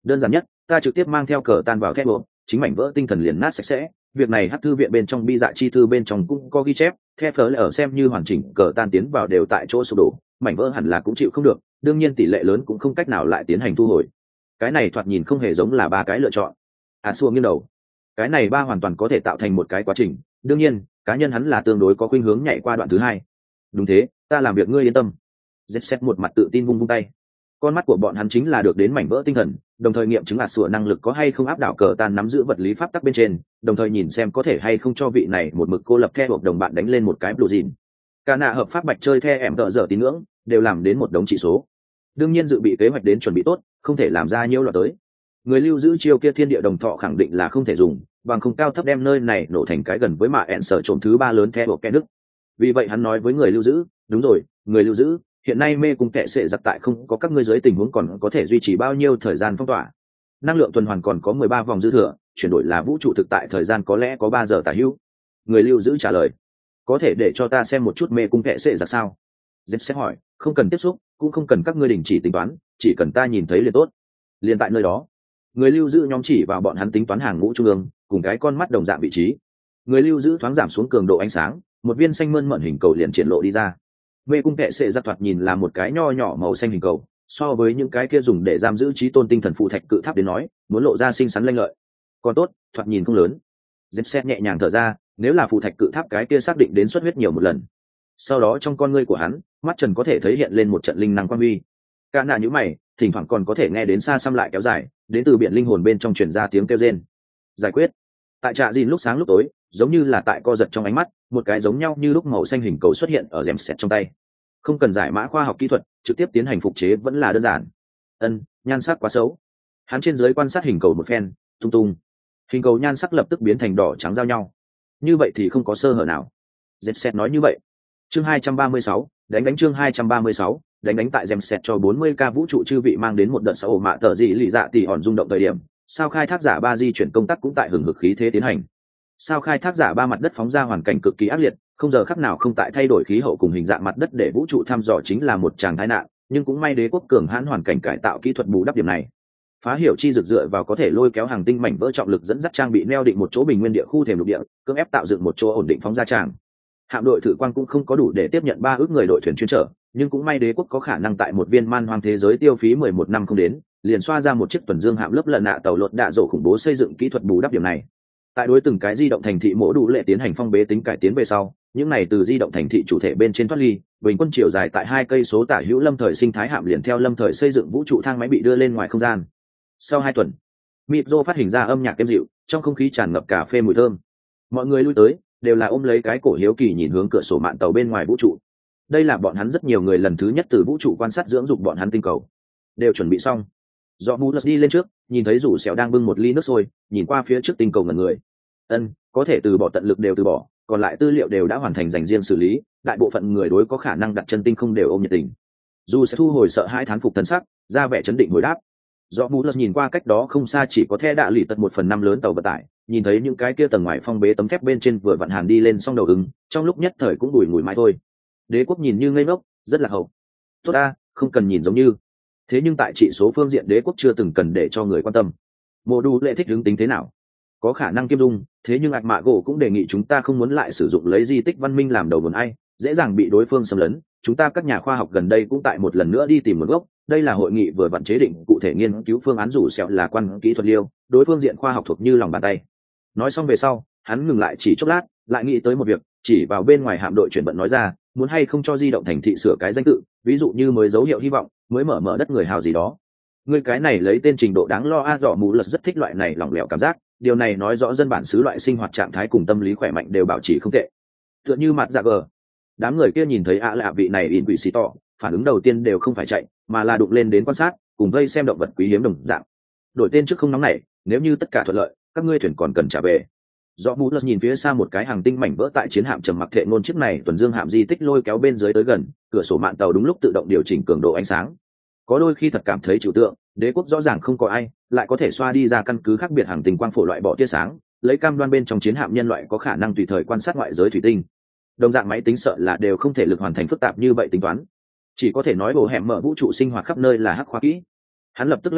đơn giản nhất, ta trực tiếp mang theo cờ tan vào thép bộ, chính mảnh vỡ tinh thần liền nát sạch sẽ. Việc này hắc thư viện bên trong bi dạ chi thư bên trong cũng có ghi chép, thép phở ở xem như hoàn chỉnh cờ tan tiến vào đều tại chỗ sụp đổ, mảnh vỡ hẳn là cũng chịu không được, đương nhiên tỷ lệ lớn cũng không cách nào lại tiến hành thu hồi. Cái này thoạt nhìn không hề giống là ba cái lựa chọn. À xua nghiêng đầu, cái này ba hoàn toàn có thể tạo thành một cái quá trình, đương nhiên cá nhân hắn là tương đối có khuynh hướng nhảy qua đoạn thứ hai. Đúng thế, ta làm việc ngươi yên tâm. Z một mặt tự tin vung vung tay, con mắt của bọn hắn chính là được đến mảnh vỡ tinh thần, đồng thời nghiệm chứng ạt sủa năng lực có hay không áp đảo cờ tan nắm giữ vật lý pháp tắc bên trên, đồng thời nhìn xem có thể hay không cho vị này một mực cô lập theo hợp đồng bạn đánh lên một cái blue jean. Cả nạ hợp pháp bạch chơi theo em tợ dở tín ngưỡng đều làm đến một đống chỉ số, đương nhiên dự bị kế hoạch đến chuẩn bị tốt, không thể làm ra nhiễu loạn tới. Người lưu giữ chiêu kia thiên địa đồng thọ khẳng định là không thể dùng, bằng không cao thấp đem nơi này nổ thành cái gần với mạ ẹn sở trộm thứ ba lớn theo bộ kẻ đức. Vì vậy hắn nói với người lưu giữ, đúng rồi, người lưu giữ, hiện nay mê cung kệ sệ giặc tại không có các ngươi dưới tình huống còn có thể duy trì bao nhiêu thời gian phong tỏa. Năng lượng tuần hoàn còn có mười ba vòng dư thừa, chuyển đổi là vũ trụ thực tại thời gian có lẽ có ba giờ tả hữu. Người lưu giữ trả lời, có thể để cho ta xem một chút mê cung kệ sệ giặc sao? Dép sẽ hỏi, không cần tiếp xúc, cũng không cần các ngươi đình chỉ tính toán, chỉ cần ta nhìn thấy liền tốt. Liền tại nơi đó, người lưu giữ nhóm chỉ vào bọn hắn tính toán hàng ngũ trung ương, cùng cái con mắt đồng dạng vị trí. Người lưu giữ thoáng giảm xuống cường độ ánh sáng, một viên xanh mơn mởn hình cầu liền triển lộ đi ra. Mê cung kệ sệ giặc thoạt nhìn là một cái nho nhỏ màu xanh hình cầu, so với những cái kia dùng để giam giữ trí tôn tinh thần phụ thạch cự tháp đến nói, muốn lộ ra xinh xắn lanh lợi. Còn tốt, thoạt nhìn không lớn. Dép xét nhẹ nhàng thở ra, nếu là phụ thạch cự tháp cái kia xác định đến xuất huyết nhiều một lần. Sau đó trong con ngươi của hắn, mắt trần có thể thấy hiện lên một trận linh năng quang huy. Cả nạ nhíu mày, thỉnh thoảng còn có thể nghe đến xa xăm lại kéo dài, đến từ biển linh hồn bên trong truyền ra tiếng kêu rên. Giải quyết. Tại trạ dìn lúc sáng lúc tối, giống như là tại co giật trong ánh mắt, một cái giống nhau như lúc màu xanh hình cầu xuất hiện ở rèm sẹt trong tay. Không cần giải mã khoa học kỹ thuật, trực tiếp tiến hành phục chế vẫn là đơn giản. Ân, nhan sắc quá xấu. Hắn trên dưới quan sát hình cầu một phen, tung tung. Hình cầu nhan sắc lập tức biến thành đỏ trắng giao nhau. Như vậy thì không có sơ hở nào. Rèm sẹt nói như vậy. Chương hai trăm ba mươi sáu, đánh đánh chương hai trăm ba mươi sáu, đánh đánh tại rèm sẹt cho bốn mươi k vũ trụ chư vị mang đến một đợt xã ổ mạ tờ gì lì dạ tỷ hòn rung động thời điểm. Sao khai thác giả ba di chuyển công tác cũng tại hừng hực khí thế tiến hành. Sao khai thác giả ba mặt đất phóng ra hoàn cảnh cực kỳ ác liệt, không giờ khắc nào không tại thay đổi khí hậu cùng hình dạng mặt đất để vũ trụ thăm dò chính là một tràng tai nạn, nhưng cũng may đế quốc cường hãn hoàn cảnh cải tạo kỹ thuật bù đắp điểm này. Phá hiểu chi rực dựa vào có thể lôi kéo hàng tinh mảnh vỡ trọng lực dẫn dắt trang bị neo định một chỗ bình nguyên địa khu thềm lục địa, cưỡng ép tạo dựng một chỗ ổn định phóng ra tràng. Hạm đội thử quang cũng không có đủ để tiếp nhận ba ước người đội thuyền chuyên trở, nhưng cũng may đế quốc có khả năng tại một viên man hoang thế giới tiêu phí mười một năm không đến, liền xoa ra một chiếc tuần dương hạm lớp lần nạ tàu lột đạ dỗ khủng bố xây dựng kỹ thuật bù đắp điểm này. Tại đối từng cái di động thành thị mỗ đủ lệ tiến hành phong bế tính cải tiến về sau, những này từ di động thành thị chủ thể bên trên thoát ly, bình quân chiều dài tại hai cây số tả hữu lâm thời sinh thái hạm liền theo lâm thời xây dựng vũ trụ thang máy bị đưa lên ngoài không gian. Sau hai tuần, Mipzo phát hình ra âm nhạc êm dịu, trong không khí tràn ngập cà phê mùi thơm. Mọi người lui tới, đều là ôm lấy cái cổ hiếu kỳ nhìn hướng cửa sổ mạn tàu bên ngoài vũ trụ. Đây là bọn hắn rất nhiều người lần thứ nhất từ vũ trụ quan sát dưỡng dục bọn hắn tinh cầu. Đều chuẩn bị xong. Do Bú lật đi lên trước, nhìn thấy rủ sẹo đang bưng một ly nước sôi, nhìn qua phía trước tinh cầu ngẩn người. Ân, có thể từ bỏ tận lực đều từ bỏ, còn lại tư liệu đều đã hoàn thành dành riêng xử lý, đại bộ phận người đối có khả năng đặt chân tinh không đều ôm nhiệt tình. Dù sẽ thu hồi sợ hãi thán phục thân sắc, ra vẻ chấn định hồi đáp. Do Bú lật nhìn qua cách đó không xa chỉ có the đạ lì tật một phần năm lớn tàu vận tải, nhìn thấy những cái kia tầng ngoài phong bế tấm thép bên trên vừa vặn hàn đi lên xong đầu ứng, trong lúc nhất thời cũng đùi ngùi mãi thôi. Đế quốc nhìn như ngây ngốc, rất là hậu. Tốt a, không cần nhìn giống như. Thế nhưng tại trị số phương diện đế quốc chưa từng cần để cho người quan tâm. Mộ Đu lệ thích hướng tính thế nào? Có khả năng kiêm dung, thế nhưng ạc mạ gỗ cũng đề nghị chúng ta không muốn lại sử dụng lấy di tích văn minh làm đầu vườn ai, dễ dàng bị đối phương xâm lấn. Chúng ta các nhà khoa học gần đây cũng tại một lần nữa đi tìm nguồn gốc. Đây là hội nghị vừa vặn chế định cụ thể nghiên cứu phương án rủ sẹo là quan kỹ thuật liêu, đối phương diện khoa học thuộc như lòng bàn tay. Nói xong về sau, hắn ngừng lại chỉ chốc lát, lại nghĩ tới một việc, chỉ vào bên ngoài hạm đội chuyển bận nói ra, muốn hay không cho di động thành thị sửa cái danh tự, ví dụ như mới dấu hiệu hy vọng, mới mở mở đất người hào gì đó. Người cái này lấy tên trình độ đáng lo a dọ mù lật rất thích loại này lỏng lẻo cảm giác, điều này nói rõ dân bản xứ loại sinh hoạt trạng thái cùng tâm lý khỏe mạnh đều bảo trì không tệ. Tựa như mặt dạ gờ, đám người kia nhìn thấy ạ lạ vị này in quỷ xì tỏ, phản ứng đầu tiên đều không phải chạy, mà là đụng lên đến quan sát, cùng vây xem động vật quý hiếm đồng dạng. Đổi tên trước không nóng nảy, nếu như tất cả thuận lợi, các ngươi thuyền còn cần trả về. Do Bú lật nhìn phía xa một cái hàng tinh mảnh vỡ tại chiến hạm trầm mặc thệ ngôn chiếc này tuần dương hạm di tích lôi kéo bên dưới tới gần, cửa sổ mạn tàu đúng lúc tự động điều chỉnh cường độ ánh sáng. Có đôi khi thật cảm thấy trừu tượng, đế quốc rõ ràng không có ai, lại có thể xoa đi ra căn cứ khác biệt hàng tinh quang phổ loại bỏ tia sáng, lấy cam đoan bên trong chiến hạm nhân loại có khả năng tùy thời quan sát ngoại giới thủy tinh. Đồng dạng máy tính sợ là đều không thể lực hoàn thành phức tạp như vậy tính toán. Chỉ có thể nói bộ hẻm mở vũ trụ sinh hoạt khắp nơi là hắc khoa kỹ. Hắn lập tức lắc đầu,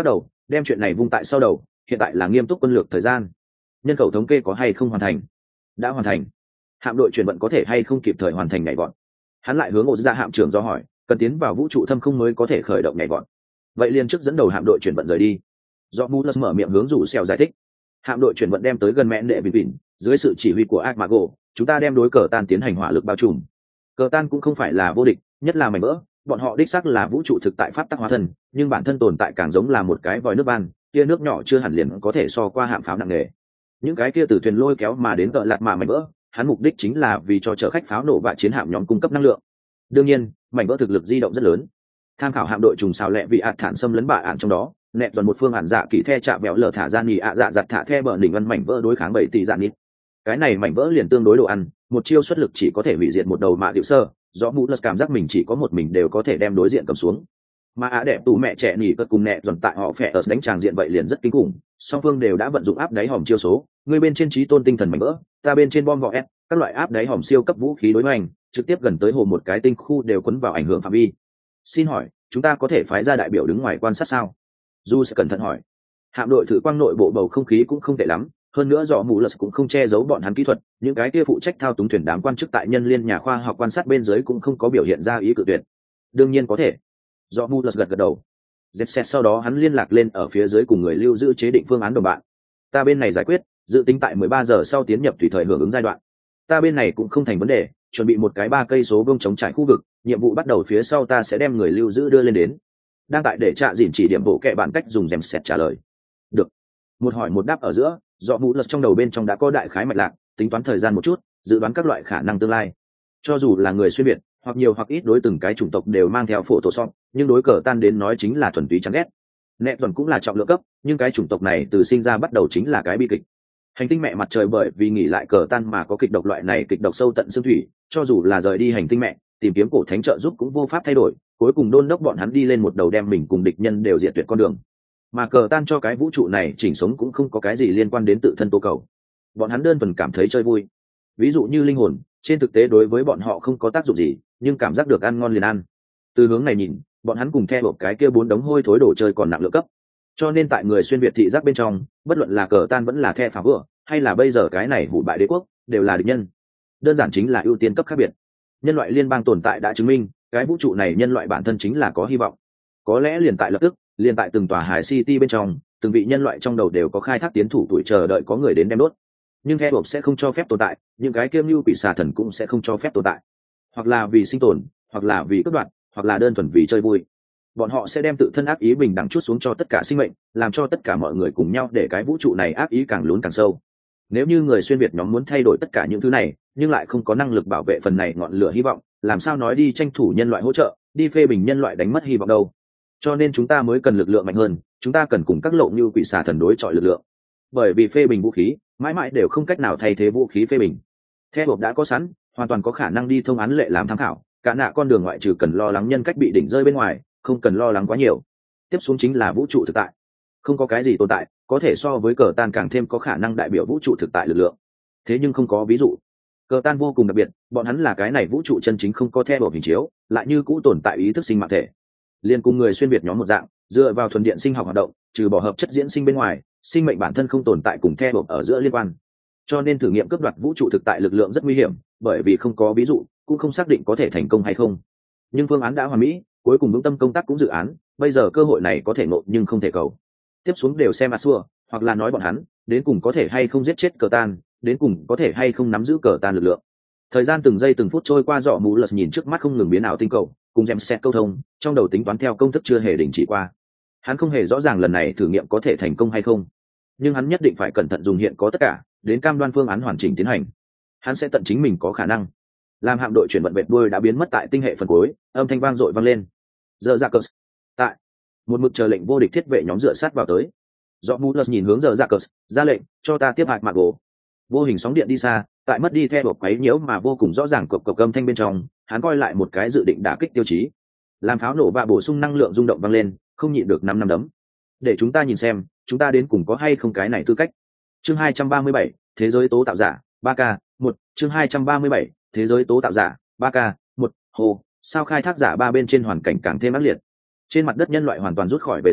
đem chuyện này vung tại sau đầu, hiện tại là nghiêm túc quân lược thời gian. Nhân khẩu thống kê có hay không hoàn thành? Đã hoàn thành. Hạm đội chuyển vận có thể hay không kịp thời hoàn thành nhảy vọt? Hắn lại hướng ổ ra hạm trưởng do hỏi, cần tiến vào vũ trụ thâm không mới có thể khởi động nhảy vọt. Vậy liền trước dẫn đầu hạm đội chuyển vận rời đi. Do Mulus mở miệng hướng rủ xèo giải thích. Hạm đội chuyển vận đem tới gần mẹn đệ bình bình, dưới sự chỉ huy của Armago, chúng ta đem đối cờ tan tiến hành hỏa lực bao trùm. Cờ tan cũng không phải là vô địch, nhất là mảnh vỡ, bọn họ đích xác là vũ trụ thực tại pháp tắc hóa thân, nhưng bản thân tồn tại càng giống là một cái vòi nước ban, kia nước nhỏ chưa hẳn liền có thể so qua hạm pháo nặng nề. Những cái kia từ thuyền lôi kéo mà đến cờ lạt mà mảnh vỡ, hắn mục đích chính là vì cho chở khách pháo nổ và chiến hạm nhóm cung cấp năng lượng. Đương nhiên, mảnh vỡ thực lực di động rất lớn. Tham khảo hạm đội trùng sao lẹ vị ạt thản xâm lấn bạ ạn trong đó, nẹt dần một phương ản dạ kỳ the chạm bẹo lở thả ra nhì ạ dạ giặt thả the bờ đỉnh văn mảnh vỡ đối kháng bảy tỷ dạ nít. Cái này mảnh vỡ liền tương đối đồ ăn, một chiêu xuất lực chỉ có thể hủy diệt một đầu mạ điệu sơ, do mũ lật cảm giác mình chỉ có một mình đều có thể đem đối diện cầm xuống. Mà á đẹp tù mẹ trẻ nhì cất cùng nẹt dần tại họ phẹ ở đánh tràng diện vậy liền rất kinh khủng, song phương đều đã vận dụng áp đáy hòm chiêu số, người bên trên trí tôn tinh thần mảnh vỡ, ta bên trên bom vỏ ép, các loại áp đáy hòm siêu cấp vũ khí đối hoành, trực tiếp gần tới hồ một cái tinh khu đều quấn vào ảnh hưởng phạm vi. Xin hỏi, chúng ta có thể phái ra đại biểu đứng ngoài quan sát sao? Du sẽ cẩn thận hỏi. Hạm đội thử quang nội bộ bầu không khí cũng không tệ lắm, hơn nữa dọ mù lật cũng không che giấu bọn hắn kỹ thuật, những cái kia phụ trách thao túng thuyền đám quan chức tại nhân liên nhà khoa học quan sát bên dưới cũng không có biểu hiện ra ý cự tuyệt. Đương nhiên có thể. Dọ mù lật gật gật đầu. Dẹp xét sau đó hắn liên lạc lên ở phía dưới cùng người lưu giữ chế định phương án đồng bạn. Ta bên này giải quyết, dự tính tại mười ba giờ sau tiến nhập tùy thời hưởng ứng giai đoạn. Ta bên này cũng không thành vấn đề, chuẩn bị một cái ba cây số vương chống trải khu vực, nhiệm vụ bắt đầu phía sau ta sẽ đem người lưu giữ đưa lên đến. Đang tại để trạ dỉn chỉ điểm bộ kệ bản cách dùng dèm xét trả lời. Được. Một hỏi một đáp ở giữa, dọ mũ lật trong đầu bên trong đã có đại khái mạch lạc, tính toán thời gian một chút, dự đoán các loại khả năng tương lai. Cho dù là người xuyên biệt, hoặc nhiều hoặc ít đối từng cái chủng tộc đều mang theo phổ tổ song, nhưng đối cờ tan đến nói chính là thuần túy chán ghét. Nẹt dần cũng là trọng lượng cấp, nhưng cái chủng tộc này từ sinh ra bắt đầu chính là cái bi kịch. Hành tinh mẹ mặt trời bởi vì nghỉ lại cờ tan mà có kịch độc loại này kịch độc sâu tận xương thủy, cho dù là rời đi hành tinh mẹ, tìm kiếm cổ thánh trợ giúp cũng vô pháp thay đổi, cuối cùng đôn đốc bọn hắn đi lên một đầu đem mình cùng địch nhân đều diệt tuyệt con đường. Mà cờ tan cho cái vũ trụ này chỉnh sống cũng không có cái gì liên quan đến tự thân tố cầu. Bọn hắn đơn thuần cảm thấy chơi vui. Ví dụ như linh hồn, trên thực tế đối với bọn họ không có tác dụng gì, nhưng cảm giác được ăn ngon liền ăn. Từ hướng này nhìn, bọn hắn cùng theo một cái kia bốn đống hôi thối đồ chơi còn nặng lượng cấp. Cho nên tại người xuyên việt thị giác bên trong, bất luận là cờ tan vẫn là the phá vừa, hay là bây giờ cái này hủ bại đế quốc, đều là địch nhân. Đơn giản chính là ưu tiên cấp khác biệt. Nhân loại liên bang tồn tại đã chứng minh, cái vũ trụ này nhân loại bản thân chính là có hy vọng. Có lẽ liền tại lập tức, liền tại từng tòa hải city bên trong, từng vị nhân loại trong đầu đều có khai thác tiến thủ tuổi chờ đợi có người đến đem đốt. Nhưng theo buộc sẽ không cho phép tồn tại, những cái kiêm lưu quỷ xà thần cũng sẽ không cho phép tồn tại. Hoặc là vì sinh tồn, hoặc là vì cướp đoạt, hoặc là đơn thuần vì chơi vui. Bọn họ sẽ đem tự thân ác ý bình đẳng chút xuống cho tất cả sinh mệnh, làm cho tất cả mọi người cùng nhau để cái vũ trụ này ác ý càng lún càng sâu. Nếu như người xuyên việt nhóm muốn thay đổi tất cả những thứ này, nhưng lại không có năng lực bảo vệ phần này ngọn lửa hy vọng, làm sao nói đi tranh thủ nhân loại hỗ trợ, đi phê bình nhân loại đánh mất hy vọng đâu. Cho nên chúng ta mới cần lực lượng mạnh hơn, chúng ta cần cùng các lộ như quỷ xà thần đối chọi lực lượng. Bởi vì phê bình vũ khí, mãi mãi đều không cách nào thay thế vũ khí phê bình. Theo buộc đã có sẵn, hoàn toàn có khả năng đi thông án lệ làm tham khảo, cả nạ con đường ngoại trừ cần lo lắng nhân cách bị đỉnh rơi bên ngoài, không cần lo lắng quá nhiều. Tiếp xuống chính là vũ trụ thực tại. Không có cái gì tồn tại có thể so với cờ tan càng thêm có khả năng đại biểu vũ trụ thực tại lực lượng. Thế nhưng không có ví dụ. Cờ tan vô cùng đặc biệt, bọn hắn là cái này vũ trụ chân chính không có theo hình chiếu, lại như cũ tồn tại ý thức sinh mạng thể. Liên cùng người xuyên việt nhóm một dạng, dựa vào thuần điện sinh học hoạt động, trừ bỏ hợp chất diễn sinh bên ngoài, sinh mệnh bản thân không tồn tại cùng theo ở giữa liên quan. Cho nên thử nghiệm cướp đoạt vũ trụ thực tại lực lượng rất nguy hiểm, bởi vì không có ví dụ, cũng không xác định có thể thành công hay không. Nhưng phương án đã hoàn mỹ, cuối cùng vững tâm công tác cũng dự án, bây giờ cơ hội này có thể ngộ nhưng không thể cầu. Tiếp xuống đều xem Asua, hoặc là nói bọn hắn, đến cùng có thể hay không giết chết cờ tan, đến cùng có thể hay không nắm giữ cờ tan lực lượng. Thời gian từng giây từng phút trôi qua, dọ mù lật nhìn trước mắt không ngừng biến ảo tinh cầu, cùng xem xét câu thông, trong đầu tính toán theo công thức chưa hề đình chỉ qua. Hắn không hề rõ ràng lần này thử nghiệm có thể thành công hay không, nhưng hắn nhất định phải cẩn thận dùng hiện có tất cả, đến cam đoan phương án hoàn chỉnh tiến hành. Hắn sẽ tận chính mình có khả năng. Làm hạm đội chuyển vận vệt đuôi đã biến mất tại tinh hệ phần cuối, âm thanh vang dội vang lên. Giờ ra cờ. Tại một mực chờ lệnh vô địch thiết vệ nhóm dựa sát vào tới. Dọ mù lật nhìn hướng giờ ra cờ, ra lệnh cho ta tiếp hạt mạc gỗ. Vô hình sóng điện đi xa, tại mất đi theo đột quấy nhiễu mà vô cùng rõ ràng cộc cộc âm thanh bên trong, hắn coi lại một cái dự định đả kích tiêu chí. Làm pháo nổ và bổ sung năng lượng rung động vang lên, không nhịn được năm năm đấm. Để chúng ta nhìn xem, chúng ta đến cùng có hay không cái này tư cách. Chương hai trăm ba mươi bảy, thế giới tố tạo giả, ba K, một, chương hai trăm ba mươi bảy, thế giới tố tạo giả, ba K, một, hồ, sao khai thác giả ba bên trên hoàn cảnh càng thêm ác liệt. Trên mặt đất nhân loại hoàn toàn rút khỏi về sau,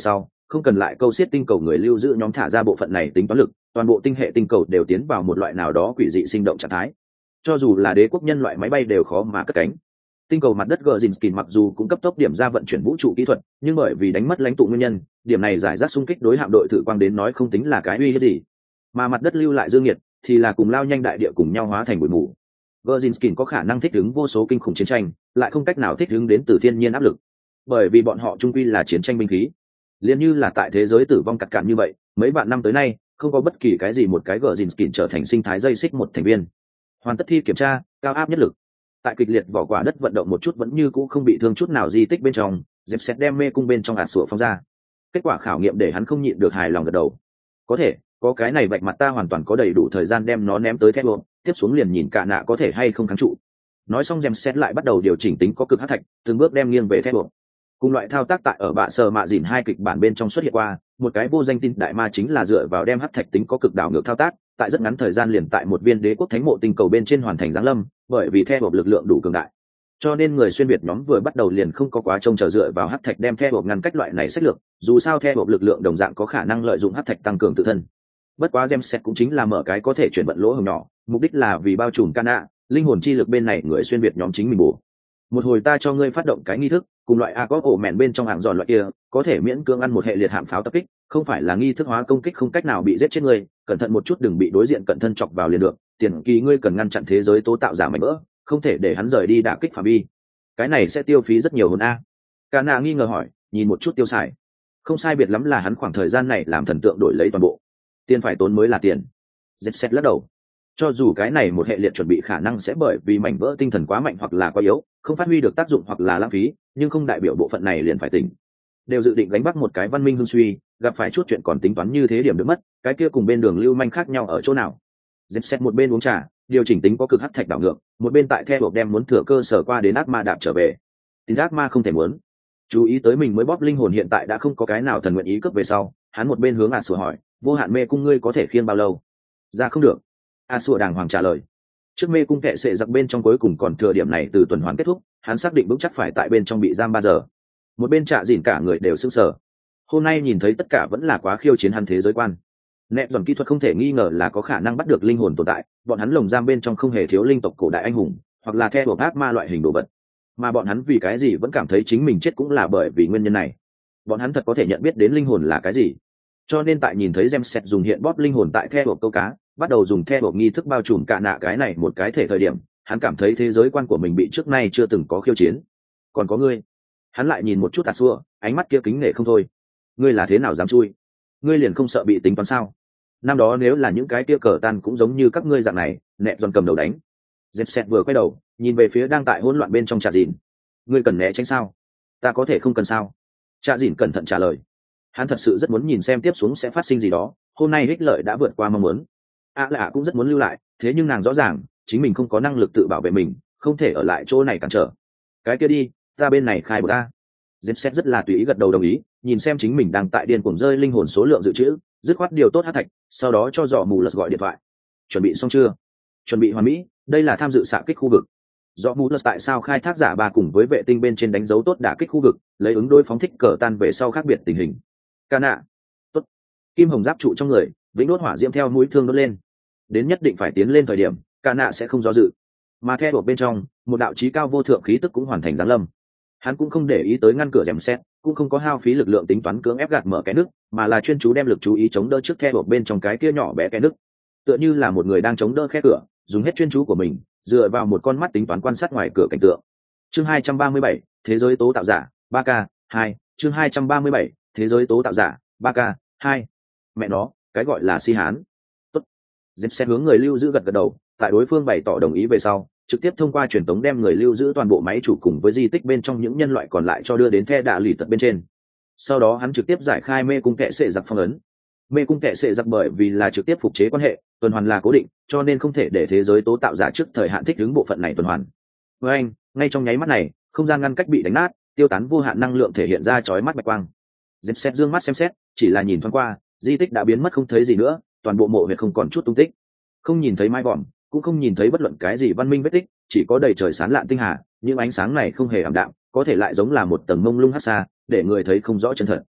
không cần lại câu xiết tinh cầu người lưu giữ nhóm thả ra bộ phận này tính toán lực, toàn bộ tinh hệ tinh cầu đều tiến vào một loại nào đó quỷ dị sinh động trạng thái, cho dù là đế quốc nhân loại máy bay đều khó mà cất cánh. Tinh cầu mặt đất Gzinski mặc dù cũng cấp tốc điểm ra vận chuyển vũ trụ kỹ thuật, nhưng bởi vì đánh mất lãnh tụ nguyên nhân, điểm này giải rác xung kích đối hạm đội thử quang đến nói không tính là cái uy hiếp gì, mà mặt đất lưu lại dương nhiệt thì là cùng lao nhanh đại địa cùng nhau hóa thành bụi mù. Gzinski có khả năng thích ứng vô số kinh khủng chiến tranh, lại không cách nào thích ứng đến từ thiên nhiên áp lực, bởi vì bọn họ trung quy là chiến tranh binh khí. Liên như là tại thế giới tử vong cặt cạn như vậy, mấy vạn năm tới nay không có bất kỳ cái gì một cái Gzinski trở thành sinh thái dây xích một thành viên. Hoàn tất thi kiểm tra, cao áp nhất lực. Tại kịch liệt vỏ quả đất vận động một chút vẫn như cũ không bị thương chút nào di tích bên trong, dẹp xét đem mê cung bên trong ạt sủa phóng ra. Kết quả khảo nghiệm để hắn không nhịn được hài lòng gật đầu. Có thể, có cái này vạch mặt ta hoàn toàn có đầy đủ thời gian đem nó ném tới thép bộ, tiếp xuống liền nhìn cả nạ có thể hay không kháng trụ. Nói xong dẹp xét lại bắt đầu điều chỉnh tính có cực hắc thạch, từng bước đem nghiêng về thép bộ. Cùng loại thao tác tại ở bạ sờ mạ dìn hai kịch bản bên trong xuất hiện qua, một cái vô danh tin đại ma chính là dựa vào đem hắc thạch tính có cực đảo ngược thao tác, tại rất ngắn thời gian liền tại một viên đế quốc thánh mộ tinh cầu bên trên hoàn thành giáng lâm, bởi vì theo hộp lực lượng đủ cường đại, cho nên người xuyên việt nhóm vừa bắt đầu liền không có quá trông chờ dựa vào hắc thạch đem theo hộp ngăn cách loại này sách lược, dù sao theo hộp lực lượng đồng dạng có khả năng lợi dụng hắc thạch tăng cường tự thân. Bất quá James cũng chính là mở cái có thể chuyển vận lỗ hổng nhỏ, mục đích là vì bao trùm Cana, linh hồn chi lực bên này người xuyên việt nhóm chính mình bổ. Một hồi ta cho ngươi phát động cái nghi thức, cùng loại a có ổ mẹn bên trong hàng giòn loại kia, có thể miễn cưỡng ăn một hệ liệt hạm pháo tập kích, không phải là nghi thức hóa công kích không cách nào bị giết chết ngươi, cẩn thận một chút đừng bị đối diện cận thân chọc vào liền được, tiền kỳ ngươi cần ngăn chặn thế giới tố tạo giả mảnh vỡ, không thể để hắn rời đi đả kích phạm vi. Cái này sẽ tiêu phí rất nhiều hồn a. Cana nghi ngờ hỏi, nhìn một chút tiêu xài. Không sai biệt lắm là hắn khoảng thời gian này làm thần tượng đổi lấy toàn bộ. Tiền phải tốn mới là tiền. Zepset lắc đầu. Cho dù cái này một hệ liệt chuẩn bị khả năng sẽ bởi vì mảnh vỡ tinh thần quá mạnh hoặc là quá yếu, không phát huy được tác dụng hoặc là lãng phí, nhưng không đại biểu bộ phận này liền phải tỉnh. Đều dự định gánh vác một cái văn minh hưng suy, gặp phải chút chuyện còn tính toán như thế điểm được mất, cái kia cùng bên đường lưu manh khác nhau ở chỗ nào? Zepset một bên uống trà, điều chỉnh tính có cực hắc thạch đảo ngược, một bên tại theo buộc đem muốn thừa cơ sở qua đến ác ma đạp trở về. Tính ác ma không thể muốn. Chú ý tới mình mới bóp linh hồn hiện tại đã không có cái nào thần nguyện ý cướp về sau, hắn một bên hướng à sủa hỏi, vô hạn mê cung ngươi có thể khiêng bao lâu? Ra không được. A sủa đàng hoàng trả lời. Trước mê cung kệ sệ giặc bên trong cuối cùng còn thừa điểm này từ tuần hoàn kết thúc, hắn xác định vững chắc phải tại bên trong bị giam ba giờ. Một bên trạ dỉn cả người đều sững sờ. Hôm nay nhìn thấy tất cả vẫn là quá khiêu chiến hắn thế giới quan. Nẹp dòng kỹ thuật không thể nghi ngờ là có khả năng bắt được linh hồn tồn tại, bọn hắn lồng giam bên trong không hề thiếu linh tộc cổ đại anh hùng, hoặc là theo buộc ác ma loại hình đồ vật. Mà bọn hắn vì cái gì vẫn cảm thấy chính mình chết cũng là bởi vì nguyên nhân này. Bọn hắn thật có thể nhận biết đến linh hồn là cái gì. Cho nên tại nhìn thấy James dùng hiện bóp linh hồn tại theo buộc câu cá, bắt đầu dùng theo buộc nghi thức bao trùm cả nạ cái này một cái thể thời điểm, hắn cảm thấy thế giới quan của mình bị trước nay chưa từng có khiêu chiến. Còn có ngươi. Hắn lại nhìn một chút à xua, ánh mắt kia kính nể không thôi. Ngươi là thế nào dám chui? Ngươi liền không sợ bị tính toán sao? Năm đó nếu là những cái kia cờ tan cũng giống như các ngươi dạng này, nẹp giòn cầm đầu đánh. James vừa quay đầu, nhìn về phía đang tại hỗn loạn bên trong trà dìn. Ngươi cần né tránh sao? Ta có thể không cần sao? Trà dìn cẩn thận trả lời. Hắn thật sự rất muốn nhìn xem tiếp xuống sẽ phát sinh gì đó. Hôm nay ích lợi đã vượt qua mong muốn. A lạ cũng rất muốn lưu lại, thế nhưng nàng rõ ràng chính mình không có năng lực tự bảo vệ mình, không thể ở lại chỗ này cản trở. Cái kia đi, ta bên này khai một ta. James rất là tùy ý gật đầu đồng ý, nhìn xem chính mình đang tại điên cuồng rơi linh hồn số lượng dự trữ, dứt khoát điều tốt hát thạch, sau đó cho dọ mù lật gọi điện thoại. Chuẩn bị xong chưa? Chuẩn bị hoàn mỹ, đây là tham dự xạ kích khu vực. Dọ mù lật tại sao khai thác giả ba cùng với vệ tinh bên trên đánh dấu tốt đả kích khu vực, lấy ứng đối phóng thích cờ tan về sau khác biệt tình hình. Cana, tốt. Kim hồng giáp trụ trong người, vĩnh đốt hỏa diễm theo mũi thương đốt lên. Đến nhất định phải tiến lên thời điểm, Cana sẽ không do dự. Mà theo buộc bên trong, một đạo chí cao vô thượng khí tức cũng hoàn thành giáng lâm. Hắn cũng không để ý tới ngăn cửa rèm xét, cũng không có hao phí lực lượng tính toán cưỡng ép gạt mở cái nước, mà là chuyên chú đem lực chú ý chống đỡ trước theo buộc bên trong cái kia nhỏ bé cái nước, tựa như là một người đang chống đỡ khe cửa, dùng hết chuyên chú của mình, dựa vào một con mắt tính toán quan sát ngoài cửa cảnh tượng. Chương hai trăm ba mươi bảy, thế giới tố tạo giả, ba K, hai, chương hai trăm ba mươi bảy, thế giới tố tạo giả, ba K, hai. Mẹ nó, cái gọi là si hán. Tốt. Dẹp sẽ hướng người lưu giữ gật gật đầu, tại đối phương bày tỏ đồng ý về sau, trực tiếp thông qua truyền tống đem người lưu giữ toàn bộ máy chủ cùng với di tích bên trong những nhân loại còn lại cho đưa đến the đạ lì tật bên trên. Sau đó hắn trực tiếp giải khai mê cung kệ sệ giặc phong ấn. Mê cung kệ sệ giặc bởi vì là trực tiếp phục chế quan hệ, tuần hoàn là cố định, cho nên không thể để thế giới tố tạo giả trước thời hạn thích ứng bộ phận này tuần hoàn. Với anh, ngay trong nháy mắt này, không gian ngăn cách bị đánh nát, tiêu tán vô hạn năng lượng thể hiện ra chói mắt bạch quang. Dẹp xét dương mắt xem xét, chỉ là nhìn thoáng qua, di tích đã biến mất không thấy gì nữa, toàn bộ mộ huyệt không còn chút tung tích. Không nhìn thấy mái vòm, cũng không nhìn thấy bất luận cái gì văn minh vết tích, chỉ có đầy trời sáng lạn tinh hà, nhưng ánh sáng này không hề ảm đạm, có thể lại giống là một tầng mông lung hắc xa, để người thấy không rõ chân thật.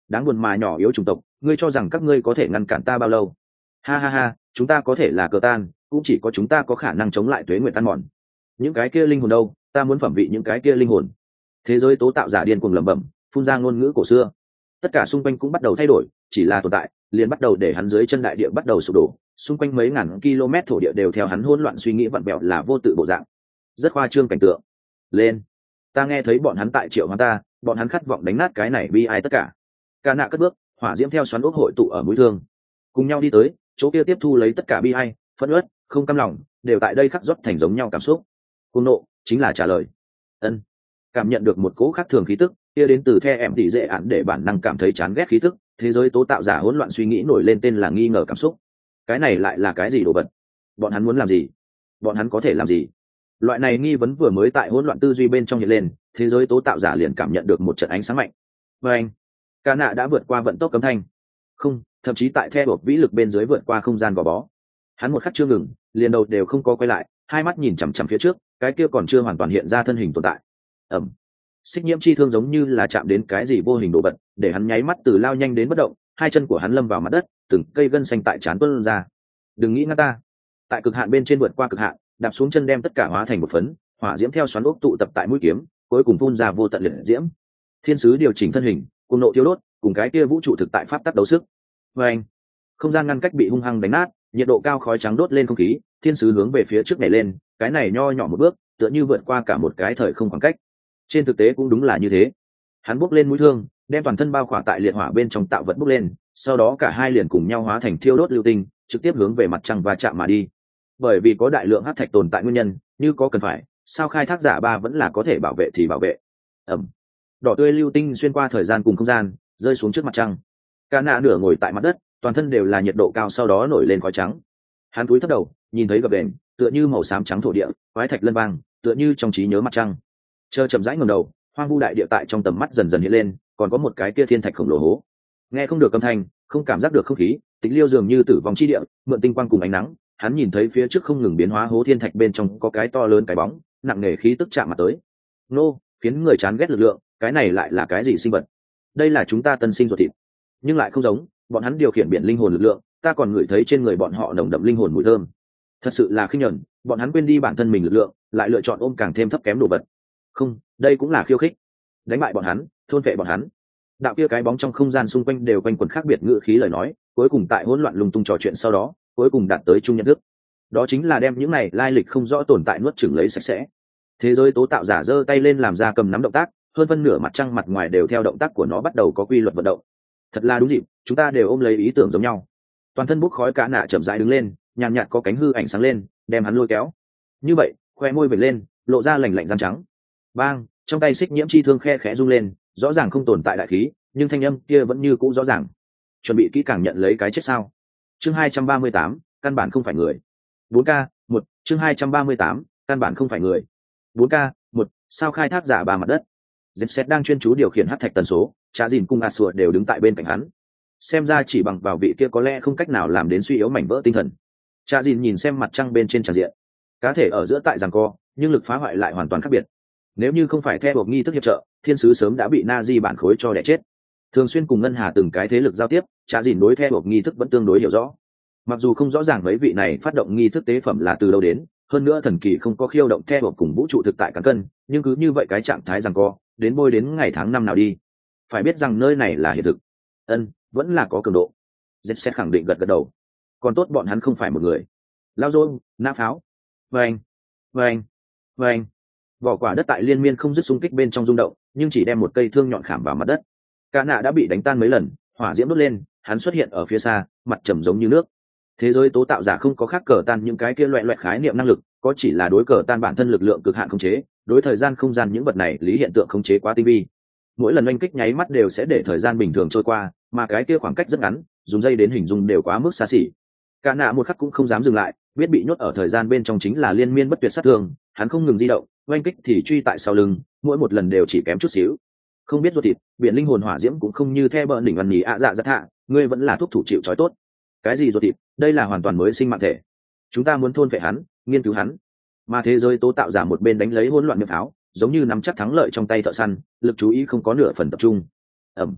đáng buồn mà nhỏ yếu chủng tộc, ngươi cho rằng các ngươi có thể ngăn cản ta bao lâu? Ha ha ha, chúng ta có thể là cờ tan, cũng chỉ có chúng ta có khả năng chống lại tuế nguyệt tan mòn. Những cái kia linh hồn đâu, ta muốn phẩm vị những cái kia linh hồn. Thế giới tố tạo giả điên cuồng lẩm bẩm, phun ra ngôn ngữ cổ xưa. Tất cả xung quanh cũng bắt đầu thay đổi, chỉ là tồn tại liền bắt đầu để hắn dưới chân đại địa bắt đầu sụp đổ, xung quanh mấy ngàn km thổ địa đều theo hắn hỗn loạn suy nghĩ vặn vẹo là vô tự bộ dạng. Rất khoa trương cảnh tượng. Lên, ta nghe thấy bọn hắn tại triệu hoán ta, bọn hắn khát vọng đánh nát cái này bi ai tất cả. Ca nạ cất bước, hỏa diễm theo xoắn ốc hội tụ ở mũi thương, cùng nhau đi tới chỗ kia tiếp thu lấy tất cả bi ai, phẫn uất, không cam lòng, đều tại đây khắc rót thành giống nhau cảm xúc. Cuồng nộ chính là trả lời. Ân, cảm nhận được một cỗ khác thường khí tức kia đến từ the em tỉ dễ ản để bản năng cảm thấy chán ghét khí tức, thế giới tố tạo giả hỗn loạn suy nghĩ nổi lên tên là nghi ngờ cảm xúc. Cái này lại là cái gì đồ vật? Bọn hắn muốn làm gì? Bọn hắn có thể làm gì? Loại này nghi vấn vừa mới tại hỗn loạn tư duy bên trong hiện lên, thế giới tố tạo giả liền cảm nhận được một trận ánh sáng mạnh. Và anh, ca nạ đã vượt qua vận tốc cấm thanh, không, thậm chí tại the buộc vĩ lực bên dưới vượt qua không gian gò bó. Hắn một khắc chưa ngừng, liền đầu đều không có quay lại, hai mắt nhìn chằm chằm phía trước, cái kia còn chưa hoàn toàn hiện ra thân hình tồn tại. Ẩm, xích nhiễm chi thương giống như là chạm đến cái gì vô hình đồ vật, để hắn nháy mắt từ lao nhanh đến bất động, hai chân của hắn lâm vào mặt đất, từng cây gân xanh tại trán tuôn ra. Đừng nghĩ ngăn ta. Tại cực hạn bên trên vượt qua cực hạn, đạp xuống chân đem tất cả hóa thành một phấn, hỏa diễm theo xoắn ốc tụ tập tại mũi kiếm, cuối cùng phun ra vô tận liệt diễm. Thiên sứ điều chỉnh thân hình, cùng nộ thiêu đốt, cùng cái kia vũ trụ thực tại pháp tắc đấu sức. Và anh, không gian ngăn cách bị hung hăng đánh nát, nhiệt độ cao khói trắng đốt lên không khí, thiên sứ hướng về phía trước nhảy lên, cái này nho nhỏ một bước, tựa như vượt qua cả một cái thời không khoảng cách. Trên thực tế cũng đúng là như thế. Hắn bốc lên mũi thương, đem toàn thân bao khỏa tại liệt hỏa bên trong tạo vật bốc lên, sau đó cả hai liền cùng nhau hóa thành thiêu đốt lưu tinh, trực tiếp hướng về mặt trăng và chạm mà đi. Bởi vì có đại lượng hắc thạch tồn tại nguyên nhân, như có cần phải, sao khai thác giả ba vẫn là có thể bảo vệ thì bảo vệ. Ẩm, đỏ tươi lưu tinh xuyên qua thời gian cùng không gian, rơi xuống trước mặt trăng. Ca nạ nửa ngồi tại mặt đất, toàn thân đều là nhiệt độ cao, sau đó nổi lên khói trắng. Hắn cúi thấp đầu, nhìn thấy gập đền, tựa như màu xám trắng thổ địa, quái thạch lân vang, tựa như trong trí nhớ mặt trăng. Chờ chậm rãi ngẩng đầu, hoang vu đại địa tại trong tầm mắt dần dần hiện lên, còn có một cái kia thiên thạch khổng lồ hố. Nghe không được âm thanh, không cảm giác được không khí, Tịch Liêu dường như tử vong chi địa, mượn tinh quang cùng ánh nắng, hắn nhìn thấy phía trước không ngừng biến hóa hố thiên thạch bên trong có cái to lớn cái bóng, nặng nề khí tức chạm mặt tới. Nô, khiến người chán ghét lực lượng, cái này lại là cái gì sinh vật? Đây là chúng ta tân sinh ruột thịt, nhưng lại không giống, bọn hắn điều khiển biển linh hồn lực lượng, ta còn ngửi thấy trên người bọn họ nồng đậm linh hồn mùi thơm. Thật sự là khinh nhẫn, bọn hắn quên đi bản thân mình lực lượng, lại lựa chọn ôm càng thêm thấp kém đồ vật. Không, đây cũng là khiêu khích. Đánh bại bọn hắn, thôn vệ bọn hắn. Đạo kia cái bóng trong không gian xung quanh đều quanh quẩn khác biệt ngữ khí lời nói, cuối cùng tại hỗn loạn lung tung trò chuyện sau đó, cuối cùng đạt tới chung nhận thức. Đó chính là đem những này lai lịch không rõ tồn tại nuốt chửng lấy sạch sẽ. Thế giới tố tạo giả giơ tay lên làm ra cầm nắm động tác, hơn phân nửa mặt trăng mặt ngoài đều theo động tác của nó bắt đầu có quy luật vận động. Thật là đúng dịp, chúng ta đều ôm lấy ý tưởng giống nhau. Toàn thân bốc khói cả nạ chậm rãi đứng lên, nhàn nhạt có cánh hư ảnh sáng lên, đem hắn lôi kéo. Như vậy, khoe môi vểnh lên, lộ ra lạnh lạnh răng trắng. Bang, trong tay xích nhiễm chi thương khe khẽ rung lên, rõ ràng không tồn tại đại khí, nhưng thanh âm kia vẫn như cũ rõ ràng. Chuẩn bị kỹ càng nhận lấy cái chết sao? Chương hai trăm ba mươi tám, căn bản không phải người. bốn K, một, chương hai trăm ba mươi tám, căn bản không phải người. bốn K, một, sao khai thác giả ba mặt đất. Depset đang chuyên chú điều khiển hắc thạch tần số, Trá Dìn cùng Asua đều đứng tại bên cạnh hắn. Xem ra chỉ bằng vào vị kia có lẽ không cách nào làm đến suy yếu mảnh vỡ tinh thần. Trá Dìn nhìn xem mặt trăng bên trên tràn diện, cá thể ở giữa tại giằng co, nhưng lực phá hoại lại hoàn toàn khác biệt. Nếu như không phải theo buộc nghi thức hiệp trợ, thiên sứ sớm đã bị Nazi bản khối cho đẻ chết. Thường xuyên cùng ngân hà từng cái thế lực giao tiếp, Trá Dìn đối theo buộc nghi thức vẫn tương đối hiểu rõ. Mặc dù không rõ ràng mấy vị này phát động nghi thức tế phẩm là từ đâu đến, hơn nữa thần kỳ không có khiêu động theo buộc cùng vũ trụ thực tại cán cân, nhưng cứ như vậy cái trạng thái giằng co, đến bôi đến ngày tháng năm nào đi. Phải biết rằng nơi này là hiện thực. Ân, vẫn là có cường độ. Z sẽ khẳng định gật gật đầu. Còn tốt bọn hắn không phải một người. Lao rôn, nã pháo. Vâng, vâng, vâng. Vỏ quả đất tại liên miên không dứt xung kích bên trong rung động, nhưng chỉ đem một cây thương nhọn khảm vào mặt đất. Cả nạ đã bị đánh tan mấy lần, hỏa diễm đốt lên, hắn xuất hiện ở phía xa, mặt trầm giống như nước. Thế giới tố tạo giả không có khác cờ tan những cái kia loẹt loẹt khái niệm năng lực, có chỉ là đối cờ tan bản thân lực lượng cực hạn khống chế, đối thời gian không gian những vật này lý hiện tượng khống chế quá tinh vi. Mỗi lần oanh kích nháy mắt đều sẽ để thời gian bình thường trôi qua, mà cái kia khoảng cách rất ngắn, dùng dây đến hình dung đều quá mức xa xỉ. Cả nạ một khắc cũng không dám dừng lại, biết bị nhốt ở thời gian bên trong chính là liên miên bất tuyệt sát thương, hắn không ngừng di động, oanh kích thì truy tại sau lưng, mỗi một lần đều chỉ kém chút xíu. Không biết ruột thịt, biển linh hồn hỏa diễm cũng không như the bờ đỉnh ăn nhì ạ dạ rất hạ, ngươi vẫn là thuốc thủ chịu trói tốt. Cái gì ruột thịt, đây là hoàn toàn mới sinh mạng thể. Chúng ta muốn thôn phệ hắn, nghiên cứu hắn. Mà thế giới tố tạo giả một bên đánh lấy hỗn loạn miệng pháo, giống như nắm chắc thắng lợi trong tay thợ săn, lực chú ý không có nửa phần tập trung. Ẩm,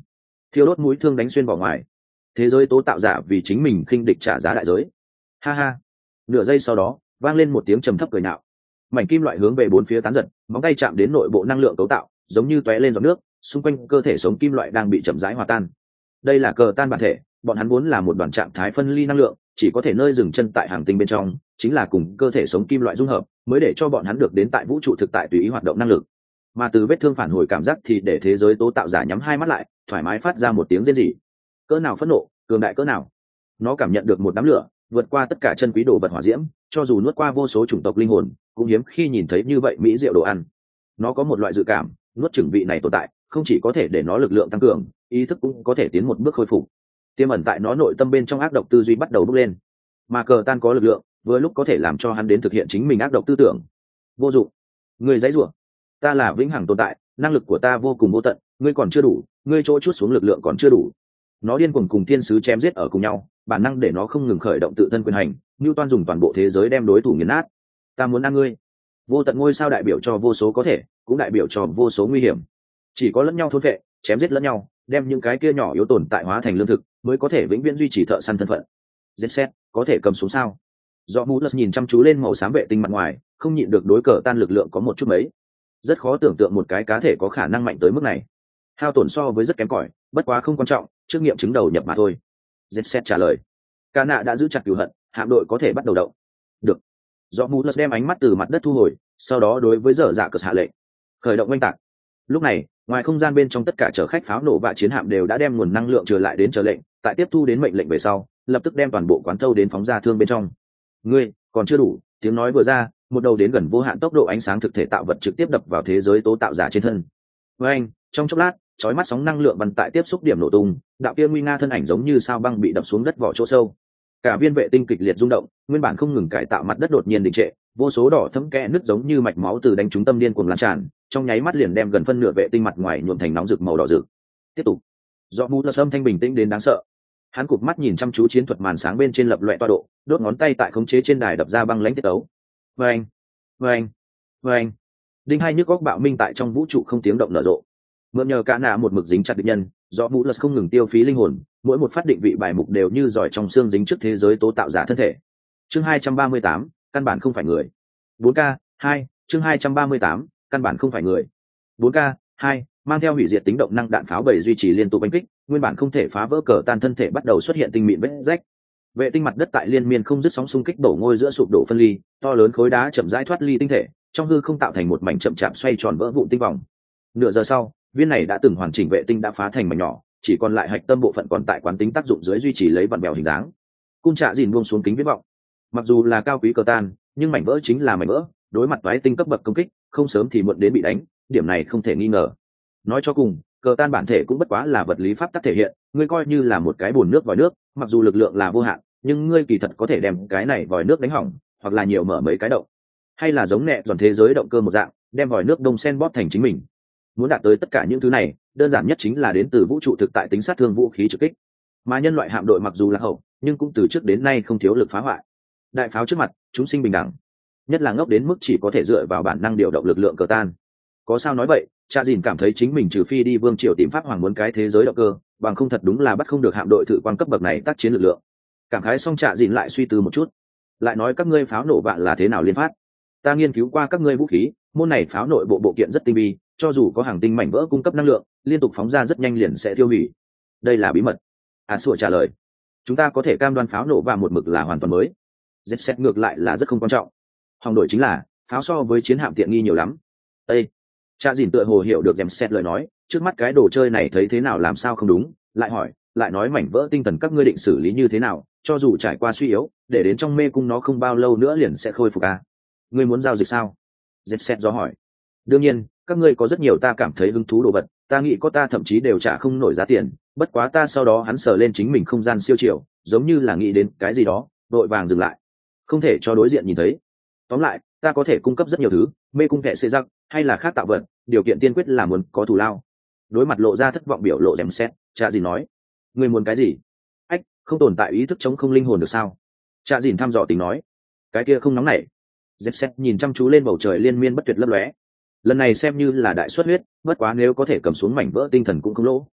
thiêu đốt mũi thương đánh xuyên vào ngoài. Thế giới tố tạo giả vì chính mình khinh địch trả giá đại giới. Ha ha. Nửa giây sau đó vang lên một tiếng trầm thấp cười nạo. Mảnh kim loại hướng về bốn phía tán giật, móng tay chạm đến nội bộ năng lượng cấu tạo, giống như tóe lên giọt nước, xung quanh cơ thể sống kim loại đang bị chậm rãi hòa tan. Đây là cờ tan bản thể, bọn hắn vốn là một đoàn trạng thái phân ly năng lượng, chỉ có thể nơi dừng chân tại hàng tinh bên trong, chính là cùng cơ thể sống kim loại dung hợp, mới để cho bọn hắn được đến tại vũ trụ thực tại tùy ý hoạt động năng lực. Mà từ vết thương phản hồi cảm giác thì để thế giới tố tạo giả nhắm hai mắt lại, thoải mái phát ra một tiếng rên rỉ. Cỡ nào phẫn nộ, cường đại cỡ nào. Nó cảm nhận được một đám lửa, vượt qua tất cả chân quý đồ vật hỏa diễm, cho dù nuốt qua vô số chủng tộc linh hồn, cũng hiếm khi nhìn thấy như vậy mỹ diệu đồ ăn. Nó có một loại dự cảm, nuốt chửng vị này tồn tại, không chỉ có thể để nó lực lượng tăng cường, ý thức cũng có thể tiến một bước khôi phục. Tiềm ẩn tại nó nội tâm bên trong ác độc tư duy bắt đầu bốc lên. Mà cờ tan có lực lượng, vừa lúc có thể làm cho hắn đến thực hiện chính mình ác độc tư tưởng. Vô dụng, người dãy rủa. Ta là vĩnh hằng tồn tại, năng lực của ta vô cùng vô tận, ngươi còn chưa đủ, ngươi chỗ chút xuống lực lượng còn chưa đủ. Nó điên cuồng cùng thiên sứ chém giết ở cùng nhau, bản năng để nó không ngừng khởi động tự thân quyền hành, Newton dùng toàn bộ thế giới đem đối thủ nghiền nát. Ta muốn ăn ngươi. Vô tận ngôi sao đại biểu cho vô số có thể, cũng đại biểu cho vô số nguy hiểm. Chỉ có lẫn nhau thôn vệ, chém giết lẫn nhau, đem những cái kia nhỏ yếu tồn tại hóa thành lương thực, mới có thể vĩnh viễn duy trì thợ săn thân phận. Zset, có thể cầm xuống sao? Do Mulus nhìn chăm chú lên màu xám vệ tinh mặt ngoài, không nhịn được đối cờ tan lực lượng có một chút mấy. Rất khó tưởng tượng một cái cá thể có khả năng mạnh tới mức này. Hao tổn so với rất kém cỏi, bất quá không quan trọng, trước nghiệm chứng đầu nhập mà thôi. Zset trả lời. Cả nạ đã giữ chặt cừu hận, hạm đội có thể bắt đầu động. Được. Do Mulus đem ánh mắt từ mặt đất thu hồi, sau đó đối với dở dạ cờ hạ lệnh. Khởi động oanh tạc. Lúc này, ngoài không gian bên trong tất cả chở khách pháo nổ và chiến hạm đều đã đem nguồn năng lượng trở lại đến chờ lệnh, tại tiếp thu đến mệnh lệnh về sau, lập tức đem toàn bộ quán thâu đến phóng ra thương bên trong. Ngươi còn chưa đủ. Tiếng nói vừa ra, một đầu đến gần vô hạn tốc độ ánh sáng thực thể tạo vật trực tiếp đập vào thế giới tố tạo giả trên thân. Với anh, trong chốc lát, chói mắt sóng năng lượng bắn tại tiếp xúc điểm nổ tung, đạo kia nguy nga thân ảnh giống như sao băng bị đập xuống đất vỏ chỗ sâu. Cả viên vệ tinh kịch liệt rung động, nguyên bản không ngừng cải tạo mặt đất đột nhiên đình trệ, vô số đỏ thẫm kẽ nứt giống như mạch máu từ đánh trúng tâm điên cuồng lan tràn, trong nháy mắt liền đem gần phân nửa vệ tinh mặt ngoài nhuộm thành nóng rực màu đỏ rực. Tiếp tục. Do Mulus âm thanh bình tĩnh đến đáng sợ. Hắn cụp mắt nhìn chăm chú chiến thuật màn sáng bên trên lập loè toa độ, đốt ngón tay tại khống chế trên đài đập ra băng lãnh tiết tấu. Vâng, vâng, vâng. Đinh hai nhức góc bạo minh tại trong vũ trụ không tiếng động nở rộ. Mượn nhờ cả nạ một mực dính chặt địch nhân, do Mulus không ngừng tiêu phí linh hồn, mỗi một phát định vị bài mục đều như giỏi trong xương dính trước thế giới tố tạo giả thân thể. Chương hai trăm ba mươi tám, căn bản không phải người. bốn K hai, chương hai trăm ba mươi tám, căn bản không phải người. bốn K hai, mang theo hủy diệt tính động năng đạn pháo bảy duy trì liên tục đánh kích, nguyên bản không thể phá vỡ cờ tan thân thể bắt đầu xuất hiện tinh mịn vết rách. Vệ tinh mặt đất tại liên miên không dứt sóng xung kích đổ ngôi giữa sụp đổ phân ly, to lớn khối đá chậm rãi thoát ly tinh thể, trong hư không tạo thành một mảnh chậm chạp xoay tròn vỡ vụn tinh vòng. Nửa giờ sau, viên này đã từng hoàn chỉnh vệ tinh đã phá thành mảnh nhỏ, chỉ còn lại hạch tâm bộ phận còn tại quán tính tác dụng dưới duy trì lấy vặn bèo hình dáng. Cung trạ dìn buông xuống kính viễn vọng. Mặc dù là cao quý cờ tan, nhưng mảnh vỡ chính là mảnh vỡ, đối mặt toái tinh cấp bậc công kích, không sớm thì muộn đến bị đánh, điểm này không thể nghi ngờ. Nói cho cùng, cờ tan bản thể cũng bất quá là vật lý pháp tắc thể hiện, ngươi coi như là một cái bồn nước vòi nước, mặc dù lực lượng là vô hạn, nhưng ngươi kỳ thật có thể đem cái này vòi nước đánh hỏng, hoặc là nhiều mở mấy cái động, hay là giống nẹ toàn thế giới động cơ một dạng, đem vòi nước đông sen bóp thành chính mình. Muốn đạt tới tất cả những thứ này, đơn giản nhất chính là đến từ vũ trụ thực tại tính sát thương vũ khí trực kích. Mà nhân loại hạm đội mặc dù là hậu, nhưng cũng từ trước đến nay không thiếu lực phá hoại. Đại pháo trước mặt, chúng sinh bình đẳng. Nhất là ngốc đến mức chỉ có thể dựa vào bản năng điều động lực lượng cờ tan. Có sao nói vậy, cha dìn cảm thấy chính mình trừ phi đi vương triều tìm pháp hoàng muốn cái thế giới động cơ, bằng không thật đúng là bắt không được hạm đội thự quan cấp bậc này tác chiến lực lượng. Cảm khái xong cha dìn lại suy tư một chút, lại nói các ngươi pháo nổ vạn là thế nào liên phát. Ta nghiên cứu qua các ngươi vũ khí, môn này pháo nội bộ bộ kiện rất tinh vi, cho dù có hàng tinh mảnh vỡ cung cấp năng lượng, liên tục phóng ra rất nhanh liền sẽ tiêu hủy. Đây là bí mật. À sủa trả lời. Chúng ta có thể cam đoan pháo nổ và một mực là hoàn toàn mới. Dép xét ngược lại là rất không quan trọng. Hòng đổi chính là pháo so với chiến hạm tiện nghi nhiều lắm. Ê, cha dìn tựa hồ hiểu được dèm xét lời nói, trước mắt cái đồ chơi này thấy thế nào làm sao không đúng, lại hỏi, lại nói mảnh vỡ tinh thần các ngươi định xử lý như thế nào, cho dù trải qua suy yếu, để đến trong mê cung nó không bao lâu nữa liền sẽ khôi phục à? Ngươi muốn giao dịch sao? Dép xét do hỏi. Đương nhiên, các ngươi có rất nhiều ta cảm thấy hứng thú đồ vật, ta nghĩ có ta thậm chí đều trả không nổi giá tiền, bất quá ta sau đó hắn sờ lên chính mình không gian siêu chiều, giống như là nghĩ đến cái gì đó, vội vàng dừng lại, không thể cho đối diện nhìn thấy. Tóm lại, ta có thể cung cấp rất nhiều thứ, mê cung kệ xê giặc hay là khác tạo vật, điều kiện tiên quyết là muốn có thù lao. Đối mặt lộ ra thất vọng biểu lộ dèm xét, cha dìn nói, ngươi muốn cái gì? Ách, không tồn tại ý thức chống không linh hồn được sao? Cha dìn thăm dò tính nói, cái kia không nóng nảy. Dép xét nhìn chăm chú lên bầu trời liên miên bất tuyệt lấp lóe. Lần này xem như là đại xuất huyết, bất quá nếu có thể cầm xuống mảnh vỡ tinh thần cũng không lỗ.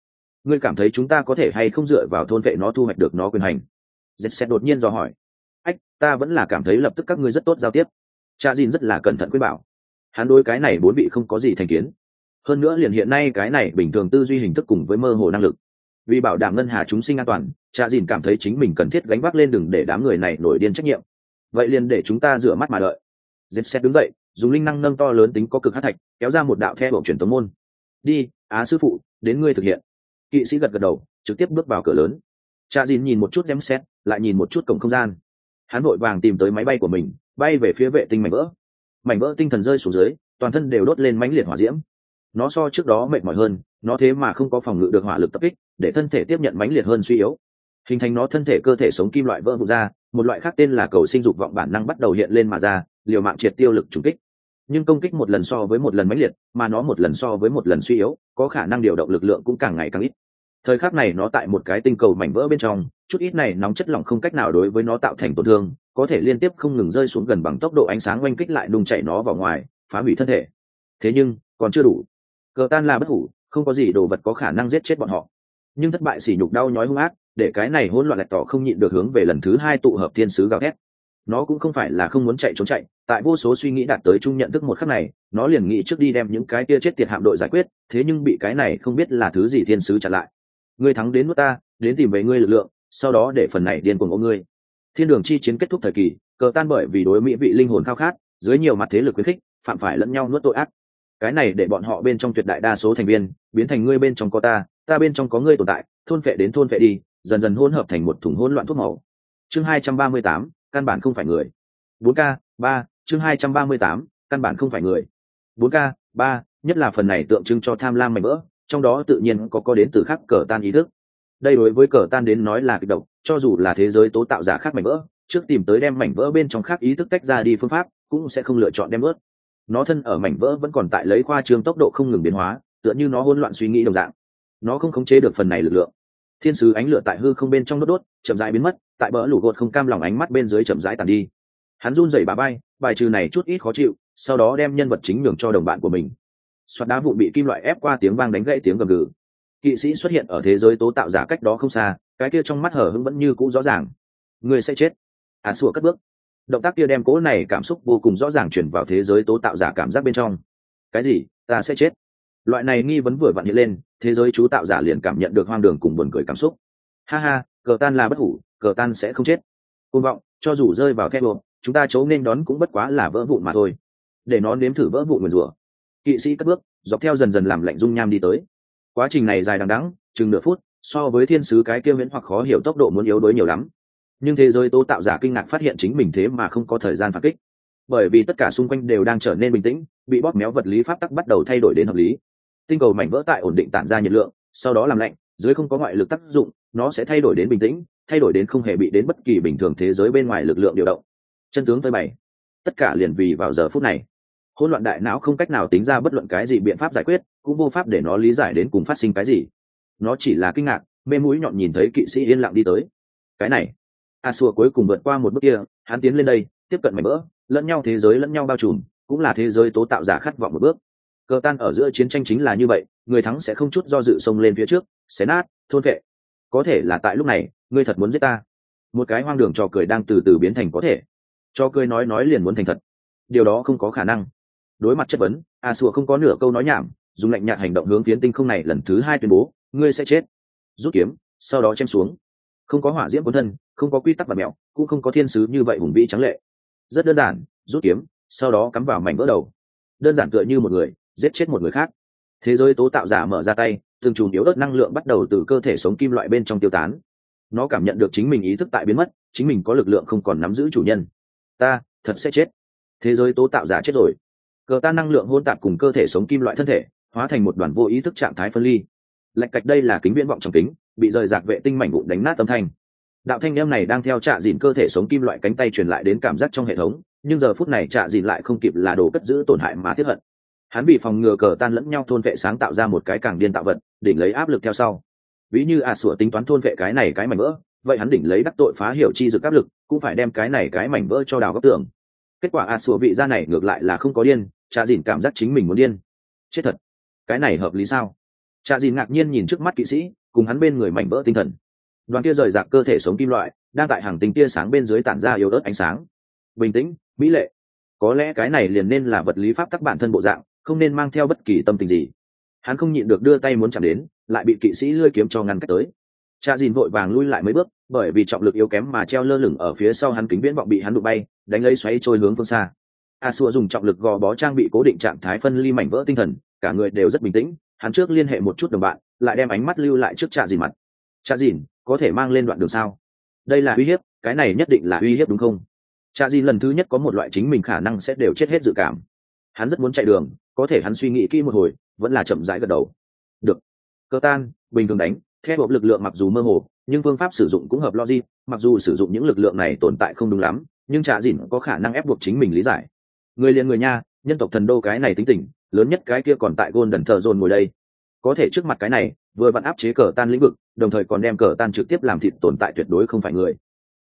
ngươi cảm thấy chúng ta có thể hay không dựa vào thôn vệ nó thu hoạch được nó quyền hành? Dệt sẽ đột nhiên dò hỏi. Ách, ta vẫn là cảm thấy lập tức các ngươi rất tốt giao tiếp. Cha Dìn rất là cẩn thận khuyên bảo. Hắn đối cái này bốn vị không có gì thành kiến. Hơn nữa liền hiện nay cái này bình thường tư duy hình thức cùng với mơ hồ năng lực. Vì bảo đảm ngân hà chúng sinh an toàn, Cha Dìn cảm thấy chính mình cần thiết gánh vác lên đừng để đám người này nổi điên trách nhiệm. Vậy liền để chúng ta rửa mắt mà đợi. Dệt sẽ đứng dậy, dùng linh năng nâng to lớn tính có cực hắc thạch, kéo ra một đạo theo bộ truyền tống môn. Đi, Á sư phụ, đến ngươi thực hiện. Kỵ sĩ gật gật đầu, trực tiếp bước vào cửa lớn. Cha Dìn nhìn một chút xem xét, lại nhìn một chút cổng không gian. Hắn vội vàng tìm tới máy bay của mình, bay về phía vệ tinh mảnh vỡ. Mảnh vỡ tinh thần rơi xuống dưới, toàn thân đều đốt lên mãnh liệt hỏa diễm. Nó so trước đó mệt mỏi hơn, nó thế mà không có phòng ngự được hỏa lực tập kích, để thân thể tiếp nhận mãnh liệt hơn suy yếu, hình thành nó thân thể cơ thể sống kim loại vỡ vụn ra, một loại khác tên là cầu sinh dục vọng bản năng bắt đầu hiện lên mà ra, liều mạng triệt tiêu lực trùng kích. Nhưng công kích một lần so với một lần mãnh liệt, mà nó một lần so với một lần suy yếu, có khả năng điều động lực lượng cũng càng ngày càng ít. Thời khắc này nó tại một cái tinh cầu mảnh vỡ bên trong, chút ít này nóng chất lỏng không cách nào đối với nó tạo thành tổn thương, có thể liên tiếp không ngừng rơi xuống gần bằng tốc độ ánh sáng oanh kích lại đung chảy nó vào ngoài, phá hủy thân thể. Thế nhưng còn chưa đủ, cờ tan là bất hủ, không có gì đồ vật có khả năng giết chết bọn họ. Nhưng thất bại sỉ nhục đau nhói hung ác, để cái này hỗn loạn lẹt tỏ không nhịn được hướng về lần thứ hai tụ hợp thiên sứ gào thét. Nó cũng không phải là không muốn chạy trốn chạy, tại vô số suy nghĩ đạt tới chung nhận thức một khắc này, nó liền nghĩ trước đi đem những cái kia chết tiệt hạm đội giải quyết, thế nhưng bị cái này không biết là thứ gì thiên sứ chặn lại. Ngươi thắng đến nuốt ta, đến tìm về ngươi lực lượng, sau đó để phần này điên cuồng ôm ngươi. Thiên đường chi chiến kết thúc thời kỳ, cờ tan bởi vì đối mỹ vị linh hồn khao khát, dưới nhiều mặt thế lực khuyến khích, phạm phải lẫn nhau nuốt tội ác. Cái này để bọn họ bên trong tuyệt đại đa số thành viên biến thành ngươi bên trong có ta, ta bên trong có ngươi tồn tại, thôn phệ đến thôn phệ đi, dần dần hỗn hợp thành một thùng hỗn loạn thuốc màu. Chương hai trăm ba mươi tám, căn bản không phải người. bốn K, ba, chương hai trăm ba mươi tám, căn bản không phải người. bốn K, ba, nhất là phần này tượng trưng cho tham lam mảnh vỡ, trong đó tự nhiên có có đến từ khắc cờ tan ý thức. Đây đối với cờ tan đến nói là kịch độc, cho dù là thế giới tố tạo giả khác mảnh vỡ, trước tìm tới đem mảnh vỡ bên trong khác ý thức tách ra đi phương pháp, cũng sẽ không lựa chọn đem ướt. Nó thân ở mảnh vỡ vẫn còn tại lấy khoa trương tốc độ không ngừng biến hóa, tựa như nó hỗn loạn suy nghĩ đồng dạng. Nó không khống chế được phần này lực lượng. Thiên sứ ánh lửa tại hư không bên trong đốt đốt, chậm rãi biến mất, tại bỡ lũ gột không cam lòng ánh mắt bên dưới chậm rãi tàn đi. Hắn run rẩy bà bay, bài trừ này chút ít khó chịu, sau đó đem nhân vật chính nhường cho đồng bạn của mình. Xoát đá vụn bị kim loại ép qua tiếng vang đánh gãy tiếng gầm gừ. Kỵ sĩ xuất hiện ở thế giới tố tạo giả cách đó không xa, cái kia trong mắt hở hững vẫn như cũ rõ ràng. Người sẽ chết. À sủa cất bước. Động tác kia đem cố này cảm xúc vô cùng rõ ràng chuyển vào thế giới tố tạo giả cảm giác bên trong. Cái gì? Ta sẽ chết? Loại này nghi vấn vừa vặn hiện lên, thế giới chú tạo giả liền cảm nhận được hoang đường cùng buồn cười cảm xúc. Ha ha, cờ tan là bất hủ, cờ tan sẽ không chết. Côn vọng, cho dù rơi vào thép buộc, chúng ta chấu nên đón cũng bất quá là vỡ vụn mà thôi. Để nó nếm thử vỡ vụn nguyền rủa. Kỵ sĩ cất bước, dọc theo dần dần làm lạnh dung nham đi tới. Quá trình này dài đằng đẵng, chừng nửa phút, so với thiên sứ cái kia viễn hoặc khó hiểu tốc độ muốn yếu đuối nhiều lắm. Nhưng thế giới tố tạo giả kinh ngạc phát hiện chính mình thế mà không có thời gian phản kích, bởi vì tất cả xung quanh đều đang trở nên bình tĩnh, bị bóp méo vật lý pháp tắc bắt đầu thay đổi đến hợp lý. Tinh cầu mảnh vỡ tại ổn định tản ra nhiệt lượng, sau đó làm lạnh, dưới không có ngoại lực tác dụng, nó sẽ thay đổi đến bình tĩnh, thay đổi đến không hề bị đến bất kỳ bình thường thế giới bên ngoài lực lượng điều động. Chân tướng phơi bày, tất cả liền vì vào giờ phút này, hỗn loạn đại não không cách nào tính ra bất luận cái gì biện pháp giải quyết, cũng vô pháp để nó lý giải đến cùng phát sinh cái gì. Nó chỉ là kinh ngạc, mê mũi nhọn nhìn thấy kỵ sĩ yên lặng đi tới. Cái này, a xua cuối cùng vượt qua một bước kia, hắn tiến lên đây, tiếp cận mảnh vỡ, lẫn nhau thế giới lẫn nhau bao trùm, cũng là thế giới tố tạo giả khát vọng một bước. Cờ tan ở giữa chiến tranh chính là như vậy, người thắng sẽ không chút do dự xông lên phía trước, xé nát, thôn vệ. Có thể là tại lúc này, ngươi thật muốn giết ta. Một cái hoang đường trò cười đang từ từ biến thành có thể. Cho cười nói nói liền muốn thành thật. Điều đó không có khả năng. Đối mặt chất vấn, a xua không có nửa câu nói nhảm, dùng lạnh nhạt hành động hướng phiến tinh không này lần thứ hai tuyên bố, ngươi sẽ chết. Rút kiếm, sau đó chém xuống. Không có hỏa diễm cuốn thân, không có quy tắc và mẹo, cũng không có thiên sứ như vậy hùng vĩ trắng lệ. Rất đơn giản, rút kiếm, sau đó cắm vào mảnh vỡ đầu. Đơn giản tựa như một người giết chết một người khác. Thế giới tố tạo giả mở ra tay, từng chùm yếu ớt năng lượng bắt đầu từ cơ thể sống kim loại bên trong tiêu tán. Nó cảm nhận được chính mình ý thức tại biến mất, chính mình có lực lượng không còn nắm giữ chủ nhân. Ta thật sẽ chết. Thế giới tố tạo giả chết rồi. Cờ ta năng lượng hỗn tạp cùng cơ thể sống kim loại thân thể hóa thành một đoàn vô ý thức trạng thái phân ly. Lạch cạch, đây là kính viễn vọng trong kính, bị rời rạc vệ tinh mảnh vụn đánh nát âm thanh. Đạo thanh âm này đang theo trạ dìn cơ thể sống kim loại cánh tay truyền lại đến cảm giác trong hệ thống, nhưng giờ phút này trạ dìn lại không kịp là đồ cất giữ tổn hại mà tiếp hận. Hắn bị phòng ngừa cờ tan lẫn nhau thôn vệ sáng tạo ra một cái càng điên tạo vật, đỉnh lấy áp lực theo sau. Ví như à sủa tính toán thôn vệ cái này cái mảnh vỡ, vậy hắn đỉnh lấy đắc tội phá hiểu chi dược áp lực, cũng phải đem cái này cái mảnh vỡ cho đào góc tường. Kết quả à sủa vị gia này ngược lại là không có điên, trạ dìn cảm giác chính mình muốn điên. Chết thật, cái này hợp lý sao? Trạ dìn ngạc nhiên nhìn trước mắt kỵ sĩ, cùng hắn bên người mảnh vỡ tinh thần. Đoàn kia rời rạc cơ thể sống kim loại đang tại hàng tinh tia sáng bên dưới tản ra yếu ớt ánh sáng, bình tĩnh mỹ lệ. Có lẽ cái này liền nên là vật lý pháp tắc bản thân bộ dạng, không nên mang theo bất kỳ tâm tình gì. Hắn không nhịn được đưa tay muốn chạm đến, lại bị kỵ sĩ lưỡi kiếm cho ngăn cách tới. Cha dìn vội vàng lui lại mấy bước, bởi vì trọng lực yếu kém mà treo lơ lửng ở phía sau hắn kính viễn vọng bị hắn đụng bay, đánh lấy xoáy trôi hướng phương xa. A Sua dùng trọng lực gò bó trang bị cố định trạng thái phân ly mảnh vỡ tinh thần, cả người đều rất bình tĩnh. Hắn trước liên hệ một chút đồng bạn, lại đem ánh mắt lưu lại trước Cha dìn mặt. Cha dìn, có thể mang lên đoạn đường sao? Đây là uy hiếp, cái này nhất định là uy hiếp đúng không? Cha dìn lần thứ nhất có một loại chính mình khả năng sẽ đều chết hết dự cảm. Hắn rất muốn chạy đường, có thể hắn suy nghĩ kỹ một hồi, vẫn là chậm rãi gật đầu. Được. Cơ tan, bình thường đánh, theo bộ lực lượng mặc dù mơ hồ, nhưng phương pháp sử dụng cũng hợp logic. Mặc dù sử dụng những lực lượng này tồn tại không đúng lắm, nhưng Trạ Dìn có khả năng ép buộc chính mình lý giải. Người liền người nha, nhân tộc thần đô cái này tính tình, lớn nhất cái kia còn tại Golden Thờ Dồn ngồi đây. Có thể trước mặt cái này, vừa vặn áp chế cờ tan lĩnh vực, đồng thời còn đem cờ tan trực tiếp làm thịt tồn tại tuyệt đối không phải người.